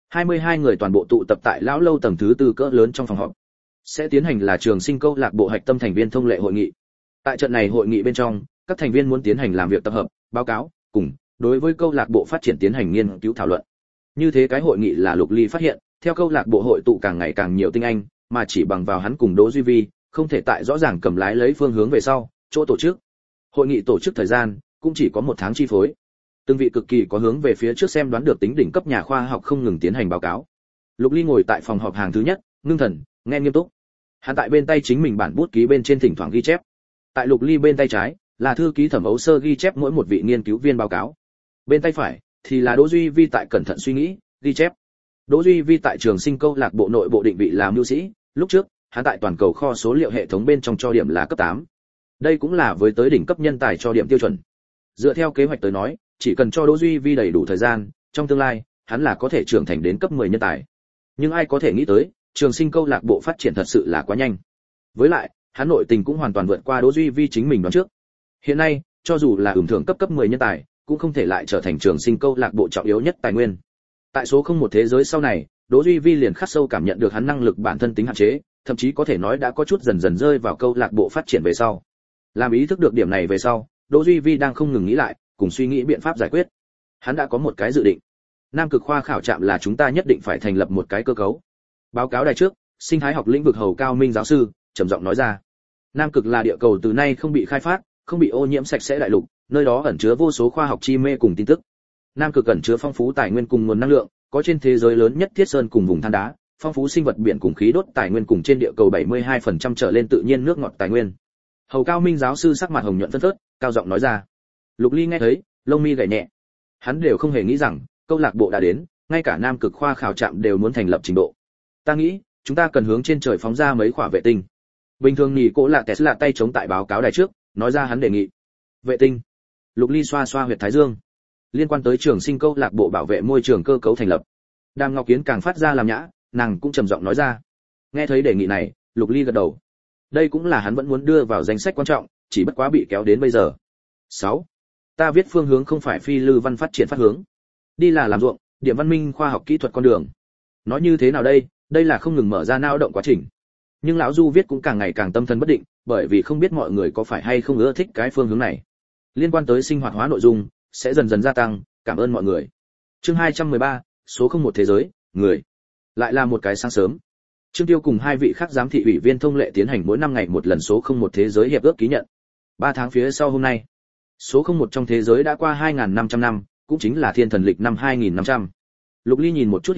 22 người toàn bộ tụ tập tại lão lâu tầng thứ 4 cỡ lớn trong phòng họp. Sẽ tiến hành là Trường Sinh câu lạc bộ hạch tâm thành viên thông lệ hội nghị. Tại trận này hội nghị bên trong, các thành viên muốn tiến hành làm việc tập hợp, báo cáo, cùng đối với câu lạc bộ phát triển tiến hành nghiên cứu thảo luận. Như thế cái hội nghị là Lục Ly phát hiện, theo câu lạc bộ hội tụ càng ngày càng nhiều tinh anh, mà chỉ bằng vào hắn cùng Đỗ Duy Vi, không thể tại rõ ràng cầm lái lấy phương hướng về sau, chỗ tổ chức. Hội nghị tổ chức thời gian cũng chỉ có 1 tháng chi phối. Từng vị cực kỳ có hướng về phía trước xem đoán được tính đỉnh cấp nhà khoa học không ngừng tiến hành báo cáo. Lục Ly ngồi tại phòng họp hàng thứ nhất, ngưng thần, nghe nghiêm túc. Hắn tại bên tay chính mình bản bút ký bên trên thỉnh thoảng ghi chép. Tại Lục Ly bên tay trái là thư ký Thẩm Ấu Sơ ghi chép mỗi một vị nghiên cứu viên báo cáo. Bên tay phải thì là Đỗ Duy Vi tại cẩn thận suy nghĩ, ghi chép. Đỗ Duy Vi tại Trường Sinh câu lạc bộ nội bộ định vị làm mưu sĩ, lúc trước, hắn tại toàn cầu kho số liệu hệ thống bên trong cho điểm là cấp 8. Đây cũng là với tới đỉnh cấp nhân tài cho điểm tiêu chuẩn. Dựa theo kế hoạch tới nói, chỉ cần cho Đỗ Duy Vi đầy đủ thời gian, trong tương lai, hắn là có thể trưởng thành đến cấp 10 nhân tài. Nhưng ai có thể nghĩ tới, Trường Sinh câu lạc bộ phát triển thật sự là quá nhanh. Với lại, hắn nội tình cũng hoàn toàn vượt qua Đỗ Duy Vi chính mình đoán trước. Hiện nay, cho dù là ửng thưởng cấp 10 nhân tài, cũng không thể lại trở thành Trường Sinh câu lạc bộ trọng yếu nhất tài nguyên. Tại số 01 thế giới sau này, Đỗ Duy Vi liền khắc sâu cảm nhận được hắn năng lực bản thân tính hạn chế, thậm chí có thể nói đã có chút dần dần rơi vào câu lạc bộ phát triển về sau. Làm ý thức được điểm này về sau, Đỗ Duy Vi đang không ngừng nghĩ lại, cùng suy nghĩ biện pháp giải quyết. Hắn đã có một cái dự định. Nam Cực khoa khảo trạm là chúng ta nhất định phải thành lập một cái cơ cấu. Báo cáo đài trước, sinh thái học lĩnh vực Hầu Cao Minh giáo sư trầm giọng nói ra. Nam Cực là địa cầu từ nay không bị khai phát, không bị ô nhiễm sạch sẽ đại lục, nơi đó ẩn chứa vô số khoa học chi mê cùng tin tức. Nam Cực ẩn chứa phong phú tài nguyên cùng nguồn năng lượng, có trên thế giới lớn nhất thiết sơn cùng vùng than đá, phong phú sinh vật biển cùng khí đốt tài nguyên cùng trên địa cầu 72% trở lên tự nhiên nước ngọt tài nguyên. Hầu Cao Minh giáo sư sắc mặt hồng nhuận phân phớt, cao giọng nói ra. Lục Ly nghe thấy, lông mi gảy nhẹ. Hắn đều không hề nghĩ rằng, câu lạc bộ đã đến, ngay cả Nam Cực khoa khảo trạm đều muốn thành lập trình độ. Ta nghĩ, chúng ta cần hướng trên trời phóng ra mấy quả vệ tinh. Bình thường nhỉ cố là Tesla tay chống tại báo cáo đài trước, nói ra hắn đề nghị. Vệ tinh. Lục Ly xoa xoa huyệt thái dương. Liên quan tới Trường Sinh câu lạc bộ bảo vệ môi trường cơ cấu thành lập. Đàm Ngọc Kiến càng phát ra làm nhã, nàng cũng trầm giọng nói ra. Nghe thấy đề nghị này, Lục Ly gật đầu. Đây cũng là hắn vẫn muốn đưa vào danh sách quan trọng, chỉ bất quá bị kéo đến bây giờ. 6. Ta viết phương hướng không phải phi lư văn phát triển phát hướng. Đi là làm ruộng, điểm văn minh khoa học kỹ thuật con đường. Nói như thế nào đây, đây là không ngừng mở ra não động quá trình. Nhưng lão Du viết cũng càng ngày càng tâm thần bất định, bởi vì không biết mọi người có phải hay không ưa thích cái phương hướng này. Liên quan tới sinh hoạt hóa nội dung sẽ dần dần gia tăng, cảm ơn mọi người. Chương 213, số 01 thế giới, người. Lại là một cái sáng sớm. Trương Tiêu cùng 2 vị khác giám thị ủy viên thông lệ tiến hành mỗi 5 ngày một lần số 01 thế giới hiệp ước ký nhận. 3 tháng phía sau hôm nay, số 01 trong thế giới đã qua 2500 năm, cũng chính là thiên thần lịch năm 2500. Lục Ly nhìn một chút hiệp ước,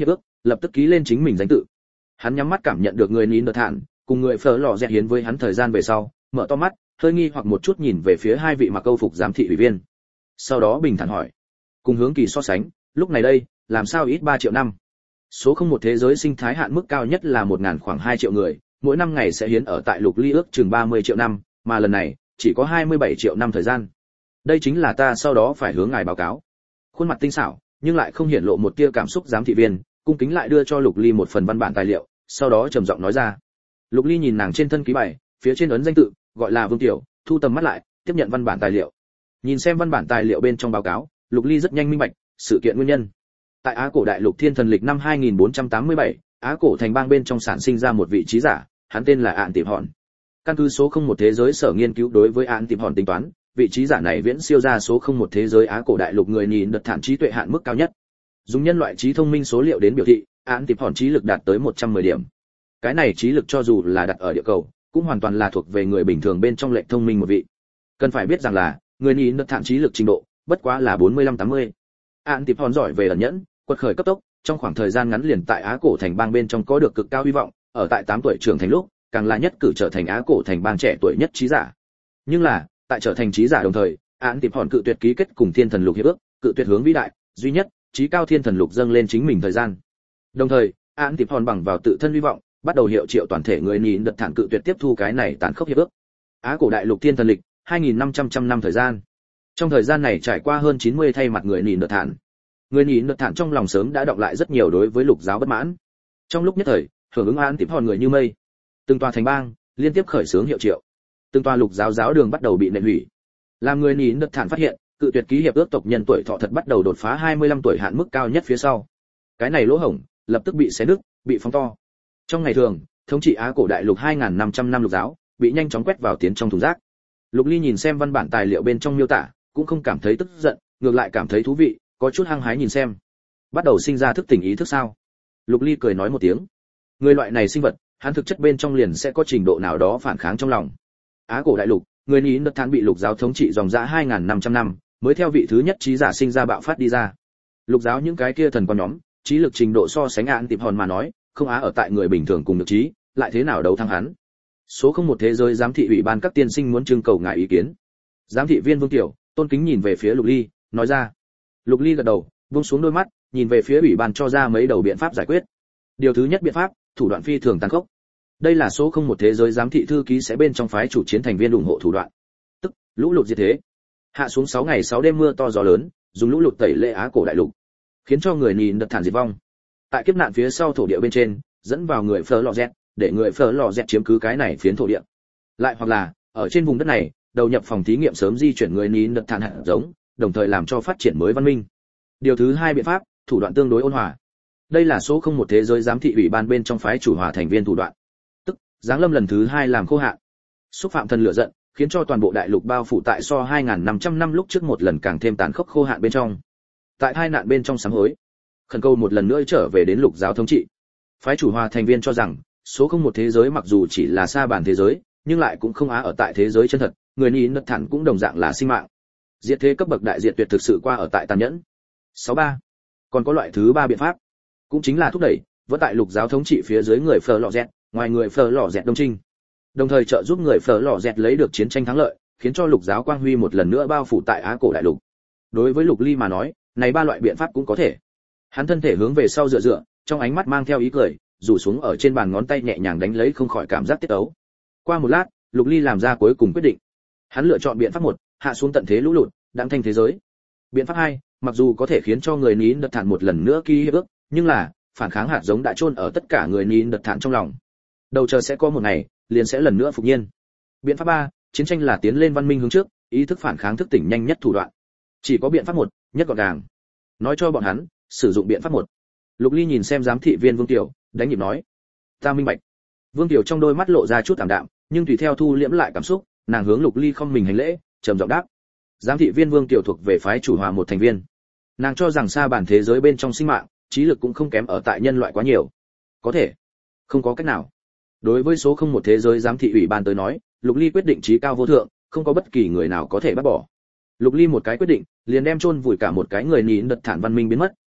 lập tức ký lên chính mình danh tự. Hắn nhắm mắt cảm nhận được người nín đợt thản cùng người phở lò dẹt hiến với hắn thời gian về sau, mở to mắt, hơi nghi hoặc một chút nhìn về phía hai vị mặc câu phục giám thị ủy viên. Sau đó bình thản hỏi, cùng hướng kỳ so sánh, lúc này đây, làm sao ít 3 triệu năm? Số không một thế giới sinh thái hạn mức cao nhất là 1000 khoảng 2 triệu người, mỗi năm ngày sẽ hiến ở tại Lục Ly ước chừng 30 triệu năm, mà lần này chỉ có 27 triệu năm thời gian. Đây chính là ta sau đó phải hướng ngài báo cáo. Khuôn mặt tinh xảo, nhưng lại không hiển lộ một tia cảm xúc giám thị viên, cung kính lại đưa cho Lục Ly một phần văn bản tài liệu, sau đó trầm giọng nói ra. Lục Ly nhìn nàng trên thân ký bài, phía trên ấn danh tự, gọi là Vương Tiểu, thu tầm mắt lại, tiếp nhận văn bản tài liệu. Nhìn xem văn bản tài liệu bên trong báo cáo, Lục Ly rất nhanh minh bạch sự kiện nguyên nhân. Tại Á Cổ Đại Lục Thiên Thần Lịch năm 2487, Á Cổ thành bang bên trong sản sinh ra một vị trí giả, hắn tên là Ạn Tiệp Hòn. Căn cứ số không một thế giới sở nghiên cứu đối với Ạn Tiệp Hòn tính toán, vị trí giả này viễn siêu ra số không một thế giới Á Cổ Đại Lục người nhìn đợt thản trí tuệ hạn mức cao nhất. Dùng nhân loại trí thông minh số liệu đến biểu thị, Ạn Tiệp Hòn trí lực đạt tới 110 điểm. Cái này trí lực cho dù là đặt ở địa cầu, cũng hoàn toàn là thuộc về người bình thường bên trong lệnh thông minh một vị. Cần phải biết rằng là, người nhìn đợt thản trí lực trình độ, bất quá là 45-80. Ạn Tiệp Hòn giỏi về ẩn nhẫn, quật khởi cấp tốc, trong khoảng thời gian ngắn liền tại Á Cổ thành bang bên trong có được cực cao hy vọng, ở tại 8 tuổi trưởng thành lúc, càng là nhất cử trở thành Á Cổ thành bang trẻ tuổi nhất trí giả. Nhưng là, tại trở thành trí giả đồng thời, Ạn Tiệp Hòn cự tuyệt ký kết cùng Thiên Thần Lục hiệp ước, cự tuyệt hướng vĩ đại, duy nhất, trí cao Thiên Thần Lục dâng lên chính mình thời gian. Đồng thời, Ạn Tiệp Hòn bằng vào tự thân hy vọng, bắt đầu hiệu triệu toàn thể người nhìn đợt thản cự tuyệt tiếp thu cái này tàn khốc hiệp ước. Á Cổ Đại Lục Thiên Thần Lịch, 2500 năm thời gian. Trong thời gian này trải qua hơn 90 thay mặt người nhìn đợt thản. Người nhìn đợt thản trong lòng sớm đã đọng lại rất nhiều đối với Lục giáo bất mãn. Trong lúc nhất thời, hưởng ứng Ạn Tiệp Hòn người như mây. Từng tòa thành bang liên tiếp khởi xướng hiệu triệu. Từng tòa Lục giáo giáo đường bắt đầu bị nện hủy. Làm người nhìn đợt thản phát hiện, cự tuyệt ký hiệp ước tộc nhân tuổi thọ thật bắt đầu đột phá 25 tuổi hạn mức cao nhất phía sau. Cái này lỗ hổng lập tức bị xé nứt, bị phóng to. Trong ngày thường, thống trị Á Cổ Đại Lục 2500 năm Lục giáo bị nhanh chóng quét vào tiến trong thùng rác. Lục Ly nhìn xem văn bản tài liệu bên trong miêu tả, cũng không cảm thấy tức giận, ngược lại cảm thấy thú vị, có chút hăng hái nhìn xem. Bắt đầu sinh ra thức tỉnh ý thức sao? Lục Ly cười nói một tiếng. Người loại này sinh vật, hắn thực chất bên trong liền sẽ có trình độ nào đó phản kháng trong lòng. Á Cổ Đại Lục, người nín đợt thản bị Lục giáo thống trị dòng dã 2500 năm, mới theo vị thứ nhất trí giả sinh ra bạo phát đi ra. Lục giáo những cái kia thần con nhóm, trí lực trình độ so sánh Ạn Tiệp Hòn mà nói, không á ở tại người bình thường cùng được trí, lại thế nào đấu thắng hắn. Số không một thế giới giám thị ủy ban các tiên sinh muốn trưng cầu ngài ý kiến. Giám thị viên Vương Tiểu tôn kính nhìn về phía Lục Ly, nói ra. Lục Ly gật đầu, buông xuống đôi mắt, nhìn về phía ủy ban cho ra mấy đầu biện pháp giải quyết. Điều thứ nhất biện pháp, thủ đoạn phi thường tàn khốc. Đây là số không một thế giới giám thị thư ký sẽ bên trong phái chủ chiến thành viên ủng hộ thủ đoạn. Tức, lũ lụt diệt thế. Hạ xuống 6 ngày 6 đêm mưa to gió lớn, dùng lũ lụt tẩy lệ Á Cổ Đại Lục, khiến cho người nhìn đợt thản diệt vong. Tại kiếp nạn phía sau thổ địa bên trên, dẫn vào người Phở Lò Dẹt, để người Phở Lò Dẹt chiếm cứ cái này phiến thổ địa. Lại hoặc là, ở trên vùng đất này, đầu nhập phòng thí nghiệm sớm di chuyển người nín đợt thản hạt giống, đồng thời làm cho phát triển mới văn minh. Điều thứ hai biện pháp, thủ đoạn tương đối ôn hòa. Đây là số không một thế giới giám thị ủy ban bên trong phái chủ hòa thành viên thủ đoạn. Tức, giáng lâm lần thứ hai làm khô hạn. Xúc phạm thần lửa giận, khiến cho toàn bộ đại lục bao phủ tại so 2500 năm lúc trước một lần càng thêm tàn khốc khô hạn bên trong. Tại hai nạn bên trong sám hối, khẩn cầu một lần nữa trở về đến Lục giáo thống trị. Phái chủ hòa thành viên cho rằng, số không một thế giới mặc dù chỉ là sa bàn thế giới, nhưng lại cũng không á ở tại thế giới chân thật, người nín đợt thản cũng đồng dạng là sinh mạng. Diệt thế cấp bậc đại diệt tuyệt thực sự qua ở tại tàn nhẫn. 63. Còn có loại thứ ba biện pháp, cũng chính là thúc đẩy vẫn tại Lục giáo thống trị phía dưới người Phở Lò Dẹt, ngoài người Phở Lò Dẹt đông trinh, đồng thời trợ giúp người Phở Lò Dẹt lấy được chiến tranh thắng lợi, khiến cho Lục giáo quang huy một lần nữa bao phủ tại Á Cổ Đại Lục. Đối với Lục Ly mà nói, này ba loại biện pháp cũng có thể. Hắn thân thể hướng về sau dựa dựa, trong ánh mắt mang theo ý cười, rủ xuống ở trên bàn ngón tay nhẹ nhàng đánh lấy không khỏi cảm giác tiết tấu. Qua một lát, Lục Ly làm ra cuối cùng quyết định. Hắn lựa chọn biện pháp 1, hạ xuống tận thế lũ lụt, đặng thanh thế giới. Biện pháp 2, mặc dù có thể khiến cho người nín đợt thản một lần nữa ký hiệp ước, nhưng là phản kháng hạt giống đã chôn ở tất cả người nín đợt thản trong lòng. Đầu chờ sẽ có một ngày, liền sẽ lần nữa phục nhiên. Biện pháp 3, chiến tranh là tiến lên văn minh hướng trước, ý thức phản kháng thức tỉnh nhanh nhất thủ đoạn. Chỉ có biện pháp 1, nhất gọn gàng. Nói cho bọn hắn, sử dụng biện pháp 1. Lục Ly nhìn xem giám thị viên Vương Tiểu, đánh nhịp nói: "Ta minh bạch." Vương Tiểu trong đôi mắt lộ ra chút ảm đạm, nhưng tùy theo thu liễm lại cảm xúc, nàng hướng Lục Ly không mình hành lễ, trầm giọng đáp: "Giám thị viên Vương Tiểu thuộc về phái chủ hòa một thành viên. Nàng cho rằng xa bản thế giới bên trong sinh mạng, trí lực cũng không kém ở tại nhân loại quá nhiều. Có thể, không có cách nào." Đối với số không một thế giới giám thị ủy ban tới nói, Lục Ly quyết định trí cao vô thượng, không có bất kỳ người nào có thể bắt bỏ. Lục Ly một cái quyết định, liền đem chôn vùi cả một cái người nín đợt thản văn minh biến mất,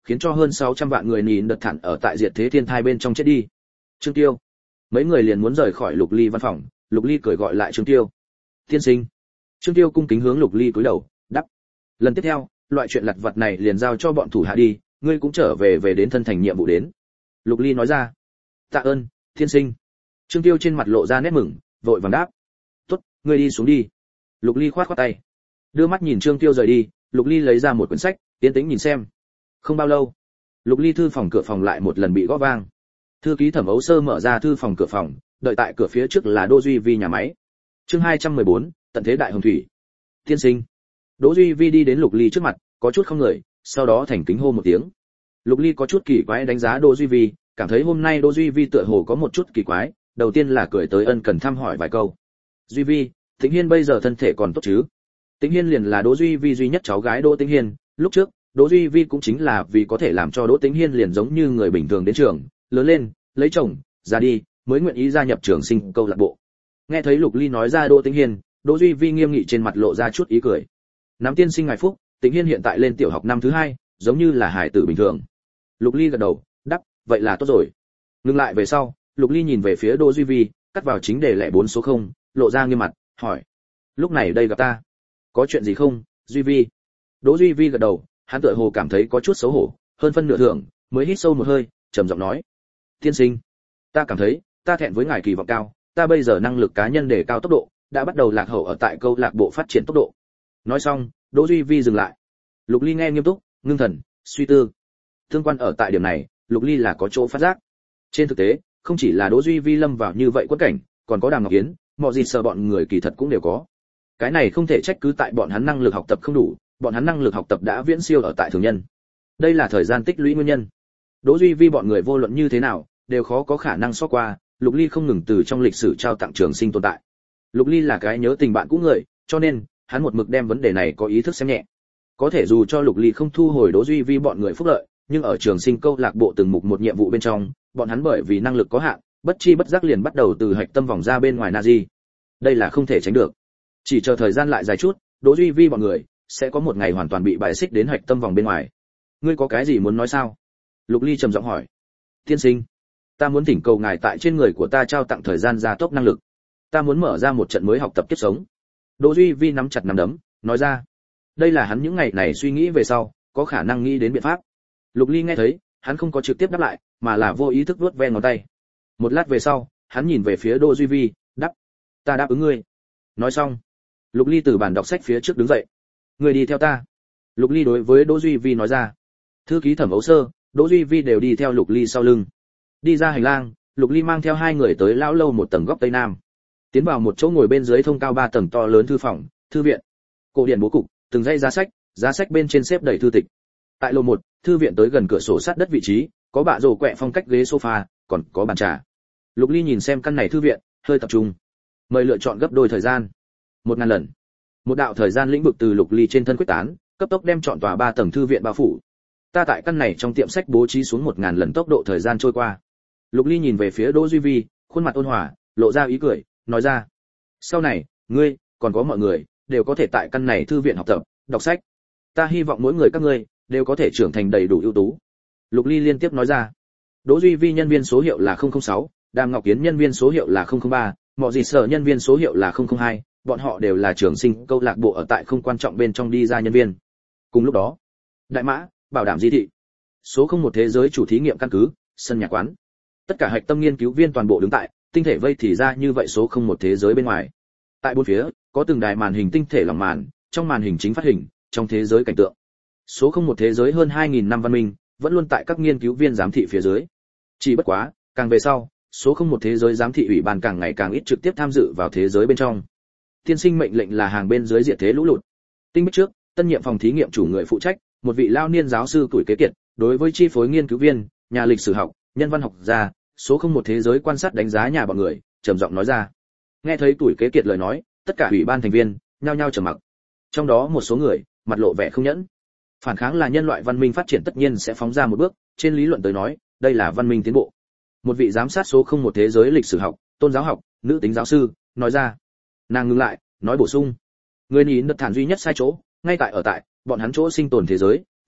khiến cho hơn 600 vạn người nhìn đợt thản ở tại diệt thế thiên thai bên trong chết đi. Trương Tiêu. Mấy người liền muốn rời khỏi Lục Ly văn phòng, Lục Ly cười gọi lại Trương Tiêu. Tiên sinh. Trương Tiêu cung kính hướng Lục Ly cúi đầu, đáp. Lần tiếp theo, loại chuyện lặt vặt này liền giao cho bọn thủ hạ đi, ngươi cũng trở về đến thân thành nhiệm vụ đến. Lục Ly nói ra. Tạ ơn, tiên sinh. Trương Tiêu trên mặt lộ ra nét mừng, vội vàng đáp. Tốt, ngươi đi xuống đi. Lục Ly khoát tay, đưa mắt nhìn Trương Tiêu rời đi. Lục Ly lấy ra một quyển sách, yên tĩnh nhìn xem. Không bao lâu, Lục Ly thư phòng cửa phòng lại một lần bị gõ vang. Thư ký Thẩm Ấu Sơ mở ra thư phòng cửa phòng, đợi tại cửa phía trước là Đỗ Duy Vi nhà máy. Chương 214, tận thế đại hồng thủy. Tiên sinh. Đỗ Duy Vi đi đến Lục Ly trước mặt, có chút không người, sau đó thành kính hô một tiếng. Lục Ly có chút kỳ quái đánh giá Đỗ Duy Vi, cảm thấy hôm nay Đỗ Duy Vi tựa hồ có một chút kỳ quái, đầu tiên là cười tới ân cần thăm hỏi vài câu. Duy Vi, Tĩnh Hiên bây giờ thân thể còn tốt chứ? Tĩnh Hiên liền là Đỗ Duy Vi duy nhất cháu gái Đỗ Tĩnh Hiên, lúc trước, Đỗ Duy Vi cũng chính là vì có thể làm cho Đỗ Tĩnh Hiên liền giống như người bình thường đến trường, lớn lên, lấy chồng, ra đi, mới nguyện ý gia nhập trường sinh câu lạc bộ. Nghe thấy Lục Ly nói ra Đỗ Tĩnh Hiên, Đỗ Duy Vi nghiêm nghị trên mặt lộ ra chút ý cười. Nắm tiên sinh ngài phúc, Tĩnh Hiên hiện tại lên tiểu học năm thứ 2, giống như là hải tử bình thường. Lục Ly gật đầu, đáp, vậy là tốt rồi. Ngừng lại về sau, Lục Ly nhìn về phía Đỗ Duy Vi, cắt vào chính đề lẻ 4 số 0, lộ ra nghiêm mặt, hỏi: "Lúc này đây gặp ta, có chuyện gì không, Duy Vi?" Đỗ Duy Vi gật đầu, hắn tựa hồ cảm thấy có chút xấu hổ, hơn phân nửa thưởng, mới hít sâu một hơi, trầm giọng nói: "Tiên sinh, ta cảm thấy, ta thẹn với ngài kỳ vọng cao, ta bây giờ năng lực cá nhân đề cao tốc độ, đã bắt đầu lạc hậu ở tại câu lạc bộ phát triển tốc độ." Nói xong, Đỗ Duy Vi dừng lại. Lục Ly nghe nghiêm túc, ngưng thần, suy tư. Tương quan ở tại điểm này, Lục Ly là có chỗ phát giác. Trên thực tế, không chỉ là Đỗ Duy Vi lâm vào như vậy quất cảnh, còn có Đàm Ngọc Yến, mọi gì sợ bọn người kỳ thật cũng đều có. Cái này không thể trách cứ tại bọn hắn năng lực học tập không đủ, bọn hắn năng lực học tập đã viễn siêu ở tại thường nhân. Đây là thời gian tích lũy nguyên nhân. Đỗ Duy Vi bọn người vô luận như thế nào, đều khó có khả năng xót qua, Lục Ly không ngừng từ trong lịch sử trao tặng trường sinh tồn tại. Lục Ly là cái nhớ tình bạn cũ người, cho nên hắn một mực đem vấn đề này có ý thức xem nhẹ. Có thể dù cho Lục Ly không thu hồi Đỗ Duy Vi bọn người phúc lợi, nhưng ở trường sinh câu lạc bộ từng mục một nhiệm vụ bên trong, bọn hắn bởi vì năng lực có hạn, bất chi bất giác liền bắt đầu từ hạch tâm vòng ra bên ngoài Nazi. Đây là không thể tránh được. Chỉ chờ thời gian lại dài chút, Đỗ Duy Vi bọn người sẽ có một ngày hoàn toàn bị bài xích đến hạch tâm vòng bên ngoài. Ngươi có cái gì muốn nói sao? Lục Ly trầm giọng hỏi. Tiên sinh, ta muốn thỉnh cầu ngài tại trên người của ta trao tặng thời gian gia tốc năng lực. Ta muốn mở ra một trận mới học tập kiếp sống. Đỗ Duy Vi nắm chặt nắm đấm, nói ra. Đây là hắn những ngày này suy nghĩ về sau, có khả năng nghĩ đến biện pháp. Lục Ly nghe thấy, hắn không có trực tiếp đáp lại, mà là vô ý thức vuốt ve ngón tay. Một lát về sau, hắn nhìn về phía Đỗ Duy Vi, đáp: "Ta đáp ứng ngươi." Nói xong, Lục Ly từ bàn đọc sách phía trước đứng dậy. "Ngươi đi theo ta." Lục Ly đối với Đỗ Duy Vi nói ra. Thư ký Thẩm Ấu Sơ, Đỗ Duy Vi đều đi theo Lục Ly sau lưng. Đi ra hành lang, Lục Ly mang theo hai người tới lão lâu một tầng góc tây nam. Tiến vào một chỗ ngồi bên dưới thông cao 3 tầng to lớn thư phòng, thư viện. Cổ điển bố cục, từng dãy giá sách bên trên xếp đầy thư tịch. Tại lầu 1, thư viện tới gần cửa sổ sát đất vị trí, có bạ rổ quẹ phong cách ghế sofa, còn có bàn trà. Lục Ly nhìn xem căn này thư viện, hơi tập trung. Mời lựa chọn gấp đôi thời gian. 1000 lần. Một đạo thời gian lĩnh vực từ Lục Ly trên thân quyết tán, cấp tốc đem trọn tòa 3 tầng thư viện bao phủ. Ta tại căn này trong tiệm sách bố trí xuống 1000 lần tốc độ thời gian trôi qua. Lục Ly nhìn về phía Đỗ Duy Vi, khuôn mặt ôn hòa, lộ ra ý cười, nói ra: "Sau này, ngươi, còn có mọi người, đều có thể tại căn này thư viện học tập, đọc sách. Ta hy vọng mỗi người các ngươi đều có thể trưởng thành đầy đủ ưu tú." Lục Ly liên tiếp nói ra. Đỗ Duy Vi nhân viên số hiệu là 006, Đàm Ngọc Yến nhân viên số hiệu là 003, mọi gì sở nhân viên số hiệu là 002, bọn họ đều là trường sinh câu lạc bộ ở tại không quan trọng bên trong đi ra nhân viên. Cùng lúc đó, Đại Mã, Bảo Đảm Di thị, số 01 thế giới chủ thí nghiệm căn cứ, sân nhà quán. Tất cả hạch tâm nghiên cứu viên toàn bộ đứng tại, tinh thể vây thì ra như vậy số 01 thế giới bên ngoài. Tại bốn phía, có từng đài màn hình tinh thể lỏng màn, trong màn hình chính phát hình, trong thế giới cảnh tượng. Số 01 thế giới hơn 2000 năm văn minh, vẫn luôn tại các nghiên cứu viên giám thị phía dưới. Chỉ bất quá, càng về sau, số 01 thế giới giám thị ủy ban càng ngày càng ít trực tiếp tham dự vào thế giới bên trong. Tiên sinh mệnh lệnh là hàng bên dưới diệt thế lũ lụt. Tinh bích trước, tân nhiệm phòng thí nghiệm chủ người phụ trách, một vị lao niên giáo sư tuổi kế kiệt, đối với chi phối nghiên cứu viên, nhà lịch sử học, nhân văn học gia, số 01 thế giới quan sát đánh giá nhà bọn người, trầm giọng nói ra. Nghe thấy tuổi kế kiệt lời nói, tất cả ủy ban thành viên nhao nhao trầm mặc. Trong đó một số người, mặt lộ vẻ không nhẫn. Phản kháng là nhân loại văn minh phát triển tất nhiên sẽ phóng ra một bước, trên lý luận tới nói, đây là văn minh tiến bộ. Một vị giám sát số 01 thế giới lịch sử học, tôn giáo học, nữ tính giáo sư, nói ra. Nàng ngừng lại, nói bổ sung. Người nhìn đất thản duy nhất sai chỗ, ngay tại ở tại, bọn hắn chỗ sinh tồn thế giới,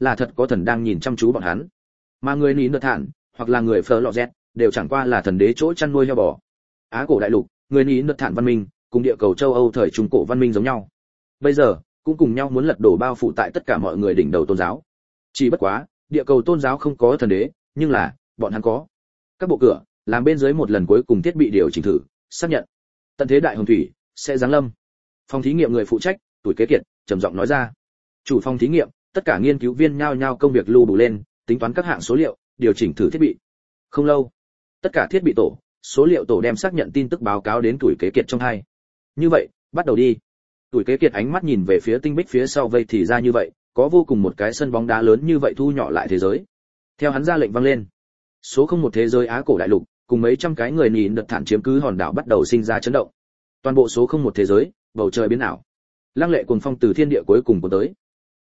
là thật có thần đang nhìn chăm chú bọn hắn. Mà người Ní Nợ Thản, hoặc là người Phở Lọ Dẹt, đều chẳng qua là thần đế chỗ chăn nuôi heo bò. Á cổ đại lục, người Ní Nợ Thản văn minh, cùng địa cầu châu Âu thời trung cổ văn minh giống nhau. Bây giờ, cũng cùng nhau muốn lật đổ bao phủ tại tất cả mọi người đỉnh đầu tôn giáo. Chỉ bất quá, địa cầu tôn giáo không có thần đế, nhưng là bọn hắn có. Các bộ cửa làm bên dưới một lần cuối cùng thiết bị điều chỉnh thử, xác nhận tận thế đại hồng thủy sẽ giáng lâm. Phòng thí nghiệm người phụ trách, Tuổi Kế Kiệt, trầm giọng nói ra. Chủ phòng thí nghiệm, tất cả nghiên cứu viên nhao nhao công việc lưu đủ lên, tính toán các hạng số liệu, điều chỉnh thử thiết bị. Không lâu, tất cả thiết bị tổ, số liệu tổ đem xác nhận tin tức báo cáo đến Tuổi Kế Kiệt trong hai. Như vậy, bắt đầu đi. Tuổi Kế Kiệt ánh mắt nhìn về phía tinh bích phía sau vây thì ra như vậy, có vô cùng một cái sân bóng đá lớn như vậy thu nhỏ lại thế giới. Theo hắn ra lệnh vang lên, số không một thế giới Á cổ đại lục, cùng mấy trăm cái người Ní Nợ Thản chiếm cứ hòn đảo bắt đầu sinh ra chấn động. Toàn bộ số không một thế giới, bầu trời biến ảo. Lăng lệ cuồng phong từ thiên địa cuối cùng cuốn tới.